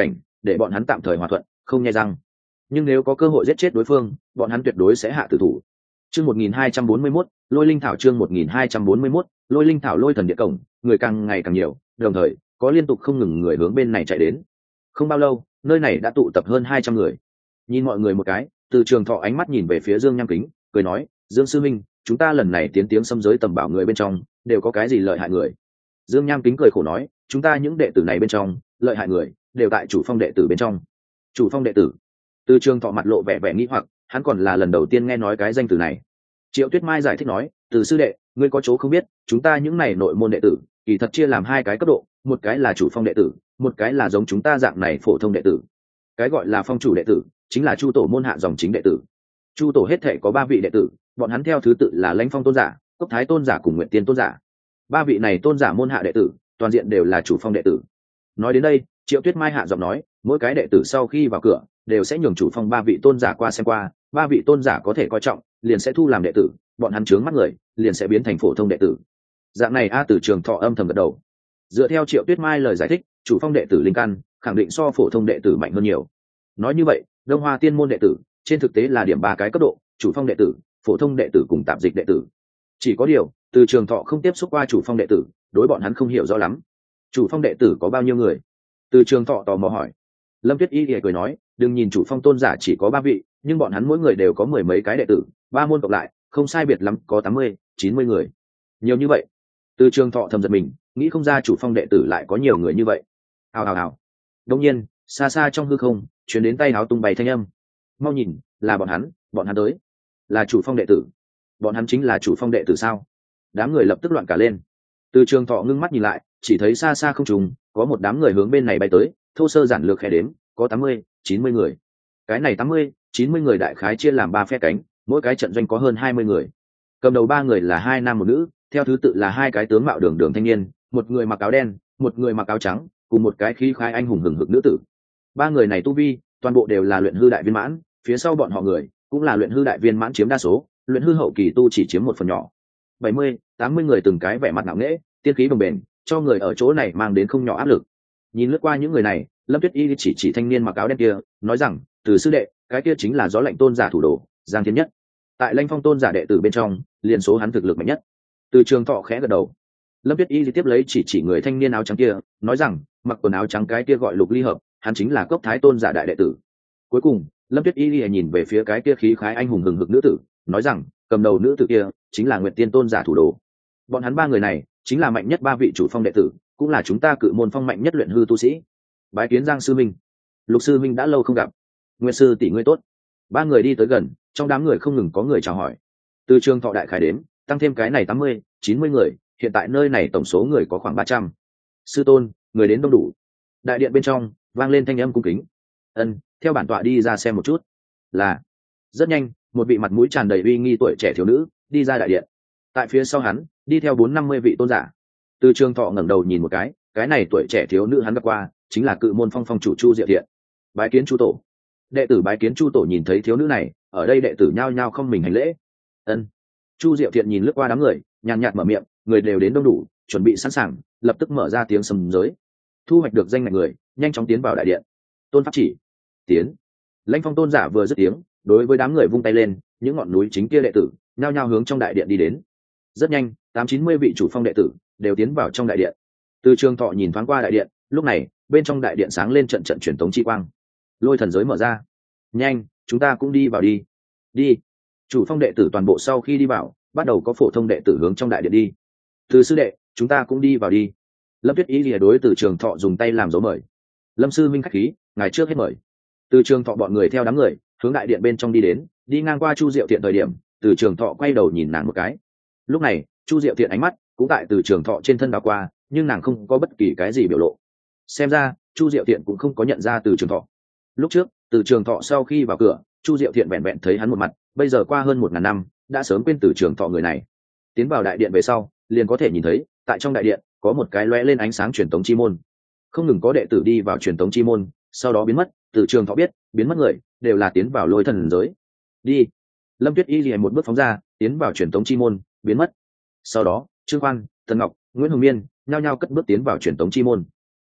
để bọn hắn tạm thời hòa thuận, không nhai răng. Nhưng nếu có cơ hội giết chết đối phương, bọn hắn tuyệt đối sẽ hạ tử thủ. Chương 1241, Lôi Linh Thảo chương 1241, Lôi Linh Thảo Lôi Thần Địa cổng, người càng ngày càng nhiều, đồng thời có liên tục không ngừng người hướng bên này chạy đến. Không bao lâu, nơi này đã tụ tập hơn 200 người. Nhìn mọi người một cái, Từ Trường Thọ ánh mắt nhìn về phía Dương Nham Kính, cười nói, Dương sư minh, chúng ta lần này tiến tiếng xâm giới tầm bảo người bên trong, đều có cái gì lợi hại người? Dương Nham Kính cười khổ nói, chúng ta những đệ tử này bên trong, lợi hại người, đều tại Chủ Phong đệ tử bên trong. Chủ Phong đệ tử? Từ Trường Thọ mặt lộ vẻ vẻ nghi hoặc, hắn còn là lần đầu tiên nghe nói cái danh từ này. Triệu Tuyết Mai giải thích nói, Từ sư đệ, ngươi có chỗ không biết, chúng ta những này nội môn đệ tử, kỳ thật chia làm hai cái cấp độ, một cái là Chủ Phong đệ tử, một cái là giống chúng ta dạng này phổ thông đệ tử. Cái gọi là phong chủ đệ tử, chính là Chu tổ môn hạ dòng chính đệ tử. Chu tổ hết thể có 3 vị đệ tử, bọn hắn theo thứ tự là Lãnh Phong tôn giả, Cốc Thái tôn giả cùng Nguyện Tiên tôn giả. 3 vị này tôn giả môn hạ đệ tử, toàn diện đều là Chủ Phong đệ tử. Nói đến đây, Triệu Tuyết Mai hạ giọng nói, mỗi cái đệ tử sau khi vào cửa, đều sẽ nhường Chủ Phong 3 vị tôn giả qua xem qua, 3 vị tôn giả có thể coi trọng, liền sẽ thu làm đệ tử, bọn hắn chướng mắt người, liền sẽ biến thành phổ thông đệ tử. Dạng này Từ Trường Thọ âm thầm gật đầu. Dựa theo Triệu Tuyết Mai lời giải thích, Chủ Phong đệ tử linh căn khẳng định so phổ thông đệ tử mạnh hơn nhiều. Nói như vậy, Đông Hoa Tiên môn đệ tử, trên thực tế là điểm 3 cái cấp độ, Chủ Phong đệ tử, phổ thông đệ tử cùng tạp dịch đệ tử. Chỉ có điều, Từ Trường Thọ không tiếp xúc qua Chủ Phong đệ tử, đối bọn hắn không hiểu rõ lắm. Chủ Phong đệ tử có bao nhiêu người? Từ Trường Thọ tò mò hỏi. Lâm Tuyết Y cười nói, đừng nhìn Chủ Phong tôn giả chỉ có 3 vị, nhưng bọn hắn mỗi người đều có 10 mấy cái đệ tử, 3 môn cộng lại, không sai biệt lắm có 80, 90 người. Nhiều như vậy. Từ Trường Thọ thầm giật mình, nghĩ không ra Chủ Phong đệ tử lại có nhiều người như vậy. Hào hào hào. Đương nhiên, xa xa trong hư không, truyền đến tay áo tung bay thanh âm. Mau nhìn, là bọn hắn tới. Là Chủ Phong đệ tử. Bọn hắn chính là Chủ Phong đệ tử sao? Đám người lập tức loạn cả lên. Từ Trường Thọ ngưng mắt nhìn lại, chỉ thấy xa xa không trùng, có một đám người hướng bên này bay tới, thô sơ giản lược khẽ đếm, có 80, 90 người. Cái này 80, 90 người đại khái chia làm 3 phe cánh, mỗi cái trận doanh có hơn 20 người. Cầm đầu 3 người là 2 nam một nữ, theo thứ tự là 2 cái tướng mạo đường đường thanh niên, một người mặc áo đen, một người mặc áo trắng, cùng một cái khí khái anh hùng hừng hực nữ tử. 3 người này tu vi, toàn bộ đều là luyện hư đại viên mãn, phía sau bọn họ người cũng là luyện hư đại viên mãn chiếm đa số, luyện hư hậu kỳ tu chỉ chiếm một phần nhỏ. 70, 80 người từng cái vẻ mặt ngạo nghễ, tiên khí bồng bềnh, cho người ở chỗ này mang đến không nhỏ áp lực. Nhìn lướt qua những người này, Lâm Tuyết Y chỉ thanh niên mặc áo đen kia, nói rằng, Từ sư đệ, cái kia chính là Gió Lạnh tôn giả thủ đồ, Giang Thiên Nhất. Tại Lãnh Phong tôn giả đệ tử bên trong, liền số hắn thực lực mạnh nhất. Từ Trường Thọ khẽ gật đầu. Lâm Tuyết Y tiếp lấy chỉ người thanh niên áo trắng kia, nói rằng, mặc quần áo trắng cái kia gọi Lục Ly Hợp, hắn chính là Cốc Thái tôn giả đại đệ tử. Cuối cùng, Lâm Tuyết Y nhìn về phía cái kia khí khái anh hùng hừng hực nữ tử, nói rằng, cầm đầu nữ tử kia chính là Nguyệt Tiên tôn giả thủ đồ. Bọn hắn 3 người này chính là mạnh nhất 3 vị Chủ Phong đệ tử, cũng là chúng ta Cự môn phong mạnh nhất luyện hư tu sĩ. Bái kiến Giang sư minh. Lục sư minh đã lâu không gặp. Nguyệt sư tỷ ngươi tốt. 3 người đi tới gần, trong đám người không ngừng có người chào hỏi. Từ Trường Thọ đại khải đếm, tăng thêm cái này 80, 90 người, hiện tại nơi này tổng số người có khoảng 300. Sư tôn, người đến đông đủ. Đại điện bên trong vang lên thanh âm cung kính. Ân, theo bản tọa đi ra xem một chút. Là. Rất nhanh, một vị mặt mũi tràn đầy uy nghi tuổi trẻ thiếu nữ đi ra đại điện. Tại phía sau hắn, đi theo 450 vị tôn giả. Từ Trường Thọ ngẩng đầu nhìn một cái này tuổi trẻ thiếu nữ hắn gặp qua, chính là Cự môn phong phong chủ Chu Diệu Thiện. Bái kiến Chu tổ. Đệ tử bái kiến Chu tổ. Nhìn thấy thiếu nữ này, ở đây đệ tử nhao nhao không mình hành lễ. Ân. Chu Diệu Thiện nhìn lướt qua đám người, nhàn nhạt mở miệng, người đều đến đông đủ, chuẩn bị sẵn sàng, lập tức mở ra tiếng sầm giới. Thu hoạch được danh ngạch người, nhanh chóng tiến vào đại điện. Tôn pháp chỉ. Tiến. Lãnh Phong tôn giả vừa dứt tiếng, đối với đám người vung tay lên, những ngọn núi chính kia đệ tử nhao nhao hướng trong đại điện đi đến. Rất nhanh, 890 vị Chủ Phong đệ tử đều tiến vào trong đại điện. Từ Trường Thọ nhìn thoáng qua đại điện, lúc này bên trong đại điện sáng lên trận trận truyền tống chi quang. Lôi thần giới mở ra. Nhanh, chúng ta cũng đi vào đi. Đi. Chủ Phong đệ tử toàn bộ sau khi đi vào, bắt đầu có phổ thông đệ tử hướng trong đại điện đi. Từ sư đệ, chúng ta cũng đi vào đi. Lâm Tuyết Y lìa đối Từ Trường Thọ dùng tay làm dấu mời. Lâm sư minh khách khí, ngài trước hết mời. Từ Trường Thọ bọn người theo đám người hướng đại điện bên trong đi đến, đi ngang qua Chu Diệu Thiện thời điểm, Từ Trường Thọ quay đầu nhìn nàng một cái. Lúc này, Chu Diệu Thiện ánh mắt cũng tại Từ Trường Thọ trên thân đảo qua, nhưng nàng không có bất kỳ cái gì biểu lộ. Xem ra, Chu Diệu Thiện cũng không có nhận ra Từ Trường Thọ. Lúc trước, Từ Trường Thọ sau khi vào cửa, Chu Diệu Thiện vẹn vẹn thấy hắn một mặt, bây giờ qua hơn 1000 năm, đã sớm quên Từ Trường Thọ người này. Tiến vào đại điện về sau, liền có thể nhìn thấy, tại trong đại điện có một cái lóe lên ánh sáng truyền tống chi môn. Không ngừng có đệ tử đi vào truyền tống chi môn, sau đó biến mất. Từ Trường Thọ biết, biến mất người đều là tiến vào Lôi thần giới. Đi. Lâm Tuyết Y liền một bước phóng ra, tiến vào truyền tống chi môn, biến mất. Sau đó, Trương Khoan, Tần Ngọc, Nguyễn Hồng Miên nhao nhao cất bước tiến vào truyền tống chi môn.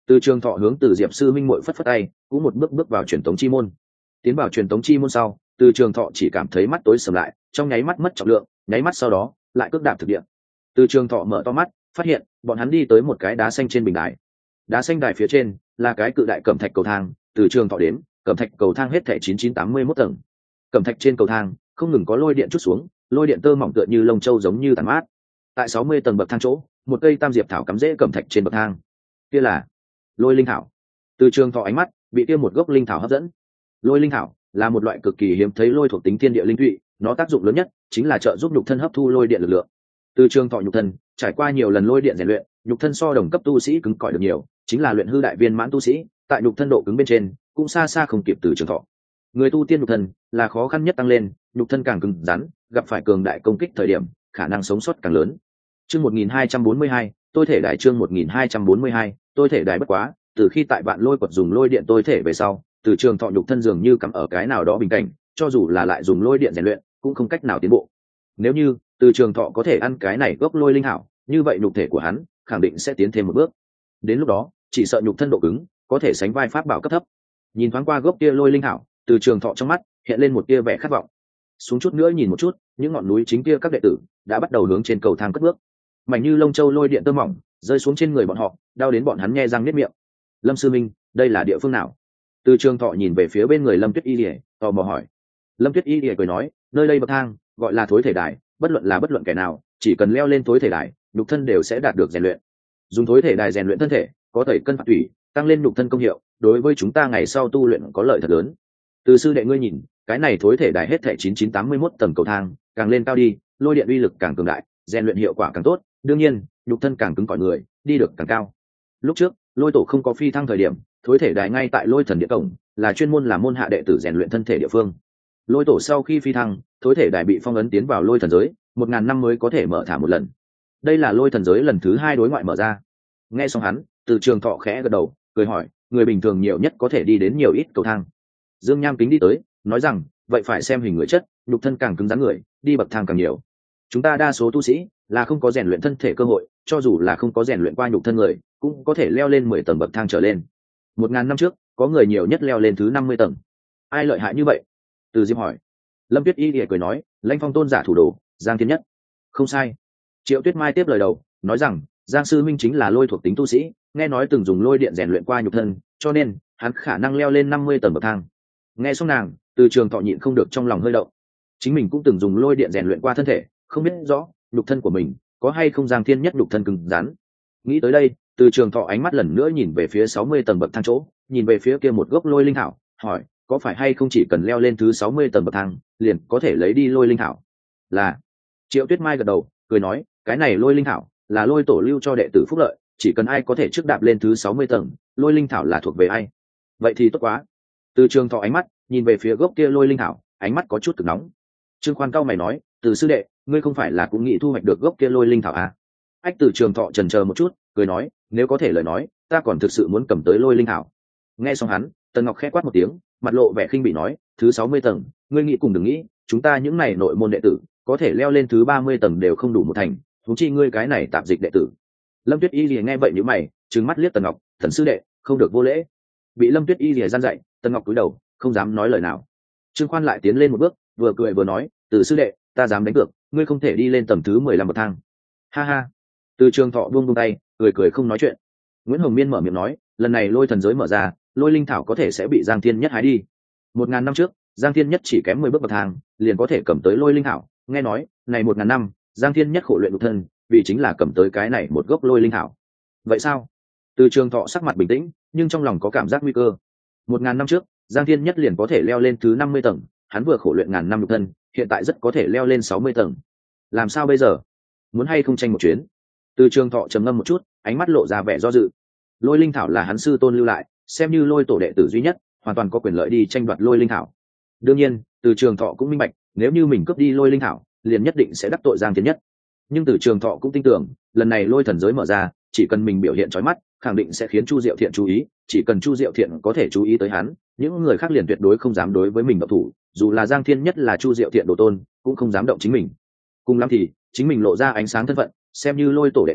Từ Trường Thọ hướng Từ Diệp sư minh muội phất phất tay, cũng một bước bước vào truyền tống chi môn. Tiến vào truyền tống chi môn sau, Từ Trường Thọ chỉ cảm thấy mắt tối sầm lại, trong nháy mắt mất trọng lượng, nháy mắt sau đó lại cước đạp thực địa. Từ Trường Thọ mở to mắt, phát hiện bọn hắn đi tới một cái đá xanh trên bình đài. Đá xanh đài phía trên là cái cự đại cẩm thạch cầu thang. Từ Trường Thọ đến, cẩm thạch cầu thang hết thảy 9981 tầng. Cẩm thạch trên cầu thang không ngừng có lôi điện chút xuống, lôi điện tơ mỏng tựa như lông châu giống như tản mát. Tại 60 tầng bậc thang chỗ, một cây tam diệp thảo cắm rễ cẩm thạch trên bậc thang. Kia là lôi linh thảo. Từ Trường Thọ ánh mắt bị kia một gốc linh thảo hấp dẫn. Lôi linh thảo là một loại cực kỳ hiếm thấy lôi thuộc tính thiên địa linh thụy, nó tác dụng lớn nhất chính là trợ giúp nhục thân hấp thu lôi điện lực lượng. Từ Trường Thọ nhục thân trải qua nhiều lần lôi điện rèn luyện, nhục thân so đồng cấp tu sĩ cứng cỏi được nhiều, chính là luyện hư đại viên mãn tu sĩ, tại nhục thân độ cứng bên trên cũng xa xa không kịp Từ Trường Thọ. Người tu tiên nhục thân là khó khăn nhất tăng lên, nhục thân càng cứng rắn, gặp phải cường đại công kích thời điểm, khả năng sống sót càng lớn. Chương 1242, tôi thể đại chương 1242, tôi thể đại bất quá, từ khi tại bạn lôi quật dùng lôi điện tôi thể về sau, Từ Trường Thọ nhục thân dường như cắm ở cái nào đó bình cảnh, cho dù là lại dùng lôi điện rèn luyện, cũng không cách nào tiến bộ. Nếu như Từ Trường Thọ có thể ăn cái này gốc lôi linh hảo, như vậy nhục thể của hắn khẳng định sẽ tiến thêm một bước. Đến lúc đó, chỉ sợ nhục thân độ cứng có thể sánh vai pháp bảo cấp thấp. Nhìn thoáng qua gốc kia lôi linh hảo, Từ Trường Thọ trong mắt hiện lên một tia vẻ khát vọng. Xuống chút nữa nhìn một chút, những ngọn núi chính kia các đệ tử đã bắt đầu hướng trên cầu thang cất bước. Mảnh như lông châu lôi điện tơ mỏng rơi xuống trên người bọn họ, đau đến bọn hắn nhe răng niết miệng. Lâm sư minh, đây là địa phương nào? Từ Trường Thọ nhìn về phía bên người Lâm Tuyết Y Lìa, tò mò hỏi. Lâm Tuyết Y Lìa cười nói, nơi đây bậc thang gọi là thối thể đài, bất luận kẻ nào, chỉ cần leo lên thối thể đài, nhục thân đều sẽ đạt được rèn luyện. Dùng thối thể đài rèn luyện thân thể, có tẩy cân phạt thủy, tăng lên nhục thân công hiệu, đối với chúng ta ngày sau tu luyện có lợi thật lớn. Từ sư đệ ngươi nhìn, cái này thối thể đài hết thảy 9981 tầng cầu thang, càng lên cao đi, lôi điện uy lực càng cường đại, rèn luyện hiệu quả càng tốt, đương nhiên, nhục thân càng cứng cỏi người, đi được càng cao. Lúc trước, Lôi Tổ không có phi thăng thời điểm, thối thể đài ngay tại Lôi Thần Địa cổng, là chuyên môn làm môn hạ đệ tử rèn luyện thân thể địa phương. Lôi Tổ sau khi phi thăng, thối thể đài bị phong ấn tiến vào Lôi Thần giới, 1000 năm mới có thể mở thả một lần. Đây là Lôi Thần giới lần thứ 2 đối ngoại mở ra. Nghe xong hắn, Từ Trường Thọ khẽ gật đầu, cười hỏi, người bình thường nhiều nhất có thể đi đến nhiều ít cầu thang? Dương Nham Kính đi tới, nói rằng, vậy phải xem hình người chất, nhục thân càng cứng rắn người, đi bậc thang càng nhiều. Chúng ta đa số tu sĩ là không có rèn luyện thân thể cơ hội, cho dù là không có rèn luyện qua nhục thân người, cũng có thể leo lên 10 tầng bậc thang trở lên. 1000 năm trước, có người nhiều nhất leo lên thứ 50 tầng. Ai lợi hại như vậy? Từ Diệp hỏi. Lâm Tuyết Y lìa cười nói, Lãnh Phong tôn giả thủ đồ, Giang Thiên Nhất. Không sai. Triệu Tuyết Mai tiếp lời đầu, nói rằng, Giang sư minh chính là lôi thuộc tính tu sĩ, nghe nói từng dùng lôi điện rèn luyện qua nhục thân, cho nên hắn khả năng leo lên 50 tầng bậc thang. Nghe xong nàng, Từ Trường Thọ nhịn không được trong lòng hơi động. Chính mình cũng từng dùng lôi điện rèn luyện qua thân thể, không biết rõ nhục thân của mình có hay không Giang Thiên Nhất nhục thân cứng rắn. Nghĩ tới đây, Từ Trường Thọ ánh mắt lần nữa nhìn về phía 60 tầng bậc thang chỗ, nhìn về phía kia một gốc lôi linh thảo, hỏi, có phải hay không chỉ cần leo lên thứ 60 tầng bậc thang, liền có thể lấy đi lôi linh thảo? Là. Triệu Tuyết Mai gật đầu, cười nói, cái này lôi linh thảo là Lôi Tổ lưu cho đệ tử phúc lợi, chỉ cần ai có thể trước đạp lên thứ 60 tầng, lôi linh thảo là thuộc về ai. Vậy thì tốt quá. Từ Trường Thọ ánh mắt nhìn về phía gốc kia lôi linh thảo, ánh mắt có chút cực nóng. Trương Khoan cao mày nói, Từ sư đệ, ngươi không phải là cũng nghĩ thu hoạch được gốc kia lôi linh thảo à? Ách Từ Trường Thọ chần chờ một chút, cười nói, nếu có thể lời nói, ta còn thực sự muốn cầm tới lôi linh thảo. Nghe xong hắn, Tần Ngọc khẽ quát một tiếng, mặt lộ vẻ khinh bỉ nói, thứ 60 tầng, ngươi nghĩ cùng đừng nghĩ, chúng ta những này nội môn đệ tử, có thể leo lên thứ 30 tầng đều không đủ một thành, huống chi ngươi cái này tạp dịch đệ tử. Lâm Tuyết Y lìa nghe vậy nhíu mày, trừng mắt liếc Tần Ngọc, Thần sư đệ, không được vô lễ. Bị Lâm Tuyết Y lìa gian dạy, Tần Ngọc cúi đầu, không dám nói lời nào. Trương Khoan lại tiến lên một bước, vừa cười vừa nói, Từ sư đệ, ta dám đánh cược, ngươi không thể đi lên tầng thứ 15 bậc thang. Ha ha. Từ Trường Thọ buông tay, cười không nói chuyện. Nguyễn Hồng Miên mở miệng nói, lần này lôi thần giới mở ra, lôi linh thảo có thể sẽ bị Giang Thiên Nhất hái đi. 1000 năm trước, Giang Thiên Nhất chỉ kém 10 bước bậc thang, liền có thể cầm tới lôi linh thảo. Nghe nói, này 1000 năm, Giang Thiên Nhất khổ luyện nhục thân, vì chính là cầm tới cái này một gốc lôi linh thảo. Vậy sao? Từ Trường Thọ sắc mặt bình tĩnh, nhưng trong lòng có cảm giác nguy cơ. 1000 năm trước, Giang Thiên Nhất liền có thể leo lên thứ 50 tầng, hắn vừa khổ luyện ngàn năm nhục thân, hiện tại rất có thể leo lên 60 tầng. Làm sao bây giờ? Muốn hay không tranh một chuyến? Từ Trường Thọ trầm ngâm một chút, ánh mắt lộ ra vẻ do dự. Lôi linh thảo là hắn sư tôn lưu lại, xem như Lôi Tổ đệ tử duy nhất, hoàn toàn có quyền lợi đi tranh đoạt lôi linh thảo. Đương nhiên, Từ Trường Thọ cũng minh bạch, nếu như mình cướp đi lôi linh thảo, liền nhất định sẽ đắc tội Giang Thiên Nhất. Nhưng Từ Trường Thọ cũng tin tưởng, lần này lôi thần giới mở ra, chỉ cần mình biểu hiện chói mắt, khẳng định sẽ khiến Chu Diệu Thiện chú ý, chỉ cần Chu Diệu Thiện có thể chú ý tới hắn, những người khác liền tuyệt đối không dám đối với mình động thủ, dù là Giang Thiên Nhất là Chu Diệu Thiện đồ tôn, cũng không dám động chính mình. Cùng lắm thì, chính mình lộ ra ánh sáng thân phận, xem như Lôi Tổ đệ tử,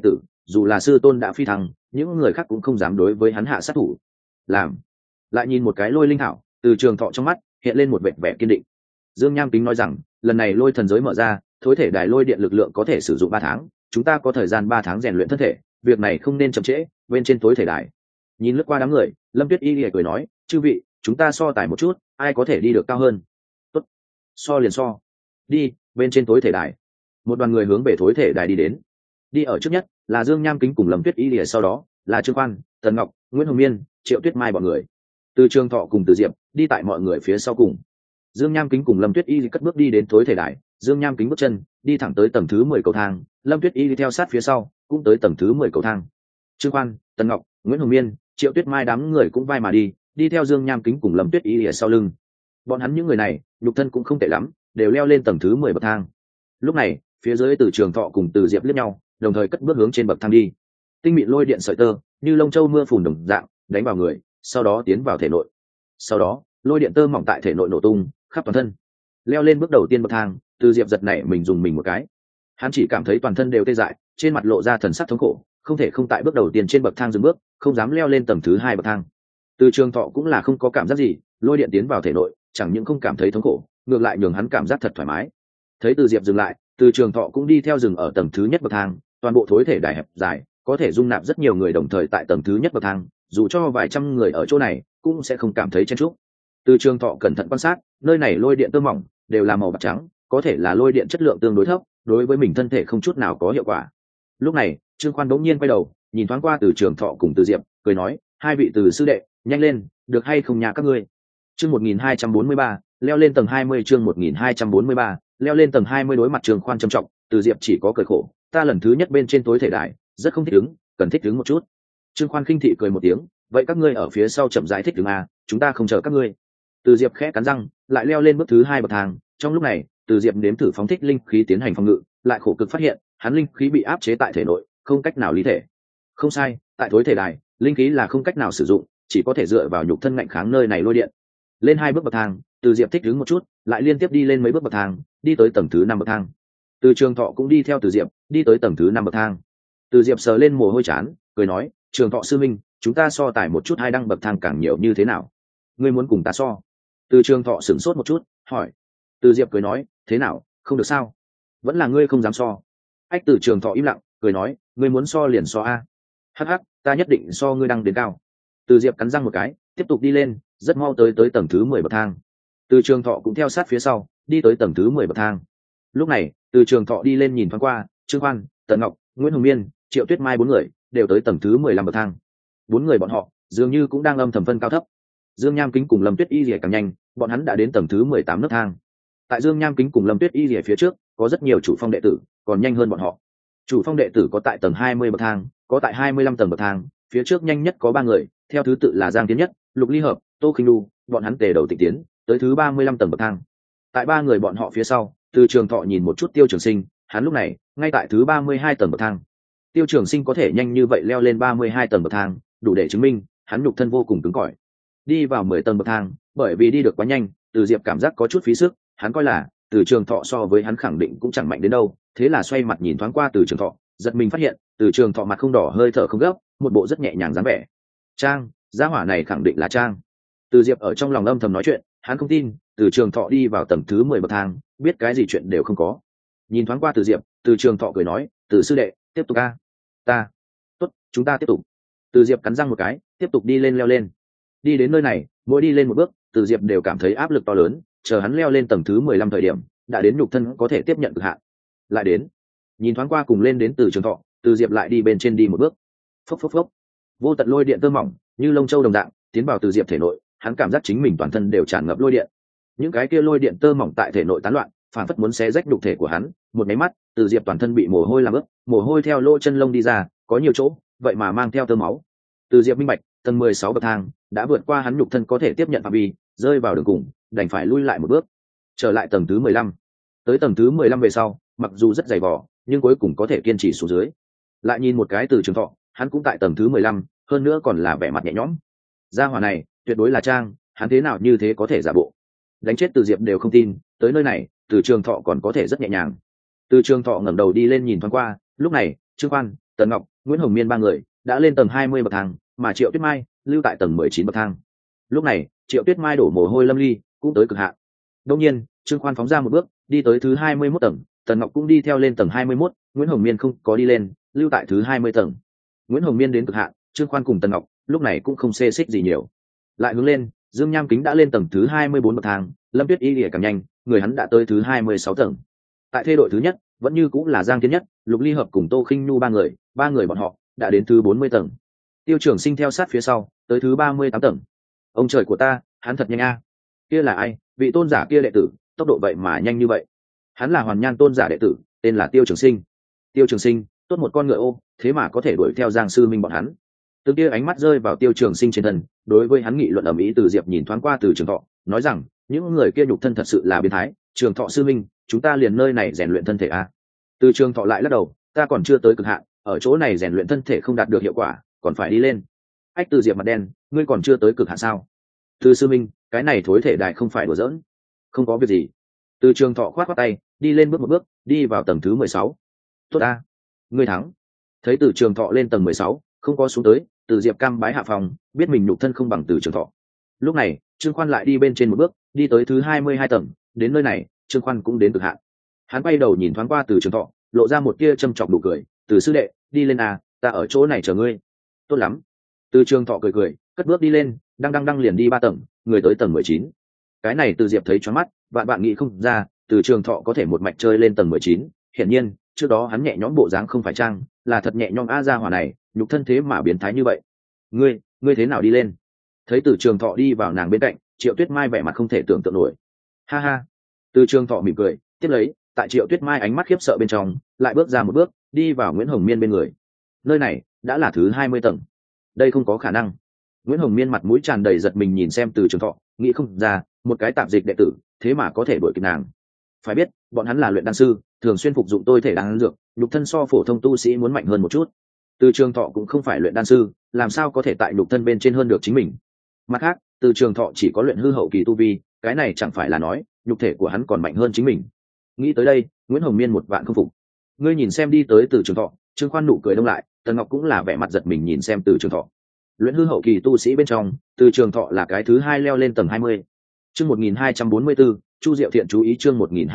dù là sư tôn đã phi thăng, những người khác cũng không dám đối với hắn hạ sát thủ. Làm. Lại nhìn một cái lôi linh thảo, từ trường thọ trong mắt hiện lên một vẻ vẻ kiên định. Dương Nham Kính nói rằng, lần này lôi thần giới mở ra, thối thể đài lôi điện lực lượng có thể sử dụng 3 tháng, chúng ta có thời gian 3 tháng rèn luyện thân thể, việc này không nên chậm trễ. Bên trên thối thể đài, nhìn lướt qua đám người, Lâm Tuyết Y lìa cười nói, chư vị, chúng ta so tài một chút, ai có thể đi được cao hơn. Tốt, so liền so. Đi. Bên trên thối thể đài, một đoàn người hướng về thối thể đài đi đến. Đi ở trước nhất là Dương Nham Kính cùng Lâm Tuyết Y lìa, sau đó là Trương Quan, Tần Ngọc, Nguyễn Hồng Miên, Triệu Tuyết Mai bọn người. Từ Trường Thọ cùng Từ Diệp đi tại mọi người phía sau cùng. Dương Nham Kính cùng Lâm Tuyết Y cất bước đi đến thối thể đài, Dương Nham Kính bước chân đi thẳng tới tầng thứ 10 cầu thang, Lâm Tuyết Y đi theo sát phía sau, cũng tới tầng thứ 10 cầu thang. Trương Quan, Tần Ngọc, Nguyễn Hồng Miên, Triệu Tuyết Mai đám người cũng vai mà đi theo Dương Nham Kính cùng Lâm Tuyết Y ở sau lưng. Bọn hắn những người này, nhục thân cũng không tệ lắm, đều leo lên tầng thứ 10 bậc thang. Lúc này, phía dưới Từ Trường Thọ cùng Từ Diệp liếc nhau, đồng thời cất bước hướng trên bậc thang đi. Tinh mịn lôi điện sợi tơ, như lông châu mưa phùn đồng dạng, đánh vào người, sau đó tiến vào thể nội. Sau đó, lôi điện tơ mỏng tại thể nội nổ tung, khắp toàn thân. Leo lên bước đầu tiên bậc thang, Từ Diệp giật nảy mình dùng mình một cái. Hắn chỉ cảm thấy toàn thân đều tê dại, trên mặt lộ ra thần sắc thống khổ, không thể không tại bước đầu tiên trên bậc thang dừng bước, không dám leo lên tầng thứ 2 bậc thang. Từ Trường Thọ cũng là không có cảm giác gì, lôi điện tiến vào thể nội, chẳng những không cảm thấy thống khổ, ngược lại nhường hắn cảm giác thật thoải mái. Thấy Từ Diệp dừng lại, Từ Trường Thọ cũng đi theo dừng ở tầng thứ nhất bậc thang, toàn bộ thối thể đài hẹp dài, có thể dung nạp rất nhiều người đồng thời tại tầng thứ nhất bậc thang, dù cho vài trăm người ở chỗ này, cũng sẽ không cảm thấy chen chúc. Từ Trường Thọ cẩn thận quan sát, nơi này lôi điện tơ mỏng đều là màu bạc trắng, có thể là lôi điện chất lượng tương đối thấp, đối với mình thân thể không chút nào có hiệu quả. Lúc này, Trương Khoan bỗng nhiên quay đầu, nhìn thoáng qua Từ Trường Thọ cùng Từ Diệp, cười nói, hai vị Từ sư đệ, nhanh lên, được hay không nhà các ngươi. Chương 1243, leo lên tầng 20, chương 1243, leo lên tầng 20. Đối mặt Trương Khoan trầm trọng, Từ Diệp chỉ có cười khổ, ta lần thứ nhất bên trên tối thể đài, rất không thích ứng, cần thích ứng một chút. Trương Khoan khinh thị cười một tiếng, vậy các ngươi ở phía sau chậm rãi thích ứng à, chúng ta không chờ các ngươi. Từ Diệp khẽ cắn răng, lại leo lên bước thứ 2 bậc thang. Trong lúc này, Từ Diệp nếm thử phóng thích linh khí tiến hành phòng ngự, lại khổ cực phát hiện, hắn linh khí bị áp chế tại thể nội, không cách nào ly thể. Không sai, tại thối thể đài, linh khí là không cách nào sử dụng, chỉ có thể dựa vào nhục thân ngạnh kháng nơi này lôi điện. Lên 2 bước bậc thang, Từ Diệp thích ứng một chút, lại liên tiếp đi lên mấy bước bậc thang, đi tới tầng thứ 5 bậc thang. Từ Trường Thọ cũng đi theo Từ Diệp, đi tới tầng thứ 5 bậc thang. Từ Diệp sờ lên mồ hôi trán, cười nói, Trường Thọ sư minh, chúng ta so tài một chút, hai đăng bậc thang càng nhiều như thế nào? Ngươi muốn cùng ta so? Từ Trường Thọ sửng sốt một chút, hỏi. Từ Diệp cười nói, thế nào, không được sao? Vẫn là ngươi không dám so. Ách. Từ Trường Thọ im lặng, cười nói, ngươi muốn so liền so a. Hắc hắc, ta nhất định so ngươi đăng đến cao. Từ Diệp cắn răng một cái, tiếp tục đi lên, rất mau tới tầng thứ 10 bậc thang. Từ Trường Thọ cũng theo sát phía sau, đi tới tầng thứ 10 bậc thang. Lúc này, Từ Trường Thọ đi lên nhìn thoáng qua, Trương Khoan, Tần Ngọc, Nguyễn Hồng Miên, Triệu Tuyết Mai bốn người đều tới tầng thứ 15 bậc thang. Bốn người bọn họ dường như cũng đang âm thầm phân cao thấp. Dương Nham Kính cùng Lâm Tuyết Y rìa càng nhanh, bọn hắn đã đến tầng thứ 18 nấc thang. Tại Dương Nham Kính cùng Lâm Tuyết Y rìa phía trước, có rất nhiều chủ phong đệ tử, còn nhanh hơn bọn họ. Chủ phong đệ tử có tại tầng 20 bậc thang, có tại 25 tầng bậc thang, phía trước nhanh nhất có 3 người, theo thứ tự là Giang Tiến Nhất, Lục Ly Hợp, Tô Khinh Nu, bọn hắn tề đầu tịch tiến, tới thứ 35 tầng bậc thang. Tại 3 người bọn họ phía sau, Từ Trường Thọ nhìn một chút Tiêu Trường Sinh, hắn lúc này ngay tại thứ 32 tầng bậc thang. Tiêu Trường Sinh có thể nhanh như vậy leo lên 32 tầng bậc thang, đủ để chứng minh hắn nhục thân vô cùng cứng cỏi. Đi vào 10 tầng bậc thang, bởi vì đi được quá nhanh, Từ Diệp cảm giác có chút phí sức, hắn coi là Từ Trường Thọ so với hắn khẳng định cũng chẳng mạnh đến đâu, thế là xoay mặt nhìn thoáng qua Từ Trường Thọ, giật mình phát hiện, Từ Trường Thọ mặt không đỏ hơi thở không gấp, một bộ rất nhẹ nhàng dáng vẻ. Trang, gia hỏa này khẳng định là Trang. Từ Diệp ở trong lòng âm thầm nói chuyện, hắn không tin, Từ Trường Thọ đi vào tầng thứ 10 bậc thang, biết cái gì chuyện đều không có. Nhìn thoáng qua Từ Diệp, Từ Trường Thọ cười nói, Từ sư đệ, tiếp tục a. Ta. Tốt, chúng ta tiếp tục. Từ Diệp cắn răng một cái, tiếp tục đi lên leo lên. Đi đến nơi này, mỗi đi lên một bước, Từ Diệp đều cảm thấy áp lực to lớn, chờ hắn leo lên tầng thứ 15 thời điểm, đã đến nhục thân có thể tiếp nhận cực hạn. Lại đến. Nhìn thoáng qua cùng lên đến Từ Trường Thọ, Từ Diệp lại đi bên trên đi một bước. Phốc phốc phốc. Vô tận lôi điện tơ mỏng, như lông châu đồng dạng, tiến vào Từ Diệp thể nội, hắn cảm giác chính mình toàn thân đều tràn ngập lôi điện. Những cái kia lôi điện tơ mỏng tại thể nội tán loạn, phản phất muốn xé rách nhục thể của hắn. Một máy mắt, Từ Diệp toàn thân bị mồ hôi làm ướt, mồ hôi theo lỗ chân lông đi ra, có nhiều chỗ, vậy mà mang theo tơ máu. Từ Diệp minh bạch, tầng 16 bậc thang đã vượt qua hắn nhục thân có thể tiếp nhận phạm vi, rơi vào đường cùng, đành phải lui lại một bước, trở lại tầng thứ 15. Tới tầng thứ 15 về sau, mặc dù rất dày vò, nhưng cuối cùng có thể kiên trì xuống dưới. Lại nhìn một cái Từ Trường Thọ, hắn cũng tại tầng thứ 15, hơn nữa còn là vẻ mặt nhẹ nhõm. Gia hỏa này, tuyệt đối là Trang, hắn thế nào như thế có thể giả bộ. Đánh chết Từ Diệp đều không tin, tới nơi này, Từ Trường Thọ còn có thể rất nhẹ nhàng. Từ Trường Thọ ngẩng đầu đi lên nhìn thoáng qua, lúc này, Trương Quan, Tần Ngọc, Nguyễn Hồng Miên ba người đã lên tầng 20 bậc thang, mà Triệu Tuyết Mai lưu tại tầng 19 bậc thang. Lúc này Triệu Tuyết Mai đổ mồ hôi lâm ly, cũng tới cực hạn. Đương nhiên Trương Khoan phóng ra một bước đi tới thứ 21 tầng, Tần Ngọc cũng đi theo lên tầng 21, Nguyễn Hồng Miên không có đi lên, lưu tại thứ 20 tầng. Nguyễn Hồng Miên đến cực hạn, Trương Khoan cùng Tần Ngọc lúc này cũng không xê xích gì nhiều. Lại hướng lên, Dương Nham Kính đã lên tầng thứ 24 bậc thang, Lâm Tuyết Y lìa càng nhanh, người hắn đã tới thứ 26 tầng. Tại thê đội thứ nhất vẫn như cũng là Giang Thiên Nhất, Lục Ly Hợp cùng Tô Khinh Nhu ba người bọn họ đã đến thứ 40 tầng. Tiêu Trường Sinh theo sát phía sau tới thứ 38 tầng. Ông trời của ta, hắn thật nhanh a. Kia là ai? Vị tôn giả kia đệ tử, tốc độ vậy mà nhanh như vậy. Hắn là Hoàn Nhan tôn giả đệ tử, tên là Tiêu Trường Sinh. Tiêu Trường Sinh, tốt một con ngựa ô, thế mà có thể đuổi theo Giang sư minh bọn hắn. Từng kia ánh mắt rơi vào Tiêu Trường Sinh trên thân, đối với hắn nghị luận ầm ĩ Từ Diệp nhìn thoáng qua Từ Trường Thọ, nói rằng, những người kia nhục thân thật sự là biến thái, Trường Thọ sư minh, chúng ta liền nơi này rèn luyện thân thể a. Từ Trường Thọ lại lắc đầu, ta còn chưa tới cực hạn, ở chỗ này rèn luyện thân thể không đạt được hiệu quả, còn phải đi lên. Ách Từ Diệp mặt đen, ngươi còn chưa tới cực hạn sao? Từ sư minh, cái này thối thể đại không phải đùa giỡn. Không có việc gì. Từ Trường Thọ khoát khoát tay, đi lên bước một bước, đi vào tầng thứ 16. Tốt a, ngươi thắng. Thấy Từ Trường Thọ lên tầng 16, không có xuống tới, Từ Diệp cam bái hạ phòng, biết mình nhục thân không bằng Từ Trường Thọ. Lúc này Trương Khoan lại đi bên trên một bước, đi tới thứ 22 tầng, đến nơi này Trương Khoan cũng đến cực hạn. Hắn quay đầu nhìn thoáng qua Từ Trường Thọ, lộ ra một tia châm chọc nụ cười, Từ sư đệ, đi lên à, ta ở chỗ này chờ ngươi. Tốt lắm. Từ Trường Thọ cười cười, cất bước đi lên, đang liền đi 3 tầng, người tới tầng 19. Cái này Từ Diệp thấy choáng mắt, bạn nghĩ không ra, Từ Trường Thọ có thể một mạch chơi lên tầng 19, hiển nhiên trước đó hắn nhẹ nhõm bộ dáng không phải trang, là thật nhẹ nhõm a ra hỏa này, nhục thân thế mà biến thái như vậy. Ngươi thế nào đi lên? Thấy Từ Trường Thọ đi vào nàng bên cạnh, Triệu Tuyết Mai vẻ mặt không thể tưởng tượng nổi. Ha ha. Từ Trường Thọ mỉm cười, tiếp lấy, tại Triệu Tuyết Mai ánh mắt khiếp sợ bên trong, lại bước ra một bước, đi vào Nguyễn Hồng Miên bên người. Nơi này đã là thứ 20 tầng. Đây không có khả năng. Nguyễn Hồng Miên mặt mũi tràn đầy giật mình nhìn xem Từ Trường Thọ, nghĩ không ra, một cái tạp dịch đệ tử, thế mà có thể đuổi kịp nàng. Phải biết, bọn hắn là luyện đan sư, thường xuyên phục dụng tôi thể đan dược, nhục thân so phổ thông tu sĩ muốn mạnh hơn một chút. Từ Trường Thọ cũng không phải luyện đan sư, làm sao có thể tại nhục thân bên trên hơn được chính mình. Mặt khác, Từ Trường Thọ chỉ có luyện hư hậu kỳ tu vi, cái này chẳng phải là nói nhục thể của hắn còn mạnh hơn chính mình. Nghĩ tới đây, Nguyễn Hồng Miên một vạn không phục. Ngươi nhìn xem đi tới Từ Trường Thọ, Trương Khoan nụ cười đông lại, Tần Ngọc cũng là vẻ mặt giật mình nhìn xem Từ Trường Thọ. Luyện hư hậu kỳ tu sĩ bên trong, Từ Trường Thọ là cái thứ 2 leo lên tầng 20. Chương 1244, Chu Diệu Thiện chú ý, chương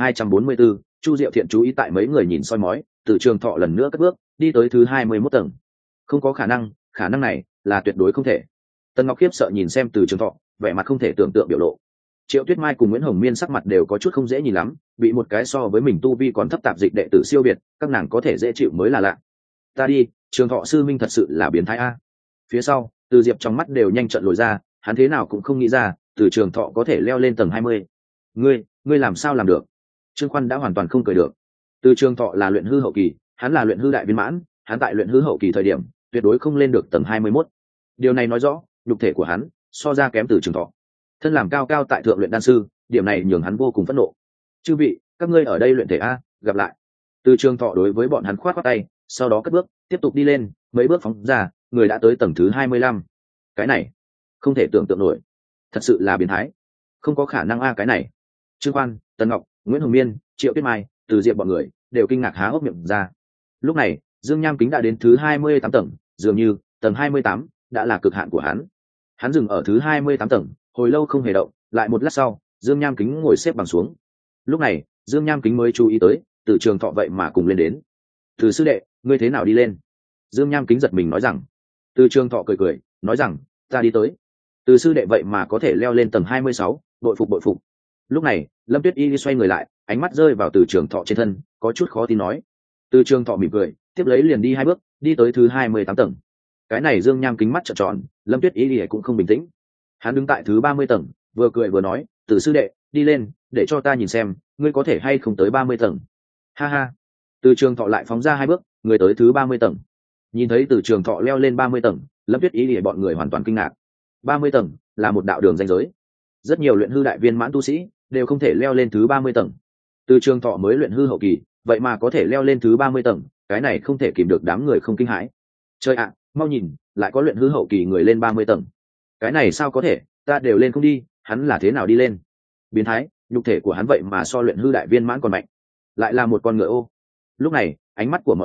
1244, Chu Diệu Thiện chú ý. Tại mấy người nhìn soi mói, Từ Trường Thọ lần nữa cất bước, đi tới thứ 21 tầng. Không có khả năng này là tuyệt đối không thể. Tần Ngọc khiếp sợ nhìn xem Từ Trường Thọ, vẻ mặt không thể tưởng tượng biểu lộ. Triệu Tuyết Mai cùng Nguyễn Hồng Miên sắc mặt đều có chút không dễ nhìn lắm, bị một cái so với mình tu vi còn thấp tạp dịch đệ tử siêu việt, các nàng có thể dễ chịu mới là lạ. Ta đi, Trường Thọ sư minh thật sự là biến thái a. Phía sau, Từ Diệp trong mắt đều nhanh trận lồi ra, hắn thế nào cũng không nghĩ ra, Từ Trường Thọ có thể leo lên tầng 20. Ngươi làm sao làm được? Trương Khoan đã hoàn toàn không cười được. Từ Trường Thọ là luyện hư hậu kỳ, hắn là luyện hư đại viên mãn, hắn tại luyện hư hậu kỳ thời điểm, tuyệt đối không lên được tầng 21. Điều này nói rõ, nhục thể của hắn so ra kém Từ Trường Thọ. Thân làm cao cao tại thượng luyện đan sư, điểm này nhường hắn vô cùng phẫn nộ. Chư vị, các ngươi ở đây luyện thể a, gặp lại. Từ Trường Thọ đối với bọn hắn khoát khoát tay, sau đó cất bước, tiếp tục đi lên, mấy bước phóng ra, người đã tới tầng thứ 25. Cái này, không thể tưởng tượng nổi, thật sự là biến thái. Không có khả năng a cái này. Trương Khoan, Tần Ngọc, Nguyễn Hồng Miên, Triệu Tuyết Mai, Từ Diệp bọn người đều kinh ngạc há hốc miệng ra. Lúc này, Dương Nham Kính đã đến thứ 28 tầng, dường như tầng 28 đã là cực hạn của hắn. Hắn dừng ở thứ 28 tầng, hồi lâu không hề động, lại một lát sau, Dương Nham Kính ngồi xếp bằng xuống. Lúc này, Dương Nham Kính mới chú ý tới, Từ Trường Thọ vậy mà cùng lên đến. Từ sư đệ, ngươi thế nào đi lên? Dương Nham Kính giật mình nói rằng. Từ Trường Thọ cười cười, nói rằng, ta đi tới. Từ sư đệ vậy mà có thể leo lên tầng 26, bội phục. Lúc này, Lâm Tuyết Y xoay người lại, ánh mắt rơi vào Từ Trường Thọ trên thân, có chút khó tin nói. Từ Trường Thọ mỉm cười, tiếp lấy liền đi 2 bước, đi tới thứ 28 tầng. Cái này Dương Nham Kính mắt trợn tròn, Lâm Tuyết Y cũng không bình tĩnh. Hắn đứng tại thứ 30 tầng, vừa cười vừa nói, Từ sư đệ, đi lên, để cho ta nhìn xem, ngươi có thể hay không tới 30 tầng. Ha ha. Từ Trường Thọ lại phóng ra 2 bước, người tới thứ 30 tầng. Nhìn thấy Từ Trường Thọ leo lên 30 tầng, Lâm Tuyết Y bọn người hoàn toàn kinh ngạc. 30 tầng là một đạo đường ranh giới. Rất nhiều luyện hư đại viên mãn tu sĩ đều không thể leo lên thứ 30 tầng. Từ Trường Thọ mới luyện hư hậu kỳ, vậy mà có thể leo lên thứ 30 tầng, cái này không thể kìm được đám người không kinh hãi. Trời ạ, mau nhìn, lại có luyện hư hậu kỳ người lên 30 tầng. Cái này sao có thể, ta đều lên không đi, hắn là thế nào đi lên? Biến thái, nhục thể của hắn vậy mà so luyện hư đại viên mãn còn mạnh. Lại là một con ngựa ô. Lúc này, ánh mắt của mọi người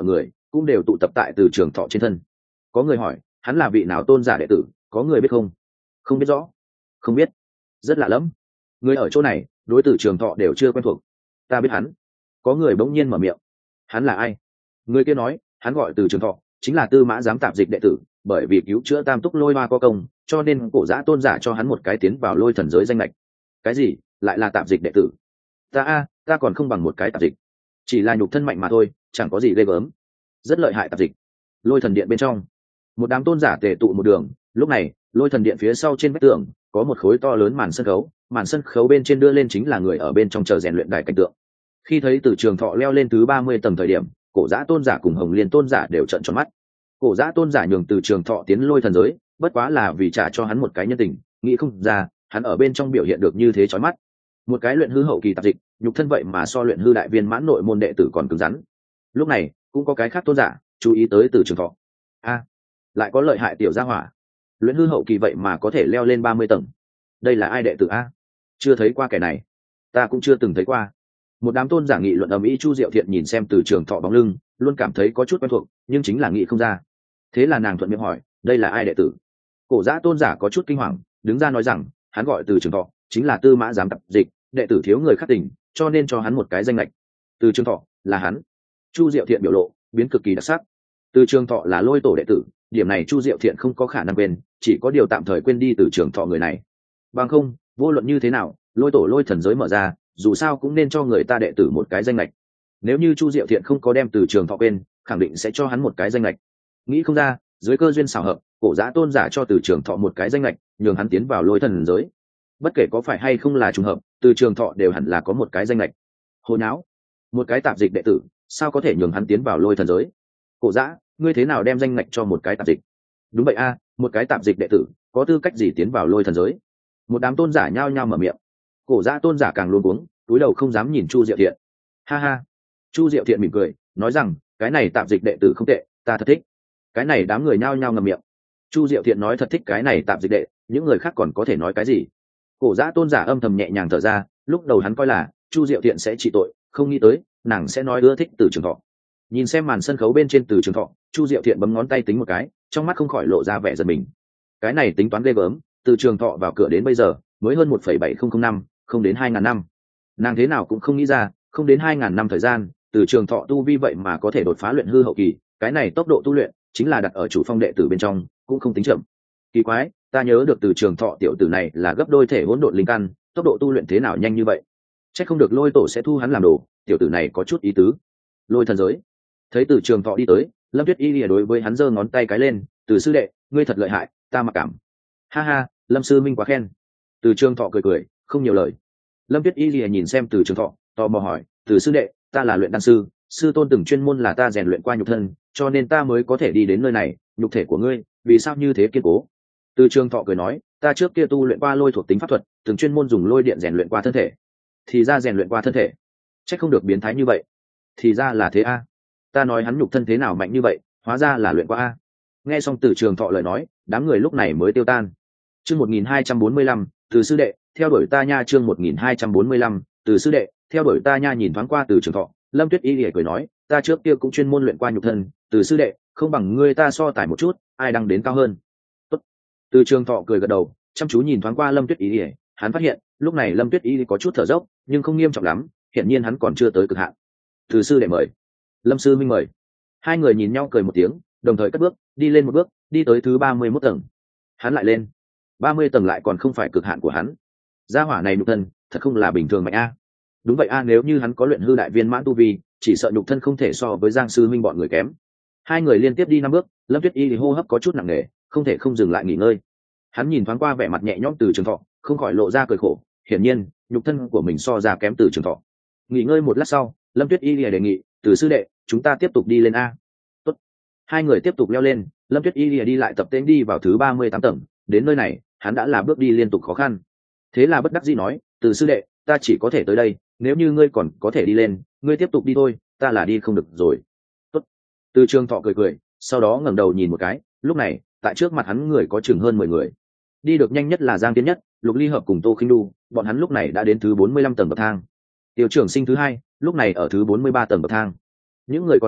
cũng đều tụ tập tại Từ Trường Thọ trên thân. Có người hỏi hắn là vị nào tôn giả đệ tử, có người biết không? Không biết rõ. Không biết. Rất lạ lẫm. Người ở chỗ này đối Từ Trường Thọ đều chưa quen thuộc. Ta biết hắn. Có người bỗng nhiên mở miệng. Hắn là ai? Người kia nói hắn gọi Từ Trường Thọ, chính là Tư Mã giám tạp dịch đệ tử, bởi vì cứu chữa Tam Túc Lôi Ma có công, cho nên Cổ Giã tôn giả cho hắn một cái tiến vào lôi thần giới danh lệch. Cái gì? Lại là tạp dịch đệ tử? Ta còn không bằng một cái tạp dịch, chỉ là nhục thân mạnh mà thôi, chẳng có gì ghê gớm. Rất lợi hại tạp dịch. Lôi thần điện bên trong, một đám tôn giả tề tụ một đường. Lúc này lôi thần điện phía sau trên vách tường có một khối to lớn màn sân khấu bên trên đưa lên chính là người ở bên trong chờ rèn luyện đài cảnh tượng. Khi thấy Từ Trường Thọ leo lên thứ 30 tầng thời điểm, Cổ Giã tôn giả cùng Hồng Liên tôn giả đều trợn tròn mắt. Cổ Giã tôn giả nhường Từ Trường Thọ tiến lôi thần giới, bất quá là vì trả cho hắn một cái nhân tình, nghĩ không ra hắn ở bên trong biểu hiện được như thế chói mắt. Một cái luyện hư hậu kỳ tạp dịch, nhục thân vậy mà so luyện hư đại viên mãn nội môn đệ tử còn cứng rắn. Lúc này cũng có cái khác tôn giả chú ý tới Từ Trường Thọ. Lại có lợi hại tiểu gia hỏa, luyện hư hậu kỳ vậy mà có thể leo lên 30 tầng. Đây là ai đệ tử a? Chưa thấy qua kẻ này. Ta cũng chưa từng thấy qua. Một đám tôn giả nghị luận ầm ĩ. Chu Diệu Thiện nhìn xem Từ Trường Thọ bóng lưng, luôn cảm thấy có chút quen thuộc, nhưng chính là nghĩ không ra. Thế là nàng thuận miệng hỏi, đây là ai đệ tử? Cổ Giã tôn giả có chút kinh hoàng, đứng ra nói rằng hắn gọi Từ Trường Thọ, chính là Tư Mã giám tạp dịch đệ tử, thiếu người khắc tình, cho nên cho hắn một cái danh lệch. Từ Trường Thọ là hắn. Chu Diệu Thiện biểu lộ biến cực kỳ đặc sắc. Từ Trường Thọ là lôi tổ đệ tử, điểm này Chu Diệu Thiện không có khả năng quên, chỉ có điều tạm thời quên đi Từ Trường Thọ người này. Bằng không, vô luận như thế nào, lôi tổ lôi thần giới mở ra, dù sao cũng nên cho người ta đệ tử một cái danh lệch. Nếu như Chu Diệu Thiện không có đem Từ Trường Thọ quên, khẳng định sẽ cho hắn một cái danh lệch. Nghĩ không ra, dưới cơ duyên xảo hợp, Cổ Giã tôn giả cho Từ Trường Thọ một cái danh lệch, nhường hắn tiến vào lôi thần giới. Bất kể có phải hay không là trùng hợp, Từ Trường Thọ đều hẳn là có một cái danh lệch. Hồ nháo, một cái tạp dịch đệ tử, sao có thể nhường hắn tiến vào lôi thần giới? Cổ Giã, ngươi thế nào đem danh lệch cho một cái tạp dịch? Đúng vậy a, một cái tạp dịch đệ tử có tư cách gì tiến vào lôi thần giới? Một đám tôn giả nhao nhao mở miệng. Cổ Giã tôn giả càng luống cuống, cúi đầu không dám nhìn Chu Diệu Thiện. Ha ha. Chu Diệu Thiện mỉm cười, nói rằng cái này tạp dịch đệ tử không tệ, ta thật thích. Cái này đám người nhao nhao ngậm miệng. Chu Diệu Thiện nói thật thích cái này tạp dịch đệ, những người khác còn có thể nói cái gì? Cổ Giã tôn giả âm thầm nhẹ nhàng thở ra, lúc đầu hắn coi là Chu Diệu Thiện sẽ trị tội, không nghĩ tới nàng sẽ nói ưa thích Từ Trường Thọ. Nhìn xem màn sân khấu bên trên Từ Trường Thọ, Chu Diệu Thiện bấm ngón tay tính một cái, trong mắt không khỏi lộ ra vẻ giận mình. Cái này tính toán ghê gớm, Từ Trường Thọ vào cửa đến bây giờ mới hơn 1,7005 năm, không đến 2.000 năm. Nàng thế nào cũng không nghĩ ra, không đến 2.000 năm thời gian, Từ Trường Thọ tu vi vậy mà có thể đột phá luyện hư hậu kỳ, cái này tốc độ tu luyện chính là đặt ở chủ phong đệ tử bên trong, cũng không tính chậm. Kỳ quái, ta nhớ được Từ Trường Thọ tiểu tử này là gấp đôi thể hỗn độn linh căn, tốc độ tu luyện thế nào nhanh như vậy? Chắc không được lôi tổ sẽ thu hắn làm đồ, tiểu tử này có chút ý tứ. Lôi thần giới. Thấy Từ Trường Thọ đi tới, Lâm Tuyết Y lìa đối với hắn giơ ngón tay cái lên, Từ sư đệ, ngươi thật lợi hại, ta mặc cảm. Ha ha, Lâm sư minh quá khen. Từ Trường Thọ cười cười, không nhiều lời. Lâm Tuyết Y lìa nhìn xem Từ Trường Thọ, tò mò hỏi, Từ sư đệ, ta là luyện đan sư, sư tôn từng chuyên môn là ta rèn luyện qua nhục thân, cho nên ta mới có thể đi đến nơi này, nhục thể của ngươi vì sao như thế kiên cố? Từ Trường Thọ cười nói, ta trước kia tu luyện qua lôi thuộc tính pháp thuật, từng chuyên môn dùng lôi điện rèn luyện qua thân thể. Thì ra rèn luyện qua thân thể, chắc không được biến thái như vậy. Thì ra là thế a. Ta nói hắn nhục thân thế nào mạnh như vậy, hóa ra là luyện qua a. Nghe xong Từ Trường Thọ lời nói, đám người lúc này mới tiêu tan. Chương 1245, Từ sư đệ, theo đuổi ta nha. Chương 1245, Từ sư đệ, theo đuổi ta nha. Nhìn thoáng qua Từ Trường Thọ, Lâm Tuyết Y lìa cười nói, ta trước kia cũng chuyên môn luyện qua nhục thân, Từ sư đệ, không bằng ngươi ta so tải một chút, ai đang đến cao hơn. Tốt. Từ Trường Thọ cười gật đầu, chăm chú nhìn thoáng qua Lâm Tuyết Y lìa, hắn phát hiện lúc này Lâm Tuyết Y có chút thở dốc, nhưng không nghiêm trọng lắm, hiển nhiên hắn còn chưa tới cực hạn. Từ sư đệ mời. Lâm sư minh mời. Hai người nhìn nhau cười một tiếng, đồng thời cất bước đi lên một bước, đi tới thứ 31 tầng. Hắn lại lên 30 tầng, lại còn không phải cực hạn của hắn. Gia hỏa này nhục thân thật không là bình thường mạnh a. Đúng vậy a, nếu như hắn có luyện hư đại viên mãn tu vi, chỉ sợ nhục thân không thể so với Giang sư minh bọn người kém. Hai người liên tiếp đi 5 bước, Lâm Tuyết Y thì hô hấp có chút nặng nề, không thể không dừng lại nghỉ ngơi. Hắn nhìn thoáng qua vẻ mặt nhẹ nhõm Từ Trường Thọ, không khỏi lộ ra cười khổ, hiển nhiên nhục thân của mình so ra kém Từ Trường Thọ. Nghỉ ngơi một lát sau, Lâm Tuyết Y lìa đề nghị, Từ sư đệ, chúng ta tiếp tục đi lên a. Tốt. Hai người tiếp tục leo lên, Lâm Tuyết Y lìa đi lại tập tên đi vào thứ 38 tầng, đến nơi này hắn đã là bước đi liên tục khó khăn. Thế là bất đắc dĩ nói, Từ sư đệ, ta chỉ có thể tới đây, nếu như ngươi còn có thể đi lên, ngươi tiếp tục đi thôi, ta là đi không được rồi. Tốt. Từ Trường Thọ cười cười, sau đó ngẩng đầu nhìn một cái, lúc này tại trước mặt hắn người có chừng hơn 10 người. Đi được nhanh nhất là Giang Tiến Nhất, Lục Ly Hợp cùng Tô Khinh Đu, bọn hắn lúc này đã đến thứ 45 tầng bậc thang. Tiểu trưởng sinh thứ hai lúc này ở thứ 43 tầng bậc thang. Những người còn lại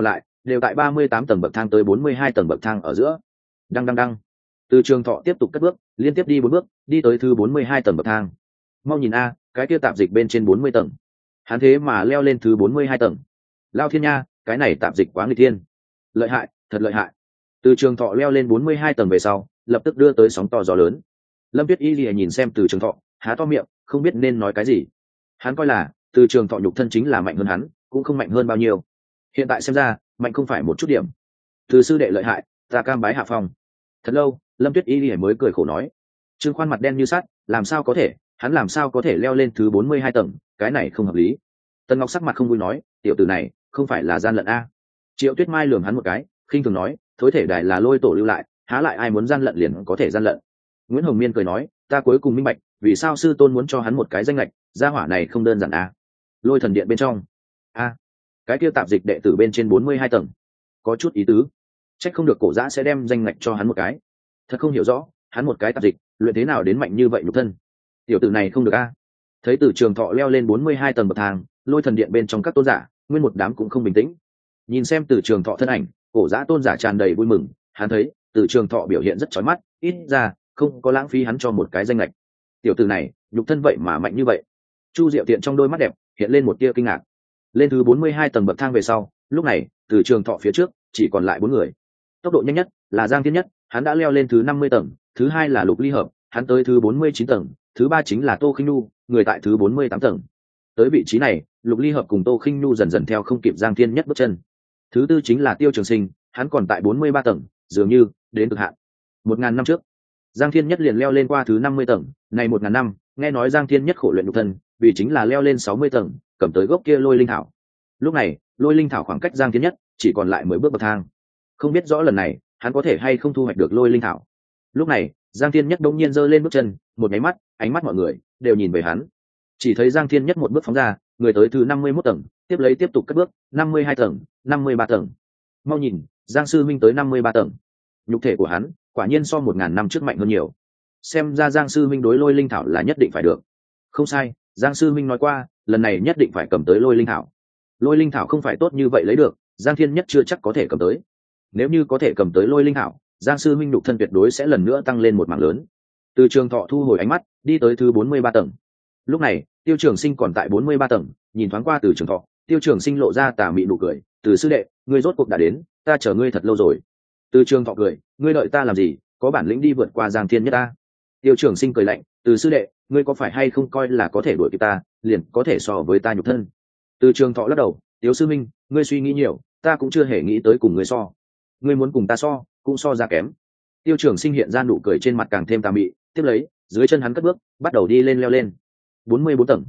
đều tại 38 tầng bậc thang tới 42 tầng bậc thang ở giữa. Đăng đăng đăng. Từ Trường Thọ tiếp tục cất bước, liên tiếp đi 4 bước, đi tới thứ 42 tầng bậc thang. Mau nhìn a, cái kia tạp dịch bên trên 40 tầng. Hắn thế mà leo lên thứ 42 tầng. Lao thiên nha, cái này tạp dịch quá nghịch thiên. Lợi hại, thật lợi hại. Từ Trường Thọ leo lên 42 tầng về sau, lập tức đưa tới sóng to gió lớn. Lâm Tuyết Y lìa nhìn xem Từ Trường Thọ, há to miệng, không biết nên nói cái gì. Hắn coi là Từ Trường Thọ nhục thân chính là mạnh hơn hắn, cũng không mạnh hơn bao nhiêu. Hiện tại xem ra, mạnh không phải một chút điểm. Từ sư đệ lợi hại, ta cam bái hạ phong. Thật lâu, Lâm Tuyết Y lìa mới cười khổ nói. Trương Khoan mặt đen như sắt, làm sao có thể, hắn làm sao có thể leo lên thứ 42 tầng, cái này không hợp lý. Tần Ngọc sắc mặt không vui nói, tiểu tử này, không phải là gian lận a. Triệu Tuyết Mai lườm hắn một cái, khinh thường nói, thối thể đài là lôi tổ lưu lại, há lại ai muốn gian lận liền có thể gian lận. Nguyễn Hồng Miên cười nói, ta cuối cùng minh bạch, vì sao sư tôn muốn cho hắn một cái danh lệch, gia hỏa này không đơn giản a. Lôi thần điện bên trong, a, cái kia tạp dịch đệ tử bên trên 42 tầng, có chút ý tứ. Trách không được cổ giã sẽ đem danh lệch cho hắn một cái. Thật không hiểu rõ, hắn một cái tạp dịch, luyện thế nào đến mạnh như vậy nhục thân. Tiểu tử này không được a. Thấy Từ Trường Thọ leo lên 42 tầng bậc thang, lôi thần điện bên trong các tôn giả, nguyên một đám cũng không bình tĩnh. Nhìn xem Từ Trường Thọ thân ảnh, cổ giã tôn giả tràn đầy vui mừng, hắn thấy Từ Trường Thọ biểu hiện rất chói mắt, ít ra không có lãng phí hắn cho một cái danh lệch. Tiểu tử này, nhục thân vậy mà mạnh như vậy. Chu Diệu Tiện trong đôi mắt đẹp hiện lên một tia kinh ngạc. Lên thứ 42 tầng bậc thang về sau, lúc này, Từ Trường Thọ phía trước chỉ còn lại 4 người. Tốc độ nhanh nhất là Giang Thiên Nhất, hắn đã leo lên thứ 50 tầng, thứ hai là Lục Ly Hợp, hắn tới thứ 49 tầng, thứ ba chính là Tô Khinh Nhu, người tại thứ 48 tầng. Tới vị trí này, Lục Ly Hợp cùng Tô Khinh Nhu dần dần theo không kịp Giang Thiên Nhất bước chân. Thứ tư chính là Tiêu Trường Sinh, hắn còn tại 43 tầng, dường như đến cực hạn. 1000 năm trước, Giang Thiên Nhất liền leo lên qua thứ 50 tầng, này 1000 năm, nghe nói Giang Thiên Nhất khổ luyện nhục thân, vì chính là leo lên 60 tầng, cầm tới gốc kia Lôi Linh Thảo. Lúc này, Lôi Linh Thảo khoảng cách Giang Thiên Nhất chỉ còn lại 10 bước bậc thang. Không biết rõ lần này, hắn có thể hay không thu hoạch được Lôi Linh Thảo. Lúc này, Giang Thiên Nhất đột nhiên giơ lên bước chân, một cái mắt, ánh mắt mọi người đều nhìn về hắn. Chỉ thấy Giang Thiên Nhất một bước phóng ra, người tới thứ 51 tầng, tiếp lấy tiếp tục cất bước, 52 tầng, 53 tầng. Mau nhìn, Giang sư minh tới 53 tầng. Nhục thể của hắn, quả nhiên so 1000 năm trước mạnh hơn nhiều. Xem ra Giang sư minh đối Lôi Linh Thảo là nhất định phải được. Không sai, Giang sư minh nói qua, lần này nhất định phải cầm tới Lôi Linh Thảo. Lôi Linh Thảo không phải tốt như vậy lấy được, Giang Thiên Nhất chưa chắc có thể cầm tới. Nếu như có thể cầm tới Lôi Linh Thảo, Giang sư minh nhục thân tuyệt đối sẽ lần nữa tăng lên một mảng lớn. Từ Trường Thọ thu hồi ánh mắt, đi tới thứ 43 tầng. Lúc này, Tiêu Trường Sinh còn tại 43 tầng, nhìn thoáng qua Từ Trường Thọ, Tiêu Trường Sinh lộ ra tà mị nụ cười, "Từ sư đệ, ngươi rốt cuộc đã đến, ta chờ ngươi thật lâu rồi." Từ Trường Thọ cười, "Ngươi đợi ta làm gì, có bản lĩnh đi vượt qua Giang Thiên Nhất ta." Tiêu Trường Sinh cười lạnh, "Từ sư đệ, ngươi có phải hay không coi là có thể đuổi kịp ta, liền có thể so với ta nhục thân?" Từ Trường Thọ lắc đầu, "Tiếu sư minh, ngươi suy nghĩ nhiều, ta cũng chưa hề nghĩ tới cùng ngươi so. Ngươi muốn cùng ta so, cũng so ra kém." Tiêu Trường Sinh hiện ra nụ cười trên mặt càng thêm tà mị, tiếp lấy, dưới chân hắn cất bước, bắt đầu đi lên leo lên. 44 tầng,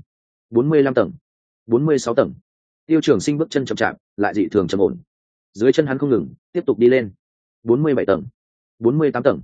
45 tầng, 46 tầng. Tiêu Trường Sinh bước chân chậm chạp, lại dị thường trầm ổn. Dưới chân hắn không ngừng, tiếp tục đi lên. 47 tầng, 48 tầng,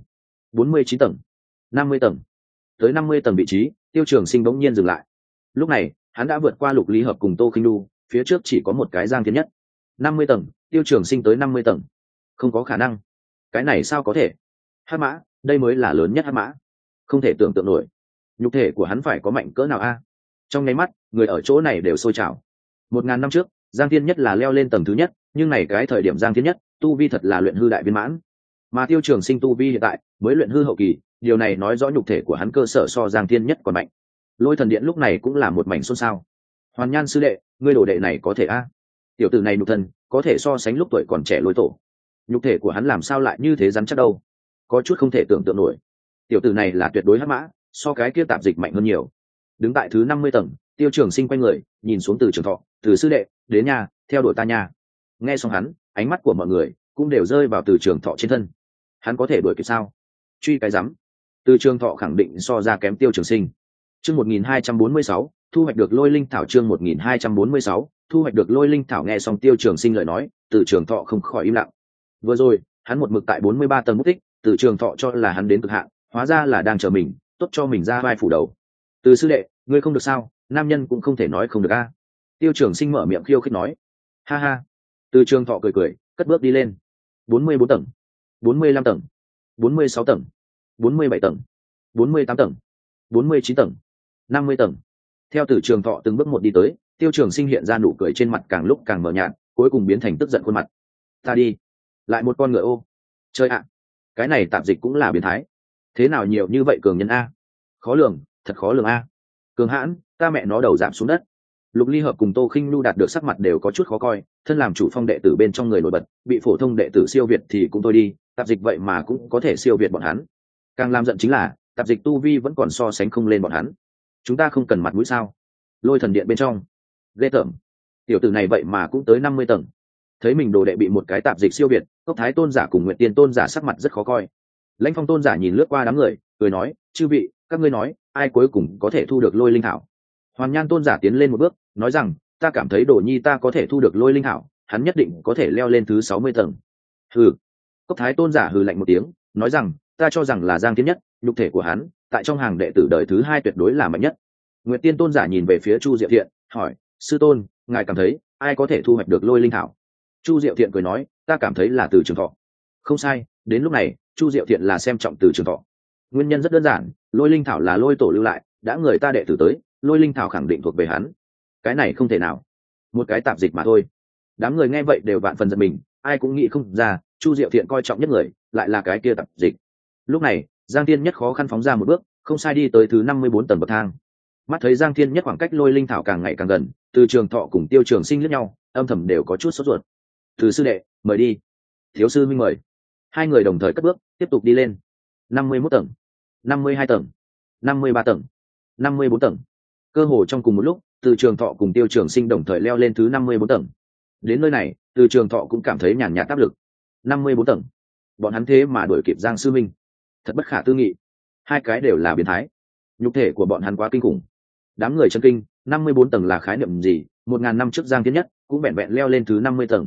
49 tầng, 50 tầng. Tới 50 tầng vị trí, Tiêu Trường Sinh bỗng nhiên dừng lại. Lúc này, hắn đã vượt qua Lục Lý Hợp cùng Tô Khinh Nhu, phía trước chỉ có một cái Giang Thiên Nhất. 50 tầng, Tiêu Trường Sinh tới 50 tầng. Không có khả năng. Cái này sao có thể? Hắc mã, đây mới là lớn nhất hắc mã. Không thể tưởng tượng nổi. Nhục thể của hắn phải có mạnh cỡ nào a? Trong nháy mắt, người ở chỗ này đều sôi trào. 1000 năm trước, Giang Thiên Nhất là leo lên tầng thứ nhất, nhưng này cái thời điểm Giang Thiên Nhất, tu vi thật là luyện hư đại viên mãn. Mà Tiêu Trường Sinh tu vi hiện tại mới luyện hư hậu kỳ, điều này nói rõ nhục thể của hắn cơ sở so Giang Thiên Nhất còn mạnh. Lôi thần điện lúc này cũng là một mảnh xôn xao. Hoàn Nhan sư đệ, ngươi đồ đệ này có thể a? Tiểu tử này nhục thân, có thể so sánh lúc tuổi còn trẻ Lôi tổ. Nhục thể của hắn làm sao lại như thế rắn chắc đâu? Có chút không thể tưởng tượng nổi. Tiểu tử này là tuyệt đối hắc mã, so cái kia tạp dịch mạnh hơn nhiều. Đứng tại thứ 50 tầng, Tiêu Trường Sinh quay người, nhìn xuống Từ Trường Thọ, "Từ sư đệ, đến nhà, theo đuổi ta nha." Nghe xong hắn, ánh mắt của mọi người cũng đều rơi vào Từ Trường Thọ trên thân. Hắn có thể đuổi kịp sao? Truy cái rắm. Từ Trường Thọ khẳng định so ra kém Tiêu Trường Sinh. Chương 1246, thu hoạch được Lôi Linh Thảo. Chương 1246, thu hoạch được Lôi Linh Thảo. Nghe xong Tiêu Trường Sinh lời nói, Từ Trường Thọ không khỏi im lặng. Vừa rồi, hắn một mực tại 43 tầng mất tích, Từ Trường Thọ cho là hắn đến cực hạn, hóa ra là đang chờ mình, tốt cho mình ra vai phủ đầu. "Từ sư đệ, ngươi không được sao? Nam nhân cũng không thể nói không được a." Tiêu Trường Sinh mở miệng khiêu khích nói. "Ha ha." Từ Trường Thọ cười cười, cất bước đi lên. 44 tầng, 45 tầng, 46 tầng, 47 tầng, 48 tầng, 49 tầng, 50 tầng. Theo Từ Trường Thọ từng bước một đi tới, Tiêu Trường Sinh hiện ra nụ cười trên mặt càng lúc càng mờ nhạt, cuối cùng biến thành tức giận khuôn mặt. Ta đi. Lại một con ngựa ô. Chơi ạ. Cái này tạp dịch cũng là biến thái. Thế nào nhiều như vậy cường nhân a? Khó lường, thật khó lường a. Cường hãn, ta mẹ nó đầu giảm xuống đất. Lục Ly Hợp cùng Tô Khinh Nhu đạt được sắc mặt đều có chút khó coi, thân làm chủ phong đệ tử bên trong người nổi bật, bị phổ thông đệ tử siêu việt thì cũng thôi đi, tạp dịch vậy mà cũng có thể siêu việt bọn hắn. Càng làm giận chính là, tạp dịch tu vi vẫn còn so sánh không lên bọn hắn. Chúng ta không cần mặt mũi sao? Lôi thần điện bên trong, ghê tởm. Tiểu tử này vậy mà cũng tới 50 tầng. Thấy mình đồ đệ bị một cái tạp dịch siêu việt, Cốc Thái tôn giả cùng Nguyệt Tiên tôn giả sắc mặt rất khó coi. Lãnh Phong tôn giả nhìn lướt qua đám người, cười nói, chư vị, các ngươi nói, ai cuối cùng có thể thu được lôi linh thảo? Hoàn Nhan tôn giả tiến lên một bước, nói rằng, ta cảm thấy Đồ Nhi ta có thể thu được lôi linh thảo, hắn nhất định có thể leo lên thứ 60 tầng. Hừ. Cốc Thái tôn giả hừ lạnh một tiếng, nói rằng, ta cho rằng là Giang Thiên Nhất, nhục thể của hắn, tại trong hàng đệ tử đời thứ 2 tuyệt đối là mạnh nhất. Nguyệt Tiên tôn giả nhìn về phía Chu Diệu Thiện, hỏi, sư tôn, ngài cảm thấy ai có thể thu hoạch được lôi linh thảo? Chu Diệu Thiện cười nói, ta cảm thấy là Từ Trường Thọ. Không sai, đến lúc này, Chu Diệu Thiện là xem trọng Từ Trường Thọ. Nguyên nhân rất đơn giản, lôi linh thảo là lôi tổ lưu lại, đã người ta đệ tử tới, lôi linh thảo khẳng định thuộc về hắn. Cái này không thể nào, một cái tạp dịch mà thôi. Đám người nghe vậy đều vạn phần giận mình, ai cũng nghĩ không ra, Chu Diệu Thiện coi trọng nhất người, lại là cái kia tạp dịch. Lúc này, Giang Thiên Nhất khó khăn phóng ra một bước, không sai đi tới thứ 54 tầng bậc thang. Mắt thấy Giang Thiên Nhất khoảng cách lôi linh thảo càng ngày càng gần, Từ Trường Thọ cùng Tiêu Trường Sinh liếc nhau, âm thầm đều có chút sốt ruột. Từ sư đệ, mời đi. Thiếu sư minh mời. Hai người đồng thời cất bước, tiếp tục đi lên. 51 tầng, 52 tầng, 53 tầng, 54 tầng. Cơ hồ trong cùng một lúc, Từ Trường Thọ cùng Tiêu Trường Sinh đồng thời leo lên thứ 54 tầng. Đến nơi này, Từ Trường Thọ cũng cảm thấy nhàn nhạt áp lực. 54 tầng. Bọn hắn thế mà đuổi kịp Giang sư minh. Thật bất khả tư nghị. Hai cái đều là biến thái. Nhục thể của bọn hắn quá kinh khủng. Đám người chân kinh, 54 tầng là khái niệm gì? 1000 năm trước Giang Thiên Nhất cũng vẹn vẹn leo lên thứ 50 tầng.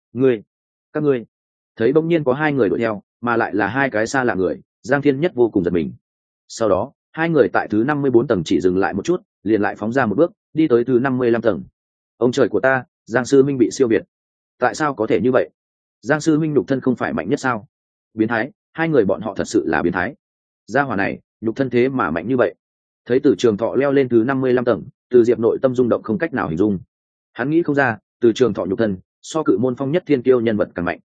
Các ngươi. Thấy bỗng nhiên có hai người đuổi theo, mà lại là hai cái xa lạ người, Giang Thiên Nhất vô cùng giật mình. Sau đó, hai người tại thứ 54 tầng chỉ dừng lại một chút, liền lại phóng ra một bước, đi tới thứ 55 tầng. Ông trời của ta, Giang sư minh bị siêu việt. Tại sao có thể như vậy? Giang sư minh nhục thân không phải mạnh nhất sao? Biến thái, hai người bọn họ thật sự là biến thái. Gia hỏa này, nhục thân thế mà mạnh như vậy. Thấy Từ Trường Thọ leo lên thứ 55 tầng, Từ Diệp nội tâm rung động không cách nào hình dung. Hắn nghĩ không ra, Từ Trường Thọ nhục thân so cự môn phong nhất thiên kiêu nhân vật càng mạnh.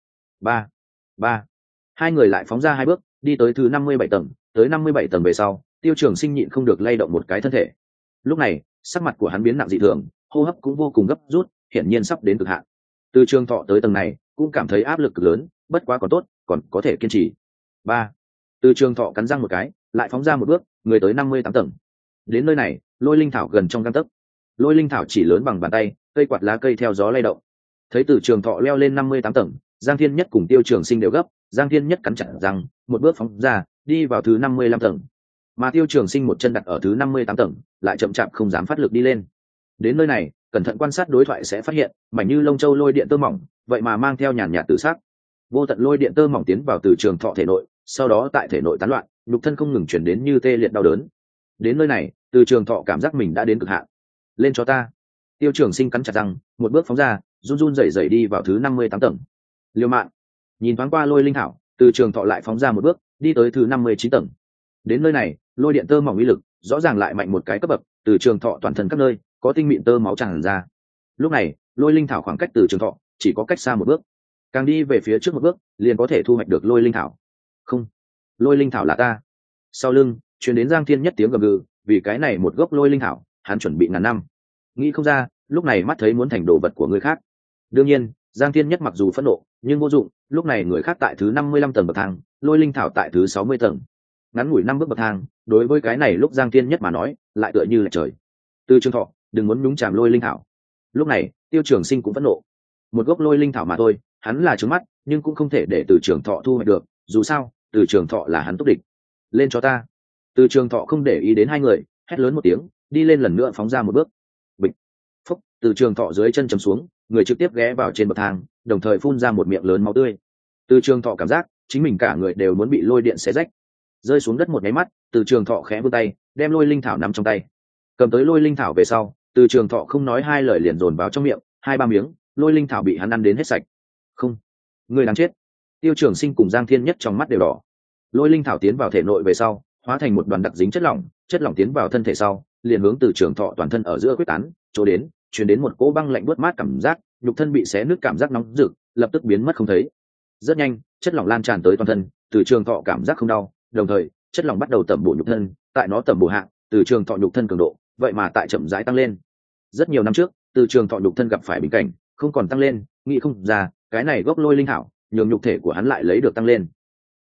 Ba. Hai người lại phóng ra hai bước, đi tới thứ 57 tầng, tới 57 tầng về sau, Tiêu Trường Sinh nhịn không được lay động một cái thân thể. Lúc này, sắc mặt của hắn biến nặng dị thường, hô hấp cũng vô cùng gấp rút, hiển nhiên sắp đến cực hạn. Từ Trường Thọ tới tầng này, cũng cảm thấy áp lực cực lớn, bất quá còn tốt, còn có thể kiên trì. 3. Từ Trường Thọ cắn răng một cái, lại phóng ra một bước, người tới 58 tầng. Đến nơi này, lôi linh thảo gần trong gang tấc. Lôi linh thảo chỉ lớn bằng bàn tay, cây quạt lá cây theo gió lay động. Thấy Từ Trường Thọ leo lên 58 tầng, Giang Thiên Nhất cùng Tiêu Trường Sinh đều gấp, Giang Thiên Nhất cắn chặt răng, một bước phóng ra, đi vào thứ 55 tầng. Mà Tiêu Trường Sinh một chân đặt ở thứ 58 tầng, lại chậm chạp không dám phát lực đi lên. Đến nơi này, cẩn thận quan sát đối thoại sẽ phát hiện, mảnh như lông châu lôi điện tơ mỏng, vậy mà mang theo nhàn nhạt tự sắc. Vô tận lôi điện tơ mỏng tiến vào Từ Trường Thọ thể nội, sau đó tại thể nội tán loạn, nhục thân không ngừng chuyển đến như tê liệt đau đớn. Đến nơi này, Từ Trường Thọ cảm giác mình đã đến cực hạn. Lên cho ta. Tiêu Trường Sinh cắn chặt răng, một bước phóng ra, run run rẩy rẩy đi vào thứ 58 tầng. Liêu mạng. Nhìn thoáng qua lôi linh thảo, Từ Trường Thọ lại phóng ra một bước, đi tới thứ 59 tầng. Đến nơi này, lôi điện tơ mỏng uy lực rõ ràng lại mạnh một cái cấp bậc, Từ Trường Thọ toàn thân các nơi có tinh mịn tơ máu tràn ra. Lúc này, lôi linh thảo khoảng cách Từ Trường Thọ chỉ có cách xa một bước. Càng đi về phía trước một bước, liền có thể thu hoạch được lôi linh thảo. Không, lôi linh thảo là ta. Sau lưng truyền đến Giang Thiên Nhất tiếng gầm gừ, vì cái này một gốc lôi linh thảo, hắn chuẩn bị ngàn năm. Nghĩ không ra, lúc này mắt thấy muốn thành đồ vật của người khác. Đương nhiên, Giang Thiên Nhất mặc dù phẫn nộ, nhưng vô dụng, lúc này người khác tại thứ 55 tầng bậc thang, lôi linh thảo tại thứ 60 tầng. Ngắn ngủi 5 bước bậc thang, đối với cái này lúc Giang Thiên Nhất mà nói, lại tựa như là trời. Từ Trường Thọ, đừng muốn nhúng chàm lôi linh thảo. Lúc này, Tiêu Trường Sinh cũng phẫn nộ. Một gốc lôi linh thảo mà thôi, hắn là trướng mắt, nhưng cũng không thể để Từ Trường Thọ thu hoạch được, dù sao, Từ Trường Thọ là hắn túc địch. Lên cho ta. Từ Trường Thọ không để ý đến hai người, hét lớn một tiếng, đi lên lần nữa phóng ra một bước. Bịch. Phúc, Từ Trường Thọ dưới chân chầm xuống, người trực tiếp ghé vào trên bậc thang, đồng thời phun ra một miệng lớn máu tươi. Từ Trường Thọ cảm giác chính mình cả người đều muốn bị lôi điện xé rách. Rơi xuống đất một nháy mắt, Từ Trường Thọ khẽ vươn tay, đem lôi linh thảo nắm trong tay. Cầm tới lôi linh thảo về sau, Từ Trường Thọ không nói hai lời liền dồn vào trong miệng, 2-3 miếng, lôi linh thảo bị hắn ăn đến hết sạch. Không, người đáng chết. Tiêu Trường Sinh cùng Giang Thiên Nhất trong mắt đều đỏ. Lôi linh thảo tiến vào thể nội về sau, hóa thành một đoàn đặc dính chất lỏng tiến vào thân thể sau, liền hướng Từ Trường Thọ toàn thân ở giữa quyết tán, chỗ đến, truyền đến một cỗ băng lạnh buốt mát cảm giác, nhục thân bị xé nứt cảm giác nóng rực lập tức biến mất không thấy. Rất nhanh chất lỏng lan tràn tới toàn thân, từ trường thọ cảm giác không đau, đồng thời chất lỏng bắt đầu tẩm bổ nhục thân. Tại nó tẩm bổ hạng, từ trường thọ nhục thân cường độ vậy mà tại chậm rãi tăng lên. Rất nhiều năm trước từ trường thọ nhục thân gặp phải bình cảnh, không còn tăng lên, nghĩ không ra cái này gốc lôi linh hảo nhường nhục thể của hắn lại lấy được tăng lên.